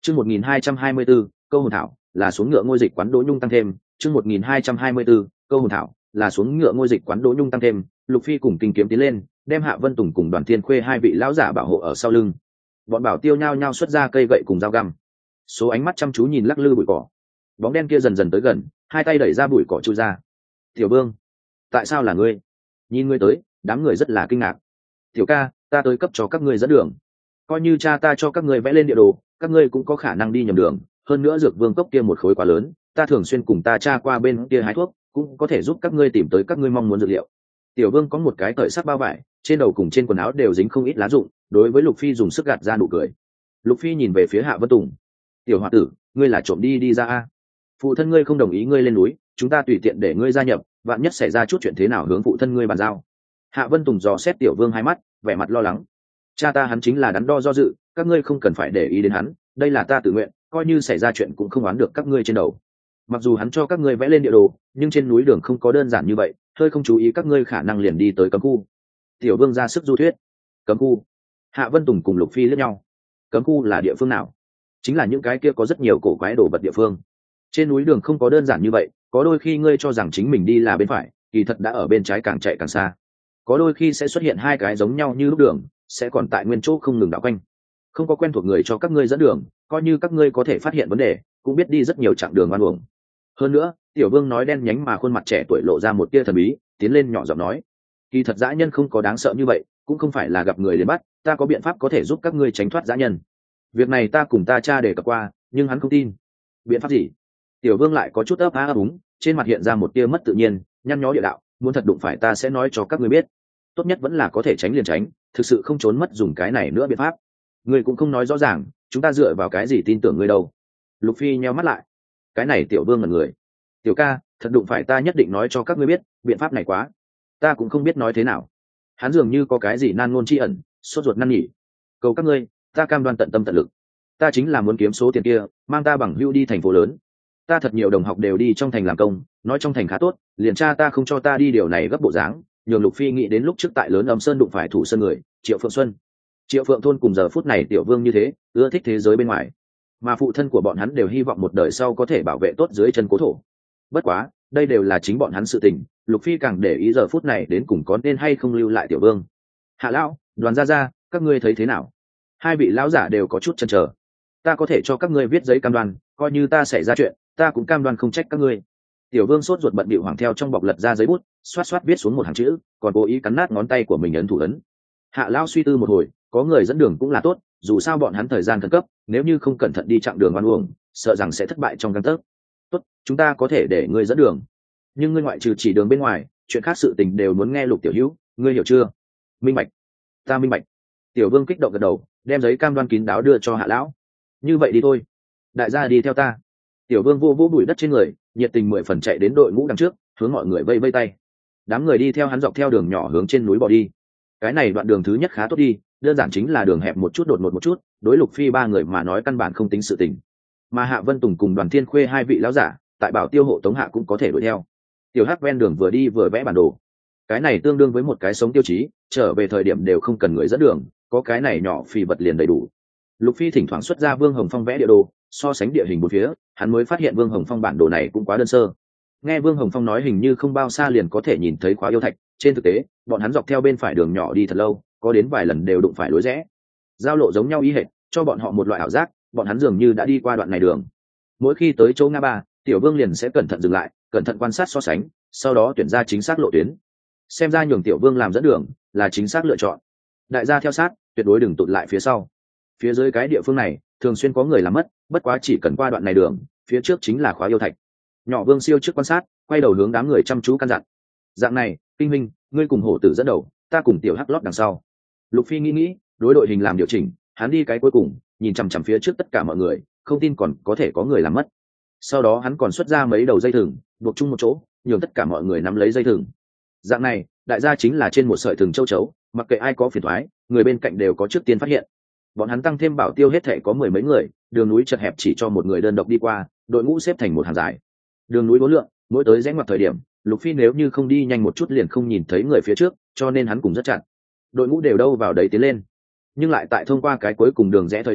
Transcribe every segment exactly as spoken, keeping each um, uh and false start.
chương một nghìn hai trăm hai mươi 1224, câu hồn thảo là xuống ngựa ngôi dịch quán Đỗ Nhung tăng thêm, chương một nghìn hai trăm hai mươi 1224, câu hồn thảo là xuống ngựa ngôi dịch quán Đỗ Nhung tăng thêm. Lục Phi cùng Kinh Kiếm tiến lên, đem Hạ Vân Tùng cùng Đoàn Thiên Khuê hai vị lão giả bảo hộ ở sau lưng. Bọn bảo tiêu nhao nhao xuất ra cây gậy cùng dao găm. Số ánh mắt chăm chú nhìn lắc lư bụi cỏ. Bóng đen kia dần dần tới gần, hai tay đẩy ra bụi cỏ chui ra. "Tiểu Vương, tại sao là ngươi?" Nhìn ngươi tới, đám người rất là kinh ngạc. "Tiểu ca, ta tới cấp cho các ngươi dẫn đường. Coi như cha ta cho các ngươi vẽ lên địa đồ, các ngươi cũng có khả năng đi nhầm đường. Hơn nữa dược vương cốc kia một khối quá lớn, ta thường xuyên cùng ta cha qua bên kia hái thuốc, cũng có thể giúp các ngươi tìm tới các ngươi mong muốn dược liệu." Tiểu Vương có một cái cởi sắc bao vải, trên đầu cùng trên quần áo đều dính không ít lá rụng, đối với Lục Phi dùng sức gạt ra nụ cười. Lục Phi nhìn về phía Hạ Vân Tùng. "Tiểu hòa tử, ngươi là trộm đi đi ra a? Phụ thân ngươi không đồng ý ngươi lên núi, chúng ta tùy tiện để ngươi gia nhập, vạn nhất xảy ra chút chuyện thế nào hướng phụ thân ngươi bàn giao." Hạ Vân Tùng dò xét Tiểu Vương hai mắt, vẻ mặt lo lắng. "Cha ta hắn chính là đắn đo do dự, các ngươi không cần phải để ý đến hắn, đây là ta tự nguyện, coi như xảy ra chuyện cũng không oán được các ngươi trên đầu. Mặc dù hắn cho các ngươi vẽ lên địa đồ, nhưng trên núi đường không có đơn giản như vậy, hơi không chú ý các ngươi khả năng liền đi tới cấm khu." Tiểu Vương ra sức du thuyết. "Cấm khu?" Hạ Vân Tùng cùng Lục Phi liếc nhau. "Cấm khu là địa phương nào?" "Chính là những cái kia có rất nhiều cổ quái đồ vật địa phương. Trên núi đường không có đơn giản như vậy, có đôi khi ngươi cho rằng chính mình đi là bên phải, kỳ thật đã ở bên trái càng chạy càng xa. Có đôi khi sẽ xuất hiện hai cái giống nhau như lúc đường, sẽ còn tại nguyên chỗ không ngừng đảo quanh. Không có quen thuộc người cho các ngươi dẫn đường, coi như các ngươi có thể phát hiện vấn đề, cũng biết đi rất nhiều chặng đường oan uổng." Hơn nữa, Tiểu Vương nói đen nhánh mà khuôn mặt trẻ tuổi lộ ra một tia thần bí, tiến lên nhỏ giọng nói: "Kỳ thật dã nhân không có đáng sợ như vậy, cũng không phải là gặp người liền bắt, ta có biện pháp có thể giúp các ngươi tránh thoát dã nhân. Việc này ta cùng ta cha đề cập qua, nhưng hắn không tin." "Biện pháp gì?" Tiểu Vương lại có chút ấp á ấp úng, trên mặt hiện ra một tia mất tự nhiên, nhăn nhó địa đạo: "Muốn thật đụng phải ta sẽ nói cho các ngươi biết. Tốt nhất vẫn là có thể tránh liền tránh, thực sự không trốn mất dùng cái này nữa biện pháp. Ngươi cũng không nói rõ ràng, chúng ta dựa vào cái gì tin tưởng ngươi đâu?" Lục Phi nheo mắt lại. Cái này Tiểu Vương ngẩn người. "Tiểu ca, thật đụng phải ta nhất định nói cho các ngươi biết, biện pháp này quá, ta cũng không biết nói thế nào." Hắn dường như có cái gì nan ngôn chi ẩn, sốt ruột năn nỉ. "Cầu các ngươi, ta cam đoan tận tâm tận lực. Ta chính là muốn kiếm số tiền kia, mang ta bằng hữu đi thành phố lớn. Ta thật nhiều đồng học đều đi trong thành làm công, nói trong thành khá tốt, liền cha ta không cho ta đi điều này gấp bộ dáng." Nhường Lục Phi nghĩ đến lúc trước tại lớn Âm Sơn đụng phải thủ sơn người, Triệu Phượng Xuân. Triệu Phượng thôn cùng giờ phút này Tiểu Vương như thế, ưa thích thế giới bên ngoài, mà phụ thân của bọn hắn đều hy vọng một đời sau có thể bảo vệ tốt dưới chân cố thổ. Bất quá, đây đều là chính bọn hắn sự tình, Lục Phi càng để ý giờ phút này đến cùng có nên hay không lưu lại Tiểu Vương. "Hạ lão, Đoàn gia gia, các ngươi thấy thế nào?" Hai vị lão giả đều có chút chần chờ. "Ta có thể cho các ngươi viết giấy cam đoan, coi như ta xảy ra chuyện, ta cũng cam đoan không trách các ngươi." Tiểu Vương sốt ruột bận bịu hoảng theo trong bọc lật ra giấy bút, xoát xoát viết xuống một hàng chữ, còn cố ý cắn nát ngón tay của mình ấn thủ ấn. Hạ lão suy tư một hồi, có người dẫn đường cũng là tốt, dù sao bọn hắn thời gian khẩn cấp, nếu như không cẩn thận đi chặng đường oan uổng, sợ rằng sẽ thất bại trong gang tấc. "Tốt, chúng ta có thể để ngươi dẫn đường, nhưng ngươi ngoại trừ chỉ đường bên ngoài, chuyện khác sự tình đều muốn nghe Lục tiểu hữu, ngươi hiểu chưa?" "Minh bạch, ta minh bạch." Tiểu Vương kích động gật đầu, đem giấy cam đoan kín đáo đưa cho Hạ lão. "Như vậy đi thôi, đại gia đi theo ta." Tiểu Vương vô vô bụi đất trên người, nhiệt tình mười phần chạy đến đội ngũ đằng trước, hướng mọi người vây vây tay. Đám người đi theo hắn dọc theo đường nhỏ hướng trên núi bỏ đi. Cái này đoạn đường thứ nhất khá tốt đi, đơn giản chính là đường hẹp một chút đột ngột một chút, đối Lục Phi ba người mà nói căn bản không tính sự tình. Mà Hạ Vân Tùng cùng Đoàn Thiên Khuê hai vị lão giả, tại bảo tiêu hộ tống hạ cũng có thể đuổi theo. Tiểu Hắc ven đường vừa đi vừa vẽ bản đồ. Cái này tương đương với một cái sống tiêu chí, trở về thời điểm đều không cần người dẫn đường, có cái này nhỏ phi vật liền đầy đủ. Lục Phi thỉnh thoảng xuất ra Vương Hồng Phong vẽ địa đồ, so sánh địa hình bốn phía, hắn mới phát hiện Vương Hồng Phong bản đồ này cũng quá đơn sơ. Nghe Vương Hồng Phong nói hình như không bao xa liền có thể nhìn thấy Khóa Yêu Thạch, trên thực tế, bọn hắn dọc theo bên phải đường nhỏ đi thật lâu, có đến vài lần đều đụng phải lối rẽ. Giao lộ giống nhau y hệt, cho bọn họ một loại ảo giác, bọn hắn dường như đã đi qua đoạn này đường. Mỗi khi tới chỗ ngã ba, Tiểu Vương liền sẽ cẩn thận dừng lại, cẩn thận quan sát so sánh, sau đó tuyển ra chính xác lộ tuyến. Xem ra nhường Tiểu Vương làm dẫn đường là chính xác lựa chọn. Đại gia theo sát, tuyệt đối đừng tụt lại phía sau. Phía dưới cái địa phương này thường xuyên có người làm mất, bất quá chỉ cần qua đoạn này đường, phía trước chính là Khóa Yêu Thạch. Nhỏ Vương siêu trước quan sát, quay đầu hướng đám người chăm chú căn dặn. "Dạng này, Kinh Minh, ngươi cùng Hổ Tử dẫn đầu, ta cùng Tiểu Hắc lót đằng sau." Lục Phi nghĩ nghĩ, đối đội hình làm điều chỉnh, hắn đi cái cuối cùng, nhìn chằm chằm phía trước tất cả mọi người, không tin còn có thể có người làm mất. Sau đó hắn còn xuất ra mấy đầu dây thừng, buộc chung một chỗ, nhường tất cả mọi người nắm lấy dây thừng. Dạng này, đại gia chính là trên một sợi thừng châu chấu, mặc kệ ai có phiền toái, người bên cạnh đều có trước tiên phát hiện. Bọn hắn tăng thêm bảo tiêu hết thảy có mười mấy người, đường núi chật hẹp chỉ cho một người đơn độc đi qua, đội ngũ xếp thành một hàng dài. Đường núi bốn lượng, mỗi tới rẽ ngoặt thời điểm, Lục Phi nếu như không đi nhanh một chút liền không nhìn thấy người phía trước, cho nên hắn cũng rất chặt. Đội ngũ đều đâu vào đấy tiến lên, nhưng lại tại thông qua cái cuối cùng đường rẽ thời điểm,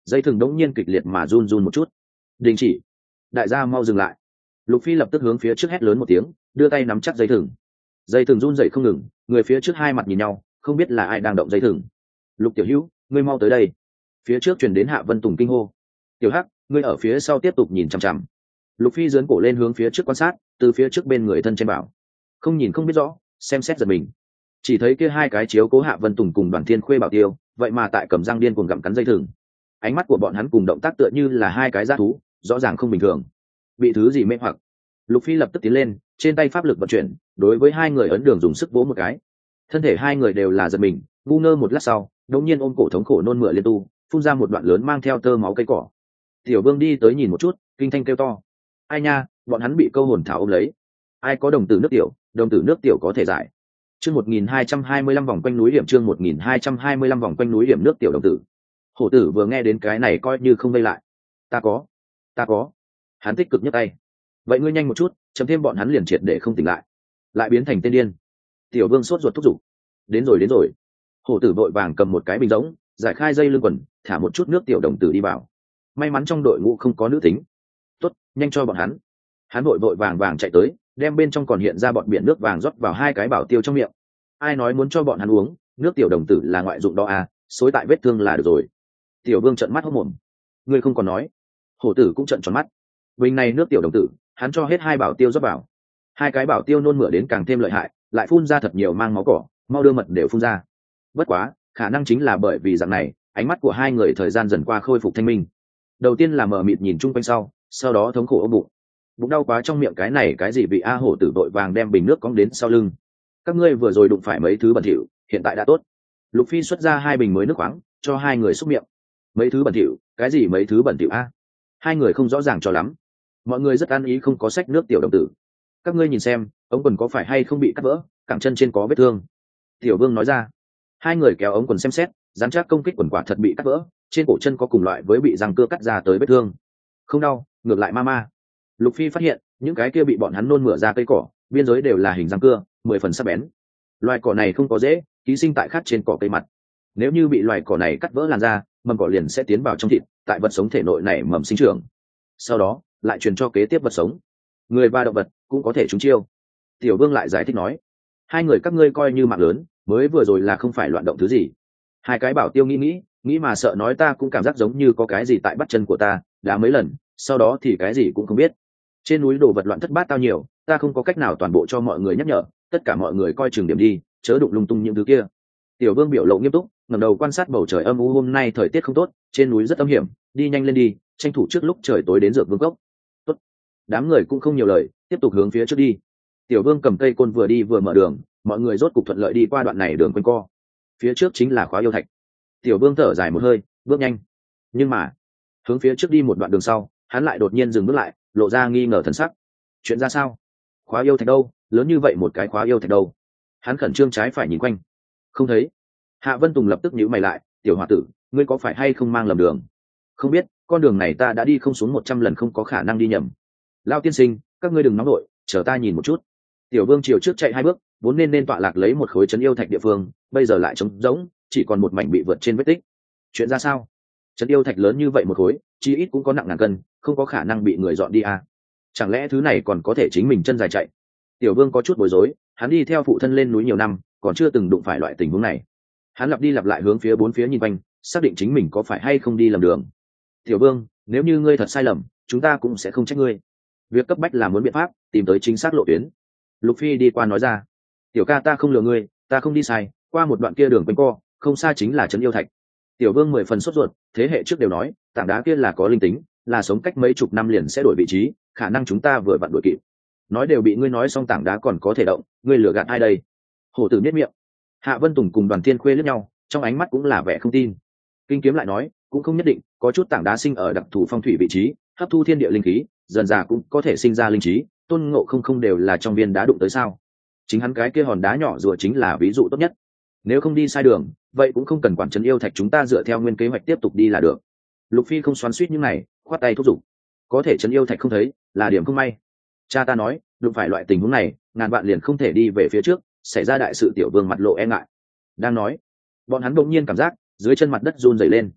dây thừng đống nhiên kịch liệt mà run run một chút. Đình chỉ. Đại gia mau dừng lại. Lục Phi lập tức hướng phía trước hét lớn một tiếng, đưa tay nắm chắc dây thừng. Dây thừng run rẩy không ngừng, người phía trước hai mặt nhìn nhau, không biết là ai đang động dây thừng. Lục tiểu hữu, ngươi mau tới đây. Phía trước truyền đến Hạ Vân Tùng kinh hô. Tiểu Hắc, ngươi ở phía sau tiếp tục nhìn chằm chằm. Lục Phi giương cổ lên hướng phía trước quan sát, từ phía trước bên người thân trên bảo. Không nhìn không biết rõ, xem xét giật mình. Chỉ thấy kia hai cái chiếu cố Hạ Vân Tùng cùng Đoàn Thiên Khuê bảo tiêu, vậy mà tại cầm răng điên cuồng gặm cắn dây thừng. Ánh mắt của bọn hắn cùng động tác tựa như là hai cái dã thú, rõ ràng không bình thường. Bị thứ gì mê hoặc? Lục Phi lập tức tiến lên, trên tay pháp lực vận chuyển, đối với hai người ấn đường dùng sức vỗ một cái. Thân thể hai người đều là giật mình, ngu ngơ một lát sau, đột nhiên ôm cổ thống khổ nôn mửa liên tu, phun ra một đoạn lớn mang theo tơ máu cây cỏ. Tiểu Vương đi tới nhìn một chút, kinh thanh kêu to: ai nha, bọn hắn bị câu hồn thảo ôm lấy. Ai có đồng tử nước tiểu, đồng tử nước tiểu có thể giải. Chương một nghìn hai trăm hai mươi lăm vòng quanh núi hiểm, chương một nghìn hai trăm hai mươi lăm vòng quanh núi hiểm nước tiểu đồng tử. Hổ tử vừa nghe đến cái này coi như không vây lại. Ta có, ta có. Hắn tích cực nhấc tay. Vậy ngươi nhanh một chút, chấm thêm bọn hắn liền triệt để không tỉnh lại, lại biến thành tên điên. Tiểu Vương sốt ruột thúc giục. Đến rồi đến rồi. Hổ tử vội vàng cầm một cái bình rỗng, giải khai dây lưng quần, thả một chút nước tiểu đồng tử đi vào. May mắn trong đội ngũ không có nữ tính. Tốt, nhanh cho bọn hắn. Hắn vội vội vàng vàng chạy tới, đem bên trong còn hiện ra bọn biển nước vàng rót vào hai cái bảo tiêu trong miệng. Ai nói muốn cho bọn hắn uống, nước tiểu đồng tử là ngoại dụng đó à, xối tại vết thương là được rồi. Tiểu Vương trợn mắt hốt mồm. Ngươi không còn nói. Hổ tử cũng trợn tròn mắt. Bình này nước tiểu đồng tử, hắn cho hết hai bảo tiêu rót vào. Hai cái bảo tiêu nôn mửa đến càng thêm lợi hại, lại phun ra thật nhiều mang máu cỏ, mau đưa mật đều phun ra. Bất quá, khả năng chính là bởi vì dạng này, ánh mắt của hai người thời gian dần qua khôi phục thanh minh. Đầu tiên là mờ mịt nhìn chung quanh sau, sau đó thống khổ ôm bụng. Bụng đau quá trong miệng cái này cái gì vị a hổ tử vội vàng đem bình nước cong đến sau lưng. Các ngươi vừa rồi đụng phải mấy thứ bẩn thỉu, hiện tại đã tốt. Lục Phi xuất ra hai bình mới nước khoáng, cho hai người xúc miệng. Mấy thứ bẩn thỉu, cái gì mấy thứ bẩn thỉu a? Hai người không rõ ràng cho lắm. Mọi người rất an ý không có xách nước tiểu đồng tử. Các ngươi nhìn xem, ống quần có phải hay không bị cắt vỡ, cẳng chân trên có vết thương. Tiểu Vương nói ra. Hai người kéo ống quần xem xét, dám chắc công kích quần quả thật bị cắt vỡ, trên cổ chân có cùng loại với bị răng cưa cắt ra tới vết thương. Không đau, ngược lại ma ma. Lục Phi phát hiện, những cái kia bị bọn hắn nôn mửa ra cây cỏ, biên giới đều là hình răng cưa, mười phần sắc bén. Loài cỏ này không có dễ, ký sinh tại khát trên cỏ cây mặt. Nếu như bị loài cỏ này cắt vỡ làn da, mầm cỏ liền sẽ tiến vào trong thịt, tại vật sống thể nội này mầm sinh trưởng. Sau đó, lại truyền cho kế tiếp vật sống. Người và động vật cũng có thể trúng chiêu. Tiểu Vương lại giải thích nói, hai người các ngươi coi như mạng lớn, mới vừa rồi là không phải loạn động thứ gì. Hai cái bảo tiêu nghĩ nghĩ, nghĩ mà sợ nói ta cũng cảm giác giống như có cái gì tại bắt chân của ta, đã mấy lần, sau đó thì cái gì cũng không biết. Trên núi đồ vật loạn thất bát tao nhiều, ta không có cách nào toàn bộ cho mọi người nhắc nhở, tất cả mọi người coi chừng điểm đi, chớ đụng lung tung những thứ kia. Tiểu Vương biểu lộ nghiêm túc, ngẩng đầu quan sát bầu trời âm u, hôm nay thời tiết không tốt, trên núi rất âm hiểm, đi nhanh lên đi, tranh thủ trước lúc trời tối đến Dược Vương cốc. Tốt. Đám người cũng không nhiều lời, tiếp tục hướng phía trước đi. Tiểu Vương cầm cây côn vừa đi vừa mở đường, mọi người rốt cục thuận lợi đi qua đoạn này đường quanh co. Phía trước chính là Khóa Yêu Thạch. Tiểu Vương thở dài một hơi, bước nhanh. Nhưng mà, hướng phía trước đi một đoạn đường sau, hắn lại đột nhiên dừng bước lại, lộ ra nghi ngờ thần sắc. Chuyện ra sao? Khóa Yêu Thạch đâu? Lớn như vậy một cái Khóa Yêu Thạch đâu? Hắn khẩn trương trái phải nhìn quanh. Không thấy. Hạ Vân Tùng lập tức nhíu mày lại, tiểu hòa tử, ngươi có phải hay không mang lầm đường? Không biết, con đường này ta đã đi không xuống một trăm lần, không có khả năng đi nhầm. Lao tiên sinh, các ngươi đừng nóng đội, chờ ta nhìn một chút. Tiểu Vương chiều trước chạy hai bước, vốn nên nên tọa lạc lấy một khối trấn yêu thạch địa phương, bây giờ lại trống rỗng, chỉ còn một mảnh bị vượt trên vết tích. Chuyện ra sao? Trấn yêu thạch lớn như vậy một khối, chi ít cũng có nặng ngàn cân, không có khả năng bị người dọn đi à? Chẳng lẽ thứ này còn có thể chính mình chân dài chạy? Tiểu Vương có chút bối rối, hắn đi theo phụ thân lên núi nhiều năm, còn chưa từng đụng phải loại tình huống này. Hắn lặp đi lặp lại hướng phía bốn phía nhìn quanh, xác định chính mình có phải hay không đi lầm đường. Tiểu Vương, nếu như ngươi thật sai lầm, chúng ta cũng sẽ không trách ngươi. Việc cấp bách là muốn biện pháp tìm tới chính xác lộ tuyến. Lục Phi đi qua nói ra. Tiểu ca, ta không lừa ngươi, ta không đi sai, qua một đoạn kia đường quanh co, không xa chính là trấn yêu thạch. Tiểu Vương mười phần sốt ruột, thế hệ trước đều nói tảng đá kia là có linh tính, là sống cách mấy chục năm liền sẽ đổi vị trí, khả năng chúng ta vừa vặn đuổi kịp. Nói đều bị ngươi nói xong, tảng đá còn có thể động, ngươi lừa gạt ai đây? Hổ tử biết miệng. Hạ Vân Tùng cùng Đoàn Thiên Khuê liếc nhau, trong ánh mắt cũng là vẻ không tin. Kinh Kiếm lại nói, cũng không nhất định, có chút tảng đá sinh ở đặc thù phong thủy vị trí, hấp thu thiên địa linh khí, dần dà cũng có thể sinh ra linh trí. Tôn Ngộ Không không đều là trong viên đá đụng tới sao? Chính hắn cái kia hòn đá nhỏ rùa chính là ví dụ tốt nhất. Nếu không đi sai đường, vậy cũng không cần quản trấn yêu thạch, chúng ta dựa theo nguyên kế hoạch tiếp tục đi là được. Lục Phi không xoắn xuýt những này, khoát tay thúc giục. Có thể trấn yêu thạch không thấy, là điểm không may. Cha ta nói, đụng phải loại tình huống này, ngàn vạn liền không thể đi về phía trước, xảy ra đại sự. Tiểu Vương mặt lộ e ngại. Đang nói, bọn hắn đột nhiên cảm giác dưới chân mặt đất run rẩy lên.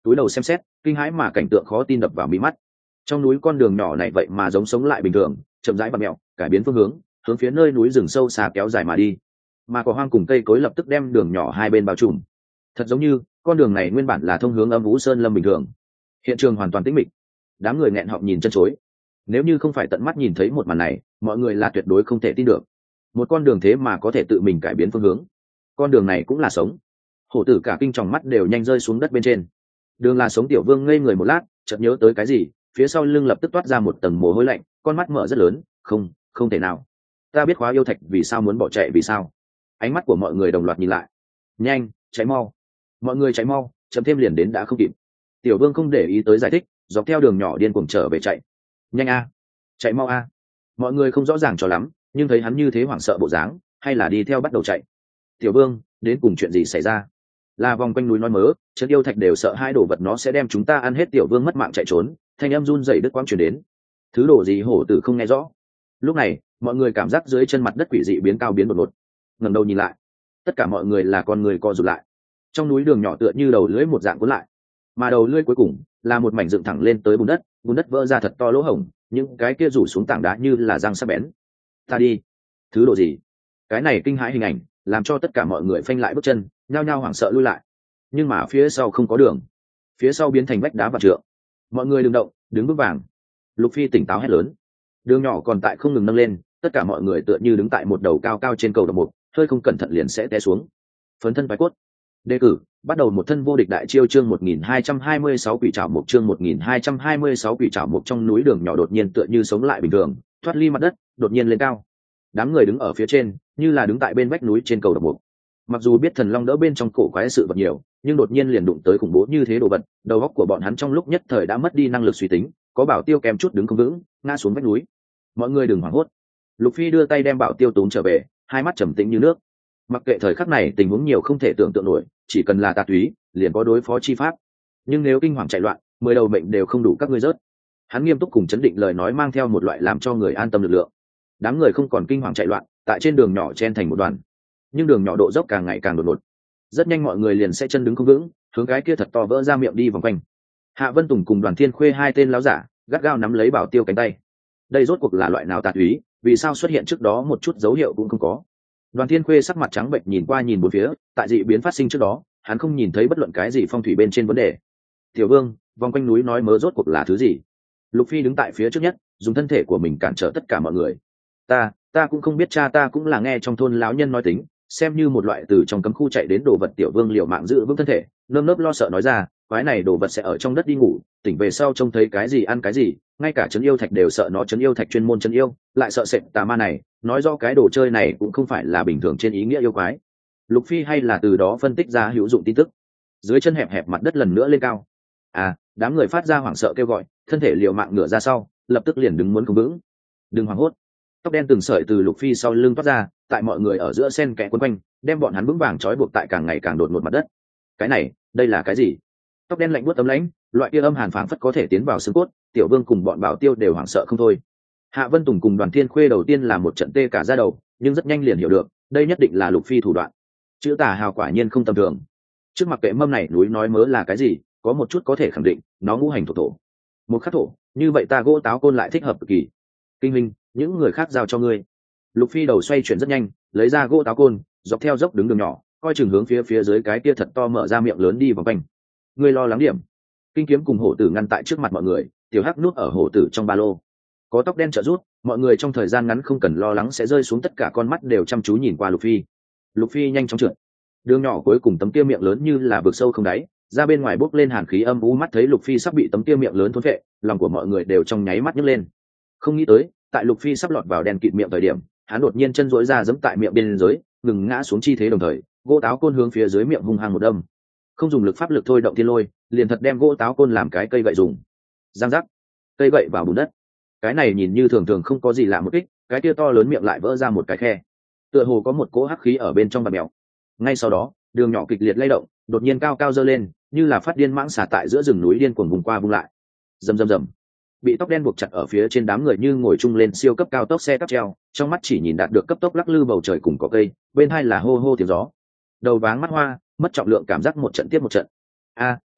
túi đầu xem xét, kinh hãi mà cảnh tượng khó tin đập vào mí mắt. Trong núi con đường nhỏ này vậy mà giống sống lại bình thường, chậm rãi vặn mèo, cải biến phương hướng, hướng phía nơi núi rừng sâu xa kéo dài mà đi. Mà cỏ hoang cùng cây cối lập tức đem đường nhỏ hai bên bao trùm. Thật giống như con đường này nguyên bản là thông hướng âm vũ sơn lâm bình thường. Hiện trường hoàn toàn tĩnh mịch, đám người nghẹn họng nhìn chân chối. Nếu như không phải tận mắt nhìn thấy một màn này, mọi người là tuyệt đối không thể tin được. Một con đường thế mà có thể tự mình cải biến phương hướng, con đường này cũng là sống. Hổ tử cả kinh tròng mắt đều nhanh rơi xuống đất bên trên. Đường là sống. Tiểu Vương ngây người một lát, chợt nhớ tới cái gì, phía sau lưng lập tức toát ra một tầng mồ hôi lạnh, con mắt mở rất lớn. Không, không thể nào. Ta biết Khóa Yêu Thạch vì sao muốn bỏ chạy, vì sao? Ánh mắt của mọi người đồng loạt nhìn lại. Nhanh, chạy mau! Mọi người chạy mau, chậm thêm liền đến đã không kịp. Tiểu Vương không để ý tới giải thích, dọc theo đường nhỏ điên cuồng trở về chạy. Nhanh a, chạy mau a! Mọi người không rõ ràng cho lắm, nhưng thấy hắn như thế hoảng sợ bộ dáng, hay là đi theo bắt đầu chạy. Tiểu Vương, đến cùng chuyện gì xảy ra? Là vòng quanh núi nói mớ, Trấn Yêu Thạch đều sợ hai đồ vật nó sẽ đem chúng ta ăn hết. Tiểu Vương mất mạng chạy trốn, thanh âm run rẩy đứt quãng truyền đến. Thứ đồ gì hổ tử không nghe rõ. Lúc này, mọi người cảm giác dưới chân mặt đất quỷ dị biến cao biến đột ngột. Ngẩng đầu nhìn lại, tất cả mọi người là con người co rụt lại. Trong núi đường nhỏ tựa như đầu lưỡi một dạng cuốn lại, mà đầu lưỡi cuối cùng là một mảnh dựng thẳng lên tới bùn đất, bùn đất vỡ ra thật to lỗ hổng, những cái kia rủ xuống tảng đá như là răng sắc bén. Ta đi, thứ đồ gì? Cái này kinh hãi hình ảnh làm cho tất cả mọi người phanh lại bước chân, nhao nhao hoảng sợ lui lại. Nhưng mà phía sau không có đường, phía sau biến thành vách đá và trượng. Mọi người đừng động, đứng vững vàng. Lục Phi tỉnh táo hét lớn. Đường nhỏ còn tại không ngừng nâng lên, tất cả mọi người tựa như đứng tại một đầu cao cao trên cầu độc mục, hơi không cẩn thận liền sẽ té xuống. Phấn thân phái cốt. Đề cử, bắt đầu một thân vô địch đại chiêu. Chương một nghìn hai trăm hai mươi sáu quỷ trảo mục. Chương một nghìn hai trăm hai mươi sáu quỷ trảo mục. Trong núi đường nhỏ đột nhiên tựa như sống lại bình thường, thoát ly mặt đất, đột nhiên lên cao. Đám người đứng ở phía trên, như là đứng tại bên vách núi trên cầu độc mục. Mặc dù biết thần long đỡ bên trong cổ quái sự vật nhiều, nhưng đột nhiên liền đụng tới khủng bố như thế đồ vật, đầu óc của bọn hắn trong lúc nhất thời đã mất đi năng lực suy tính, có Bảo Tiêu kèm chút đứng không vững, ngã xuống vách núi. Mọi người đừng hoảng hốt. Lục Phi đưa tay đem Bảo Tiêu túm trở về, hai mắt trầm tĩnh như nước. Mặc kệ thời khắc này tình huống nhiều không thể tưởng tượng nổi, chỉ cần là tà túy, liền có đối phó chi pháp. Nhưng nếu kinh hoàng chạy loạn, mười đầu mệnh đều không đủ các ngươi rớt. Hắn nghiêm túc cùng chấn định lời nói mang theo một loại làm cho người an tâm lực lượng. Đám người không còn kinh hoàng chạy loạn, tại trên đường nhỏ chen thành một đoàn. Nhưng đường nhỏ độ dốc càng ngày càng đột ngột, rất nhanh mọi người liền sẽ chân đứng không vững, hướng cái kia thật to vỡ ra miệng đi vòng quanh. Hạ Vân Tùng cùng Đoàn Thiên Khuê hai tên láo giả gắt gao nắm lấy Bảo Tiêu cánh tay. Đây rốt cuộc là loại nào tà túy, vì sao xuất hiện trước đó một chút dấu hiệu cũng không có? Đoàn Thiên Khuê sắc mặt trắng bệch nhìn qua nhìn bốn phía, tại dị biến phát sinh trước đó, hắn không nhìn thấy bất luận cái gì phong thủy bên trên vấn đề. Tiểu Vương, vòng quanh núi nói mớ rốt cuộc là thứ gì? Lục Phi đứng tại phía trước nhất, dùng thân thể của mình cản trở tất cả mọi người. Ta, ta cũng không biết, cha ta cũng là nghe trong thôn lão nhân nói tính, xem như một loại từ trong cấm khu chạy đến đồ vật. Tiểu Vương liều mạng giữ vững thân thể, nơm nớp lo sợ nói ra, quái này đồ vật sẽ ở trong đất đi ngủ, tỉnh về sau trông thấy cái gì ăn cái gì, ngay cả Trấn Yêu Thạch đều sợ nó. Trấn Yêu Thạch chuyên môn trấn yêu, lại sợ sệt tà ma này, nói do cái đồ chơi này cũng không phải là bình thường trên ý nghĩa yêu quái. Lục Phi hay là từ đó phân tích ra hữu dụng tin tức. Dưới chân hẹp hẹp mặt đất lần nữa lên cao. À, đám người phát ra hoảng sợ kêu gọi, thân thể liều mạng ngửa ra sau, lập tức liền đứng muốn không vững. Đừng hoảng hốt. Tóc đen từng sợi từ Lục Phi sau lưng toát ra, tại mọi người ở giữa sen kẽ quấn quanh, đem bọn hắn vững vàng trói buộc tại càng ngày càng đột ngột mặt đất. Cái này, đây là cái gì? Tóc đen lạnh buốt tấm lãnh, loại kia âm hàn phảng phất có thể tiến vào xương cốt. Tiểu Vương cùng bọn Bảo Tiêu đều hoảng sợ không thôi. Hạ Vân Tùng cùng Đoàn Thiên Khuê đầu tiên là một trận tê cả da đầu, nhưng rất nhanh liền hiểu được, đây nhất định là Lục Phi thủ đoạn. Chữ tà hào quả nhiên không tầm thường. Trước mặt kệ mâm này núi nói mớ là cái gì, có một chút có thể khẳng định, nó ngũ hành thổ thổ. Một khắc thổ, như vậy ta gỗ táo côn lại thích hợp cực kỳ. Kinh minh, những người khác giao cho ngươi. Lục Phi đầu xoay chuyển rất nhanh, lấy ra gỗ táo côn, dọc theo dốc đứng đường nhỏ, coi chừng hướng phía phía dưới cái kia thật to mở ra miệng lớn đi vòng quanh. Ngươi lo lắng điểm. Kinh kiếm cùng hổ tử ngăn tại trước mặt mọi người, tiểu hắc nút ở hổ tử trong ba lô. Có tóc đen trợ giúp, mọi người trong thời gian ngắn không cần lo lắng sẽ rơi xuống, tất cả con mắt đều chăm chú nhìn qua Lục Phi. Lục Phi nhanh chóng trượt. Đường nhỏ cuối cùng tấm kia miệng lớn như là vực sâu không đáy, ra bên ngoài bốc lên hàn khí âm u. Mắt thấy Lục Phi sắp bị tấm kia miệng lớn thôn phệ, lòng của mọi người đều trong nháy mắt nhấc lên. Không nghĩ tới, tại Lục Phi sắp lọt vào đèn kịt miệng thời điểm, hắn đột nhiên chân duỗi ra giẫm tại miệng bên dưới, ngừng ngã xuống chi thế, đồng thời gỗ táo côn hướng phía dưới miệng hung hăng một đâm. Không dùng lực pháp lực thôi động thiên lôi, liền thật đem gỗ táo côn làm cái cây gậy dùng. Giang giác, cây gậy vào bùn đất. Cái này nhìn như thường thường không có gì lạ một kích, cái kia to lớn miệng lại vỡ ra một cái khe, tựa hồ có một cỗ hắc khí ở bên trong bạt mèo. Ngay sau đó, đường nhỏ kịch liệt lay động, đột nhiên cao cao dơ lên, như là phát điên mãng xà tại giữa rừng núi điên cuồng vùng qua vùng lại. Rầm rầm rầm. Bị tóc đen buộc chặt ở phía trên đám người như ngồi chung lên siêu cấp cao tốc xe cắp treo, trong mắt chỉ nhìn đạt được cấp tốc lắc lư bầu trời cùng cỏ cây, bên hai là hô hô tiếng gió. Đầu váng mắt hoa, mất trọng lượng cảm giác một trận tiếp một trận. A,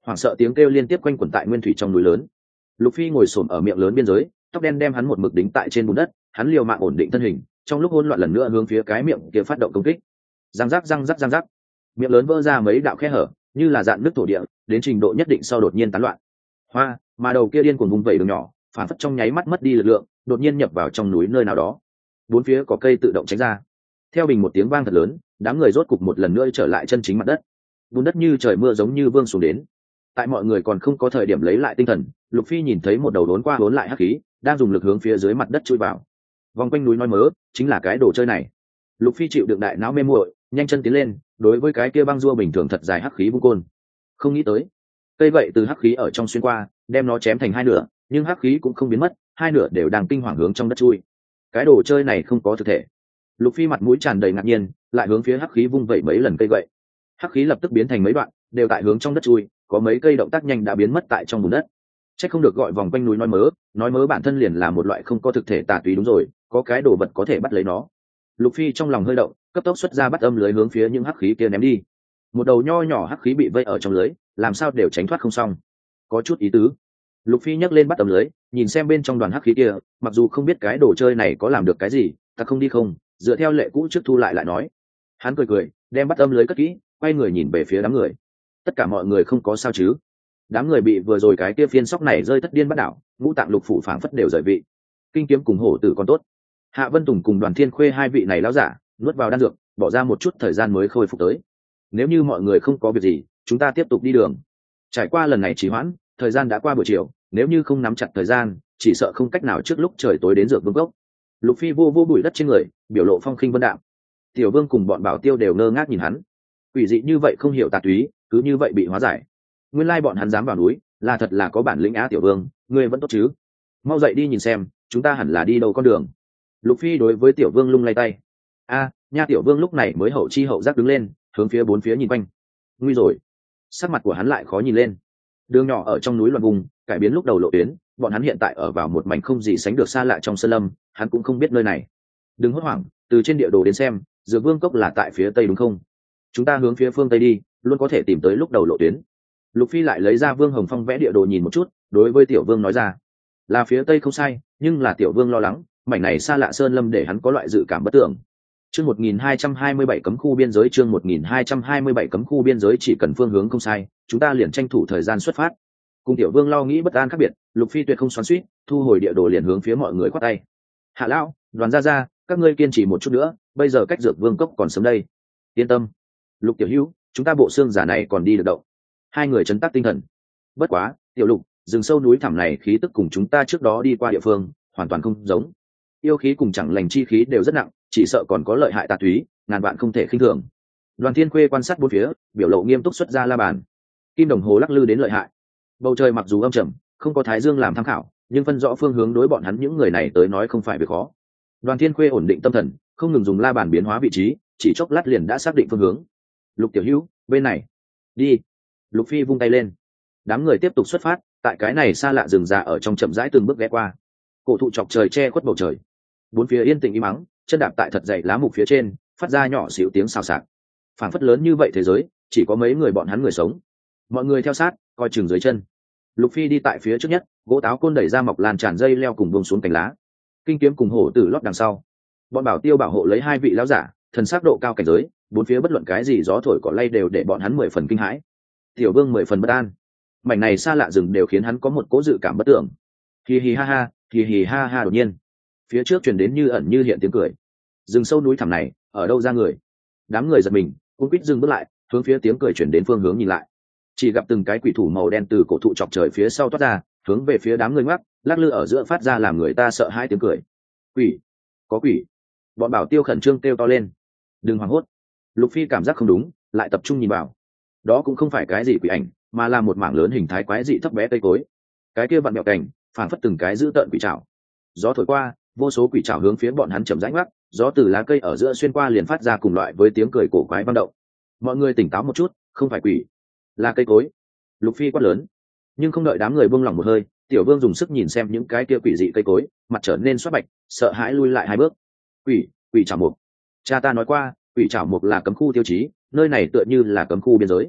Hoảng sợ tiếng kêu liên tiếp quanh quẩn tại nguyên thủy trong núi lớn. Lục Phi ngồi xổm ở miệng lớn biên giới, tóc đen đem hắn một mực đính tại trên bùn đất, hắn liều mạng ổn định thân hình, trong lúc hỗn loạn lần nữa hướng phía cái miệng kia phát động công kích. Răng rắc răng rắc răng rắc, miệng lớn vỡ ra mấy đạo khe hở, như là dạn nước thổ địa, đến trình độ nhất định sau đột nhiên tán loạn. Hoa, mà đầu kia điên cuồng vùng vẩy đường nhỏ, phản phất trong nháy mắt mất đi lực lượng, đột nhiên nhập vào trong núi nơi nào đó. Bốn phía có cây tự động tránh ra. Theo bình một tiếng vang thật lớn, đám người rốt cục một lần nữa trở lại chân chính mặt đất. Bùn đất như trời mưa giống như vương xuống đến. Tại mọi người còn không có thời điểm lấy lại tinh thần, Lục Phi nhìn thấy một đầu đốn qua đốn lại hắc khí đang dùng lực hướng phía dưới mặt đất chui vào. Vòng quanh núi nói mớ chính là cái đồ chơi này. Lục Phi chịu đựng đại não mê muội, nhanh chân tiến lên, đối với cái kia băng rua bình thường thật dài hắc khí vung côn. Không nghĩ tới, cây vậy từ hắc khí ở trong xuyên qua, đem nó chém thành hai nửa, nhưng hắc khí cũng không biến mất, hai nửa đều đang kinh hoàng hướng trong đất chui. Cái đồ chơi này không có thực thể. Lục Phi mặt mũi tràn đầy ngạc nhiên, lại hướng phía hắc khí vung vậy mấy lần cây vậy. Hắc khí lập tức biến thành mấy đoạn, đều tại hướng trong đất chui, có mấy cây động tác nhanh đã biến mất tại trong bùn đất. Chắc không được gọi vòng quanh núi nói mớ, nói mớ bản thân liền là một loại không có thực thể tà túy đúng rồi, có cái đồ vật có thể bắt lấy nó. Lục Phi trong lòng hơi động, cấp tốc xuất ra bắt âm lưới hướng phía những hắc khí kia ném đi. Một đầu nho nhỏ hắc khí bị vây ở trong lưới, làm sao đều tránh thoát không xong. Có chút ý tứ. Lục Phi nhấc lên bắt âm lưới, nhìn xem bên trong đoàn hắc khí kia, mặc dù không biết cái đồ chơi này có làm được cái gì, ta không đi không, dựa theo lệ cũ trước thu lại lại nói. Hắn cười cười, đem bắt âm lưới cất kỹ, quay người nhìn về phía đám người. Tất cả mọi người không có sao chứ? Đám người bị vừa rồi cái kia phiên sóc này rơi thất điên bắt đảo, ngũ tạng lục phủ phảng phất đều rời vị. Kinh kiếm cùng hổ tử còn tốt. Hạ Vân Tùng cùng Đoàn Thiên Khuê hai vị này lão giả, nuốt vào đan dược, bỏ ra một chút thời gian mới khôi phục tới. Nếu như mọi người không có việc gì, chúng ta tiếp tục đi đường. Trải qua lần này trì hoãn, thời gian đã qua buổi chiều, nếu như không nắm chặt thời gian, chỉ sợ không cách nào trước lúc trời tối đến dược vương cốc. Lục Phi vô vô bụi đất trên người, biểu lộ phong khinh vân đạm. Tiểu Vương cùng bọn Bảo Tiêu đều ngơ ngác nhìn hắn. Quỷ dị như vậy không hiểu tà túy, cứ như vậy bị hóa giải. Nguyên lai bọn hắn dám vào núi, là thật là có bản lĩnh á. Tiểu Vương, ngươi vẫn tốt chứ? Mau dậy đi nhìn xem, chúng ta hẳn là đi đâu con đường. Lục Phi đối với Tiểu Vương lung lay tay. A, nha. Tiểu Vương lúc này mới hậu chi hậu giác đứng lên, hướng phía bốn phía nhìn quanh. Nguy rồi. Sắc mặt của hắn lại khó nhìn lên. Đường nhỏ ở trong núi loạn vùng, cải biến lúc đầu lộ tuyến, bọn hắn hiện tại ở vào một mảnh không gì sánh được xa lạ trong sơn lâm, hắn cũng không biết nơi này. Đừng hốt hoảng, từ trên địa đồ đến xem, Dược Vương cốc là tại phía tây đúng không? Chúng ta hướng phía phương tây đi, luôn có thể tìm tới lúc đầu lộ tuyến. Lục Phi lại lấy ra Vương Hồng Phong vẽ địa đồ nhìn một chút, đối với Tiểu Vương nói ra, là phía tây không sai, nhưng là Tiểu Vương lo lắng, mảnh này xa lạ sơn lâm để hắn có loại dự cảm bất tưởng. Chương một nghìn hai trăm hai mươi bảy cấm khu biên giới, chương một nghìn hai trăm hai mươi bảy cấm khu biên giới, chỉ cần phương hướng không sai, chúng ta liền tranh thủ thời gian xuất phát. Cùng Tiểu Vương lo nghĩ bất an khác biệt, Lục Phi tuyệt không xoắn xuýt, thu hồi địa đồ liền hướng phía mọi người quát tay. Hạ lão, Đoàn gia gia, các ngươi kiên trì một chút nữa, bây giờ cách Dược Vương cốc còn sớm đây. Yên tâm, Lục tiểu hữu, chúng ta bộ xương giả này còn đi được động. Hai người trấn tác tinh thần. Bất quá, Tiểu Lục, rừng sâu núi thẳm này khí tức cùng chúng ta trước đó đi qua địa phương hoàn toàn không giống. Yêu khí cùng chẳng lành chi khí đều rất nặng, chỉ sợ còn có lợi hại tà túy, ngàn vạn không thể khinh thường. Đoàn Thiên Khuê quan sát bốn phía, biểu lộ nghiêm túc xuất ra la bàn. Kim đồng hồ lắc lư đến lợi hại. Bầu trời mặc dù âm trầm, không có thái dương làm tham khảo, nhưng phân rõ phương hướng đối bọn hắn những người này tới nói không phải việc khó. Đoàn Thiên Khuê ổn định tâm thần, không ngừng dùng la bàn biến hóa vị trí, chỉ chốc lát liền đã xác định phương hướng. Lục tiểu hữu, bên này. Đi. Lục Phi vung tay lên. Đám người tiếp tục xuất phát, tại cái này xa lạ rừng già ở trong chậm rãi từng bước ghé qua. Cổ thụ chọc trời che khuất bầu trời. Bốn phía yên tĩnh im mắng, chân đạp tại thật dày lá mục phía trên, phát ra nhỏ xíu tiếng xào xạc. Phảng phất lớn như vậy thế giới, chỉ có mấy người bọn hắn người sống. Mọi người theo sát, coi chừng dưới chân. Lục Phi đi tại phía trước nhất, gỗ táo côn đẩy ra mọc lan tràn dây leo cùng buông xuống cành lá. Kinh kiếm cùng hổ tử lót đằng sau. Bọn Bảo Tiêu bảo hộ lấy hai vị lão giả, thần sắc độ cao cảnh giới, bốn phía bất luận cái gì gió thổi cỏ lay đều để bọn hắn mười phần kinh hãi. Tiểu Vương mười phần bất an. Mảnh này xa lạ rừng đều khiến hắn có một cố dự cảm bất tưởng. Hì hì ha ha, hì hì ha ha đột nhiên, phía trước truyền đến như ẩn như hiện tiếng cười. Rừng sâu núi thẳm này, ở đâu ra người? Đám người giật mình, cũng quýt dừng bước lại, hướng phía tiếng cười chuyển đến phương hướng nhìn lại. Chỉ gặp từng cái quỷ thủ màu đen từ cổ thụ chọc trời phía sau toát ra, hướng về phía đám người ngoắc, lắc lư ở giữa phát ra làm người ta sợ hãi tiếng cười. Quỷ, có quỷ! Bọn Bảo Tiêu khẩn trương kêu to lên. Đừng hoảng hốt. Lục Phi cảm giác không đúng, lại tập trung nhìn vào. Đó cũng không phải cái gì quỷ ảnh, mà là một mảng lớn hình thái quái dị thấp bé cây cối. Cái kia vặn mèo cành, phản phất từng cái giữ tợn quỷ trảo. Gió thổi qua, vô số quỷ trảo hướng phía bọn hắn chậm rãi ngoắc, gió từ lá cây ở giữa xuyên qua liền phát ra cùng loại với tiếng cười cổ quái vang động. Mọi người tỉnh táo một chút, không phải quỷ, là cây cối. Lục Phi quát lớn. Nhưng không đợi đám người buông lỏng một hơi, Tiểu Vương dùng sức nhìn xem những cái kia quỷ dị cây cối, mặt trở nên xoát bạch, sợ hãi lui lại hai bước. Quỷ, quỷ trảo mục. Cha ta nói qua, quỷ trảo mục là cấm khu tiêu chí, nơi này tựa như là cấm khu biên giới.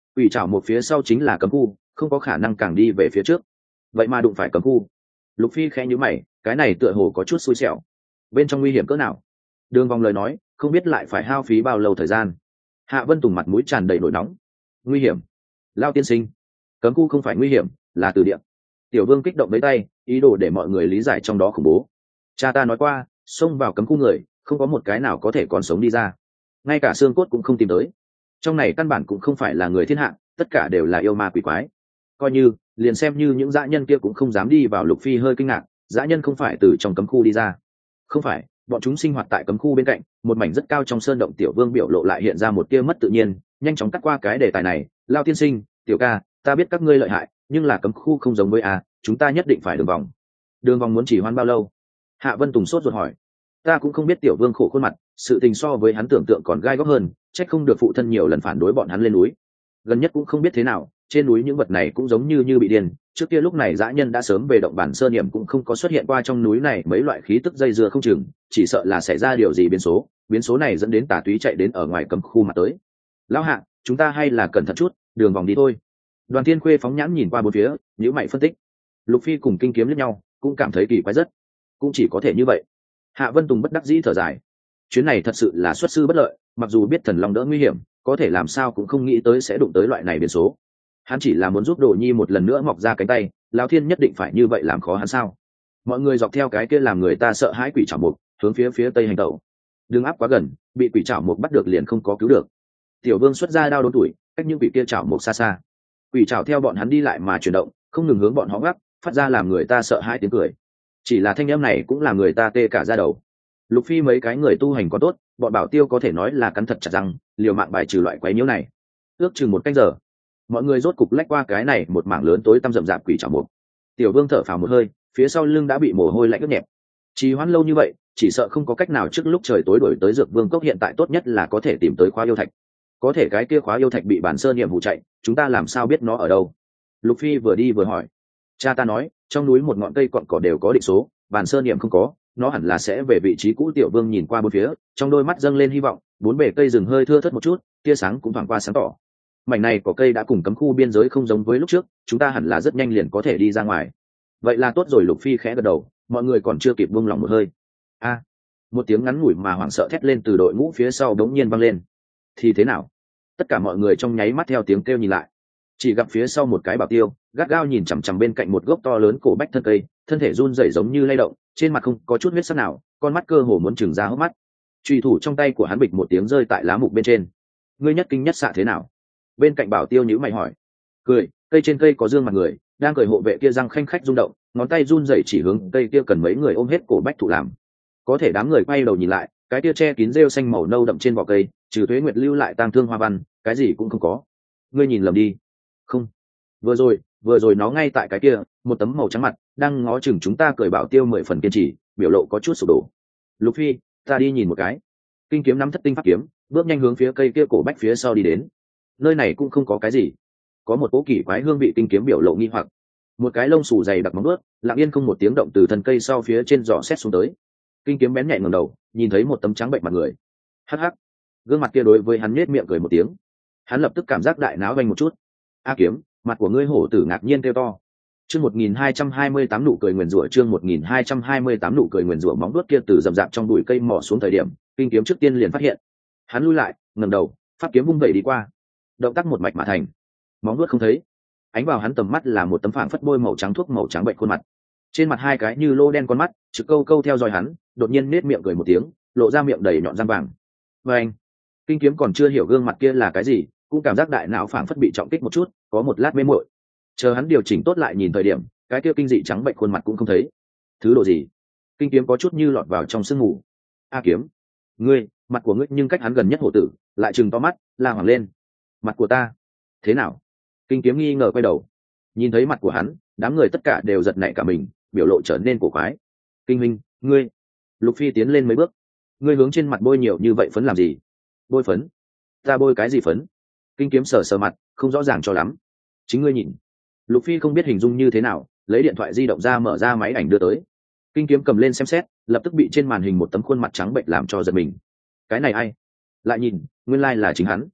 Quỷ trảo một phía sau chính là cấm khu, không có khả năng càng đi về phía trước. Vậy mà đụng phải cấm khu. Lục Phi khẽ nhíu mày, cái này tựa hồ có chút xui xẻo. Bên trong nguy hiểm cỡ nào? Đường Vòng lời nói, không biết lại phải hao phí bao lâu thời gian. Hạ Vân Tùng mặt mũi tràn đầy nổi nóng. Nguy hiểm? Lao tiên sinh, cấm khu không phải nguy hiểm, là từ địa. Tiểu Vương kích động với tay, ý đồ để mọi người lý giải trong đó khủng bố. Cha ta nói qua, xông vào cấm khu người, không có một cái nào có thể còn sống đi ra. Ngay cả xương cốt cũng không tìm tới. Trong này căn bản cũng không phải là người thiên hạ, tất cả đều là yêu ma quỷ quái. Coi như, liền xem như những dã nhân kia cũng không dám đi vào. Lục Phi hơi kinh ngạc, dã nhân không phải từ trong cấm khu đi ra. Không phải, bọn chúng sinh hoạt tại cấm khu bên cạnh, một mảnh rất cao trong sơn động. Tiểu Vương biểu lộ lại hiện ra một tia mất tự nhiên, nhanh chóng cắt qua cái đề tài này. Lao tiên sinh, tiểu ca, ta biết các ngươi lợi hại, nhưng là cấm khu không giống với a, chúng ta nhất định phải đường vòng. Đường vòng muốn chỉ hoãn bao lâu? Hạ Vân Tùng sốt ruột hỏi. Ta cũng không biết. Tiểu Vương khổ khuôn mặt, sự tình so với hắn tưởng tượng còn gai góc hơn, trách không được phụ thân nhiều lần phản đối bọn hắn lên núi. Gần nhất cũng không biết thế nào, trên núi những vật này cũng giống như như bị điên. Trước kia lúc này dã nhân đã sớm về động bản sơn điểm, cũng không có xuất hiện qua trong núi này mấy loại khí tức dây dưa không chừng, chỉ sợ là xảy ra điều gì biến số, biến số này dẫn đến tà túy chạy đến ở ngoài cấm khu mà tới. Lão Hạ, chúng ta hay là cẩn thận chút, đường vòng đi thôi. Đoàn Thiên Khuê phóng nhãn nhìn qua bốn phía, nhíu mày phân tích. Lục Phi cùng Kinh Kiếm liếc nhau, cũng cảm thấy kỳ quái rất. Cũng chỉ có thể như vậy. Hạ Vân Tùng bất đắc dĩ thở dài. Chuyến này thật sự là xuất sư bất lợi, mặc dù biết Thần Long đỡ nguy hiểm, có thể làm sao cũng không nghĩ tới sẽ đụng tới loại này biến số. Hắn chỉ là muốn giúp Đồ Nhi một lần nữa mọc ra cánh tay, Lão Thiên nhất định phải như vậy làm khó hắn sao? Mọi người dọc theo cái kia làm người ta sợ hãi quỷ trảo mục, hướng phía phía tây hành tẩu. Đừng áp quá gần, bị quỷ trảo mục bắt được liền không có cứu được. Tiểu Vương xuất ra đao đốn tuổi, cách những quỷ kia trảo mục xa xa. Quỷ trảo theo bọn hắn đi lại mà chuyển động, không ngừng hướng bọn họ gắt, phát ra làm người ta sợ hãi tiếng cười. Chỉ là thanh âm này cũng làm người ta tê cả da đầu. Lục Phi mấy cái người tu hành có tốt, bọn bảo tiêu có thể nói là cắn thật chặt răng, liều mạng bài trừ loại quái nhiễu này. Ước chừng một canh giờ, mọi người rốt cục lách qua cái này một mảng lớn tối tăm rậm rạp quỷ trảo mục. Tiểu Vương thở phào một hơi, phía sau lưng đã bị mồ hôi lạnh ướt nhẹp. Trì hoãn lâu như vậy, chỉ sợ không có cách nào trước lúc trời tối đuổi tới Dược Vương cốc. Hiện tại tốt nhất là có thể tìm tới khóa yêu thạch. Có thể cái kia khóa yêu thạch bị bản sơn nhiệm vụ chạy, chúng ta làm sao biết nó ở đâu? Lục Phi vừa đi vừa hỏi. Cha ta nói, trong núi một ngọn cây cọn cỏ đều có định số, bản sơn nhiệm không có, nó hẳn là sẽ về vị trí cũ. Tiểu Vương nhìn qua bốn phía, trong đôi mắt dâng lên hy vọng. Bốn bề cây rừng hơi thưa thớt một chút, tia sáng cũng thoảng qua sáng tỏ. Mảnh này có cây đã cùng cấm khu biên giới không giống với lúc trước, chúng ta hẳn là rất nhanh liền có thể đi ra ngoài. Vậy là tốt rồi. Lục Phi khẽ gật đầu, mọi người còn chưa kịp buông lòng một hơi. A, một tiếng ngắn ngủi mà hoảng sợ thét lên từ đội ngũ phía sau đống nhiên vang lên. Thì thế nào? Tất cả mọi người trong nháy mắt theo tiếng kêu nhìn lại, chỉ gặp phía sau một cái bảo tiêu gắt gao nhìn chằm chằm bên cạnh một gốc to lớn cổ bách thân cây, thân thể run rẩy giống như lay động, trên mặt không có chút huyết sắc nào, con mắt cơ hồ muốn trừng ra hốc mắt. Chùy thủ trong tay của hắn bịch một tiếng rơi tại lá mục bên trên. Ngươi nhất kinh nhất xạ thế nào? Bên cạnh bảo tiêu nhíu mày hỏi. Cười, cây trên cây có dương mặt người đang cười. Hộ vệ kia răng khanh khách rung động, ngón tay run rẩy chỉ hướng cây kia cần mấy người ôm hết cổ bách thụ làm. Có thể đám người quay đầu nhìn lại, cái kia che kín rêu xanh màu nâu đậm trên vỏ cây, trừ Tuế Nguyệt lưu lại tang thương hoa văn, cái gì cũng không có. Ngươi nhìn lầm đi. Không, vừa rồi vừa rồi nó ngay tại cái kia, một tấm màu trắng mặt đang ngó chừng chúng ta. Cười bảo tiêu mười phần kiên trì, biểu lộ có chút sụp đổ. Lục Phi, ta đi nhìn một cái. Kinh Kiếm nắm thất tinh pháp kiếm, bước nhanh hướng phía cây kia cổ bách phía sau đi đến. Nơi này cũng không có cái gì, có một cỗ kỳ quái hương vị. Kinh Kiếm biểu lộ nghi hoặc. Một cái lông xù dày đặc móng ướt lặng yên không một tiếng động từ thân cây sau phía trên giỏ xét xuống tới. Kinh Kiếm bén nhạy ngẩng đầu, nhìn thấy một tấm trắng bệnh mặt người. Hắc hắc, gương mặt kia đối với hắn nhếch miệng cười một tiếng. Hắn lập tức cảm giác đại não vành một chút. A Kiếm, mặt của ngươi hổ tử ngạc nhiên kêu to. Chương một nghìn hai trăm hai mươi tám nụ cười nguyền rủa. Chương một nghìn hai trăm hai mươi tám nụ cười nguyền rủa. Móng vuốt kia từ rậm rạp trong bụi cây mò xuống thời điểm, Kinh Kiếm trước tiên liền phát hiện. Hắn lui lại, ngẩng đầu, pháp kiếm vung vẩy đi qua. Động tác một mạch mà thành. Móng vuốt không thấy, ánh vào hắn tầm mắt là một tấm phảng phất bôi màu trắng thuốc màu trắng bệnh khuôn mặt. Trên mặt hai cái như lô đen con mắt trực câu câu theo dõi hắn, đột nhiên nết miệng cười một tiếng, lộ ra miệng đầy nhọn răng vàng. Và anh, Kinh Kiếm còn chưa hiểu gương mặt kia là cái gì, cũng cảm giác đại não phảng phất bị trọng kích một chút, có một lát mê muội. Chờ hắn điều chỉnh tốt lại nhìn thời điểm, cái kia kinh dị trắng bệnh khuôn mặt cũng không thấy. Thứ độ gì? Kinh Kiếm có chút như lọt vào trong sương mù. A Kiếm, ngươi, mặt của ngươi nhưng cách hắn gần nhất hổ tử, lại trừng to mắt, la hoảng lên. Mặt của ta? Thế nào? Kinh Kiếm nghi ngờ quay đầu, nhìn thấy mặt của hắn, đám người tất cả đều giật nảy cả mình, biểu lộ trở nên cổ quái. Kinh Minh, ngươi. Lục Phi tiến lên mấy bước. Ngươi hướng trên mặt bôi nhiều như vậy phấn làm gì? Bôi phấn? Ta bôi cái gì phấn? Kinh Kiếm sờ sờ mặt, không rõ ràng cho lắm. Chính ngươi nhìn. Lục Phi không biết hình dung như thế nào, lấy điện thoại di động ra mở ra máy ảnh đưa tới. Kinh Kiếm cầm lên xem xét, lập tức bị trên màn hình một tấm khuôn mặt trắng bệnh làm cho giật mình. Cái này ai? Lại nhìn, nguyên lai like là chính hắn.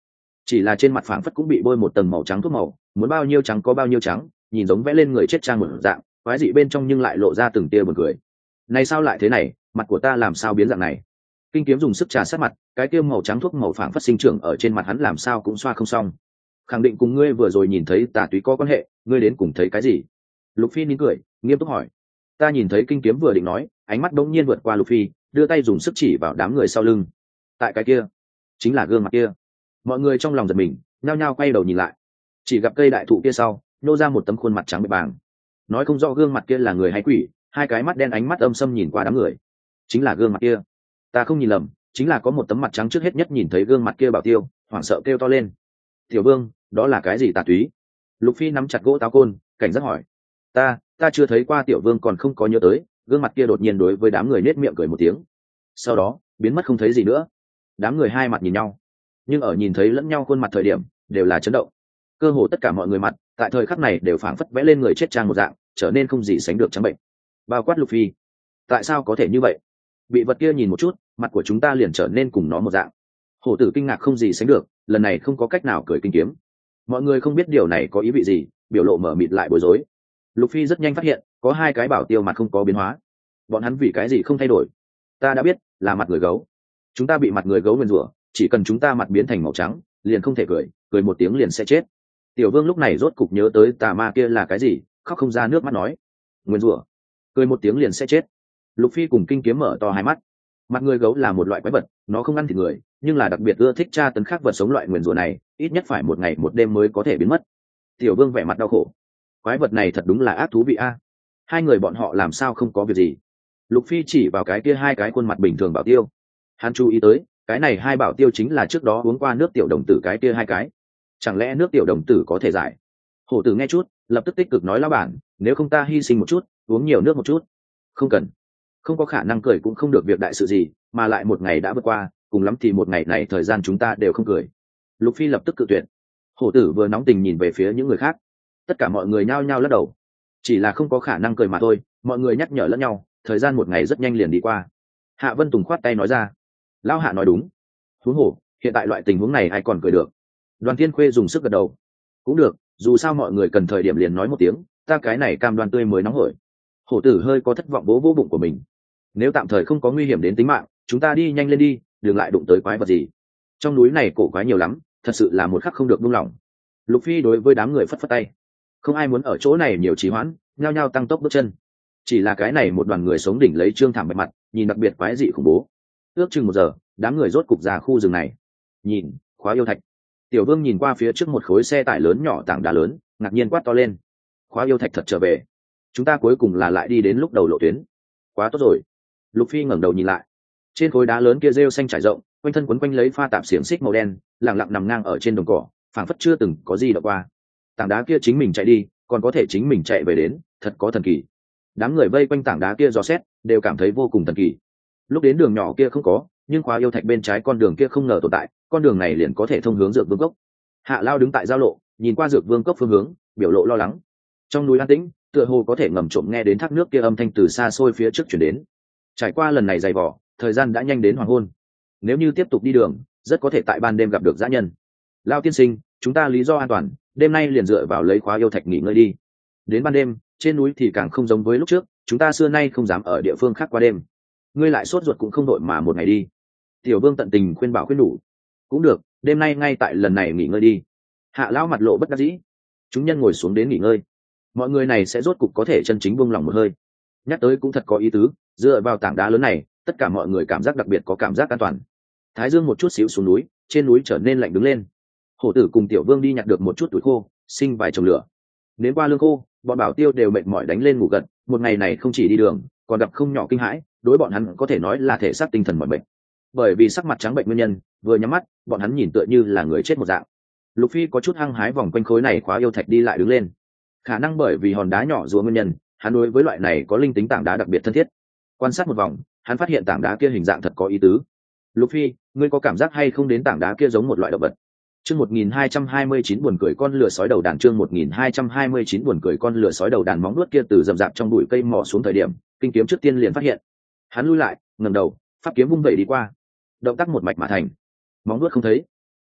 chỉ là trên mặt phảng phất cũng bị bôi một tầng màu trắng thuốc màu, muốn bao nhiêu trắng có bao nhiêu trắng, nhìn giống vẽ lên người chết trang một dạng, quái dị bên trong nhưng lại lộ ra từng tia buồn cười. Này sao lại thế này, mặt của ta làm sao biến dạng này? Kinh kiếm dùng sức trà sát mặt, cái kia màu trắng thuốc màu phảng phất sinh trưởng ở trên mặt hắn làm sao cũng xoa không xong. Khẳng định cùng ngươi vừa rồi nhìn thấy tà túy có quan hệ, ngươi đến cùng thấy cái gì? Lục Phi nín cười, nghiêm túc hỏi. Ta nhìn thấy kinh kiếm vừa định nói, ánh mắt đống nhiên vượt qua Lục Phi, đưa tay dùng sức chỉ vào đám người sau lưng. Tại cái kia, chính là gương mặt kia. Mọi người trong lòng giật mình, nhao nhao quay đầu nhìn lại, chỉ gặp cây đại thụ kia sau nô ra một tấm khuôn mặt trắng bệ bàng, nói không rõ gương mặt kia là người hay quỷ, hai cái mắt đen ánh mắt âm sâm nhìn qua đám người. Chính là gương mặt kia, ta không nhìn lầm, chính là có một tấm mặt trắng trước hết nhất nhìn thấy gương mặt kia Bảo Tiêu hoảng sợ kêu to lên. Tiểu Vương, đó là cái gì tà túy? Lục Phi nắm chặt gỗ táo côn, cảnh giác hỏi. Ta, ta chưa thấy qua. Tiểu Vương còn không có nhớ tới. Gương mặt kia đột nhiên đối với đám người nết miệng cười một tiếng, sau đó biến mất không thấy gì nữa. Đám người hai mặt nhìn nhau, nhưng ở nhìn thấy lẫn nhau khuôn mặt thời điểm đều là chấn động. Cơ hồ tất cả mọi người mặt tại thời khắc này đều phảng phất vẽ lên người chết trang một dạng, trở nên không gì sánh được trắng bệnh, bao quát Lục Phi. Tại sao có thể như vậy? Bị vật kia nhìn một chút, mặt của chúng ta liền trở nên cùng nó một dạng. Hổ tử kinh ngạc không gì sánh được, lần này không có cách nào cười kinh kiếm. Mọi người không biết điều này có ý vị gì, biểu lộ mở mịt lại bối rối. Lục Phi rất nhanh phát hiện có hai cái Bảo Tiêu mặt không có biến hóa. Bọn hắn vì cái gì không thay đổi? Ta đã biết, là mặt người gấu. Chúng ta bị mặt người gấu nguyền rủa, chỉ cần chúng ta mặt biến thành màu trắng liền không thể cười, cười một tiếng liền sẽ chết. Tiểu Vương lúc này rốt cục nhớ tới tà ma kia là cái gì, khóc không ra nước mắt nói. Nguyền rủa, cười một tiếng liền sẽ chết. Lục Phi cùng kinh kiếm mở to hai mắt. Mặt người gấu là một loại quái vật, nó không ăn thịt người, nhưng là đặc biệt ưa thích tra tấn khác vật sống. Loại nguyền rủa này ít nhất phải một ngày một đêm mới có thể biến mất. Tiểu Vương vẻ mặt đau khổ. Quái vật này thật đúng là ác thú vị a. Hai người bọn họ làm sao không có việc gì? Lục Phi chỉ vào cái kia hai cái khuôn mặt bình thường Bảo Tiêu. Hắn chú ý tới, cái này hai Bảo Tiêu chính là trước đó uống qua nước tiểu đồng tử cái kia hai cái. Chẳng lẽ nước tiểu đồng tử có thể giải? Hổ tử nghe chút, lập tức tích cực nói lão bản, nếu không ta hy sinh một chút, uống nhiều nước một chút. Không cần, không có khả năng cười cũng không được việc đại sự gì, mà lại một ngày đã vượt qua, cùng lắm thì một ngày này thời gian chúng ta đều không cười. Lục Phi lập tức cự tuyệt. Hổ tử vừa nóng tình nhìn về phía những người khác, tất cả mọi người nhao nhao lắc đầu. Chỉ là không có khả năng cười mà thôi. Mọi người nhắc nhở lẫn nhau, thời gian một ngày rất nhanh liền đi qua. Hạ Vân Tùng khoát tay nói ra. Lão Hạ nói đúng. Huống hồ, hiện tại loại tình huống này ai còn cười được? Đoàn Thiên Khuê dùng sức gật đầu. Cũng được, dù sao mọi người cần thời điểm liền nói một tiếng, ta cái này cam đoan tươi mới nóng hổi. Hổ tử hơi có thất vọng vỗ vỗ bụng của mình. Nếu tạm thời không có nguy hiểm đến tính mạng, chúng ta đi nhanh lên đi, đừng lại đụng tới quái vật gì. Trong núi này cổ quái nhiều lắm, thật sự là một khắc không được buông lỏng. Lục Phi đối với đám người phất phất tay. Không ai muốn ở chỗ này nhiều trì hoãn, nhao nhao tăng tốc bước chân. Chỉ là cái này một đoàn người sống đỉnh lấy trương thảm bạch mặt, nhìn đặc biệt quái dị khủng bố. Ước chừng một giờ, đám người rốt cục ra khu rừng này. Nhìn, khóa yêu thạch. Tiểu Vương nhìn qua phía trước một khối xe tải lớn nhỏ tảng đá lớn, ngạc nhiên quát to lên. Khóa yêu thạch thật trở về. Chúng ta cuối cùng là lại đi đến lúc đầu lộ tuyến. Quá tốt rồi. Lục Phi ngẩng đầu nhìn lại. Trên khối đá lớn kia rêu xanh trải rộng, quanh thân quấn quanh lấy pha tạp xiềng xích màu đen, lặng lặng nằm ngang ở trên đồng cỏ, phảng phất chưa từng có gì đã qua. Tảng đá kia chính mình chạy đi, còn có thể chính mình chạy về đến, thật có thần kỳ. Đám người vây quanh tảng đá kia dò xét, đều cảm thấy vô cùng thần kỳ. Lúc đến đường nhỏ kia không có, nhưng khóa yêu thạch bên trái con đường kia không ngờ tồn tại, con đường này liền có thể thông hướng Dược Vương cốc. Hạ Lao đứng tại giao lộ, nhìn qua Dược Vương cốc phương hướng, biểu lộ lo lắng. Trong núi an tĩnh, tựa hồ có thể ngầm trộm nghe đến thác nước kia âm thanh từ xa xôi phía trước chuyển đến. Trải qua lần này dày vỏ, thời gian đã nhanh đến hoàng hôn. Nếu như tiếp tục đi đường, rất có thể tại ban đêm gặp được dã nhân. Lao tiên sinh, chúng ta lý do an toàn, đêm nay liền dựa vào lấy khóa yêu thạch nghỉ ngơi đi. Đến ban đêm, trên núi thì càng không giống với lúc trước, chúng ta xưa nay không dám ở địa phương khác qua đêm. Ngươi lại sốt ruột cũng không đội mà một ngày đi. Tiểu Vương tận tình khuyên bảo khuyên đủ. Cũng được, đêm nay ngay tại lần này nghỉ ngơi đi. Hạ lão mặt lộ bất đắc dĩ. Chúng nhân ngồi xuống đến nghỉ ngơi. Mọi người này sẽ rốt cục có thể chân chính buông lòng một hơi. Nhắc tới cũng thật có ý tứ, dựa vào tảng đá lớn này, tất cả mọi người cảm giác đặc biệt có cảm giác an toàn. Thái dương một chút xíu xuống núi, trên núi trở nên lạnh đứng lên. Hổ tử cùng Tiểu Vương đi nhặt được một chút tuổi khô, sinh vài chồng lửa. Đến qua lương khô, bọn Bảo Tiêu đều mệt mỏi đánh lên ngủ gật. Một ngày này không chỉ đi đường, còn gặp không nhỏ kinh hãi, đối bọn hắn có thể nói là thể xác tinh thần mỏi mệt. Bởi vì sắc mặt trắng bệnh nguyên nhân, vừa nhắm mắt, bọn hắn nhìn tựa như là người chết một dạng. Lục Phi có chút hăng hái vòng quanh khối này khóa yêu thạch đi lại đứng lên. Khả năng bởi vì hòn đá nhỏ rùa nguyên nhân, hắn đối với loại này có linh tính tảng đá đặc biệt thân thiết. Quan sát một vòng, hắn phát hiện tảng đá kia hình dạng thật có ý tứ. Lục Phi, ngươi có cảm giác hay không đến tảng đá kia giống một loại động vật? Chương một nghìn hai trăm hai mươi chín buồn cười con lừa sói đầu đàn. Chương một nghìn hai trăm hai mươi chín buồn cười con lừa sói đầu đàn. Móng nuốt kia từ rậm rạp trong bụi cây mò xuống thời điểm, kinh kiếm trước tiên liền phát hiện. Hắn lui lại, ngẩng đầu, pháp kiếm vung vẩy đi qua. Động tác một mạch mà thành. Móng nuốt không thấy.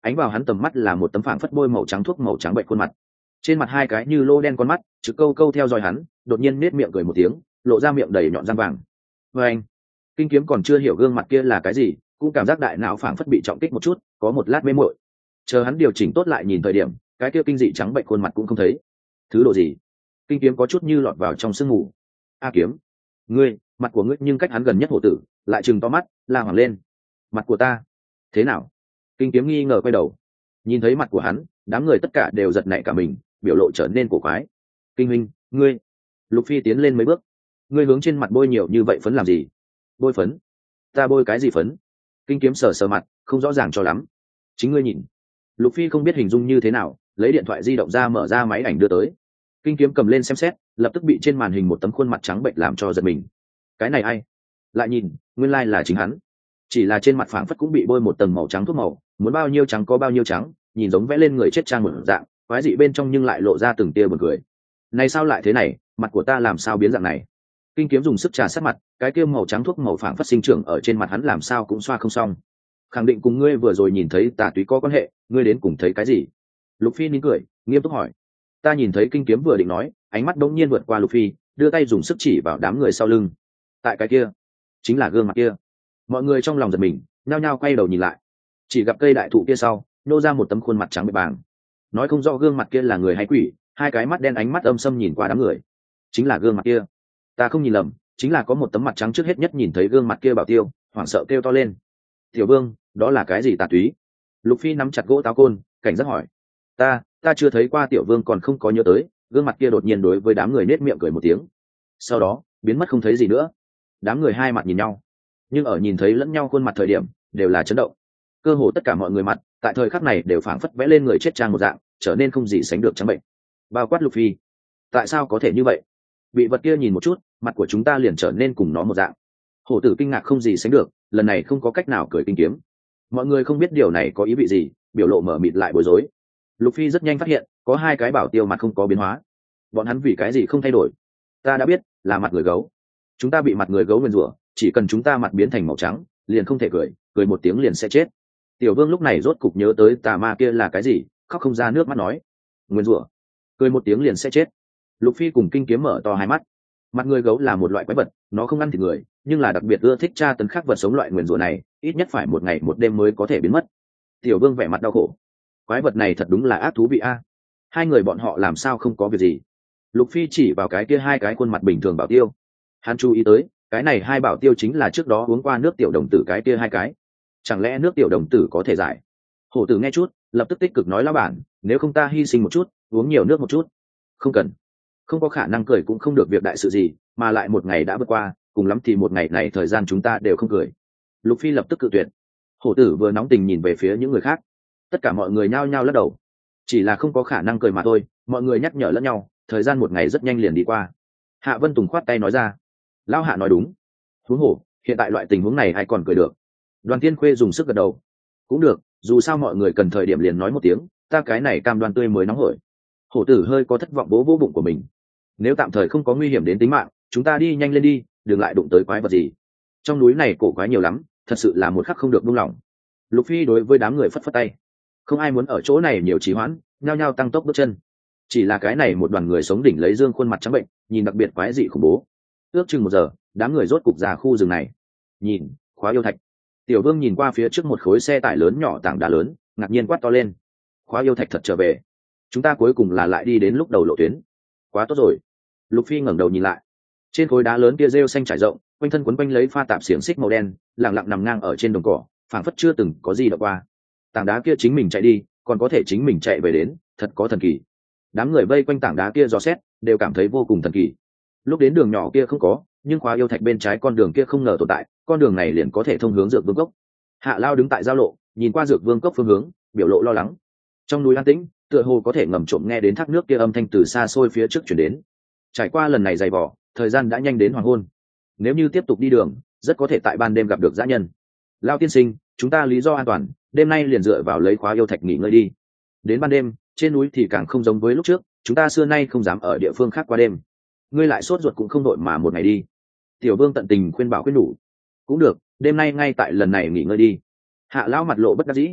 ánh vào hắn tầm mắt là một tấm phảng phất bôi màu trắng thuốc màu trắng bệnh khuôn mặt, trên mặt hai cái như lô đen con mắt trực câu câu theo dõi hắn, đột nhiên nết miệng cười một tiếng, lộ ra miệng đầy nhọn răng vàng. Vê anh, kinh kiếm còn chưa hiểu gương mặt kia là cái gì, cũng cảm giác đại não phảng phất bị trọng kích một chút, có một lát mê muội. Chờ hắn điều chỉnh tốt lại nhìn thời điểm, cái kia kinh dị trắng bệnh khuôn mặt cũng không thấy. Thứ độ gì? Kinh kiếm có chút như lọt vào trong sương mù. A kiếm, ngươi, mặt của ngươi nhưng cách hắn gần nhất hổ tử, lại trừng to mắt, la hoảng lên. Mặt của ta? Thế nào? Kinh kiếm nghi ngờ quay đầu, nhìn thấy mặt của hắn, đám người tất cả đều giật nảy cả mình, biểu lộ trở nên cổ quái. Kinh huynh, ngươi? Lục Phi tiến lên mấy bước. Ngươi hướng trên mặt bôi nhiều như vậy phấn làm gì? Bôi phấn? Ta bôi cái gì phấn? Kinh kiếm sờ sờ mặt, không rõ ràng cho lắm. Chính ngươi nhìn. Lục Phi không biết hình dung như thế nào, lấy điện thoại di động ra mở ra máy ảnh đưa tới. Kinh kiếm cầm lên xem xét, lập tức bị trên màn hình một tấm khuôn mặt trắng bệnh làm cho giật mình. Cái này ai? Lại nhìn, nguyên lai là chính hắn. Chỉ là trên mặt phảng phất cũng bị bôi một tầng màu trắng thuốc màu, muốn bao nhiêu trắng có bao nhiêu trắng, nhìn giống vẽ lên người chết trang một dạng, quái dị bên trong nhưng lại lộ ra từng tia buồn cười. Này sao lại thế này, mặt của ta làm sao biến dạng này? Kinh kiếm dùng sức trà sát mặt, cái kia màu trắng thuốc màu phảng phất sinh trưởng ở trên mặt hắn làm sao cũng xoa không xong. Khẳng định cùng ngươi vừa rồi nhìn thấy tà túy có quan hệ, ngươi đến cùng thấy cái gì? Lục Phi nín cười, nghiêm túc hỏi. Ta nhìn thấy kinh kiếm vừa định nói, ánh mắt đống nhiên vượt qua Lục Phi, đưa tay dùng sức chỉ vào đám người sau lưng. Tại cái kia, chính là gương mặt kia. Mọi người trong lòng giật mình, nhao nhao quay đầu nhìn lại, chỉ gặp cây đại thụ kia sau nô ra một tấm khuôn mặt trắng bệ bàng, nói không rõ gương mặt kia là người hay quỷ, hai cái mắt đen ánh mắt âm sâm nhìn qua đám người. Chính là gương mặt kia, ta không nhìn lầm, chính là có một tấm mặt trắng trước hết nhất nhìn thấy gương mặt kia. Bảo Tiêu hoảng sợ kêu to lên. Tiểu Vương, đó là cái gì tà túy? Lục Phi nắm chặt gỗ táo côn, cảnh giác hỏi. ta ta chưa thấy qua. Tiểu Vương còn không có nhớ tới. Gương mặt kia đột nhiên đối với đám người nết miệng cười một tiếng, sau đó biến mất không thấy gì nữa. Đám người hai mặt nhìn nhau, nhưng ở nhìn thấy lẫn nhau khuôn mặt thời điểm đều là chấn động. Cơ hồ tất cả mọi người mặt tại thời khắc này đều phảng phất vẽ lên người chết trang một dạng, trở nên không gì sánh được trắng bệnh, bao quát Lục Phi. Tại sao có thể như vậy? Bị vật kia nhìn một chút, mặt của chúng ta liền trở nên cùng nó một dạng. Hổ tử kinh ngạc không gì sánh được, lần này không có cách nào cười kinh kiếm. Mọi người không biết điều này có ý vị gì, biểu lộ mở mịt lại bối rối. Lục Phi rất nhanh phát hiện có hai cái Bảo Tiêu mặt không có biến hóa. Bọn hắn vì cái gì không thay đổi? Ta đã biết, là mặt người gấu. Chúng ta bị mặt người gấu nguyền rủa, chỉ cần chúng ta mặt biến thành màu trắng liền không thể cười, cười một tiếng liền sẽ chết. Tiểu Vương lúc này rốt cục nhớ tới tà ma kia là cái gì, khóc không ra nước mắt nói. Nguyền rủa, cười một tiếng liền sẽ chết. Lục Phi cùng kinh kiếm mở to hai mắt. Mặt người gấu là một loại quái vật, nó không ăn thịt người, nhưng là đặc biệt ưa thích tra tấn khác vật sống. Loại nguyền rủa này ít nhất phải một ngày một đêm mới có thể biến mất. Tiểu Vương vẻ mặt đau khổ. Quái vật này thật đúng là ác thú vị a. Hai người bọn họ làm sao không có việc gì? Lục Phi chỉ vào cái kia hai cái khuôn mặt bình thường Bảo Tiêu. Hắn chú ý tới, cái này hai Bảo Tiêu chính là trước đó uống qua nước tiểu đồng tử cái kia hai cái. Chẳng lẽ nước tiểu đồng tử có thể giải? Hổ tử nghe chút, lập tức tích cực nói lão bản, nếu không ta hy sinh một chút, uống nhiều nước một chút. Không cần, không có khả năng cười cũng không được việc đại sự gì, mà lại một ngày đã vượt qua, cùng lắm thì một ngày này thời gian chúng ta đều không cười. Lục Phi lập tức cự tuyệt. Hổ tử vừa nóng tình nhìn về phía những người khác, tất cả mọi người nhao nhao lắc đầu. Chỉ là không có khả năng cười mà thôi. Mọi người nhắc nhở lẫn nhau, thời gian một ngày rất nhanh liền đi qua. Hạ Vân Tùng khoát tay nói ra. Lão Hạ nói đúng. Huống hồ, hiện tại loại tình huống này ai còn cười được? Đoàn Thiên Khuê dùng sức gật đầu. Cũng được, dù sao mọi người cần thời điểm liền nói một tiếng, ta cái này cam đoan tươi mới nóng hổi. Hổ tử hơi có thất vọng bố vỗ bụng của mình. Nếu tạm thời không có nguy hiểm đến tính mạng, chúng ta đi nhanh lên đi, đừng lại đụng tới quái vật gì. Trong núi này cổ quái nhiều lắm, thật sự là một khắc không được buông lỏng. Lục Phi đối với đám người phất phất tay. Không ai muốn ở chỗ này nhiều trì hoãn, nhao nhao tăng tốc bước chân. Chỉ là cái này một đoàn người sống đỉnh lấy dương khuôn mặt trắng bệnh, nhìn đặc biệt quái dị khủng bố. Ước chừng một giờ, đám người rốt cục ra khu rừng này. Nhìn, khóa yêu thạch. Tiểu Vương nhìn qua phía trước một khối xe tải lớn nhỏ tảng đá lớn, ngạc nhiên quát to lên. Khóa yêu thạch thật trở về. Chúng ta cuối cùng là lại đi đến lúc đầu lộ tuyến. Quá tốt rồi. Lục Phi ngẩng đầu nhìn lại. Trên khối đá lớn kia rêu xanh trải rộng, quanh thân quấn quanh lấy pha tạp xiềng xích màu đen, lặng lặng nằm ngang ở trên đồng cỏ, phảng phất chưa từng có gì đã qua. Tảng đá kia chính mình chạy đi, còn có thể chính mình chạy về đến, thật có thần kỳ. Đám người vây quanh tảng đá kia dò xét, đều cảm thấy vô cùng thần kỳ. Lúc đến đường nhỏ kia không có, nhưng khóa yêu thạch bên trái con đường kia không ngờ tồn tại, con đường này liền có thể thông hướng Dược Vương cốc. Hạ Lao đứng tại giao lộ, nhìn qua Dược Vương cốc phương hướng, biểu lộ lo lắng. Trong núi an tĩnh, tựa hồ có thể ngầm trộm nghe đến thác nước kia âm thanh từ xa xôi phía trước truyền đến. Trải qua lần này dày vò, thời gian đã nhanh đến hoàng hôn. Nếu như tiếp tục đi đường, rất có thể tại ban đêm gặp được dã nhân. Lao tiên sinh, chúng ta lý do an toàn, đêm nay liền dựa vào lấy khóa yêu thạch nghỉ ngơi đi. Đến ban đêm, trên núi thì càng không giống với lúc trước, chúng ta xưa nay không dám ở địa phương khác qua đêm. Ngươi lại sốt ruột cũng không đội mà một ngày đi. Tiểu Vương tận tình khuyên bảo khuyên đủ. Cũng được, đêm nay ngay tại lần này nghỉ ngơi đi. Hạ lão mặt lộ bất đắc dĩ.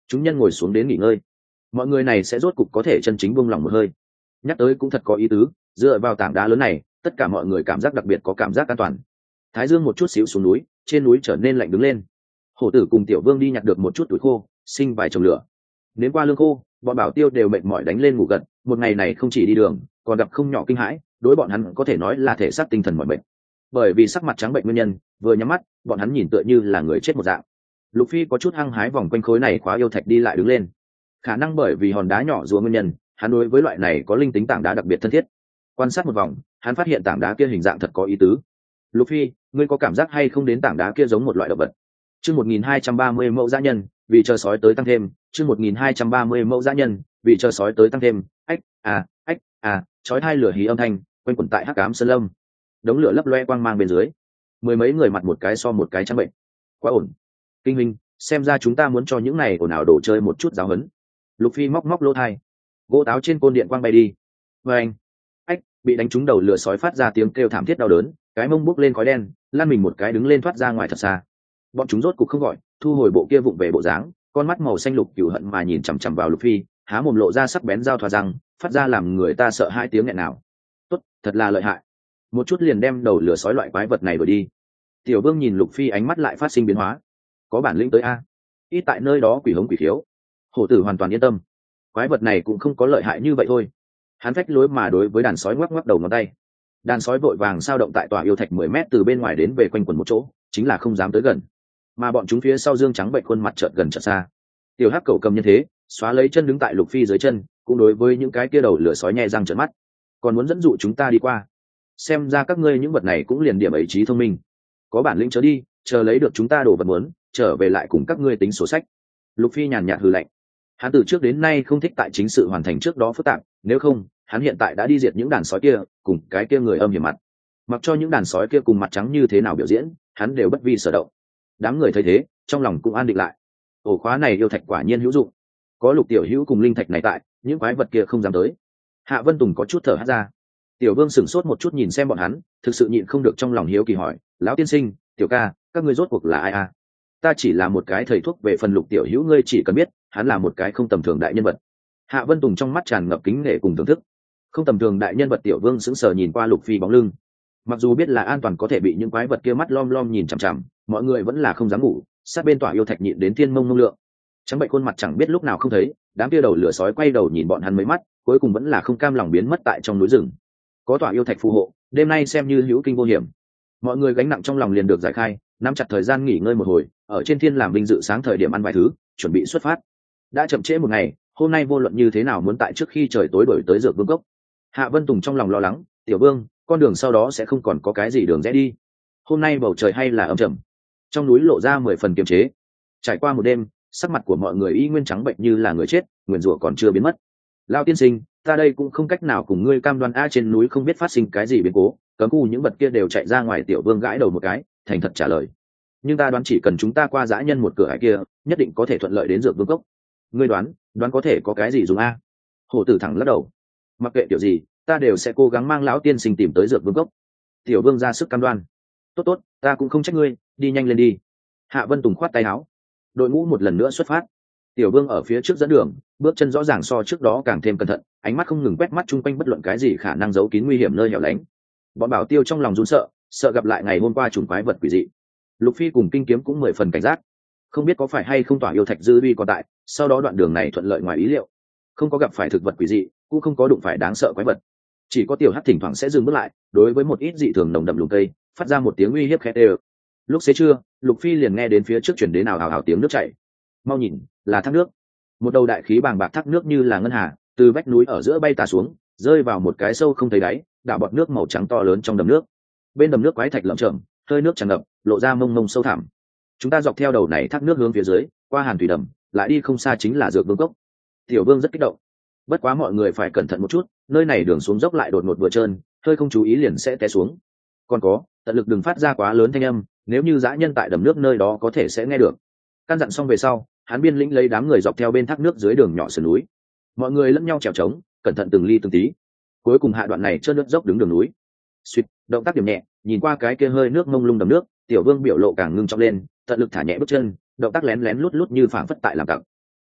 chúng nhân ngồi xuống đến nghỉ ngơi. Mọi người này sẽ rốt cục có thể chân chính buông lòng một hơi. Nhắc tới cũng thật có ý tứ, dựa vào tảng đá lớn này, tất cả mọi người cảm giác đặc biệt có cảm giác an toàn. Thái dương một chút xíu xuống núi, trên núi trở nên lạnh đứng lên. Hổ tử cùng Tiểu Vương đi nhặt được một chút tuổi khô, sinh vài chồng lửa. Đến qua lương khô, bọn bảo tiêu đều mệt mỏi đánh lên ngủ gật. Một ngày này không chỉ đi đường, còn gặp không nhỏ kinh hãi, đối bọn hắn có thể nói là thể xác tinh thần mỏi mệt. Bởi vì sắc mặt trắng bệnh nguyên nhân, vừa nhắm mắt, bọn hắn nhìn tựa như là người chết một dạng. Lục Phi có chút hăng hái vòng quanh khối này khóa yêu thạch đi lại đứng lên. Khả năng bởi vì hòn đá nhỏ rùa nguyên nhân, hắn đối với loại này có linh tính tảng đá đặc biệt thân thiết. Quan sát một vòng, hắn phát hiện tảng đá kia hình dạng thật có ý tứ. Lục Phi, ngươi có cảm giác hay không đến tảng đá kia giống một loại động vật? Chương một nghìn hai trăm ba mươi mẫu dã nhân, vì chờ sói tới tăng thêm. Chương một nghìn hai trăm ba mươi mẫu dã nhân, vì chờ sói tới tăng thêm. Ách, à, ách, à, chói tai lửa hí âm thanh quanh quẩn tại hắc ám sơn lâm. Đống lửa lấp loe quang mang bên dưới, mười mấy người mặt một cái so một cái trắng bệnh. Quá ổn. Kinh minh, xem ra chúng ta muốn cho những này ồn ào đồ chơi một chút giáo huấn. Lục Phi móc móc lỗ thai, gỗ táo trên côn điện quang bay đi. Và anh, ách, bị đánh trúng đầu lửa sói phát ra tiếng kêu thảm thiết đau đớn, cái mông bốc lên khói đen, lan mình một cái đứng lên thoát ra ngoài thật xa. Bọn chúng rốt cục không gọi, thu hồi bộ kia vụng về bộ dáng, con mắt màu xanh lục cừu hận mà nhìn chằm chằm vào Lục Phi, há mồm lộ ra sắc bén dao thoa răng, phát ra làm người ta sợ hãi tiếng nghẹn nào. Tốt, thật là lợi hại. Một chút liền đem đầu lửa sói loại quái vật này đuổi đi. Tiểu Vương nhìn Lục Phi ánh mắt lại phát sinh biến hóa. Có bản lĩnh tới a. Ít tại nơi đó quỷ hống quỷ khiếu. Hổ tử hoàn toàn yên tâm. Quái vật này cũng không có lợi hại như vậy thôi. Hắn phách lối mà đối với đàn sói ngoắc ngoắc đầu ngón tay. Đàn sói vội vàng sao động tại tòa yêu thạch mười mét từ bên ngoài đến về quanh quần một chỗ, chính là không dám tới gần. Mà bọn chúng phía sau dương trắng bệnh khuôn mặt chợt gần chợt xa. Tiểu Hắc cẩu cầm nhân thế, xóa lấy chân đứng tại Lục Phi dưới chân, cũng đối với những cái kia đầu lửa sói nhè răng trợn mắt. Còn muốn dẫn dụ chúng ta đi qua. Xem ra các ngươi những vật này cũng liền điểm ấy trí thông minh. Có bản lĩnh chớ đi, chờ lấy được chúng ta đồ vật muốn, trở về lại cùng các ngươi tính sổ sách. Lục Phi nhàn nhạt hừ lạnh. Hắn từ trước đến nay không thích tại chính sự hoàn thành trước đó phức tạp, nếu không, hắn hiện tại đã đi diệt những đàn sói kia, cùng cái kia người âm hiểm mặt. Mặc cho những đàn sói kia cùng mặt trắng như thế nào biểu diễn, hắn đều bất vi sở động. Đám người thấy thế, trong lòng cũng an định lại. Ổ khóa này yêu thạch quả nhiên hữu dụng. Có Lục tiểu hữu cùng linh thạch này tại, những quái vật kia không dám tới. Hạ Vân Tùng có chút thở hắt ra. Tiểu Vương sửng sốt một chút nhìn xem bọn hắn, thực sự nhịn không được trong lòng hiếu kỳ hỏi, lão tiên sinh, Tiểu ca, các ngươi rốt cuộc là ai à? Ta chỉ là một cái thầy thuốc về phần Lục tiểu hữu, ngươi chỉ cần biết, hắn là một cái không tầm thường đại nhân vật. Hạ Vân Tùng trong mắt tràn ngập kính nể cùng thưởng thức. Không tầm thường đại nhân vật. Tiểu Vương sững sờ nhìn qua Lục Phi bóng lưng. Mặc dù biết là an toàn có thể bị những quái vật kia mắt lom lom nhìn chằm chằm, mọi người vẫn là không dám ngủ, sát bên tỏa yêu thạch nhịn đến thiên mông mông lượng. Trắng bệnh khuôn mặt chẳng biết lúc nào không thấy, đám kia đầu lửa sói quay đầu nhìn bọn hắn mấy mắt, cuối cùng vẫn là không cam lòng biến mất tại trong núi rừng. Có tỏa yêu thạch phù hộ, đêm nay xem như hữu kinh vô hiểm. Mọi người gánh nặng trong lòng liền được giải khai, nắm chặt thời gian nghỉ ngơi một hồi, ở trên thiên làm vinh dự sáng thời điểm ăn vài thứ, chuẩn bị xuất phát. Đã chậm trễ một ngày, hôm nay vô luận như thế nào muốn tại trước khi trời tối đổi tới Dược Vương cốc. Hạ Vân Tùng trong lòng lo lắng, Tiểu Vương, con đường sau đó sẽ không còn có cái gì đường rẽ đi. Hôm nay bầu trời hay là âm trầm, trong núi lộ ra mười phần kiềm chế. Trải qua một đêm, sắc mặt của mọi người y nguyên trắng bệnh như là người chết, nguyền rủa còn chưa biến mất. Lao tiên sinh, ta đây cũng không cách nào cùng ngươi cam đoan a, trên núi không biết phát sinh cái gì biến cố, cấm khu những vật kia đều chạy ra ngoài. Tiểu Vương gãi đầu một cái, thành thật trả lời. Nhưng ta đoán chỉ cần chúng ta qua dã nhân một cửa ải kia, nhất định có thể thuận lợi đến Dược Vương cốc. Ngươi đoán, đoán có thể có cái gì dùng a? Hổ tử thẳng lắc đầu. Mặc kệ kiểu gì, ta đều sẽ cố gắng mang lão tiên sinh tìm tới Dược Vương cốc. Tiểu Vương ra sức cam đoan. Tốt tốt, ta cũng không trách ngươi, đi nhanh lên đi. Hạ Vân Tùng khoát tay áo. Đội ngũ một lần nữa xuất phát. Tiểu Vương ở phía trước dẫn đường, bước chân rõ ràng so trước đó càng thêm cẩn thận, ánh mắt không ngừng quét mắt chung quanh bất luận cái gì khả năng giấu kín nguy hiểm nơi hẻo lánh. Bọn bảo tiêu trong lòng run sợ, sợ gặp lại ngày hôm qua trùng quái vật quỷ dị. Lục Phi cùng Kinh Kiếm cũng mười phần cảnh giác, không biết có phải hay không tỏa yêu thạch dư uy còn tại, sau đó đoạn đường này thuận lợi ngoài ý liệu, không có gặp phải thực vật quỷ dị, cũng không có đụng phải đáng sợ quái vật. Chỉ có Tiểu Hắc thỉnh thoảng sẽ dừng bước lại, đối với một ít dị thường nồng đậm lùm cây, phát ra một tiếng uy hiếp khẽ đều. Lúc xế trưa, Lục Phi liền nghe đến phía trước chuyển đến nào hào hào tiếng nước chảy. Mau nhìn, là thác nước. Một đầu đại khí bàng bạc thác nước như là ngân hà, từ vách núi ở giữa bay tà xuống, rơi vào một cái sâu không thấy đáy, đảo bọt nước màu trắng to lớn trong đầm nước. Bên đầm nước quái thạch lởm chởm, hơi nước tràn ngập, lộ ra mông mông sâu thẳm. Chúng ta dọc theo đầu này thác nước hướng phía dưới, qua Hàn Thủy đầm, lại đi không xa chính là Dược Vương cốc. Tiểu Vương rất kích động. Bất quá mọi người phải cẩn thận một chút, nơi này đường xuống dốc lại đột ngột vừa trơn, hơi không chú ý liền sẽ té xuống. Còn có, tận lực đừng phát ra quá lớn thanh âm, nếu như dã nhân tại đầm nước nơi đó có thể sẽ nghe được. Căn dặn xong về sau, hắn biên lĩnh lấy đám người dọc theo bên thác nước dưới đường nhỏ sườn núi. Mọi người lẫn nhau trèo trống, cẩn thận từng ly từng tí. Cuối cùng hạ đoạn này trơn nước dốc đứng đường núi. Suýt, động tác điểm nhẹ, nhìn qua cái kia hơi nước mông lung đầm nước, Tiểu Vương biểu lộ càng ngưng trọng lên, tận lực thả nhẹ bước chân, động tác lén lén lút lút như phảng phất tại làm tặng.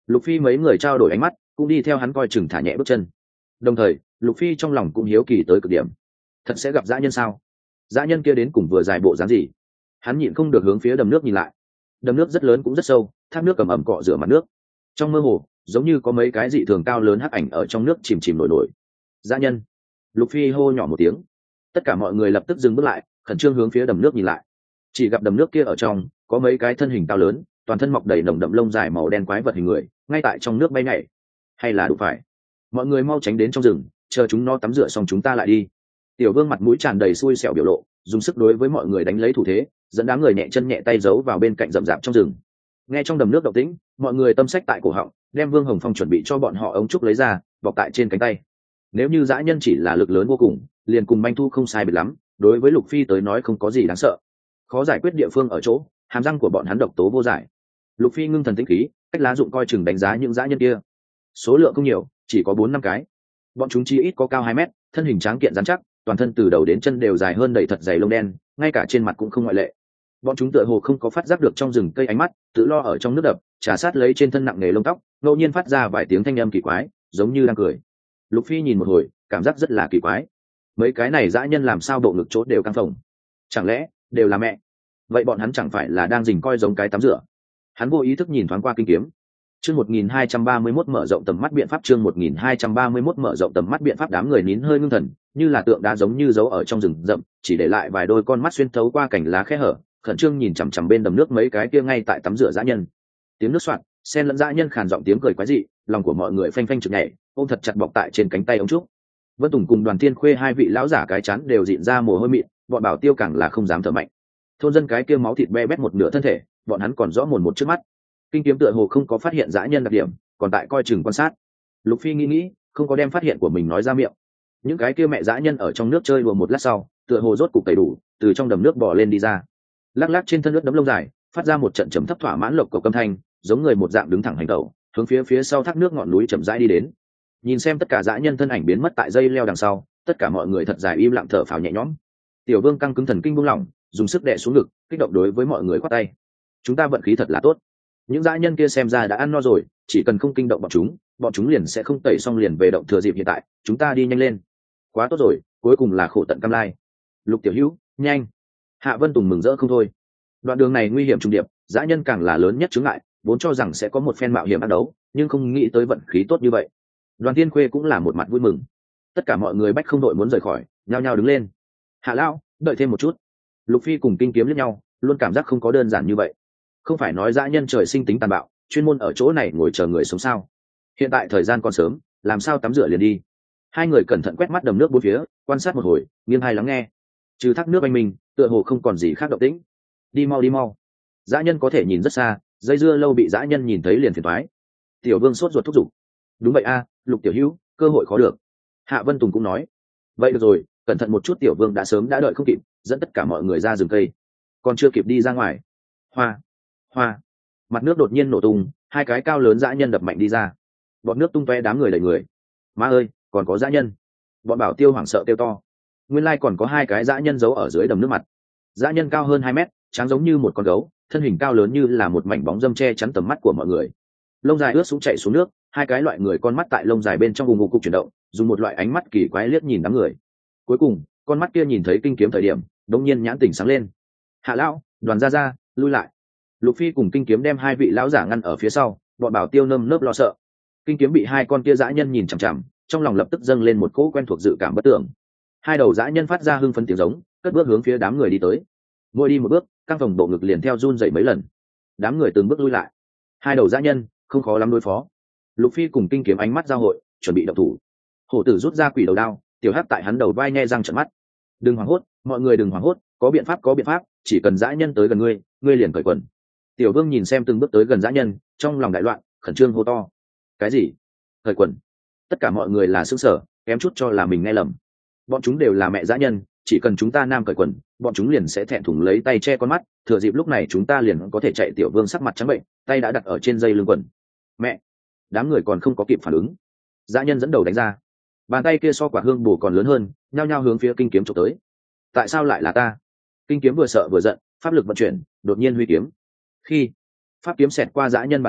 Lục Phi mấy người trao đổi ánh mắt, cũng đi theo hắn coi chừng thả nhẹ bước chân. Đồng thời, Lục Phi trong lòng cũng hiếu kỳ tới cực điểm. Thật sẽ gặp dã nhân sao? Dã nhân kia đến cùng vừa dài bộ dáng gì? Hắn nhịn không được hướng phía đầm nước nhìn lại. Đầm nước rất lớn cũng rất sâu, thác nước cầm ẩm cọ rửa mặt nước. Trong mơ hồ, giống như có mấy cái dị thường cao lớn hắc ảnh ở trong nước chìm chìm nổi nổi. Dã nhân. Lục Phi hô nhỏ một tiếng. Tất cả mọi người lập tức dừng bước lại, khẩn trương hướng phía đầm nước nhìn lại. Chỉ gặp đầm nước kia ở trong có mấy cái thân hình cao lớn, toàn thân mọc đầy nồng đậm lông dài màu đen quái vật hình người, ngay tại trong nước bay nhảy. Hay là đụng phải? Mọi người mau tránh đến trong rừng, chờ chúng nó tắm rửa xong chúng ta lại đi. Tiểu Vương mặt mũi tràn đầy xui xẻo biểu lộ, dùng sức đối với mọi người đánh lấy thủ thế, dẫn đám người nhẹ chân nhẹ tay giấu vào bên cạnh rậm rạp trong rừng. Nghe trong đầm nước động tĩnh, mọi người tâm sách tại cổ họng, đem Vương Hồng Phong chuẩn bị cho bọn họ ống trúc lấy ra, bọc tại trên cánh tay. Nếu như dã nhân chỉ là lực lớn vô cùng, liền cùng manh thu không sai biệt lắm, đối với Lục Phi tới nói không có gì đáng sợ. Khó giải quyết địa phương ở chỗ, hàm răng của bọn hắn độc tố vô giải. Lục Phi ngưng thần tĩnh khí, cách lá dụng coi chừng đánh giá những dã nhân kia. Số lượng không nhiều, chỉ có bốn năm cái. Bọn chúng chi ít có cao hai mét, thân hình tráng kiện rắn chắc, toàn thân từ đầu đến chân đều dài hơn đầy thật dày lông đen, ngay cả trên mặt cũng không ngoại lệ. Bọn chúng tựa hồ không có phát giác được trong rừng cây ánh mắt, tự lo ở trong nước đập, trà sát lấy trên thân nặng nề lông tóc, ngẫu nhiên phát ra vài tiếng thanh âm kỳ quái, giống như đang cười. Lục Phi nhìn một hồi, cảm giác rất là kỳ quái. Mấy cái này dã nhân làm sao bộ ngực chốt đều căng phồng? Chẳng lẽ đều là mẹ? Vậy bọn hắn chẳng phải là đang rình coi giống cái tắm rửa? Hắn vô ý thức nhìn thoáng qua kinh kiếm. Chương một nghìn hai trăm ba mươi mốt mở rộng tầm mắt biện pháp chương một nghìn hai trăm ba mươi mốt mở rộng tầm mắt biện pháp đám người nín hơi ngưng thần, như là tượng đá giống như giấu ở trong rừng rậm, chỉ để lại vài đôi con mắt xuyên thấu qua cảnh lá khe hở, khẩn trương nhìn chằm chằm bên đầm nước mấy cái kia ngay tại tắm rửa dã nhân. Tiếng nước xoạt, xen lẫn dã nhân khàn giọng tiếng cười quái dị, lòng của mọi người phanh phanh chực nhảy, ôm thật chặt bọc tại trên cánh tay ống trúc. Vân Tùng cùng Đoàn Thiên Khuê hai vị lão giả cái chán đều dịn ra mồ hôi mịn, bọn Bảo Tiêu càng là không dám thở mạnh. Thôn dân cái kia máu thịt be bét một nửa thân thể, bọn hắn còn rõ mồn một trước mắt. Kinh kiếm tựa hồ không có phát hiện dã nhân đặc điểm, còn tại coi chừng quan sát. Lục Phi nghĩ nghĩ, không có đem phát hiện của mình nói ra miệng. Những cái kia mẹ dã nhân ở trong nước chơi đùa một lát sau, tựa hồ rốt cục tẩy đủ, từ trong đầm nước bò lên đi ra. Lắc lắc trên thân nước đấm lông dài, phát ra một trận trầm thấp thỏa mãn lộc cộc âm thanh, giống người một dạng đứng thẳng hành tẩu, hướng phía phía sau thác nước ngọn núi chậm rãi đi đến. Nhìn xem tất cả dã nhân thân ảnh biến mất tại dây leo đằng sau, tất cả mọi người thật dài im lặng thở phào nhẹ nhõm. Tiểu Vương căng cứng thần kinh buông lỏng, dùng sức đè xuống ngực, kích động đối với mọi người khoát tay. Chúng ta vận khí thật là tốt. Những dã nhân kia xem ra đã ăn no rồi, chỉ cần không kinh động bọn chúng, bọn chúng liền sẽ không tẩy xong liền về động thừa dịp hiện tại, chúng ta đi nhanh lên. Quá tốt rồi, cuối cùng là khổ tận cam lai. Lục Tiểu Hữu, nhanh. Hạ Vân Tùng mừng rỡ không thôi. Đoạn đường này nguy hiểm trùng điệp, dã nhân càng là lớn nhất chướng ngại, vốn cho rằng sẽ có một phen mạo hiểm ác đấu, nhưng không nghĩ tới vận khí tốt như vậy. Đoàn Thiên Khuê cũng là một mặt vui mừng. Tất cả mọi người bách không đội muốn rời khỏi, nhao nhao đứng lên. Hạ lão, đợi thêm một chút. Lục Phi cùng Kinh Kiếm liếc nhau, luôn cảm giác không có đơn giản như vậy. Không phải nói dã nhân trời sinh tính tàn bạo, chuyên môn ở chỗ này ngồi chờ người sống sao? Hiện tại thời gian còn sớm, làm sao tắm rửa liền đi? Hai người cẩn thận quét mắt đầm nước bốn phía, quan sát một hồi, nghiêng hai lắng nghe. Trừ thác nước anh mình, tựa hồ không còn gì khác động tĩnh. Đi mau đi mau. Dã nhân có thể nhìn rất xa, dây dưa lâu bị dã nhân nhìn thấy liền phiền toái. Tiểu Vương sốt ruột thúc giục. Đúng vậy a, Lục Tiểu Hữu, cơ hội khó được. Hạ Vân Tùng cũng nói. Vậy được rồi, cẩn thận một chút. Tiểu Vương đã sớm đã đợi không kịp, dẫn tất cả mọi người ra rừng cây. Còn chưa kịp đi ra ngoài. Hoa, hoa. Mặt nước đột nhiên nổ tung, hai cái cao lớn dã nhân đập mạnh đi ra. Bọn nước tung tóe đám người đầy người. Má ơi, còn có dã nhân. Bọn Bảo Tiêu hoảng sợ kêu to. Nguyên lai còn có hai cái dã nhân giấu ở dưới đầm nước mặt. Dã nhân cao hơn hai mét, trắng giống như một con gấu, thân hình cao lớn như là một mảnh bóng dâm che chắn tầm mắt của mọi người. Lông dài ướt sũng chạy xuống nước, hai cái loại người con mắt tại lông dài bên trong vùng ngục cục chuyển động, dùng một loại ánh mắt kỳ quái liếc nhìn đám người. Cuối cùng, con mắt kia nhìn thấy Kinh Kiếm thời điểm, đột nhiên nhãn tỉnh sáng lên. Hạ lão, Đoàn gia gia, lui lại. Lục Phi cùng Kinh Kiếm đem hai vị lão giả ngăn ở phía sau, bọn Bảo Tiêu nơm nớp lo sợ. Kinh Kiếm bị hai con kia dã nhân nhìn chằm chằm, trong lòng lập tức dâng lên một cỗ quen thuộc dự cảm bất tưởng. Hai đầu dã nhân phát ra hưng phấn tiếng giống, cất bước hướng phía đám người đi tới. Mỗi đi một bước, căng phòng bộ ngực liền theo run dậy mấy lần. Đám người từng bước lui lại. Hai đầu dã nhân không khó lắm đối phó. Lục Phi cùng Kinh Kiếm ánh mắt giao hội, chuẩn bị động thủ. Hổ tử rút ra quỷ đầu đao, tiểu hắc tại hắn đầu vai nhe răng trợn mắt. Đừng hoảng hốt, mọi người đừng hoảng hốt, có biện pháp có biện pháp, chỉ cần dã nhân tới gần ngươi, ngươi liền cởi quần. Tiểu Vương nhìn xem từng bước tới gần dã nhân, trong lòng đại loạn, khẩn trương hô to. Cái gì? Cởi quần? Tất cả mọi người là sững sờ, kém chút cho là mình nghe lầm. Bọn chúng đều là mẹ dã nhân, chỉ cần chúng ta nam cởi quần, bọn chúng liền sẽ thẹn thùng lấy tay che con mắt, thừa dịp lúc này chúng ta liền có thể chạy. Tiểu Vương sắc mặt trắng bệnh, tay đã đặt ở trên dây lưng quần. Mẹ! Đám người còn không có kịp phản ứng, dã nhân dẫn đầu đánh ra, bàn tay kia so quả hương bù còn lớn hơn, nhao nhao hướng phía Kinh Kiếm chụp tới. Tại sao lại là ta? Kinh Kiếm vừa sợ vừa giận, pháp lực vận chuyển, đột nhiên huy kiếm. Khi pháp kiếm xẹt qua dã nhân bàn tay,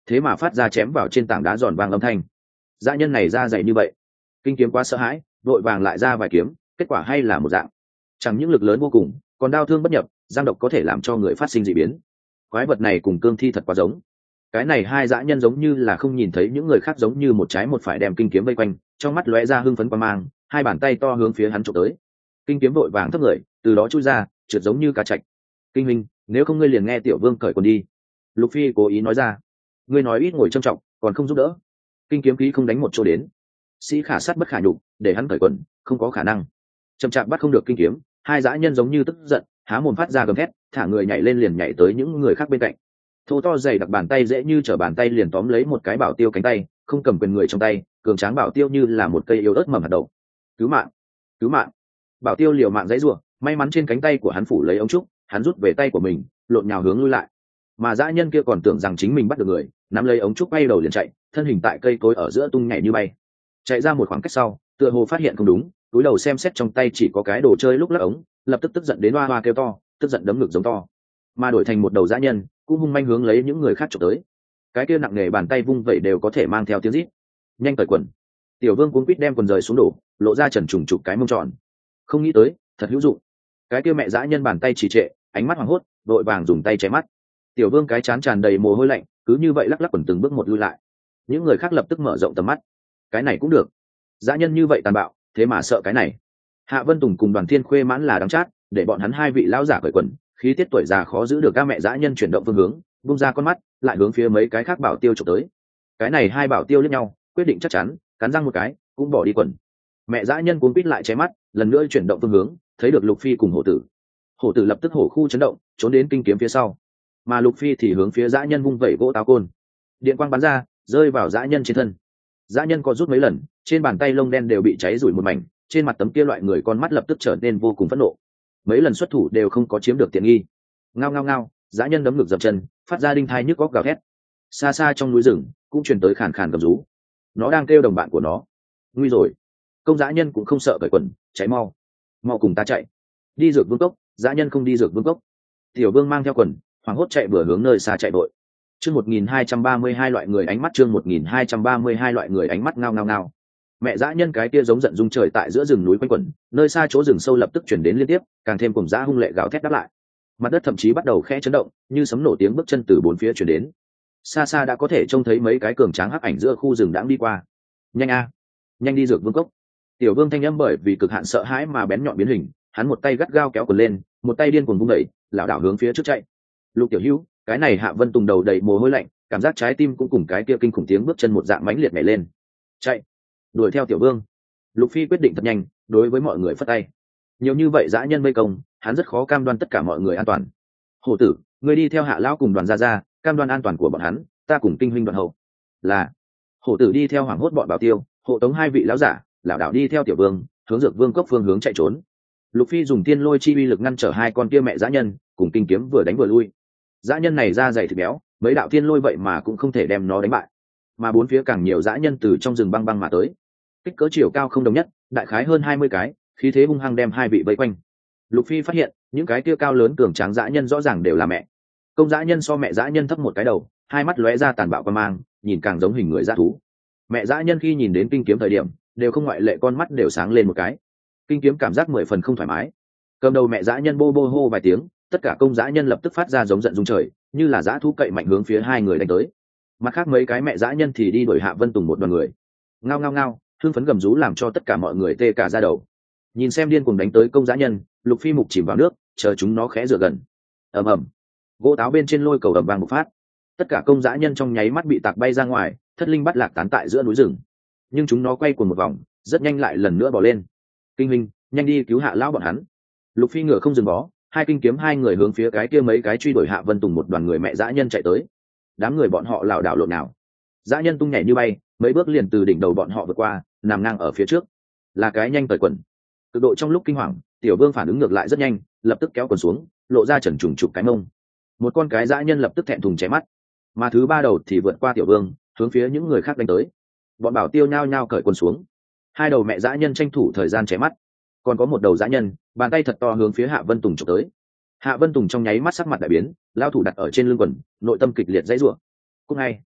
thế mà phát ra chém vào trên tảng đá giòn vang âm thanh. Dã nhân này ra dày như vậy, kinh kiếm quá sợ hãi, vội vàng lại ra vài kiếm, kết quả hay là một dạng. Chẳng những lực lớn vô cùng, còn đau thương bất nhập, giang độc có thể làm cho người phát sinh dị biến. Quái vật này cùng cương thi thật quá giống. Cái này hai dã nhân giống như là không nhìn thấy những người khác, giống như một trái một phải đem kinh kiếm vây quanh, trong mắt lóe ra hưng phấn quan mang, hai bàn tay to hướng phía hắn chụp tới. Kinh kiếm vội vàng thấp người, từ đó chui ra, trượt giống như cá trạch. Kinh minh, nếu không ngươi liền nghe tiểu vương cởi quần đi. Lục Phi cố ý nói ra. Ngươi nói ít ngồi trầm trọng, còn không giúp đỡ. Kinh kiếm khí không đánh một chỗ đến. Sĩ khả sát bất khả nhục, để hắn cởi quần, không có khả năng. Chậm chạp bắt không được kinh kiếm, hai dã nhân giống như tức giận, há mồm phát ra gầm thét, thả người nhảy lên liền nhảy tới những người khác bên cạnh. Thô to dày đặc bàn tay dễ như trở bàn tay liền tóm lấy một cái bảo tiêu cánh tay, không cầm quyền người trong tay, cường tráng bảo tiêu như là một cây yếu ớt mầm hạt đậu. Cứu mạng, cứu mạng! Bảo tiêu liều mạng dãy rủa, may mắn trên cánh tay của hắn phủ lấy ống trúc, hắn rút về tay của mình, lộn nhào hướng lui lại. Mà dã nhân kia còn tưởng rằng chính mình bắt được người, nắm lấy ống trúc bay đầu liền chạy, thân hình tại cây cối ở giữa tung nhảy như bay. Chạy ra một khoảng cách sau, tựa hồ phát hiện không đúng, túi đầu xem xét trong tay chỉ có cái đồ chơi lúc lắc ống, lập tức tức giận đến oa oa kêu to, tức giận đấm ngực giống to. Mà đổi thành một đầu dã nhân, cũng hung manh hướng lấy những người khác chụp tới. Cái kia nặng nề bàn tay vung vẩy đều có thể mang theo tiếng rít. Nhanh cởi quần! Tiểu Vương cuống quýt đem quần rời xuống đổ, lộ ra trần trùng trục cái mông tròn. Không nghĩ tới, thật hữu dụng. Cái kia mẹ dã nhân bàn tay trì trệ, ánh mắt hoảng hốt, đội vàng dùng tay che mắt. Tiểu Vương cái chán tràn đầy mồ hôi lạnh, cứ như vậy lắc lắc quần từng bước một lui lại. Những người khác lập tức mở rộng tầm mắt. Cái này cũng được. Dã nhân như vậy tàn bạo, thế mà sợ cái này. Hạ Vân Tùng cùng Đoàn Thiên Khuê mãn là đáng chát, để bọn hắn hai vị lão giả cởi quần, khí tiết tuổi già khó giữ được, các mẹ dã nhân chuyển động phương hướng, bung ra con mắt, lại hướng phía mấy cái khác bảo tiêu chụp tới. Cái này hai bảo tiêu liếc nhau, quyết định chắc chắn, cắn răng một cái, cũng bỏ đi quần. Mẹ dã nhân cuốn quýt lại che mắt, lần nữa chuyển động phương hướng, thấy được Lục Phi cùng hổ tử. Hổ tử lập tức hổ khu chấn động, trốn đến kinh kiếm phía sau, mà Lục Phi thì hướng phía dã nhân vung vẩy gỗ táo côn. Điện quang bắn ra, rơi vào dã nhân trên thân. Dã nhân có rút mấy lần, trên bàn tay lông đen đều bị cháy rủi một mảnh, trên mặt tấm kia loại người con mắt lập tức trở nên vô cùng phẫn nộ. Mấy lần xuất thủ đều không có chiếm được tiện nghi. Ngao ngao ngao, dã nhân đấm ngực dập chân, phát ra đinh thai nhức góc gào thét. Xa xa trong núi rừng cũng truyền tới khàn khàn gầm rú. Nó đang kêu đồng bạn của nó. Nguy rồi! Công dã nhân cũng không sợ cởi quần, cháy mau, mau cùng ta chạy. Đi dược vương cốc, dã nhân không đi dược vương cốc. Tiểu Vương mang theo quần, hoảng hốt chạy bừa hướng nơi xa chạy vội. Chương một nghìn hai trăm ba mươi hai loại người ánh mắt, chương một nghìn hai trăm ba mươi hai loại người ánh mắt ngao ngao ngao. Mẹ dã nhân cái kia giống giận rung trời tại giữa rừng núi quanh quẩn, nơi xa chỗ rừng sâu lập tức chuyển đến liên tiếp, càng thêm cùng dã hung lệ gào thét đáp lại. Mặt đất thậm chí bắt đầu khẽ chấn động, như sấm nổ, tiếng bước chân từ bốn phía chuyển đến. Xa xa đã có thể trông thấy mấy cái cường tráng hắc ảnh giữa khu rừng đãng đi qua. Nhanh a, nhanh đi dược vương cốc! Tiểu Vương thanh âm bởi vì cực hạn sợ hãi mà bén nhọn biến hình, hắn một tay gắt gao kéo quần lên, một tay điên cuồng vung đẩy, lảo đảo hướng phía trước chạy. Lục Tiểu Hữu, cái này Hạ Vân Tùng đầu đầy mồ hôi lạnh, cảm giác trái tim cũng cùng cái kia kinh khủng tiếng bước chân một dạng mãnh liệt nhảy lên. Chạy, đuổi theo Tiểu Vương. Lục Phi quyết định thật nhanh, đối với mọi người phất tay. Nhiều như vậy dã nhân vây công, hắn rất khó cam đoan tất cả mọi người an toàn. Hổ tử, ngươi đi theo Hạ lão cùng Đoàn gia gia, cam đoan an toàn của bọn hắn, ta cùng Kinh huynh Đoàn hậu. Là. Hổ tử đi theo hoảng hốt bọn bảo tiêu, hộ tống hai vị lão giả, lảo đảo đi theo Tiểu Vương, hướng dược vương cốc phương hướng chạy trốn. Lục Phi dùng tiên lôi chi uy lực ngăn trở hai con kia mẹ dã nhân, cùng kinh kiếm vừa đánh vừa lui. Dã nhân này da dày thịt béo, mấy đạo tiên lôi vậy mà cũng không thể đem nó đánh bại. Mà bốn phía càng nhiều dã nhân từ trong rừng băng băng mà tới. Kích cỡ chiều cao không đồng nhất, đại khái hơn hai mươi cái, khí thế hung hăng đem hai vị vây quanh. Lục Phi phát hiện, những cái kia cao lớn cường tráng dã nhân rõ ràng đều là mẹ. Công dã nhân so mẹ dã nhân thấp một cái đầu, hai mắt lóe ra tàn bạo quan mang, nhìn càng giống hình người dã thú. Mẹ dã nhân khi nhìn đến kinh kiếm thời điểm, đều không ngoại lệ con mắt đều sáng lên một cái. Kinh kiếm cảm giác mười phần không thoải mái. Cầm đầu mẹ dã nhân bô bô hô vài tiếng, tất cả công dã nhân lập tức phát ra giống giận rung trời, như là dã thú cậy mạnh hướng phía hai người đánh tới. Mặt khác mấy cái mẹ dã nhân thì đi đuổi Hạ Vân Tùng một đoàn người. Ngao ngao ngao, hưng phấn gầm rú làm cho tất cả mọi người tê cả da đầu. Nhìn xem điên cuồng đánh tới công dã nhân, Lục Phi mục chìm vào nước, chờ chúng nó khẽ rửa gần. Ầm ầm, gỗ táo bên trên lôi cầu ầm vang một phát, tất cả công dã nhân trong nháy mắt bị tạc bay ra ngoài, thất linh bắt lạc tán tại giữa núi rừng. Nhưng chúng nó quay cuồng một vòng, rất nhanh lại lần nữa bỏ lên. Kinh huynh, nhanh đi cứu Hạ lão bọn hắn. Lục Phi ngựa không dừng bó, hai kinh kiếm hai người hướng phía cái kia mấy cái truy đuổi Hạ Vân Tùng một đoàn người mẹ dã nhân chạy tới. Đám người bọn họ lảo đảo lộn nào, dã nhân tung nhảy như bay, mấy bước liền từ đỉnh đầu bọn họ vượt qua, nằm ngang ở phía trước. Là cái nhanh tời quần. Cực độ trong lúc kinh hoàng, Tiểu Vương phản ứng ngược lại rất nhanh, lập tức kéo quần xuống, lộ ra trần trùng trục cái mông. Một con cái dã nhân lập tức thẹn thùng chém mắt, mà thứ ba đầu thì vượt qua Tiểu Vương, hướng phía những người khác đánh tới. Bọn bảo tiêu nhao nhao cởi quần xuống, hai đầu mẹ dã nhân tranh thủ thời gian chém mắt, còn có một đầu dã nhân bàn tay thật to hướng phía Hạ Vân Tùng chụp tới. Hạ Vân Tùng trong nháy mắt sắc mặt đại biến, lao thủ đặt ở trên lưng quần, nội tâm kịch liệt dãy rủa. Cũng ngay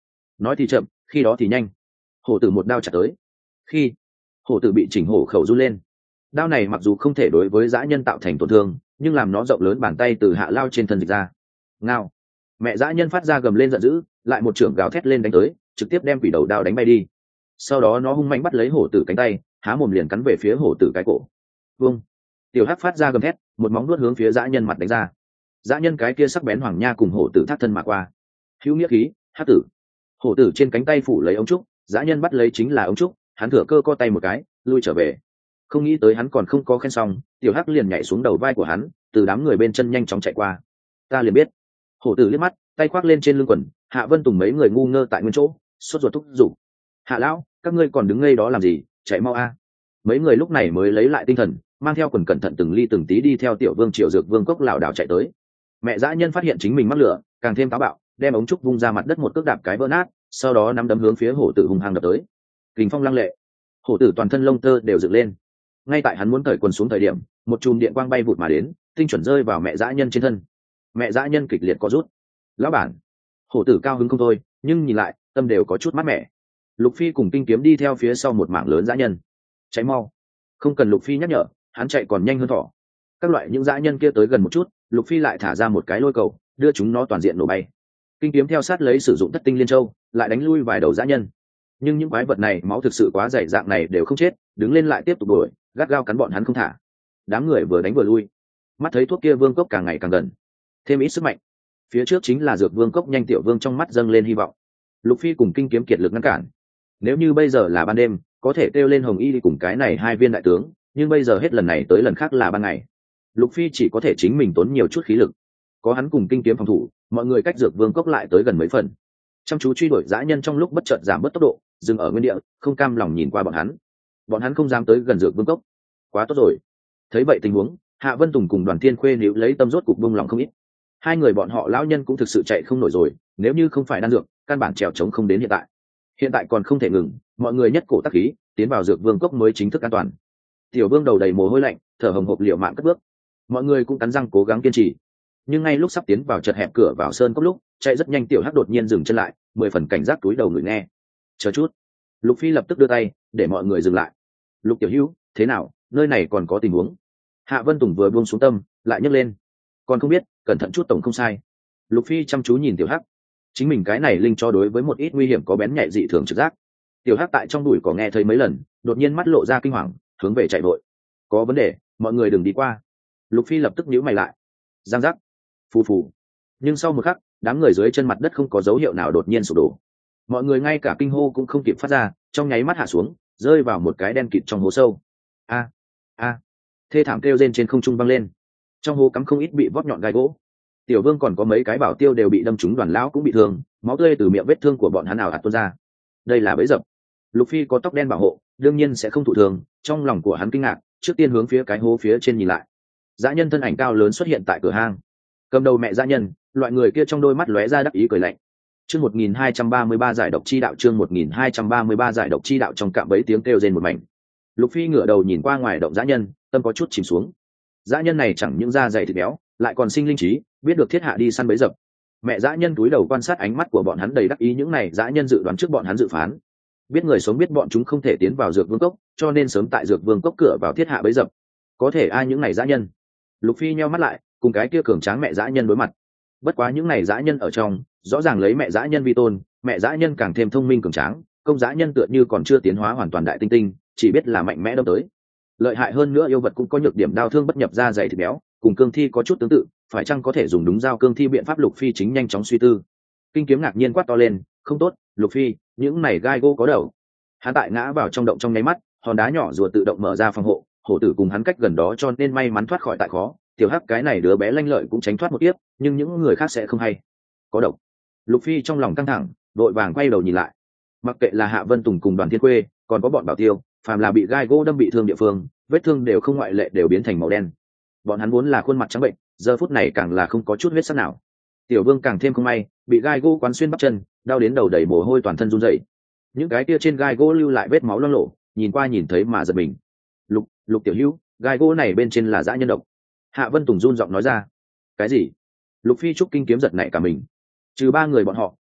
nói thì chậm khi đó thì nhanh. Hổ tử một đao chặt tới. Khi hổ tử bị chỉnh hổ khẩu run lên, đao này mặc dù không thể đối với dã nhân tạo thành tổn thương, nhưng làm nó rộng lớn bàn tay từ hạ lao trên thân dịch ra. Ngao. Mẹ dã nhân phát ra gầm lên giận dữ, lại một trưởng gào thét lên đánh tới, trực tiếp đem quỷ đầu đao đánh bay đi. Sau đó nó hung mạnh bắt lấy hổ tử cánh tay, há mồm liền cắn về phía hổ tử cái cổ. Vung. Tiểu hắc phát ra gầm thét, một móng nuốt hướng phía dã nhân mặt đánh ra. Dã nhân cái kia sắc bén hoàng nha cùng hổ tử thác thân mà qua. Hữu nghĩa khí, hắc tử. Hổ tử trên cánh tay phủ lấy ống trúc, dã nhân bắt lấy chính là ống trúc, hắn thừa cơ co tay một cái, lui trở về. Không nghĩ tới hắn còn không có khen xong, tiểu hắc liền nhảy xuống đầu vai của hắn, từ đám người bên chân nhanh chóng chạy qua. Ta liền biết. Hổ tử liếc mắt, tay khoác lên trên lưng quần, Hạ Vân Tùng mấy người ngu ngơ tại nguyên chỗ, sốt ruột thúc giục. Hạ lão, các ngươi còn đứng ngây đó làm gì, chạy mau a. Mấy người lúc này mới lấy lại tinh thần, mang theo quần cẩn thận từng ly từng tí đi theo tiểu vương triệu dược vương cốc lảo đảo chạy tới. Mẹ dã nhân phát hiện chính mình mắc lửa, càng thêm táo bạo, đem ống trúc vung ra mặt đất một cước đạp cái vỡ nát, sau đó nắm đấm hướng phía hổ tử hung hăng đập tới. Kình phong lăng lệ, hổ tử toàn thân lông tơ đều dựng lên. Ngay tại hắn muốn cởi quần xuống thời điểm, một chùm điện quang bay vụt mà đến, tinh chuẩn rơi vào mẹ dã nhân trên thân. Mẹ dã nhân kịch liệt có rút. Lão bản. Hổ tử cao hứng không thôi, nhưng nhìn lại tâm đều có chút mát mẻ. Lục Phi cùng Kinh Kiếm đi theo phía sau một mảng lớn dã nhân. Cháy mau. Không cần Lục Phi nhắc nhở, hắn chạy còn nhanh hơn thỏ. Các loại những dã nhân kia tới gần một chút, Lục Phi lại thả ra một cái lôi cầu, đưa chúng nó toàn diện nổ bay. Kinh Kiếm theo sát lấy sử dụng thất tinh liên châu, lại đánh lui vài đầu dã nhân. Nhưng những quái vật này máu thực sự quá dày, dạng này đều không chết, đứng lên lại tiếp tục đuổi, gắt gao cắn bọn hắn không thả. Đám người vừa đánh vừa lui, mắt thấy thuốc kia vương cốc càng ngày càng gần, thêm ít sức mạnh. Phía trước chính là dược vương cốc, nhanh tiểu vương trong mắt dâng lên hy vọng. Lục Phi cùng Kinh Kiếm kiệt lực ngăn cản. Nếu như bây giờ là ban đêm, có thể kêu lên Hồng Y đi cùng cái này hai viên đại tướng, nhưng bây giờ hết lần này tới lần khác là ban ngày. Lục Phi chỉ có thể chính mình tốn nhiều chút khí lực. Có hắn cùng Kinh Kiếm phòng thủ, mọi người cách dược vương cốc lại tới gần mấy phần. Chăm chú truy đuổi dã nhân trong lúc bất chợt giảm bớt tốc độ, dừng ở nguyên địa, không cam lòng nhìn qua bọn hắn. Bọn hắn không dám tới gần dược vương cốc. Quá tốt rồi. Thấy vậy tình huống, Hạ Vân Tùng cùng Đoàn Thiên Khuê níu lấy tâm rốt cục bung lòng không ít. Hai người bọn họ lão nhân cũng thực sự chạy không nổi rồi, nếu như không phải đan dược, căn bản trèo trống không đến hiện tại. Hiện tại còn không thể ngừng, mọi người nhất cổ tắc khí, tiến vào dược vương cốc mới chính thức an toàn. Tiểu Vương đầu đầy mồ hôi lạnh, thở hồng hộc liều mạng cất bước. Mọi người cũng cắn răng cố gắng kiên trì. Nhưng ngay lúc sắp tiến vào chật hẹp cửa vào sơn cốc lúc, chạy rất nhanh tiểu hắc đột nhiên dừng chân lại, mười phần cảnh giác túi đầu người nghe. Chờ chút. Lục Phi lập tức đưa tay, để mọi người dừng lại. Lục tiểu hữu, thế nào, nơi này còn có tình huống. Hạ Vân Tùng vừa buông xuống tâm, lại nhấc lên. Còn không biết, cẩn thận chút tổng không sai. Lục Phi chăm chú nhìn tiểu hắc. Chính mình cái này linh cho đối với một ít nguy hiểm có bén nhạy dị thường trực giác. Tiểu hắc tại trong đùi có nghe thấy mấy lần, đột nhiên mắt lộ ra kinh hoàng, hướng về chạy vội. Có vấn đề, mọi người đừng đi qua. Lục Phi lập tức nhíu mày lại. Giang giác. Phù phù. Nhưng sau một khắc, đám người dưới chân mặt đất không có dấu hiệu nào đột nhiên sụp đổ. Mọi người ngay cả kinh hô cũng không kịp phát ra, trong nháy mắt hạ xuống, rơi vào một cái đen kịt trong hố sâu. A a. Thê thảm kêu rên trên không trung vang lên. Trong hố cắm không ít bị vót nhọn gai gỗ. Tiểu Vương còn có mấy cái bảo tiêu đều bị đâm trúng, Đoàn lão cũng bị thương, máu tươi từ miệng vết thương của bọn hắn ảo ạt tuôn ra. Đây là bẫy dập. Lục Phi có tóc đen bảo hộ, đương nhiên sẽ không thụ thương, trong lòng của hắn kinh ngạc, trước tiên hướng phía cái hố phía trên nhìn lại. Dã nhân thân ảnh cao lớn xuất hiện tại cửa hang. Cầm đầu mẹ dã nhân, loại người kia trong đôi mắt lóe ra đắc ý cười lạnh. Chương một nghìn hai trăm ba mươi ba giải độc chi đạo, chương một nghìn hai trăm ba mươi ba giải độc chi đạo, trong cạm bẫy tiếng kêu rên một mảnh. Lục Phi ngửa đầu nhìn qua ngoài động dã nhân, tâm có chút chìm xuống. Dã nhân này chẳng những da dày thịt béo, lại còn sinh linh trí, biết được thiết hạ đi săn bẫy dập. Mẹ dã nhân túi đầu quan sát, ánh mắt của bọn hắn đầy đắc ý, những này dã nhân dự đoán trước bọn hắn dự phán. Biết người sống biết bọn chúng không thể tiến vào dược vương cốc, cho nên sớm tại dược vương cốc cửa vào thiết hạ bẫy dập. Có thể ai những này dã nhân? Lục Phi nheo mắt lại, cùng cái kia cường tráng mẹ dã nhân đối mặt. Bất quá những này dã nhân ở trong, rõ ràng lấy mẹ dã nhân vi tôn, mẹ dã nhân càng thêm thông minh cường tráng, công dã nhân tựa như còn chưa tiến hóa hoàn toàn đại tinh tinh, chỉ biết là mạnh mẽ đâm tới. Lợi hại hơn nữa, yêu vật cũng có nhược điểm, đao thương bất nhập, da dày thịt béo, cùng cương thi có chút tương tự, phải chăng có thể dùng đúng dao cương thi biện pháp? Lục Phi chính nhanh chóng suy tư. Kinh Kiếm ngạc nhiên quát to lên, không tốt, Lục Phi, những này gai gỗ có đầu. Hắn tại ngã vào trong động trong nháy mắt, hòn đá nhỏ rùa tự động mở ra phòng hộ, hổ tử cùng hắn cách gần đó cho nên may mắn thoát khỏi tại khó. Tiểu hắc cái này đứa bé lanh lợi cũng tránh thoát một tiếp, nhưng những người khác sẽ không hay. Có độc. Lục Phi trong lòng căng thẳng, đội vàng quay đầu nhìn lại. Mặc kệ là Hạ Vân Tùng cùng Đoàn Thiên Quê, còn có bọn bảo tiêu, phàm là bị gai gỗ đâm bị thương địa phương, vết thương đều không ngoại lệ đều biến thành màu đen. Bọn hắn vốn là khuôn mặt trắng bệnh, giờ phút này càng là không có chút huyết sắc nào. Tiểu Vương càng thêm không may, bị gai gỗ quán xuyên bắp chân, đau đến đầu đầy mồ hôi, toàn thân run rẩy. Những cái kia trên gai gỗ lưu lại vết máu loang lổ, nhìn qua nhìn thấy mà giật mình. Lục, Lục tiểu hữu, gai gỗ này bên trên là dã nhân độc. Hạ Vân Tùng run giọng nói ra. Cái gì? Lục Phi trúc kinh kiếm giật nảy cả mình. Trừ ba người bọn họ,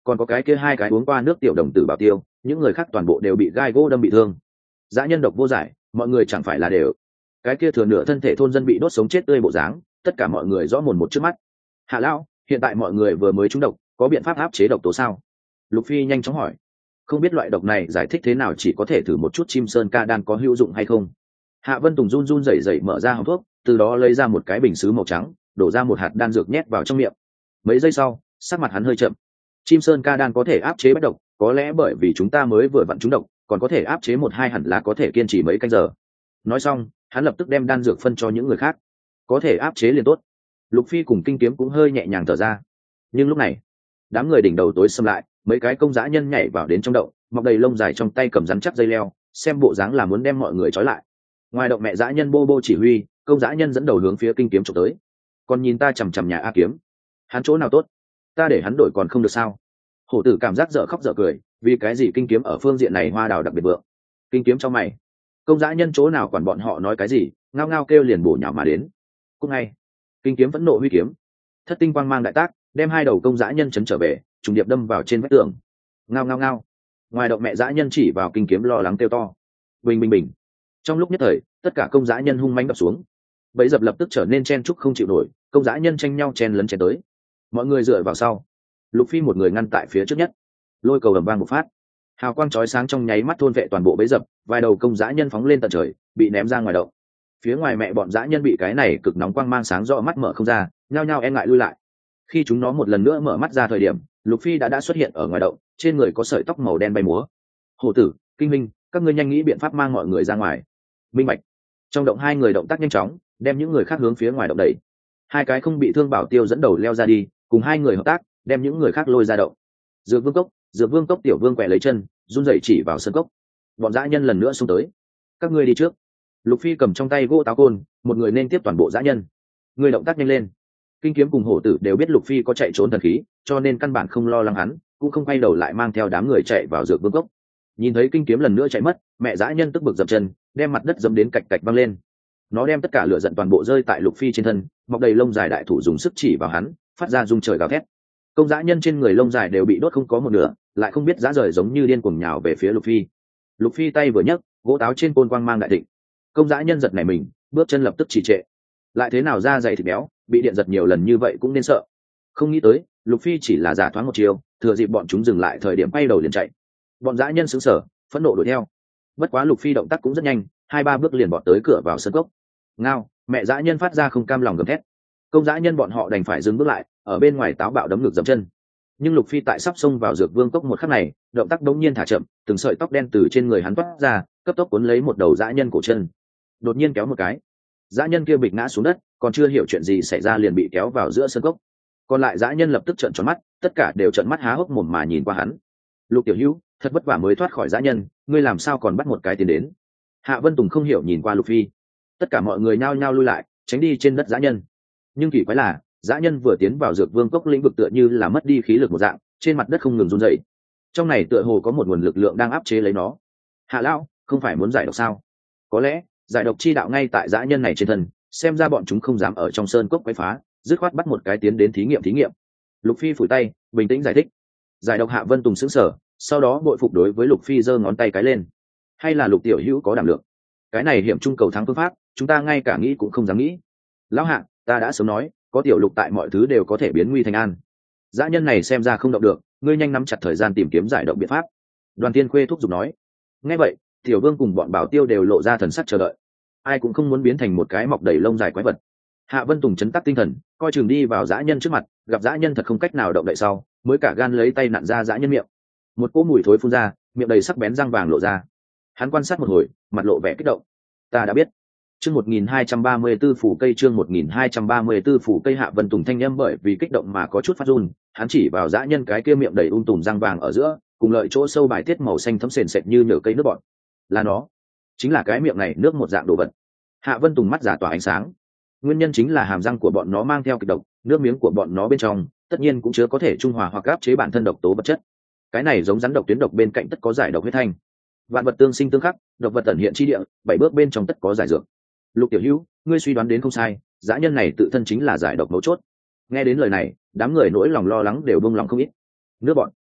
còn có cái kia hai cái uống qua nước tiểu đồng tử bảo tiêu, những người khác toàn bộ đều bị gai gỗ đâm bị thương. Dã nhân độc vô giải, mọi người chẳng phải là đều. Cái kia thừa nửa thân thể thôn dân bị đốt sống chết tươi bộ dáng, tất cả mọi người rõ mồn một trước mắt. Hạ lão, hiện tại mọi người vừa mới trúng độc, có biện pháp áp chế độc tố sao? Lục Phi nhanh chóng hỏi. Không biết loại độc này giải thích thế nào, chỉ có thể thử một chút chim sơn ca đan có hữu dụng hay không. Hạ Vân Tùng run run rẩy rẩy mở ra hòm thuốc, từ đó lấy ra một cái bình sứ màu trắng, đổ ra một hạt đan dược nhét vào trong miệng. Mấy giây sau, sắc mặt hắn hơi chậm. Chim sơn ca đan có thể áp chế bách độc, có lẽ bởi vì chúng ta mới vừa vặn trúng độc, còn có thể áp chế một hai hẳn là có thể kiên trì mấy canh giờ. Nói xong, hắn lập tức đem đan dược phân cho những người khác. Có thể áp chế liền tốt. Lục Phi cùng Kinh Kiếm cũng hơi nhẹ nhàng thở ra. Nhưng lúc này, đám người đỉnh đầu tối sầm lại, mấy cái công dã nhân nhảy vào đến trong động, mọc đầy lông dài trong tay cầm rắn chắc dây leo, xem bộ dáng là muốn đem mọi người trói lại. Ngoài động mẹ dã nhân bô bô chỉ huy, công dã nhân dẫn đầu hướng phía Kinh Kiếm trộm tới. Còn nhìn ta chằm chằm nhà A Kiếm, hắn chỗ nào tốt, ta để hắn đổi còn không được sao? Hổ tử cảm giác dở khóc dở cười, vì cái gì Kinh Kiếm ở phương diện này hoa đào đặc biệt vượng. Kinh Kiếm cho mày, công dã nhân chỗ nào quản bọn họ nói cái gì, ngao ngao kêu liền bổ nhào mà đến. Cũng ngay, Kinh Kiếm vẫn nộ huy kiếm, thất tinh quang mang đại tác, đem hai đầu công dã nhân chấn trở về, trùng điệp đâm vào trên vách tường. Ngao ngao ngao. Ngoài động mẹ dã nhân chỉ vào Kinh Kiếm lo lắng kêu to. Bình bình bình. Trong lúc nhất thời, tất cả công dã nhân hung mãnh đập xuống. Bẫy dập lập tức trở nên chen trúc không chịu nổi, công dã nhân tranh nhau chen lấn chen tới. Mọi người dựa vào sau. Lục Phi một người ngăn tại phía trước nhất. Lôi cầu ầm vang một phát. Hào quang chói sáng trong nháy mắt thôn vệ toàn bộ bẫy dập, vài đầu công dã nhân phóng lên tận trời, bị ném ra ngoài động. Phía ngoài mẹ bọn dã nhân bị cái này cực nóng quang mang sáng rõ mắt mở không ra, nhao nhao e ngại lui lại. Khi chúng nó một lần nữa mở mắt ra thời điểm, Lục Phi đã đã xuất hiện ở ngoài động, trên người có sợi tóc màu đen bay múa. Hổ tử, Kinh Minh, các ngươi nhanh nghĩ biện pháp mang mọi người ra ngoài. Minh bạch. Trong động hai người động tác nhanh chóng, đem những người khác hướng phía ngoài động đẩy. Hai cái không bị thương bảo tiêu dẫn đầu leo ra đi, cùng hai người hợp tác, đem những người khác lôi ra động. Dược Vương Cốc, Dược Vương Cốc tiểu vương quẹ lấy chân, run rẩy chỉ vào sân cốc. Bọn dã nhân lần nữa xông tới. Các ngươi đi trước. Lục Phi cầm trong tay gỗ táo côn, một người nên tiếp toàn bộ dã nhân. Người động tác nhanh lên. Kinh Kiếm cùng Hổ tử đều biết Lục Phi có chạy trốn thần khí, cho nên căn bản không lo lắng hắn, cũng không quay đầu lại mang theo đám người chạy vào Dược Vương Cốc. Nhìn thấy Kinh Kiếm lần nữa chạy mất, mẹ dã nhân tức bực dậm chân, đem mặt đất dẫm đến cạch cạch văng lên. Nó đem tất cả lửa giận toàn bộ rơi tại Lục Phi trên thân, mọc đầy lông dài đại thủ dùng sức chỉ vào hắn, phát ra rung trời gào thét. Công dã nhân trên người lông dài đều bị đốt không có một nửa, lại không biết dã rời giống như điên cuồng nhào về phía Lục Phi. Lục Phi tay vừa nhấc, gỗ táo trên côn quang mang đại thịnh. Công dã nhân giật nảy mình, bước chân lập tức trì trệ. Lại thế nào da dày thịt béo, bị điện giật nhiều lần như vậy cũng nên sợ. Không nghĩ tới, Lục Phi chỉ là giả thoáng một chiều, thừa dịp bọn chúng dừng lại thời điểm bay đầu liền chạy. Bọn dã nhân sững sờ, phẫn nộ đuổi theo. Bất quá Lục Phi động tác cũng rất nhanh, hai ba bước liền bọn tới cửa vào sân cốc. Ngao, mẹ dã nhân phát ra không cam lòng gầm thét. Công dã nhân bọn họ đành phải dừng bước lại, ở bên ngoài táo bạo đấm ngược dậm chân. Nhưng Lục Phi tại sắp xông vào Dược Vương Cốc một khắc này, động tác đống nhiên thả chậm, từng sợi tóc đen từ trên người hắn toát ra, cấp tốc cuốn lấy một đầu dã nhân cổ chân. Đột nhiên kéo một cái, dã nhân kia bịch ngã xuống đất, còn chưa hiểu chuyện gì xảy ra liền bị kéo vào giữa sân cốc. Còn lại dã nhân lập tức trợn tròn mắt, tất cả đều trợn mắt há hốc mồm mà nhìn qua hắn. Lục tiểu hữu, thật vất vả mới thoát khỏi dã nhân, ngươi làm sao còn bắt một cái tiền đến? Hạ Vân Tùng không hiểu nhìn qua Lục Phi. Tất cả mọi người nhao nhao lui lại, tránh đi trên đất dã nhân. Nhưng kỳ quái là, dã nhân vừa tiến vào Dược Vương Cốc lĩnh vực tựa như là mất đi khí lực một dạng, trên mặt đất không ngừng run rẩy. Trong này tựa hồ có một nguồn lực lượng đang áp chế lấy nó. Hạ lão, không phải muốn giải độc sao? Có lẽ giải độc chi đạo ngay tại dã nhân này trên thân, xem ra bọn chúng không dám ở trong sơn cốc quấy phá, dứt khoát bắt một cái tiến đến thí nghiệm thí nghiệm. Lục Phi phủi tay, bình tĩnh giải thích. Giải độc. Hạ Vân Tùng sững sờ, sau đó bội phục đối với Lục Phi giơ ngón tay cái lên. Hay là Lục tiểu hữu có đảm lượng? Cái này hiểm trung cầu thắng phương pháp, chúng ta ngay cả nghĩ cũng không dám nghĩ. Lão Hạ, ta đã sớm nói, có tiểu Lục tại mọi thứ đều có thể biến nguy thành an. Dã nhân này xem ra không động được, ngươi nhanh nắm chặt thời gian tìm kiếm giải độc biện pháp. Đoàn Tiên Khuê thúc giục nói. Nghe vậy, Tiểu Vương cùng bọn bảo tiêu đều lộ ra thần sắc chờ đợi. Ai cũng không muốn biến thành một cái mọc đầy lông dài quái vật. Hạ Vân Tùng chấn tắc tinh thần, coi chừng đi vào dã nhân trước mặt, gặp dã nhân thật không cách nào động đậy sau, mới cả gan lấy tay nặn ra dã nhân miệng. Một cỗ mùi thối phun ra, miệng đầy sắc bén răng vàng lộ ra. Hắn quan sát một hồi, mặt lộ vẻ kích động. Ta đã biết. Chương một nghìn hai trăm ba mươi tư phủ cây chương một nghìn hai trăm ba mươi tư phủ cây. Hạ Vân Tùng thanh âm bởi vì kích động mà có chút phát run, hắn chỉ vào dã nhân cái kia miệng đầy um tùm răng vàng ở giữa, cùng lợi chỗ sâu bài tiết màu xanh thấm sền sệt như nhở cây nước bọt. Là nó, chính là cái miệng này nước một dạng đồ vật. Hạ Vân Tùng mắt giả tỏa ánh sáng. Nguyên nhân chính là hàm răng của bọn nó mang theo kịch độc, nước miếng của bọn nó bên trong tất nhiên cũng chứa có thể trung hòa hoặc áp chế bản thân độc tố vật chất. Cái này giống rắn độc tuyến độc bên cạnh tất có giải độc huyết thanh. Vạn vật tương sinh tương khắc, độc vật tẩn hiện chi địa, bảy bước bên trong tất có giải dược. Lục tiểu hữu, ngươi suy đoán đến không sai, dã nhân này tự thân chính là giải độc mấu chốt. Nghe đến lời này, đám người nỗi lòng lo lắng đều bông lòng không ít. Nước bọn,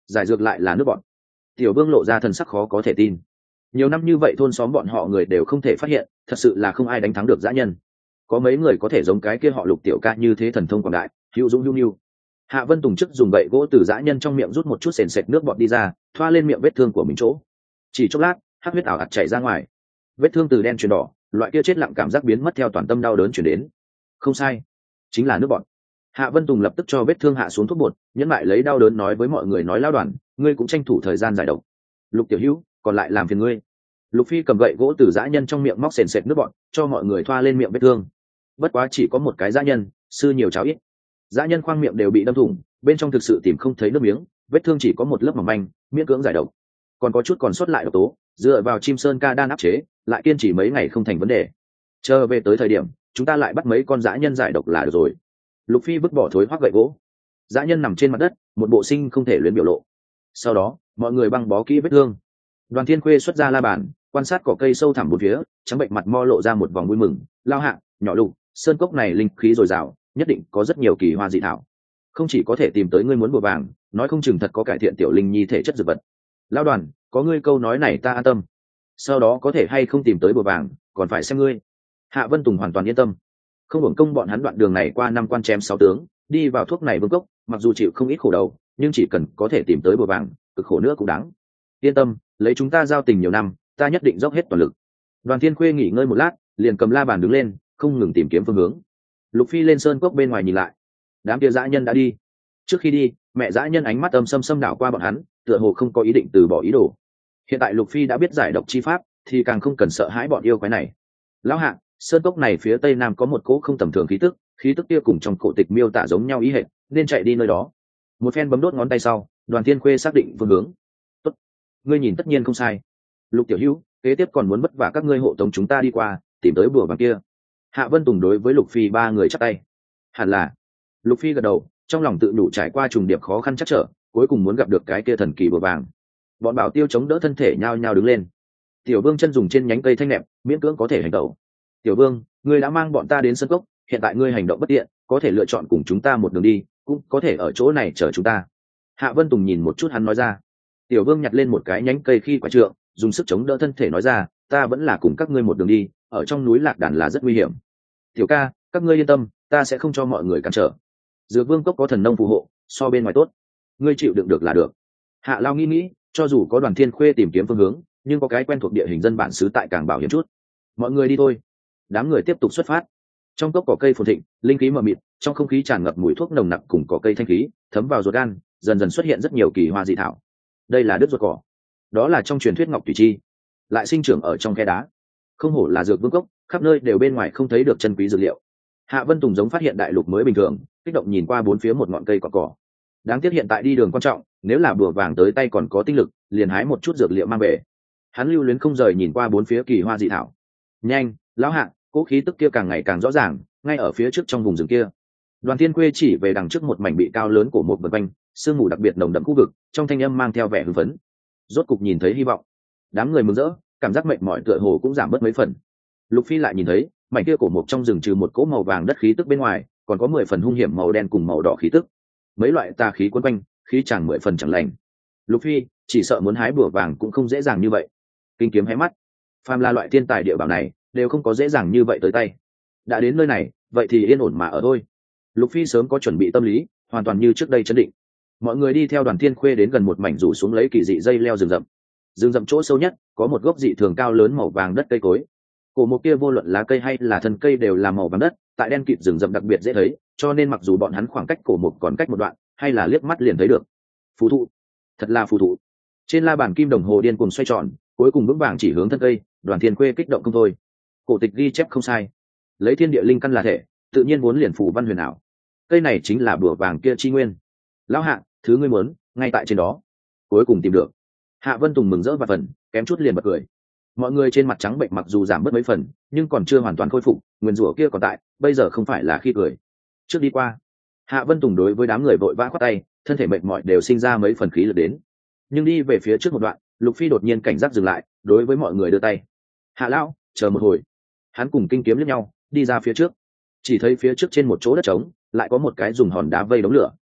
giải dược lại là nước bọn. Tiểu Vương lộ ra thần sắc khó có thể tin. Nhiều năm như vậy thôn xóm bọn họ người đều không thể phát hiện, thật sự là không ai đánh thắng được dã nhân. Có mấy người có thể giống cái kia họ Lục tiểu ca như thế thần thông quảng đại, hữu dũng hữu nhu. Hạ Vân Tùng chức dùng gậy gỗ từ dã nhân trong miệng rút một chút sền sệt nước bọt đi ra, thoa lên miệng vết thương của mình chỗ. Chỉ chốc lát, hắc huyết ảo ạt chảy ra ngoài. Vết thương từ đen chuyển đỏ, loại kia chết lặng cảm giác biến mất theo toàn tâm đau đớn chuyển đến. Không sai, chính là nước bọt. Hạ Vân Tùng lập tức cho vết thương hạ xuống thuốc bột, nhẫn lại lấy đau đớn nói với mọi người nói lao đoàn, ngươi cũng tranh thủ thời gian giải độc. Lục tiểu hữu, còn lại làm phiền ngươi. Lục Phi cầm gậy gỗ từ dã nhân trong miệng móc sền sệt nước bọt, cho mọi người thoa lên miệng vết thương. Bất quá chỉ có một cái dã nhân, sư nhiều cháo ít. Dã nhân khoang miệng đều bị đâm thủng, bên trong thực sự tìm không thấy nước miếng, vết thương chỉ có một lớp mỏng manh, miễn cưỡng giải độc. Còn có chút còn sót lại độc tố, dựa vào chim sơn ca đan áp chế, lại kiên trì mấy ngày không thành vấn đề. Chờ về tới thời điểm, chúng ta lại bắt mấy con dã nhân giải độc là được rồi. Lục Phi vứt bỏ thối hoắc gậy gỗ. Dã nhân nằm trên mặt đất, một bộ sinh không thể luyến biểu lộ. Sau đó, mọi người băng bó kỹ vết thương. Đoàn Thiên Khuê xuất ra la bàn, quan sát cỏ cây sâu thẳm bốn phía, trắng bệnh mặt mo lộ ra một vòng vui mừng. Lao hạ, nhỏ Lục, sơn cốc này linh khí dồi dào, nhất định có rất nhiều kỳ hoa dị thảo. Không chỉ có thể tìm tới ngươi muốn bùa vàng, nói không chừng thật có cải thiện tiểu linh nhi thể chất dược vật. Lao đoàn, có ngươi câu nói này ta an tâm. Sau đó có thể hay không tìm tới bùa vàng, còn phải xem ngươi. Hạ Vân Tùng hoàn toàn yên tâm. Không hưởng công bọn hắn đoạn đường này qua năm quan chém sáu tướng, đi vào thuốc này vương cốc, mặc dù chịu không ít khổ đầu, nhưng chỉ cần có thể tìm tới bùa vàng, cực khổ nữa cũng đáng. Yên tâm, lấy chúng ta giao tình nhiều năm, ta nhất định dốc hết toàn lực. Đoàn Thiên Khuê nghỉ ngơi một lát, liền cầm la bàn đứng lên, không ngừng tìm kiếm phương hướng. Lục Phi lên sơn cốc bên ngoài nhìn lại, đám kia dã nhân đã đi. Trước khi đi, mẹ dã nhân ánh mắt âm xâm xâm đảo qua bọn hắn, tựa hồ không có ý định từ bỏ ý đồ. Hiện tại Lục Phi đã biết giải độc chi pháp, thì càng không cần sợ hãi bọn yêu quái này. Lão hạ, sơn cốc này phía tây nam có một cỗ không tầm thường khí tức, khí tức kia cùng trong cổ tịch miêu tả giống nhau ý hệ, nên chạy đi nơi đó. Một phen bấm đốt ngón tay sau, Đoàn Thiên Khuê xác định phương hướng. Tốt, ngươi nhìn tất nhiên không sai. Lục tiểu hữu, kế tiếp còn muốn vất vả các ngươi hộ tống chúng ta đi qua, tìm tới bùa vàng kia. Hạ Vân Tùng đối với Lục Phi ba người chắp tay. Hẳn là. Lục Phi gật đầu, trong lòng tự đủ trải qua trùng điệp khó khăn chắc trở, cuối cùng muốn gặp được cái kia thần kỳ bùa vàng. Bọn bảo tiêu chống đỡ thân thể nhao nhao đứng lên. Tiểu Vương chân dùng trên nhánh cây thanh nẹp, miễn cưỡng có thể hành động. Tiểu Vương, ngươi đã mang bọn ta đến sân cốc, hiện tại ngươi hành động bất tiện, có thể lựa chọn cùng chúng ta một đường đi, cũng có thể ở chỗ này chờ chúng ta. Hạ Vân Tùng nhìn một chút hắn nói ra. Tiểu Vương nhặt lên một cái nhánh cây khi quả trượng, dùng sức chống đỡ thân thể nói ra, ta vẫn là cùng các ngươi một đường đi, ở trong núi lạc đàn là rất nguy hiểm. Tiểu ca, các ngươi yên tâm, ta sẽ không cho mọi người cản trở. Dược Vương cốc có thần nông phù hộ, so bên ngoài tốt, ngươi chịu đựng được là được. Hạ Lao nghĩ nghĩ, cho dù có Đoàn Thiên Khuê tìm kiếm phương hướng, nhưng có cái quen thuộc địa hình dân bản xứ tại càng bảo hiểm chút. Mọi người đi thôi. Đám người tiếp tục xuất phát. Trong cốc cỏ cây phồn thịnh, linh khí mờ mịt, trong không khí tràn ngập mùi thuốc nồng nặc cùng cỏ cây thanh khí, thấm vào ruột gan, dần dần xuất hiện rất nhiều kỳ hoa dị thảo. Đây là đứt ruột cỏ, đó là trong truyền thuyết ngọc thủy chi, lại sinh trưởng ở trong khe đá. Không hổ là dược vương cốc, khắp nơi đều bên ngoài không thấy được chân quý dược liệu. Hạ Vân Tùng giống phát hiện đại lục mới bình thường, kích động nhìn qua bốn phía một ngọn cây cỏ cỏ. Đáng tiếc hiện tại đi đường quan trọng, nếu là bùa vàng tới tay còn có tinh lực, liền hái một chút dược liệu mang về. Hắn lưu luyến không rời nhìn qua bốn phía kỳ hoa dị thảo. Nhanh, lão Hạ, cỗ khí tức kia càng ngày càng rõ ràng, ngay ở phía trước trong vùng rừng kia. Đoàn Thiên Khuê chỉ về đằng trước một mảnh bị cao lớn của một vần quanh, sương mù đặc biệt nồng đậm khu vực, trong thanh âm mang theo vẻ hưng phấn. Rốt cục nhìn thấy hy vọng. Đám người mừng rỡ, cảm giác mệt mỏi tựa hồ cũng giảm bớt mấy phần. Lục Phi lại nhìn thấy, mảnh kia cổ một trong rừng trừ một cỗ màu vàng đất khí tức bên ngoài, còn có mười phần hung hiểm màu đen cùng màu đỏ khí tức. Mấy loại tà khí quấn quanh, khí chẳng mười phần chẳng lành. Lục Phi chỉ sợ muốn hái bùa vàng cũng không dễ dàng như vậy. Kinh kiếm hé mắt, phàm là loại thiên tài địa bảo này đều không có dễ dàng như vậy tới tay. Đã đến nơi này, vậy thì yên ổn mà ở thôi. Lục Phi sớm có chuẩn bị tâm lý, hoàn toàn như trước đây chấn định. Mọi người đi theo Đoàn Thiên Khuê đến gần một mảnh rủ xuống lấy kỳ dị dây leo rừng rậm. Rừng rậm chỗ sâu nhất có một gốc dị thường cao lớn màu vàng đất cây cối. Cổ một kia vô luận lá cây hay là thân cây đều là màu vàng đất, tại đen kịt rừng rậm đặc biệt dễ thấy, cho nên mặc dù bọn hắn khoảng cách cổ một còn cách một đoạn, hay là liếc mắt liền thấy được. Phù thụ, thật là phù thụ. Trên la bàn kim đồng hồ điên cuồng xoay tròn, cuối cùng vững vàng chỉ hướng thân cây. Đoàn Thiên Khuê kích động không thôi. Cổ tịch ghi chép không sai, lấy thiên địa linh căn là thể, tự nhiên muốn liền phù văn huyền ảo. Cây này chính là bùa vàng kia chi nguyên. Lão Hạ, thứ ngươi muốn ngay tại trên đó. Cuối cùng tìm được. Hạ Vân Tùng mừng rỡ và phần, kém chút liền bật cười. Mọi người trên mặt trắng bệnh mặc dù giảm bớt mấy phần, nhưng còn chưa hoàn toàn khôi phục, nguyên rủa kia còn tại, bây giờ không phải là khi cười. Trước đi qua, Hạ Vân Tùng đối với đám người vội vã khoát tay, thân thể mệt mỏi đều sinh ra mấy phần khí lực đến. Nhưng đi về phía trước một đoạn, Lục Phi đột nhiên cảnh giác dừng lại, đối với mọi người đưa tay. Hạ lão, chờ một hồi. Hắn cùng kinh kiếm liếc nhau, đi ra phía trước. Chỉ thấy phía trước trên một chỗ đất trống, lại có một cái dùng hòn đá vây đống lửa.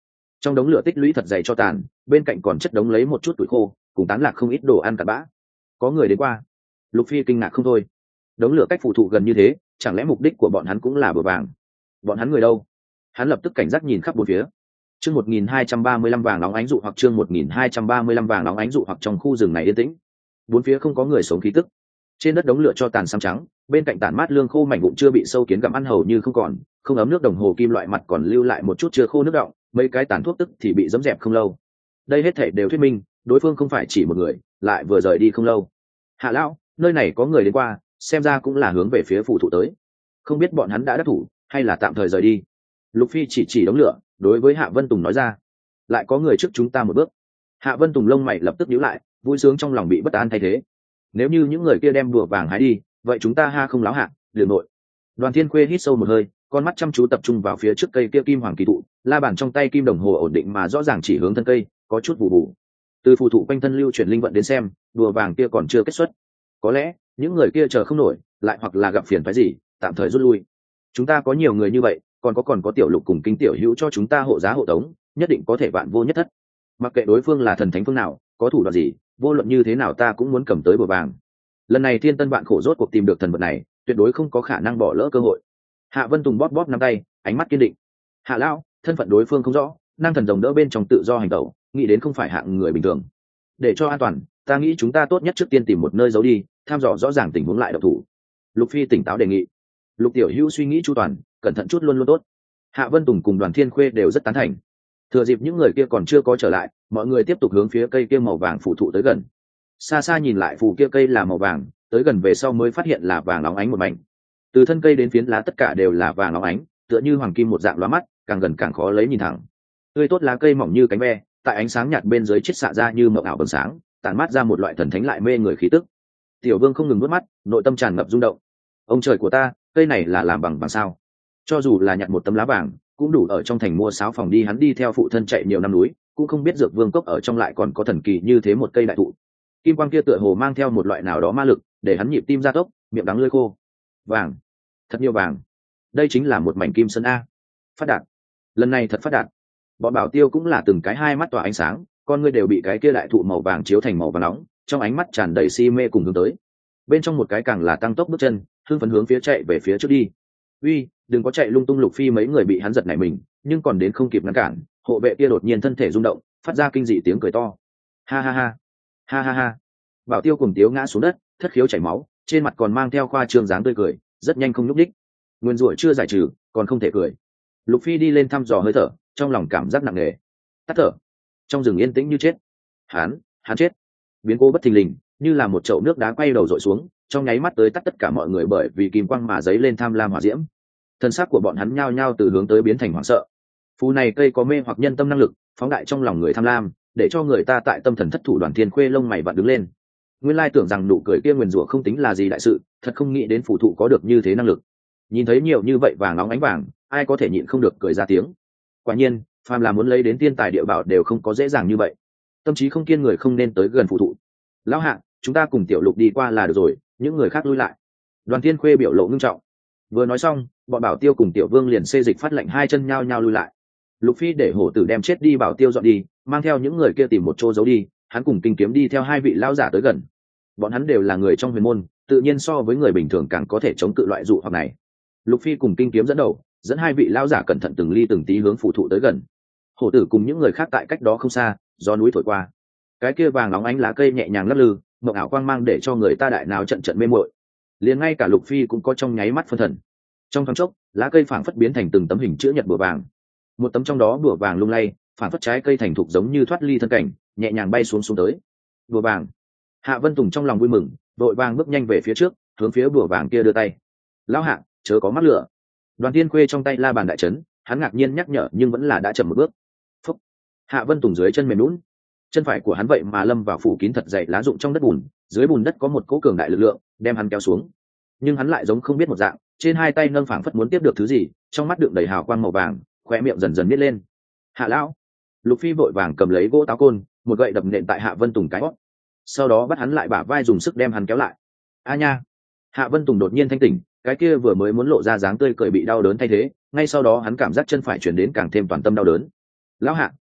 Trong đống lửa tích lũy thật dày cho tàn, bên cạnh còn chất đống lấy một chút tuổi khô cùng tán lạc không ít đồ ăn cặn bã. Có người đến qua. Lục Phi kinh ngạc không thôi. Đống lửa cách phù thụ gần như thế, chẳng lẽ mục đích của bọn hắn cũng là bờ vàng? Bọn hắn người đâu? Hắn lập tức cảnh giác nhìn khắp bốn phía. Chương một nghìn hai trăm ba mươi lăm vàng óng ánh dụ hoặc chương một nghìn hai trăm ba mươi lăm vàng óng ánh dụ hoặc trong khu rừng này yên tĩnh. Bốn phía không có người sống khí tức. Trên đất đống lửa cho tàn xám trắng, bên cạnh tản mát lương khô mảnh vụn chưa bị sâu kiến gặm ăn hầu như không còn, không ấm nước đồng hồ kim loại mặt còn lưu lại một chút chưa khô nước đọng, mấy cái tàn thuốc tức thì bị dẫm dẹp không lâu. Đây hết thảy đều thuyết minh, đối phương không phải chỉ một người, lại vừa rời đi không lâu. Hạ lão, nơi này có người đến qua, xem ra cũng là hướng về phía phù thụ tới. Không biết bọn hắn đã đắc thủ, hay là tạm thời rời đi. Lục Phi chỉ chỉ đống lửa, đối với Hạ Vân Tùng nói ra. Lại có người trước chúng ta một bước. Hạ Vân Tùng lông mày lập tức nhíu lại, vui sướng trong lòng bị bất an thay thế. Nếu như những người kia đem đùa vàng hái đi, vậy chúng ta ha không láo hạ, liền nội. Đoàn Thiên Khuê hít sâu một hơi, con mắt chăm chú tập trung vào phía trước cây kia kim hoàng kỳ thụ, la bàn trong tay kim đồng hồ ổn định mà rõ ràng chỉ hướng thân cây, có chút bù bù. Từ phù thụ quanh thân lưu chuyển linh vận đến xem, đùa vàng kia còn chưa kết xuất. Có lẽ những người kia chờ không nổi, lại hoặc là gặp phiền phức gì, tạm thời rút lui. Chúng ta có nhiều người như vậy, còn có còn có tiểu Lục cùng Kinh tiểu hữu cho chúng ta hộ giá hộ tống, nhất định có thể vạn vô nhất thất. Mặc kệ đối phương là thần thánh phương nào, có thủ đoạn gì, vô luận như thế nào ta cũng muốn cầm tới bờ vàng. Lần này thiên tân vạn khổ rốt cuộc tìm được thần vật này, tuyệt đối không có khả năng bỏ lỡ cơ hội. Hạ Vân Tùng bóp bóp nắm tay, ánh mắt kiên định. Hạ lão, thân phận đối phương không rõ, năng thần rồng đỡ bên trong tự do hành tẩu, nghĩ đến không phải hạng người bình thường. Để cho an toàn, ta nghĩ chúng ta tốt nhất trước tiên tìm một nơi giấu đi, tham dò rõ ràng tình huống lại độc thủ. Lục Phi tỉnh táo đề nghị. Lục tiểu hữu suy nghĩ chu toàn, cẩn thận chút luôn luôn tốt. Hạ Vân Tùng cùng Đoàn Thiên Khuê đều rất tán thành. Thừa dịp những người kia còn chưa có trở lại, mọi người tiếp tục hướng phía cây kia màu vàng phù thụ tới gần. Xa xa nhìn lại phù kia cây là màu vàng, tới gần về sau mới phát hiện là vàng óng ánh một mảnh. Từ thân cây đến phiến lá tất cả đều là vàng óng ánh, tựa như hoàng kim một dạng lóa mắt, càng gần càng khó lấy nhìn thẳng. Tươi tốt lá cây mỏng như cánh ve, tại ánh sáng nhạt bên dưới chiết xạ ra như mộng ảo bừng sáng, tản mát ra một loại thần thánh lại mê người khí tức. Tiểu Vương không ngừng nuốt mắt, nội tâm tràn ngập rung động. Ông trời của ta, cây này là làm bằng bằng sao? Cho dù là nhặt một tấm lá vàng, cũng đủ ở trong thành mua sáo phòng đi. Hắn đi theo phụ thân chạy nhiều năm núi, cũng không biết dược vương cốc ở trong lại còn có thần kỳ như thế một cây đại thụ. Kim quang kia tựa hồ mang theo một loại nào đó ma lực, để hắn nhịp tim gia tốc, miệng đắng lưỡi khô. Vàng, thật nhiều vàng. Đây chính là một mảnh kim sơn a. Phát đạt. Lần này thật phát đạt. Bọn Bảo Tiêu cũng là từng cái hai mắt tỏa ánh sáng, con ngươi đều bị cái kia đại thụ màu vàng chiếu thành màu vàng nóng, trong ánh mắt tràn đầy si mê cùng hướng tới. Bên trong một cái càng là tăng tốc bước chân, hưng phấn hướng phía chạy về phía trước đi. Uy, đừng có chạy lung tung. Lục Phi mấy người bị hắn giật nảy mình, nhưng còn đến không kịp ngăn cản, hộ vệ kia đột nhiên thân thể rung động, phát ra kinh dị tiếng cười to. Ha ha ha, ha ha ha. Bảo Tiêu cùng Tiếu ngã xuống đất, thất khiếu chảy máu, trên mặt còn mang theo khoa trương dáng tươi cười, rất nhanh không nhúc đích. Nguyên rủa chưa giải trừ, còn không thể cười. Lục Phi đi lên thăm dò hơi thở, trong lòng cảm giác nặng nề. Tắt thở. Trong rừng yên tĩnh như chết. Hắn, hắn chết. Biến cố bất thình lình, như là một chậu nước đá quay đầu dội xuống, trong nháy mắt tới tắt tất cả mọi người, bởi vì kim quang mà giấy lên tham lam hỏa diễm. Thân xác của bọn hắn nhao nhao từ hướng tới biến thành hoảng sợ. Phù này cây có mê hoặc nhân tâm năng lực, phóng đại trong lòng người tham lam, để cho người ta tại tâm thần thất thủ. Đoàn Thiên Khuê lông mày vặn đứng lên. Nguyên lai tưởng rằng nụ cười kia nguyền rủa không tính là gì đại sự, thật không nghĩ đến phù thụ có được như thế năng lực. Nhìn thấy nhiều như vậy vàng óng ánh vàng, ai có thể nhịn không được cười ra tiếng. Quả nhiên, phàm là muốn lấy đến tiên tài địa bảo đều không có dễ dàng như vậy. Tâm trí không kiên người không nên tới gần phù thụ. Lão hạ, chúng ta cùng Tiểu Lục đi qua là được rồi, những người khác lui lại. Đoàn Thiên Khuê biểu lộ ngưng trọng. Vừa nói xong, bọn Bảo Tiêu cùng Tiểu Vương liền xê dịch phát lệnh, hai chân nhao nhao lui lại. Lục Phi để hổ tử đem chết đi Bảo Tiêu dọn đi, mang theo những người kia tìm một chỗ giấu đi. Hắn cùng Kinh Kiếm đi theo hai vị lão giả tới gần. Bọn hắn đều là người trong huyền môn, tự nhiên so với người bình thường càng có thể chống cự loại dụ hoặc này. Lục Phi cùng Kinh Kiếm dẫn đầu, dẫn hai vị lão giả cẩn thận từng ly từng tí hướng phù thụ tới gần. Hổ tử cùng những người khác tại cách đó không xa, do núi thổi qua, cái kia vàng nóng ánh lá cây nhẹ nhàng lắc lư, mộng ảo quang mang để cho người ta đại nào trận trận mê muội. Liền ngay cả Lục Phi cũng có trong nháy mắt phân thần. Trong thoáng chốc, lá cây phảng phất biến thành từng tấm hình chữ nhật bùa vàng. Một tấm trong đó bùa vàng lung lay, phảng phất trái cây thành thục giống như thoát ly thân cảnh, nhẹ nhàng bay xuống xuống tới. Bùa vàng. Hạ Vân Tùng trong lòng vui mừng, đội vàng bước nhanh về phía trước, hướng phía bùa vàng kia đưa tay. Lão Hạ, chớ có mắc lửa. Đoàn Thiên Khuê trong tay la bàn đại trấn, hắn ngạc nhiên nhắc nhở nhưng vẫn là đã chậm một bước. Phúc. Hạ Vân Tùng dưới chân mềm lún, chân phải của hắn vậy mà lâm vào phủ kín thật dày lá rụng trong đất bùn, dưới bùn đất có một cỗ cường đại lực lượng đem hắn kéo xuống, nhưng hắn lại giống không biết một dạng, trên hai tay nâng phảng phất muốn tiếp được thứ gì, trong mắt đựng đầy hào quang màu vàng, khoe miệng dần dần nít lên. Hạ lão. Lục Phi vội vàng cầm lấy gỗ táo côn, một gậy đập nện tại Hạ Vân Tùng cái hót, sau đó bắt hắn lại bả vai dùng sức đem hắn kéo lại. A nha. Hạ Vân Tùng đột nhiên thanh tỉnh, cái kia vừa mới muốn lộ ra dáng tươi cười bị đau đớn thay thế, ngay sau đó hắn cảm giác chân phải chuyển đến càng thêm toàn tâm đau đớn. Lão Hạ,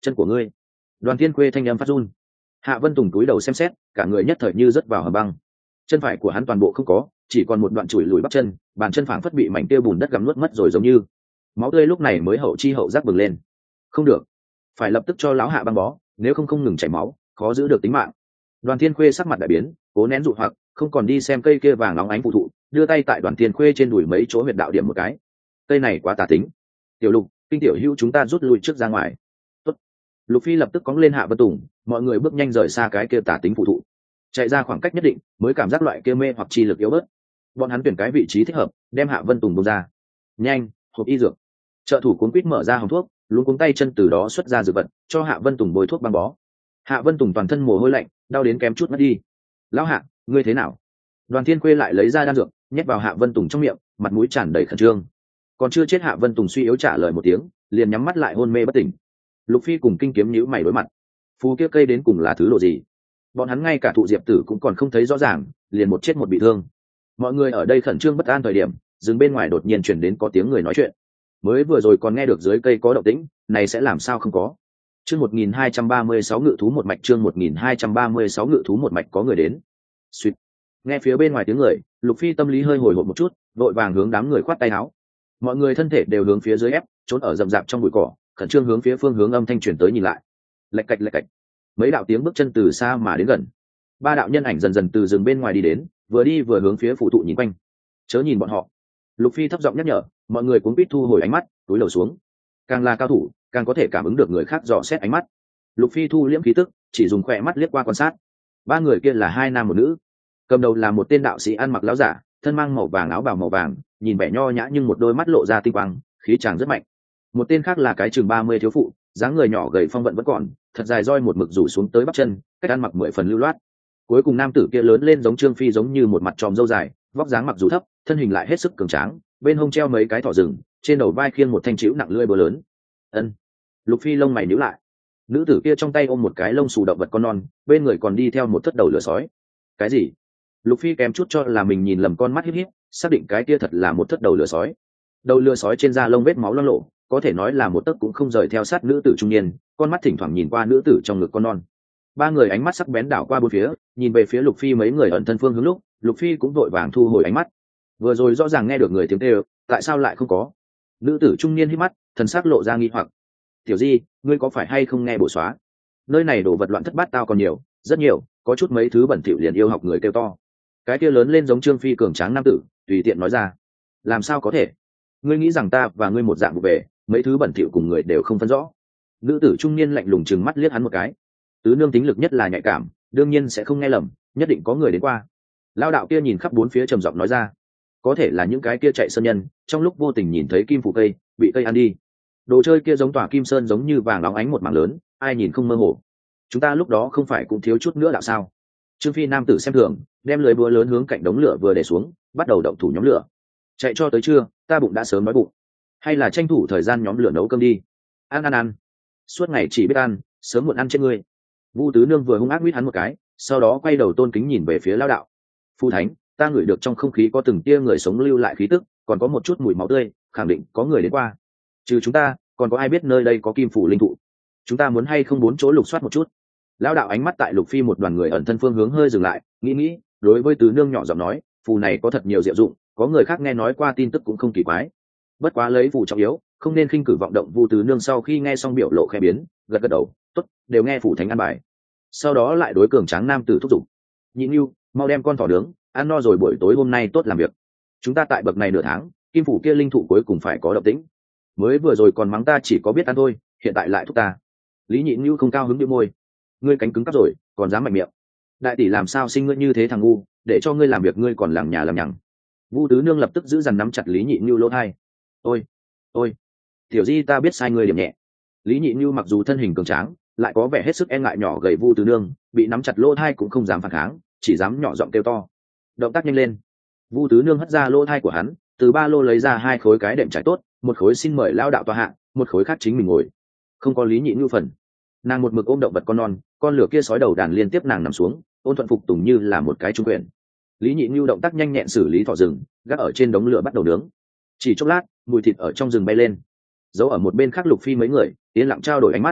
chân của ngươi. Đoàn Thiên Khuê thanh âm phát run. Hạ Vân Tùng cúi đầu xem xét, cả người nhất thời như rớt vào hầm băng. Chân phải của hắn toàn bộ không có, chỉ còn một đoạn chùi lùi bắp chân, bàn chân phảng phất bị mảnh kia bùn đất gặm nuốt mất rồi giống như. Máu tươi lúc này mới hậu chi hậu giác bừng lên. Không được, phải lập tức cho lão Hạ băng bó, nếu không không ngừng chảy máu, khó giữ được tính mạng. Đoàn Thiên Khuê sắc mặt đại biến, cố nén dụ hoặc, không còn đi xem cây kia vàng óng ánh phụ thụ, đưa tay tại Đoàn Thiên Khuê trên đùi mấy chỗ huyệt đạo điểm một cái. Cây này quá tà tính. Tiểu Lục, Kinh tiểu hữu chúng ta rút lui trước ra ngoài. Tốt. Lục Phi lập tức cóng lên Hạ Vân Tùng, mọi người bước nhanh rời xa cái kia tà tính phụ thụ, chạy ra khoảng cách nhất định mới cảm giác loại kia mê hoặc chi lực yếu bớt. Bọn hắn tuyển cái vị trí thích hợp, đem Hạ Vân Tùng bông ra. Nhanh, hộp y dược. Trợ thủ cuốn quýt mở ra hòm thuốc, luống cuống tay chân từ đó xuất ra dược vật, cho Hạ Vân Tùng bôi thuốc băng bó. Hạ Vân Tùng toàn thân mồ hôi lạnh, đau đến kém chút mất đi. Lão Hạ, ngươi thế nào? Đoàn Thiên Khuê lại lấy ra đan dược, nhét vào Hạ Vân Tùng trong miệng, mặt mũi tràn đầy khẩn trương. Còn chưa chết Hạ Vân Tùng suy yếu trả lời một tiếng, liền nhắm mắt lại hôn mê bất tỉnh. Lục Phi cùng Kinh Kiếm nhíu mày đối mặt. Phù kia cây đến cùng là thứ độ gì? Bọn hắn ngay cả thụ diệp tử cũng còn không thấy rõ ràng, liền một chết một bị thương. Mọi người ở đây khẩn trương bất an thời điểm, rừng bên ngoài đột nhiên chuyển đến có tiếng người nói chuyện. Mới vừa rồi còn nghe được dưới cây có động tĩnh, này sẽ làm sao không có? Chương một nghìn hai trăm ba mươi sáu ngự thú một mạch, chương một nghìn hai trăm ba mươi sáu ngự thú một mạch có người đến. Xuyệt. Nghe phía bên ngoài tiếng người, Lục Phi tâm lý hơi hồi hộp một chút, vội vàng hướng đám người khoát tay áo. Mọi người thân thể đều hướng phía dưới ép, trốn ở rậm rạp trong bụi cỏ, khẩn trương hướng phía phương hướng âm thanh truyền tới nhìn lại. Lạch cạch lạch cạch. Mấy đạo tiếng bước chân từ xa mà đến gần. Ba đạo nhân ảnh dần dần từ rừng bên ngoài đi đến, vừa đi vừa hướng phía phụ thụ nhìn quanh. Chớ nhìn bọn họ. Lục Phi thấp giọng nhắc nhở, mọi người cuống quýt thu hồi ánh mắt, túi lầu xuống. Càng là cao thủ, càng có thể cảm ứng được người khác dò xét ánh mắt. Lục Phi thu liễm khí tức, chỉ dùng khỏe mắt liếc qua quan sát. Ba người kia là hai nam một nữ. Cầm đầu là một tên đạo sĩ ăn mặc lão giả, thân mang màu vàng áo bào màu vàng, nhìn vẻ nho nhã nhưng một đôi mắt lộ ra tinh quang, khí chàng rất mạnh. Một tên khác là cái chừng ba mươi thiếu phụ, dáng người nhỏ gầy phong vận vẫn còn, thật dài roi một mực rủ xuống tới bắp chân, cách ăn mặc mười phần lưu loát. Cuối cùng nam tử kia lớn lên giống Trương Phi giống như một mặt tròm râu dài, vóc dáng mặc dù thấp, thân hình lại hết sức cường tráng, bên hông treo mấy cái thỏ rừng, trên đầu vai khiêng một thanh chĩu nặng lưỡi búa lớn. Ân. Lục Phi lông mày nhíu lại. Nữ tử kia trong tay ôm một cái lông xù động vật con non, bên người còn đi theo một thất đầu lửa sói. Cái gì? Lục Phi kém chút cho là mình nhìn lầm con mắt híp híp, xác định cái kia thật là một thất đầu lửa sói. Đầu lửa sói trên da lông vết máu loang lổ, có thể nói là một tấc cũng không rời theo sát nữ tử trung niên, con mắt thỉnh thoảng nhìn qua nữ tử trong ngực con non. Ba người ánh mắt sắc bén đảo qua bốn phía, nhìn về phía Lục Phi mấy người ẩn thân phương hướng lúc, Lục Phi cũng vội vàng thu hồi ánh mắt. Vừa rồi rõ ràng nghe được người tiếng kêu, tại sao lại không có? Nữ tử trung niên hít mắt, thần sắc lộ ra nghi hoặc. Tiểu Di, ngươi có phải hay không nghe bổ xóa? Nơi này đồ vật loạn thất bát tao còn nhiều, rất nhiều, có chút mấy thứ bẩn thỉu liền yêu học người kêu to. Cái kia lớn lên giống Trương Phi cường tráng nam tử, tùy tiện nói ra. Làm sao có thể? Ngươi nghĩ rằng ta và ngươi một dạng vụ về, mấy thứ bẩn thỉu cùng người đều không phân rõ? Nữ tử trung niên lạnh lùng trừng mắt liếc hắn một cái. Tứ nương tính lực nhất là nhạy cảm, đương nhiên sẽ không nghe lầm, nhất định có người đến qua. Lao đạo kia nhìn khắp bốn phía trầm giọng nói ra. Có thể là những cái kia chạy sơn nhân, trong lúc vô tình nhìn thấy kim phủ cây, bị cây ăn đi. Đồ chơi kia giống tòa kim sơn giống như vàng óng ánh một mảng lớn, ai nhìn không mơ hồ. Chúng ta lúc đó không phải cũng thiếu chút nữa đạo sao? Trương Phi nam tử xem thường, đem lưới búa lớn hướng cạnh đống lửa vừa để xuống, bắt đầu động thủ nhóm lửa. Chạy cho tới trưa, ta bụng đã sớm đói bụng. Hay là tranh thủ thời gian nhóm lửa nấu cơm đi. Ăn ăn ăn. Suốt ngày chỉ biết ăn, sớm muộn ăn chết ngươi. Vu Tứ Nương vừa hung ác huýt hắn một cái, sau đó quay đầu tôn kính nhìn về phía Lão đạo. Phu thánh, ta ngửi được trong không khí có từng tia người sống lưu lại khí tức, còn có một chút mùi máu tươi, khẳng định có người đến qua. Trừ chúng ta, còn có ai biết nơi đây có kim phủ linh thụ? Chúng ta muốn hay không bốn chỗ lục soát một chút? Lão đạo ánh mắt tại Lục Phi một đoàn người ẩn thân phương hướng hơi dừng lại, nghĩ nghĩ, đối với Tứ Nương nhỏ giọng nói, phù này có thật nhiều diệu dụng, có người khác nghe nói qua tin tức cũng không kỳ quái. Bất quá lấy phù trọng yếu, không nên khinh cử vọng động. Vu Tứ Nương sau khi nghe xong biểu lộ khẽ biến, gật gật đầu, tốt, đều nghe phủ thánh an bài. Sau đó lại đối cường tráng nam tử thúc giục, nhị nhu, mau đem con thỏ nướng, ăn no rồi buổi tối hôm nay tốt làm việc. Chúng ta tại bậc này nửa tháng, kim phủ kia linh thụ cuối cùng phải có động tĩnh. Mới vừa rồi còn mắng ta chỉ có biết ăn thôi, hiện tại lại thúc ta. Lý nhị nhu không cao hứng nhếch môi, ngươi cánh cứng cắp rồi, còn dám mạnh miệng. Đại tỷ làm sao sinh ngươi như thế thằng ngu, để cho ngươi làm việc ngươi còn làm nhà làm nhằng. Vu Tứ Nương lập tức giữ dằn nắm chặt Lý nhị nhu lỗ tai. Ôi, ôi, tiểu Di ta biết sai ngươi điểm nhẹ. Lý nhị nhu mặc dù thân hình cường tráng, lại có vẻ hết sức e ngại nhỏ gầy Vu Tứ Nương, bị nắm chặt lỗ tai cũng không dám phản kháng, chỉ dám nhỏ giọng kêu to. Động tác nhanh lên. Vu Tứ Nương hất ra lỗ tai của hắn, từ ba lô lấy ra hai khối cái đệm trải tốt, một khối xin mời lao đạo tọa hạ, một khối khác chính mình ngồi. Không có Lý nhị nhu phần. Nàng một mực ôm động vật con non, con lửa kia sói đầu đàn liên tiếp nàng nằm xuống, ôn thuận phục tùng như là một cái trung quyền. Lý nhị nhu động tác nhanh nhẹn xử lý thỏ rừng, gác ở trên đống lửa bắt đầu nướng. Chỉ chốc lát, mùi thịt ở trong rừng bay lên. Giấu ở một bên khác Lục Phi mấy người tiến lặng trao đổi ánh mắt.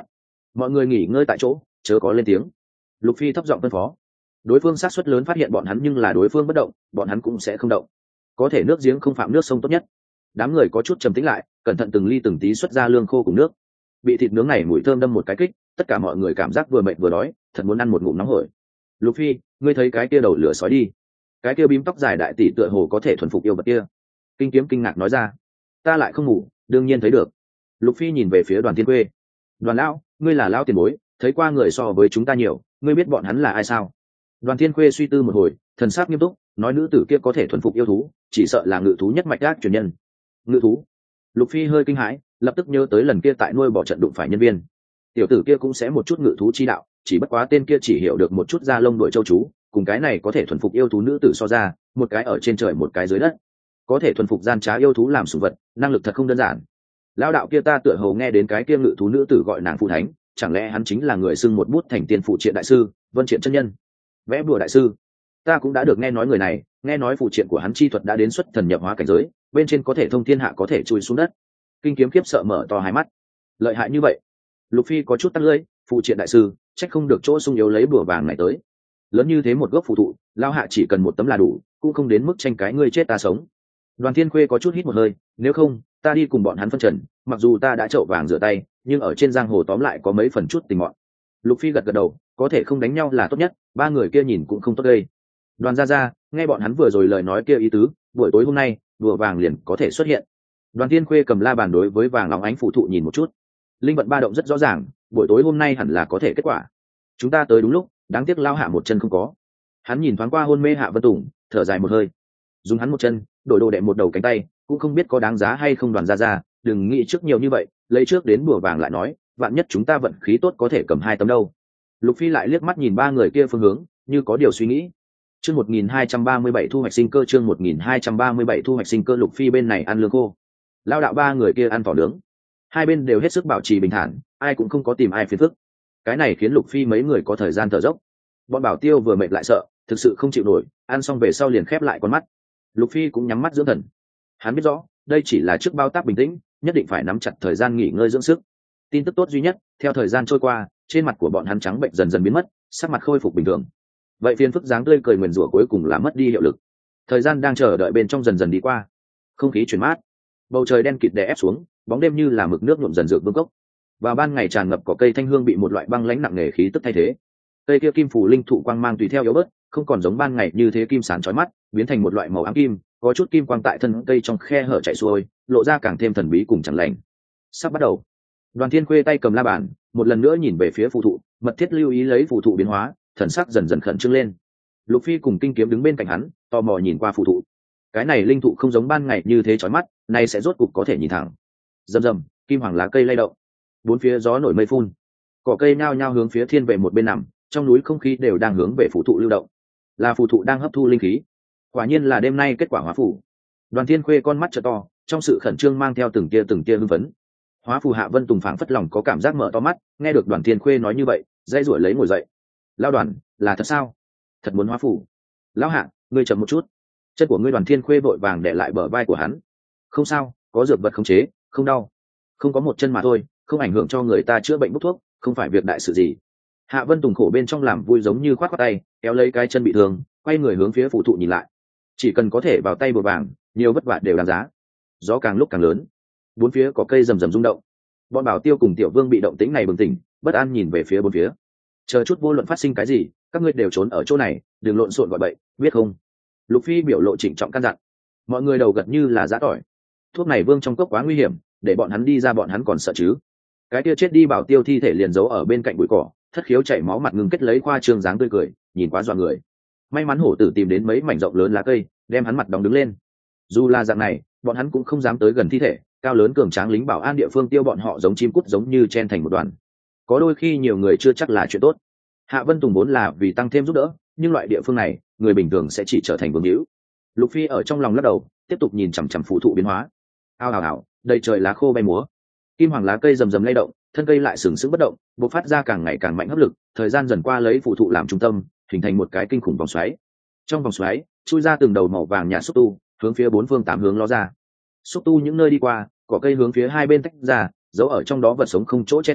mọi người nghỉ ngơi tại chỗ, chớ có lên tiếng. Lục Phi thấp giọng phân phó. Đối phương sát suất lớn phát hiện bọn hắn, nhưng là đối phương bất động, bọn hắn cũng sẽ không động. Có thể nước giếng không phạm nước sông tốt nhất. Đám người có chút trầm tĩnh lại, cẩn thận từng ly từng tí xuất ra lương khô cùng nước. Bị thịt nướng này mùi thơm đâm một cái kích, tất cả mọi người cảm giác vừa mệt vừa đói, thật muốn ăn một ngụm nóng hổi. Lục Phi, ngươi thấy cái kia đầu lửa sói đi, cái kia bím tóc dài đại tỷ tựa hồ có thể thuần phục yêu vật kia. Kinh Kiếm kinh ngạc nói ra. Ta lại không ngủ, đương nhiên thấy được. Lục Phi nhìn về phía Đoàn Thiên Quê. Đoàn lão, ngươi là lão tiền bối, thấy qua người so với chúng ta nhiều, ngươi biết bọn hắn là ai sao? Đoàn Thiên Quê suy tư một hồi, thần sắc nghiêm túc, nói nữ tử kia có thể thuần phục yêu thú, chỉ sợ là ngự thú nhất mạch gác truyền nhân. Ngự thú? Lục Phi hơi kinh hãi, lập tức nhớ tới lần kia tại nuôi bỏ trận đụng phải nhân viên. Tiểu tử kia cũng sẽ một chút ngự thú chi đạo, chỉ bất quá tên kia chỉ hiểu được một chút da lông đuổi châu chú, cùng cái này có thể thuần phục yêu thú nữ tử so ra, một cái ở trên trời một cái dưới đất. Có thể thuần phục gian trá yêu thú làm sủng vật, năng lực thật không đơn giản. Lão đạo kia ta tựa hồ nghe đến cái kia ngự thú nữ tử gọi nàng phụ thánh, chẳng lẽ hắn chính là người xưng một bút thành tiên phụ triện đại sư, Vân Triện chân nhân? Vẽ bùa đại sư, ta cũng đã được nghe nói người này, nghe nói phụ triện của hắn chi thuật đã đến xuất thần nhập hóa cảnh giới, bên trên có thể thông thiên hạ có thể chui xuống đất. Kinh Kiếm khiếp sợ mở to hai mắt. Lợi hại như vậy? Lục Phi có chút tắc lưỡi, phụ triện đại sư, trách không được chỗ sung yếu lấy bùa vàng này tới. Lớn như thế một gốc phù thụ, lao hạ chỉ cần một tấm là đủ, cũng không đến mức tranh cái ngươi chết ta sống. Đoàn Thiên Khuê có chút hít một hơi, nếu không, ta đi cùng bọn hắn phân trần, mặc dù ta đã trậu vàng rửa tay, nhưng ở trên giang hồ tóm lại có mấy phần chút tình mọn. Lục Phi gật gật đầu, có thể không đánh nhau là tốt nhất, ba người kia nhìn cũng không tốt đây. Đoàn gia gia, nghe bọn hắn vừa rồi lời nói kia ý tứ, buổi tối hôm nay, đùa vàng liền có thể xuất hiện. Đoàn Thiên Khuê cầm la bàn đối với vàng óng ánh phù thụ nhìn một chút, linh vận ba động rất rõ ràng, buổi tối hôm nay hẳn là có thể kết quả. Chúng ta tới đúng lúc, đáng tiếc lao hạ một chân không có. Hắn nhìn thoáng qua hôn mê Hạ Vân Tùng, thở dài một hơi. Dùng hắn một chân, đổi đồ đệ một đầu cánh tay, cũng không biết có đáng giá hay không. Đoàn gia gia, đừng nghĩ trước nhiều như vậy, lấy trước đến bùa vàng lại nói, vạn nhất chúng ta vận khí tốt có thể cầm hai tấm đâu. Lục Phi lại liếc mắt nhìn ba người kia phương hướng, như có điều suy nghĩ. Chương một nghìn hai trăm ba mươi bảy thu hoạch sinh cơ, chương một nghìn hai trăm ba mươi bảy thu hoạch sinh cơ. Lục Phi bên này ăn lương khô, lao đạo ba người kia ăn thỏ nướng, hai bên đều hết sức bảo trì bình thản, ai cũng không có tìm ai phiền phức. Cái này khiến Lục Phi mấy người có thời gian thở dốc. Bọn Bảo Tiêu vừa mệt lại sợ, thực sự không chịu nổi, ăn xong về sau liền khép lại con mắt. Lục Phi cũng nhắm mắt dưỡng thần. Hắn biết rõ, đây chỉ là trước bao tác bình tĩnh, nhất định phải nắm chặt thời gian nghỉ ngơi dưỡng sức. Tin tức tốt duy nhất, theo thời gian trôi qua, trên mặt của bọn hắn trắng bệnh dần dần biến mất, sắc mặt khôi phục bình thường. Vậy phiền phức dáng tươi cười nguyền rủa cuối cùng là mất đi hiệu lực. Thời gian đang chờ đợi bên trong dần dần đi qua, không khí chuyển mát, bầu trời đen kịt đè ép xuống, bóng đêm như là mực nước nhuộm dần dược vương cốc. Và ban ngày tràn ngập cỏ cây thanh hương bị một loại băng lãnh nặng nề khí tức thay thế. Cây kia kim phủ linh thụ quang mang tùy theo yếu bớt, không còn giống ban ngày như thế kim sáng chói mắt, biến thành một loại màu ám kim, có chút kim quang tại thân cây trong khe hở chảy xuôi, lộ ra càng thêm thần bí cùng chẳng lành. Sắp bắt đầu. Đoàn Thiên Khuê tay cầm la bàn, một lần nữa nhìn về phía phù thụ, mật thiết lưu ý lấy phù thụ biến hóa, thần sắc dần dần khẩn trương lên. Lục Phi cùng Kinh Kiếm đứng bên cạnh hắn, tò mò nhìn qua phù thụ. Cái này linh thụ không giống ban ngày như thế chói mắt, nay sẽ rốt cục có thể nhìn thẳng. Rầm rầm, kim hoàng lá cây lay động, bốn phía gió nổi mây phun, cỏ cây nhao nhao hướng phía thiên về một bên nằm, trong núi không khí đều đang hướng về phù thụ lưu động, là phù thụ đang hấp thu linh khí. Quả nhiên là đêm nay kết quả hóa phù. Đoàn Thiên Khuê con mắt trợ to, trong sự khẩn trương mang theo từng tia từng tia hưng phấn. Hóa phù Hạ Vân Tùng phảng phất lòng có cảm giác mở to mắt, nghe được Đoàn Thiên Khuê nói như vậy, dây ruổi lấy ngồi dậy. Lao Đoàn, là thật sao? Thật muốn hóa phù? Lão Hạ, ngươi chậm một chút. Chân của ngươi. Đoàn Thiên Khuê vội vàng để lại bờ vai của hắn. Không sao, có dược vật khống chế, không đau. Không có một chân mà thôi, không ảnh hưởng cho người ta chữa bệnh bốc thuốc, không phải việc đại sự gì. Hạ Vân Tùng khổ bên trong làm vui giống như khoát khoát tay, kéo lấy cái chân bị thương, quay người hướng phía phù thụ nhìn lại. Chỉ cần có thể vào tay bùa vàng, nhiều vất vả đều đáng giá. Gió càng lúc càng lớn, bốn phía có cây rầm rầm rung động. Bọn Bảo Tiêu cùng Tiểu Vương bị động tĩnh này bừng tỉnh, bất an nhìn về phía bốn phía. Chờ chút vô luận phát sinh cái gì, các ngươi đều trốn ở chỗ này, đừng lộn xộn gọi bậy, biết không? Lục Phi biểu lộ trịnh trọng căn dặn. Mọi người đầu gật như là giã tỏi. Thuốc này vương trong cốc quá nguy hiểm, để bọn hắn đi ra bọn hắn còn sợ chứ. Cái kia chết đi Bảo Tiêu thi thể liền giấu ở bên cạnh bụi cỏ, thất khiếu chảy máu, mặt ngưng kết lấy khoa trương dáng tươi cười, nhìn quá dọa người. May mắn hổ tử tìm đến mấy mảnh rộng lớn lá cây, đem hắn mặt đóng đứng lên. Dù là dạng này, bọn hắn cũng không dám tới gần thi thể, cao lớn cường tráng lính bảo an địa phương tiêu bọn họ giống chim cút giống như chen thành một đoàn. Có đôi khi nhiều người chưa chắc là chuyện tốt. Hạ Vân Tùng vốn là vì tăng thêm giúp đỡ, nhưng loại địa phương này, người bình thường sẽ chỉ trở thành vương hữu. Lục Phi ở trong lòng lắc đầu, tiếp tục nhìn chằm chằm phù thụ biến hóa. Ao ào ào, đầy trời lá khô bay múa, kim hoàng lá cây rầm rầm lay động, thân cây lại sừng sững bất động, bộc phát ra càng ngày càng mạnh hấp lực. Thời gian dần qua lấy phù thụ làm trung tâm, hình thành một cái kinh khủng vòng xoáy. Trong vòng xoáy, chui ra từng đầu màu vàng nhạt xúc tu, hướng phía bốn phương tám hướng ló ra. Xúc tu những nơi đi qua, cỏ cây hướng phía hai bên tách ra, giấu ở trong đó vật sống không chỗ che thân,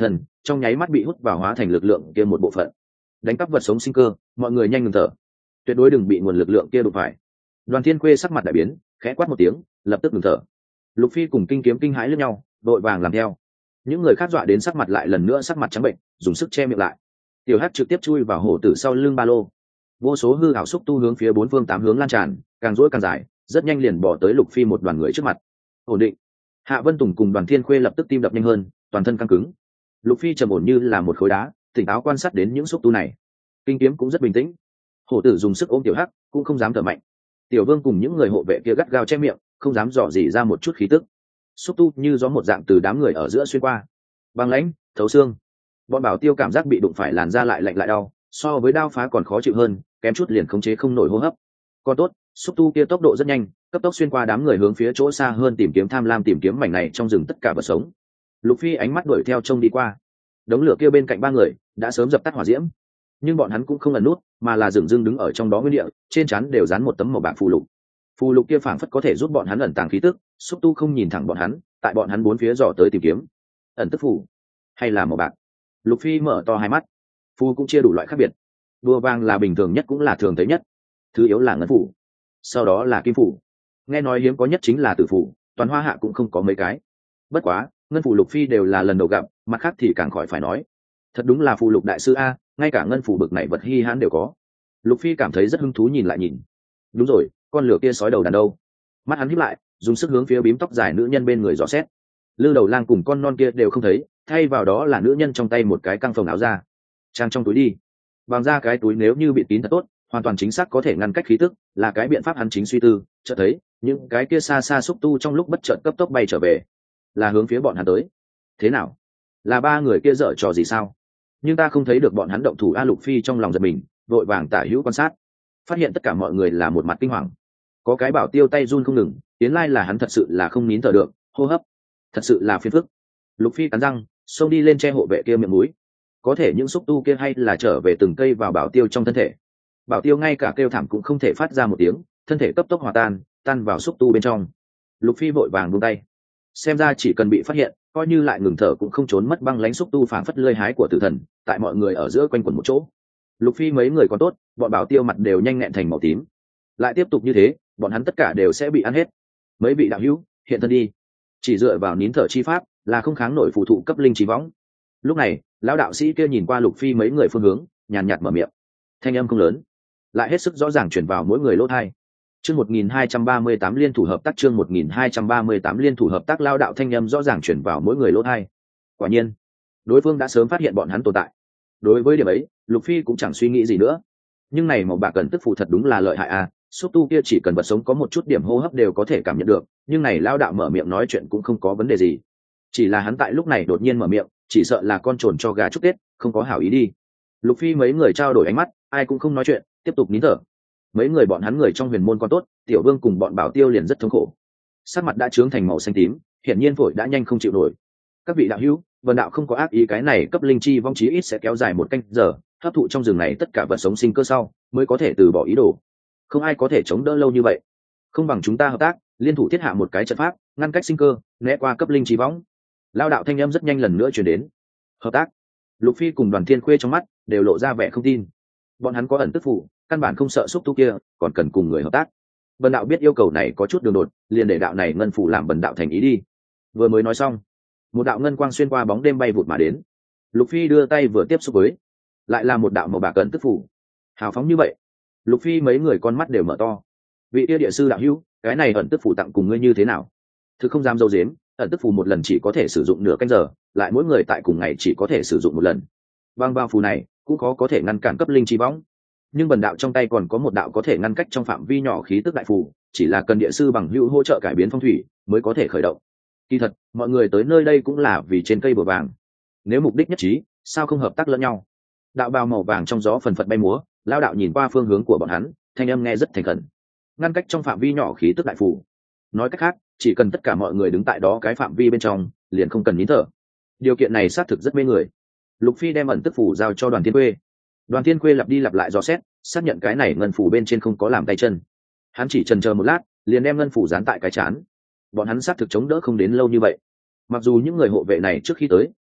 trong nháy mắt bị hút vào hóa thành lực lượng kia một bộ phận. Đánh cắp vật sống sinh cơ, mọi người nhanh ngừng thở, tuyệt đối đừng bị nguồn lực lượng kia đụng phải. Đoàn Thiên Khuê sắc mặt đại biến, khẽ quát một tiếng, lập tức ngừng thở. Lục Phi cùng Kinh Kiếm kinh hãi lẫn nhau, đội vàng làm theo. Những người khác dọa đến sắc mặt lại lần nữa sắc mặt trắng bệnh, dùng sức che miệng lại. Tiểu Hắc trực tiếp chui vào hổ tử sau lưng ba lô. Vô số hư ảo xúc tu hướng phía bốn phương tám hướng lan tràn, càng rỗi càng dài, rất nhanh liền bỏ tới Lục Phi một đoàn người trước mặt. Ổn định. Hạ Vân Tùng cùng Đoàn Thiên Khuê lập tức tim đập nhanh hơn, toàn thân căng cứng. Lục Phi trầm ổn như là một khối đá, tỉnh táo quan sát đến những xúc tu này. Kinh Kiếm cũng rất bình tĩnh. Hổ tử dùng sức ôm Tiểu Hắc, cũng không dám thở mạnh. Tiểu Vương cùng những người hộ vệ kia gắt gao che miệng, không dám dò dỉ ra một chút khí tức. Xúc tu như gió một dạng từ đám người ở giữa xuyên qua, băng lãnh, thấu xương. Bọn Bảo Tiêu cảm giác bị đụng phải làn da lại lạnh lại đau, so với đao phá còn khó chịu hơn, kém chút liền khống chế không nổi hô hấp. Còn tốt, xúc tu kia tốc độ rất nhanh, cấp tốc xuyên qua đám người hướng phía chỗ xa hơn tìm kiếm tham lam tìm kiếm mảnh này trong rừng tất cả vật sống. Lục Phi ánh mắt đuổi theo trông đi qua. Đống lửa kia bên cạnh ba người đã sớm dập tắt hỏa diễm, nhưng bọn hắn cũng không ẩn nút, mà là dửng dưng đứng ở trong đó nguyên địa, trên trán đều dán một tấm màu bạc phù lục. Phù lục kia phảng phất có thể giúp bọn hắn ẩn tàng khí tức, xúc tu không nhìn thẳng bọn hắn, tại bọn hắn bốn phía dò tới tìm kiếm. Ẩn tức phù hay là màu bạc? Lục Phi mở to hai mắt. Phù cũng chia đủ loại khác biệt. Đua vàng là bình thường nhất cũng là thường thấy nhất, thứ yếu là ngân phù, sau đó là kim phù. Nghe nói hiếm có nhất chính là tử phù, toàn Hoa Hạ cũng không có mấy cái. Bất quá, ngân phù Lục Phi đều là lần đầu gặp, mặt khác thì càng khỏi phải nói. Thật đúng là phù lục đại sư a, ngay cả ngân phù bực này vật hi hãn đều có. Lục Phi cảm thấy rất hứng thú nhìn lại nhìn. Đúng rồi, con lửa kia sói đầu đàn đâu? Mắt hắn híp lại, dùng sức hướng phía bím tóc dài nữ nhân bên người dò xét. Lư Đầu Lang cùng con non kia đều không thấy, thay vào đó là nữ nhân trong tay một cái căng phồng áo da, trang trong túi đi. Bằng ra cái túi nếu như bị kín thật tốt, hoàn toàn chính xác có thể ngăn cách khí tức, là cái biện pháp hắn chính suy tư. Chợt thấy những cái kia xa xa xúc tu trong lúc bất chợt cấp tốc bay trở về, là hướng phía bọn hắn tới. Thế nào? Là ba người kia dở trò gì sao? Nhưng ta không thấy được bọn hắn động thủ. A Lục Phi trong lòng giật mình, vội vàng tả hữu quan sát, phát hiện tất cả mọi người là một mặt kinh hoàng. Có cái Bảo Tiêu tay run không ngừng, tiến lai là hắn thật sự là không nín thở được, hô hấp thật sự là phiền phức. Lục Phi cắn răng, xông đi lên che hộ vệ kia miệng mũi. Có thể những xúc tu kia hay là trở về từng cây vào Bảo Tiêu trong thân thể. Bảo Tiêu ngay cả kêu thảm cũng không thể phát ra một tiếng, thân thể cấp tốc hòa tan, tan vào xúc tu bên trong. Lục Phi vội vàng buông tay. Xem ra chỉ cần bị phát hiện, coi như lại ngừng thở cũng không trốn mất. Băng lãnh xúc tu phảng phất lơi hái của tử thần, tại mọi người ở giữa quanh quẩn một chỗ. Lục Phi mấy người còn tốt, bọn Bảo Tiêu mặt đều nhanh nghẹn thành màu tím. Lại tiếp tục như thế, bọn hắn tất cả đều sẽ bị ăn hết. Mấy vị đạo hữu, hiện thân đi. Chỉ dựa vào nín thở chi pháp là không kháng nổi phù thụ cấp linh trí võng. Lúc này, lão đạo sĩ kia nhìn qua Lục Phi mấy người phương hướng, nhàn nhạt mở miệng. Thanh âm không lớn, lại hết sức rõ ràng truyền vào mỗi người lỗ tai. Chương một nghìn hai trăm ba mươi tám liên thủ hợp tác, chương một nghìn hai trăm ba mươi tám liên thủ hợp tác. Lao đạo thanh âm rõ ràng truyền vào mỗi người lỗ tai. Quả nhiên, đối phương đã sớm phát hiện bọn hắn tồn tại. Đối với điểm ấy, Lục Phi cũng chẳng suy nghĩ gì nữa. Nhưng này màu bạc cẩn tức phù thật đúng là lợi hại à, xúc tu kia chỉ cần vật sống có một chút điểm hô hấp đều có thể cảm nhận được, nhưng này lao đạo mở miệng nói chuyện cũng không có vấn đề gì. Chỉ là hắn tại lúc này đột nhiên mở miệng, chỉ sợ là con trồn cho gà chúc Tết, không có hảo ý đi. Lục Phi mấy người trao đổi ánh mắt, ai cũng không nói chuyện, tiếp tục nín thở. Mấy người bọn hắn người trong huyền môn con tốt, Tiểu Vương cùng bọn Bảo Tiêu liền rất thống khổ. Sắc mặt đã trướng thành màu xanh tím, hiển nhiên phổi đã nhanh không chịu nổi. Các vị đạo hữu, Vân đạo không có ác ý, cái này cấp linh chi vong chí ít sẽ kéo dài một canh giờ, hấp thụ trong rừng này tất cả vật sống sinh cơ sau, mới có thể từ bỏ ý đồ. Không ai có thể chống đỡ lâu như vậy. Không bằng chúng ta hợp tác, liên thủ thiết hạ một cái trận pháp, ngăn cách sinh cơ, né qua cấp linh chi võng. Lao đạo thanh âm rất nhanh lần nữa truyền đến. Hợp tác? Lục Phi cùng Đoàn Thiên Khuê trong mắt đều lộ ra vẻ không tin. Bọn hắn có ẩn tức phụ, căn bản không sợ xúc tu kia, còn cần cùng người hợp tác. Vân đạo biết yêu cầu này có chút đường đột, liền để đạo này ngân phủ làm Vân đạo thành ý đi. Vừa mới nói xong, một đạo ngân quang xuyên qua bóng đêm bay vụt mà đến. Lục Phi đưa tay vừa tiếp xúc với, lại là một đạo màu bạc ẩn tức phủ. Hào phóng như vậy, Lục Phi mấy người con mắt đều mở to. Vị yêu địa sư đạo hữu, cái này ẩn tức phủ tặng cùng ngươi như thế nào? Thứ không dám dâu dếm, ẩn tức phù một lần chỉ có thể sử dụng nửa canh giờ, lại mỗi người tại cùng ngày chỉ có thể sử dụng một lần. Bang bao phù này cũng khó có thể ngăn cản cấp linh chi võng, nhưng bần đạo trong tay còn có một đạo có thể ngăn cách trong phạm vi nhỏ khí tức đại phù, chỉ là cần địa sư bằng hữu hỗ trợ cải biến phong thủy mới có thể khởi động. Kỳ thật, mọi người tới nơi đây cũng là vì trên cây bờ vàng. Nếu mục đích nhất trí, sao không hợp tác lẫn nhau? Đạo bào màu vàng trong gió phần phật bay múa, lao đạo nhìn qua phương hướng của bọn hắn, thanh âm nghe rất thành khẩn. Ngăn cách trong phạm vi nhỏ khí tức đại phù. Nói cách khác, chỉ cần tất cả mọi người đứng tại đó cái phạm vi bên trong, liền không cần nín thở. Điều kiện này xác thực rất mê người. Lục Phi đem ẩn tức phù giao cho Đoàn Thiên Khuê. Đoàn Thiên Khuê lặp đi lặp lại dò xét, xác nhận cái này ngân phù bên trên không có làm tay chân. Hắn chỉ chần chờ một lát, liền đem ngân phù dán tại cái chán. Bọn hắn xác thực chống đỡ không đến lâu như vậy. Mặc dù những người hộ vệ này trước khi tới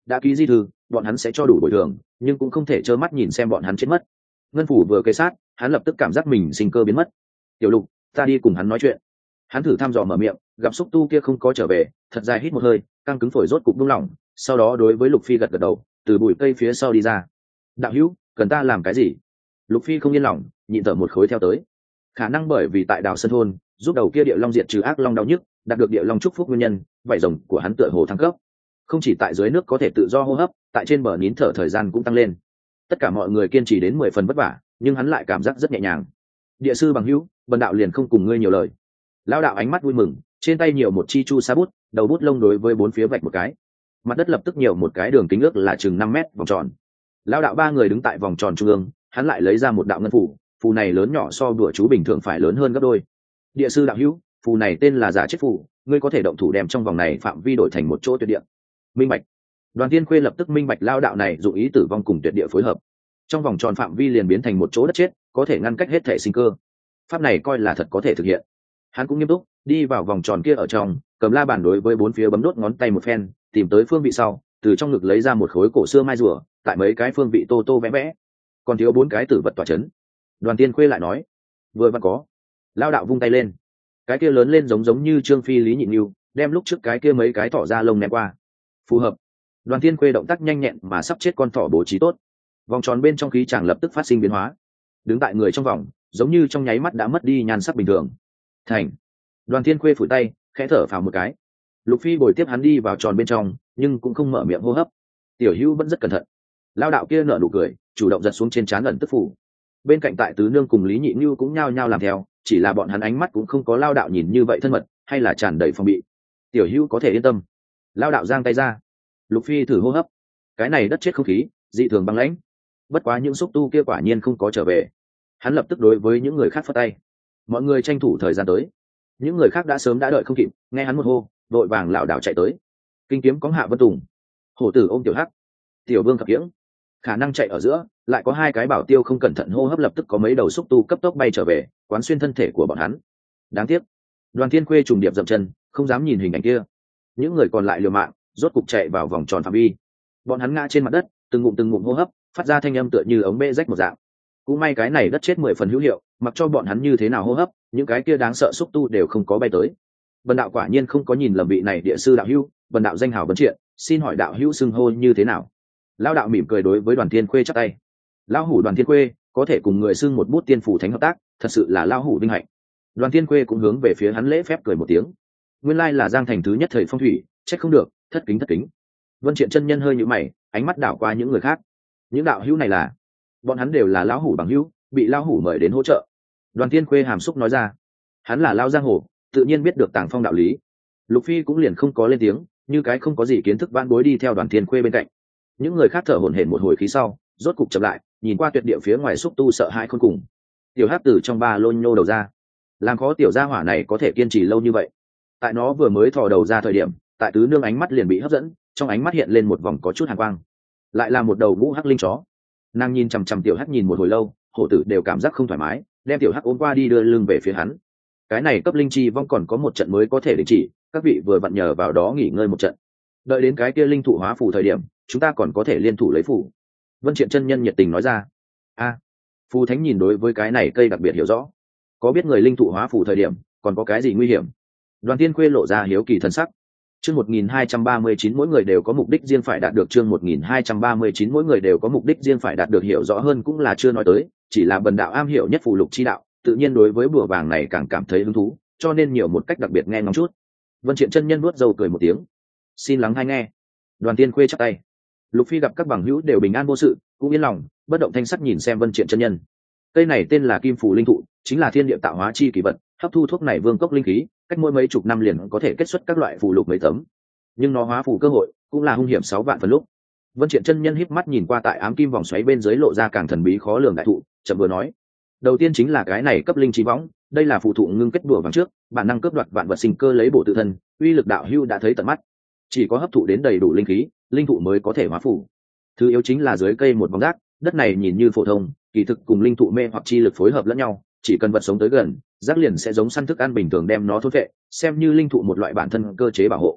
đã ký di thư bọn hắn sẽ cho đủ bồi thường, nhưng cũng không thể trơ mắt nhìn xem bọn hắn chết mất. Ngân phủ vừa kê sát, hắn lập tức cảm giác mình sinh cơ biến mất. Tiểu Lục, ta đi cùng hắn nói chuyện. Hắn thử thăm dò mở miệng, gặp xúc tu kia không có trở về, thật dài hít một hơi, căng cứng phổi rốt cục buông lỏng, sau đó đối với Lục Phi gật gật đầu, từ bụi cây phía sau đi ra. Đạo hữu, cần ta làm cái gì? Lục Phi không yên lòng, nhịn thở một khối theo tới. Khả năng bởi vì tại đào sân thôn giúp đầu kia địa long diệt trừ ác long đau nhức, đạt được địa long chúc phúc nguyên nhân, vảy rồng của hắn tựa hồ thăng cấp, không chỉ tại dưới nước có thể tự do hô hấp, tại trên bờ nín thở thời gian cũng tăng lên. Tất cả mọi người kiên trì đến mười phần vất vả, nhưng hắn lại cảm giác rất nhẹ nhàng. Địa sư bằng hữu, bần đạo liền không cùng ngươi nhiều lời. Lão đạo ánh mắt vui mừng, trên tay nhiều một chi chu sa bút, đầu bút lông đối với bốn phía vạch một cái, mặt đất lập tức nhiều một cái đường kính ước là chừng năm mét vòng tròn. Lão đạo ba người đứng tại vòng tròn trung ương, hắn lại lấy ra một đạo ngân phủ, phù này lớn nhỏ so đùa chú bình thường phải lớn hơn gấp đôi. Địa sư đạo hữu, phù này tên là giả chết phù, ngươi có thể động thủ đem trong vòng này phạm vi đổi thành một chỗ tuyệt địa. Minh bạch. Đoàn Tiên Khuê lập tức minh bạch lao đạo này dụng ý tử vong cùng tuyệt địa phối hợp, trong vòng tròn phạm vi liền biến thành một chỗ đất chết, có thể ngăn cách hết thể sinh cơ. Pháp này coi là thật có thể thực hiện. Hắn cũng nghiêm túc đi vào vòng tròn kia ở trong, cầm la bàn đối với bốn phía bấm đốt ngón tay một phen, tìm tới phương vị sau, từ trong ngực lấy ra một khối cổ xưa mai rùa, tại mấy cái phương vị tô tô vẽ vẽ, còn thiếu bốn cái tử vật tỏa chấn. Đoàn Tiên Khuê lại nói, vừa vặn có. Lao đạo vung tay lên, cái kia lớn lên giống giống như Trương Phi Lý Nhịn Nhu, đem lúc trước cái kia mấy cái thỏ ra lông ném qua. Phù hợp. Đoàn Tiên Khuê động tác nhanh nhẹn mà sắp chết con thỏ bố trí tốt, vòng tròn bên trong khí chàng lập tức phát sinh biến hóa, đứng tại người trong vòng giống như trong nháy mắt đã mất đi nhan sắc bình thường. Thành. Đoàn Tiên Khuê phủi tay, khẽ thở phào một cái. Lục Phi bồi tiếp hắn đi vào tròn bên trong, nhưng cũng không mở miệng hô hấp. Tiểu Hữu vẫn rất cẩn thận. Lao đạo kia nở nụ cười, chủ động giật xuống trên trán ẩn tức phủ. Bên cạnh tại tứ nương cùng Lý Nhị Nhu cũng nhao nhao làm theo, chỉ là bọn hắn ánh mắt cũng không có Lao đạo nhìn như vậy thân mật, hay là tràn đầy phòng bị. Tiểu Hữu có thể yên tâm. Lao đạo giang tay ra. Lục Phi thử hô hấp, cái này đất chết không khí dị thường băng lãnh, bất quá những xúc tu kia quả nhiên không có trở về. Hắn lập tức đối với những người khác phất tay, mọi người tranh thủ thời gian tới. Những người khác đã sớm đã đợi không kịp, nghe hắn một hô, đội vàng lảo đảo chạy tới. Kinh kiếm có Hạ Vân Tùng, hổ tử ôm tiểu hắc, tiểu vương khập khiễng, khả năng chạy ở giữa lại có hai cái bảo tiêu không cẩn thận hô hấp, lập tức có mấy đầu xúc tu cấp tốc bay trở về, quán xuyên thân thể của bọn hắn. Đáng tiếc, Đoàn Thiên Khuê trùng điệp dậm chân, không dám nhìn hình ảnh kia. Những người còn lại liều mạng, rốt cục chạy vào vòng tròn phạm vi. Bọn hắn ngã trên mặt đất, từng ngụm từng ngụm hô hấp, phát ra thanh âm tựa như ống bê rách một dạng. Cũng may cái này đất chết mười phần hữu hiệu, mặc cho bọn hắn như thế nào hô hấp, những cái kia đáng sợ xúc tu đều không có bay tới. Bần đạo quả nhiên không có nhìn lầm vị này địa sư đạo hữu, bần đạo danh hào vấn triện, xin hỏi đạo hữu xưng hô như thế nào? Lão đạo mỉm cười đối với Đoàn Thiên Khuê chắp tay. Lão hủ Đoàn Thiên Khuê có thể cùng người xưng một bút tiên phủ thánh hợp tác, thật sự là lão hủ vinh hạnh. Đoàn Thiên Khuê cũng hướng về phía hắn lễ phép cười một tiếng. Nguyên lai là Giang thành thứ nhất thời phong thủy, trách không được, thất kính thất kính. Vân Triện chân nhân hơi nhíu mày, ánh mắt đảo qua những người khác. Những đạo hữu này là? Bọn hắn đều là lão hủ bằng hữu, bị lão hủ mời đến hỗ trợ. Đoàn Thiên Khuê hàm xúc nói ra. Hắn là lão giang hồ, tự nhiên biết được tàng phong đạo lý. Lục Phi cũng liền không có lên tiếng, như cái không có gì kiến thức vãn bối đi theo Đoàn Thiên Khuê bên cạnh. Những người khác thở hổn hển một hồi khí sau, rốt cục chậm lại, nhìn qua tuyệt địa phía ngoài xúc tu sợ hãi khôn cùng. Tiểu Hắc từ trong ba lôn nhô đầu ra, làm khó tiểu gia hỏa này có thể kiên trì lâu như vậy. Tại nó vừa mới thò đầu ra thời điểm, tại tứ nương ánh mắt liền bị hấp dẫn, trong ánh mắt hiện lên một vòng có chút hàn quang. Lại là một đầu ngũ hắc linh chó. Nàng nhìn chằm chằm tiểu Hắc nhìn một hồi lâu, hổ tử đều cảm giác không thoải mái, đem tiểu Hắc ôm qua đi đưa lưng về phía hắn. Cái này cấp linh chi vong còn có một trận mới có thể đình chỉ, các vị vừa vặn nhờ vào đó nghỉ ngơi một trận. Đợi đến cái kia linh thụ hóa phù thời điểm, chúng ta còn có thể liên thủ lấy phù. Vân Triện chân nhân nhiệt tình nói ra. A, phù thánh nhìn đối với cái này cây đặc biệt hiểu rõ, có biết người linh thụ hóa phù thời điểm còn có cái gì nguy hiểm? Đoàn Tiên Khuê lộ ra hiếu kỳ thần sắc. Chương một nghìn hai trăm ba mươi chín mỗi người đều có mục đích riêng phải đạt được, chương một nghìn hai trăm ba mươi chín mỗi người đều có mục đích riêng phải đạt được, hiểu rõ hơn cũng là chưa nói tới, chỉ là bần đạo am hiểu nhất phù lục chi đạo, tự nhiên đối với bùa vàng này càng cảm thấy hứng thú, cho nên nhiều một cách đặc biệt nghe ngóng chút. Vân Triện chân nhân nuốt dầu cười một tiếng. Xin lắng hay nghe. Đoàn Tiên Khuê chắp tay. Lục Phi gặp các bằng hữu đều bình an vô sự, cũng yên lòng, bất động thanh sắc nhìn xem Vân Triện chân nhân. Cây này tên là Kim Phù linh thụ, chính là thiên địa tạo hóa chi kỳ vật, hấp thu thuốc này vương cốc linh khí, cách mỗi mấy chục năm liền có thể kết xuất các loại phù lục mấy tấm. Nhưng nó hóa phù cơ hội cũng là hung hiểm sáu vạn phần lúc. Vân Triện chân nhân híp mắt nhìn qua tại ám kim vòng xoáy bên dưới lộ ra càng thần bí khó lường đại thụ, chậm vừa nói: đầu tiên chính là cái này cấp linh trí võng, đây là phù thụ ngưng kết đùa vàng trước, bản năng cướp đoạt vạn vật sinh cơ lấy bổ tự thân, uy lực đạo hưu đã thấy tận mắt. Chỉ có hấp thụ đến đầy đủ linh khí, linh thụ mới có thể hóa phù. Thứ yếu chính là dưới cây một vòng rác, đất này nhìn như phổ thông, kỳ thực cùng linh thụ mê hoặc chi lực phối hợp lẫn nhau, chỉ cần vật sống tới gần, rác liền sẽ giống săn thức ăn bình thường đem nó thôn vệ, xem như linh thụ một loại bản thân cơ chế bảo hộ.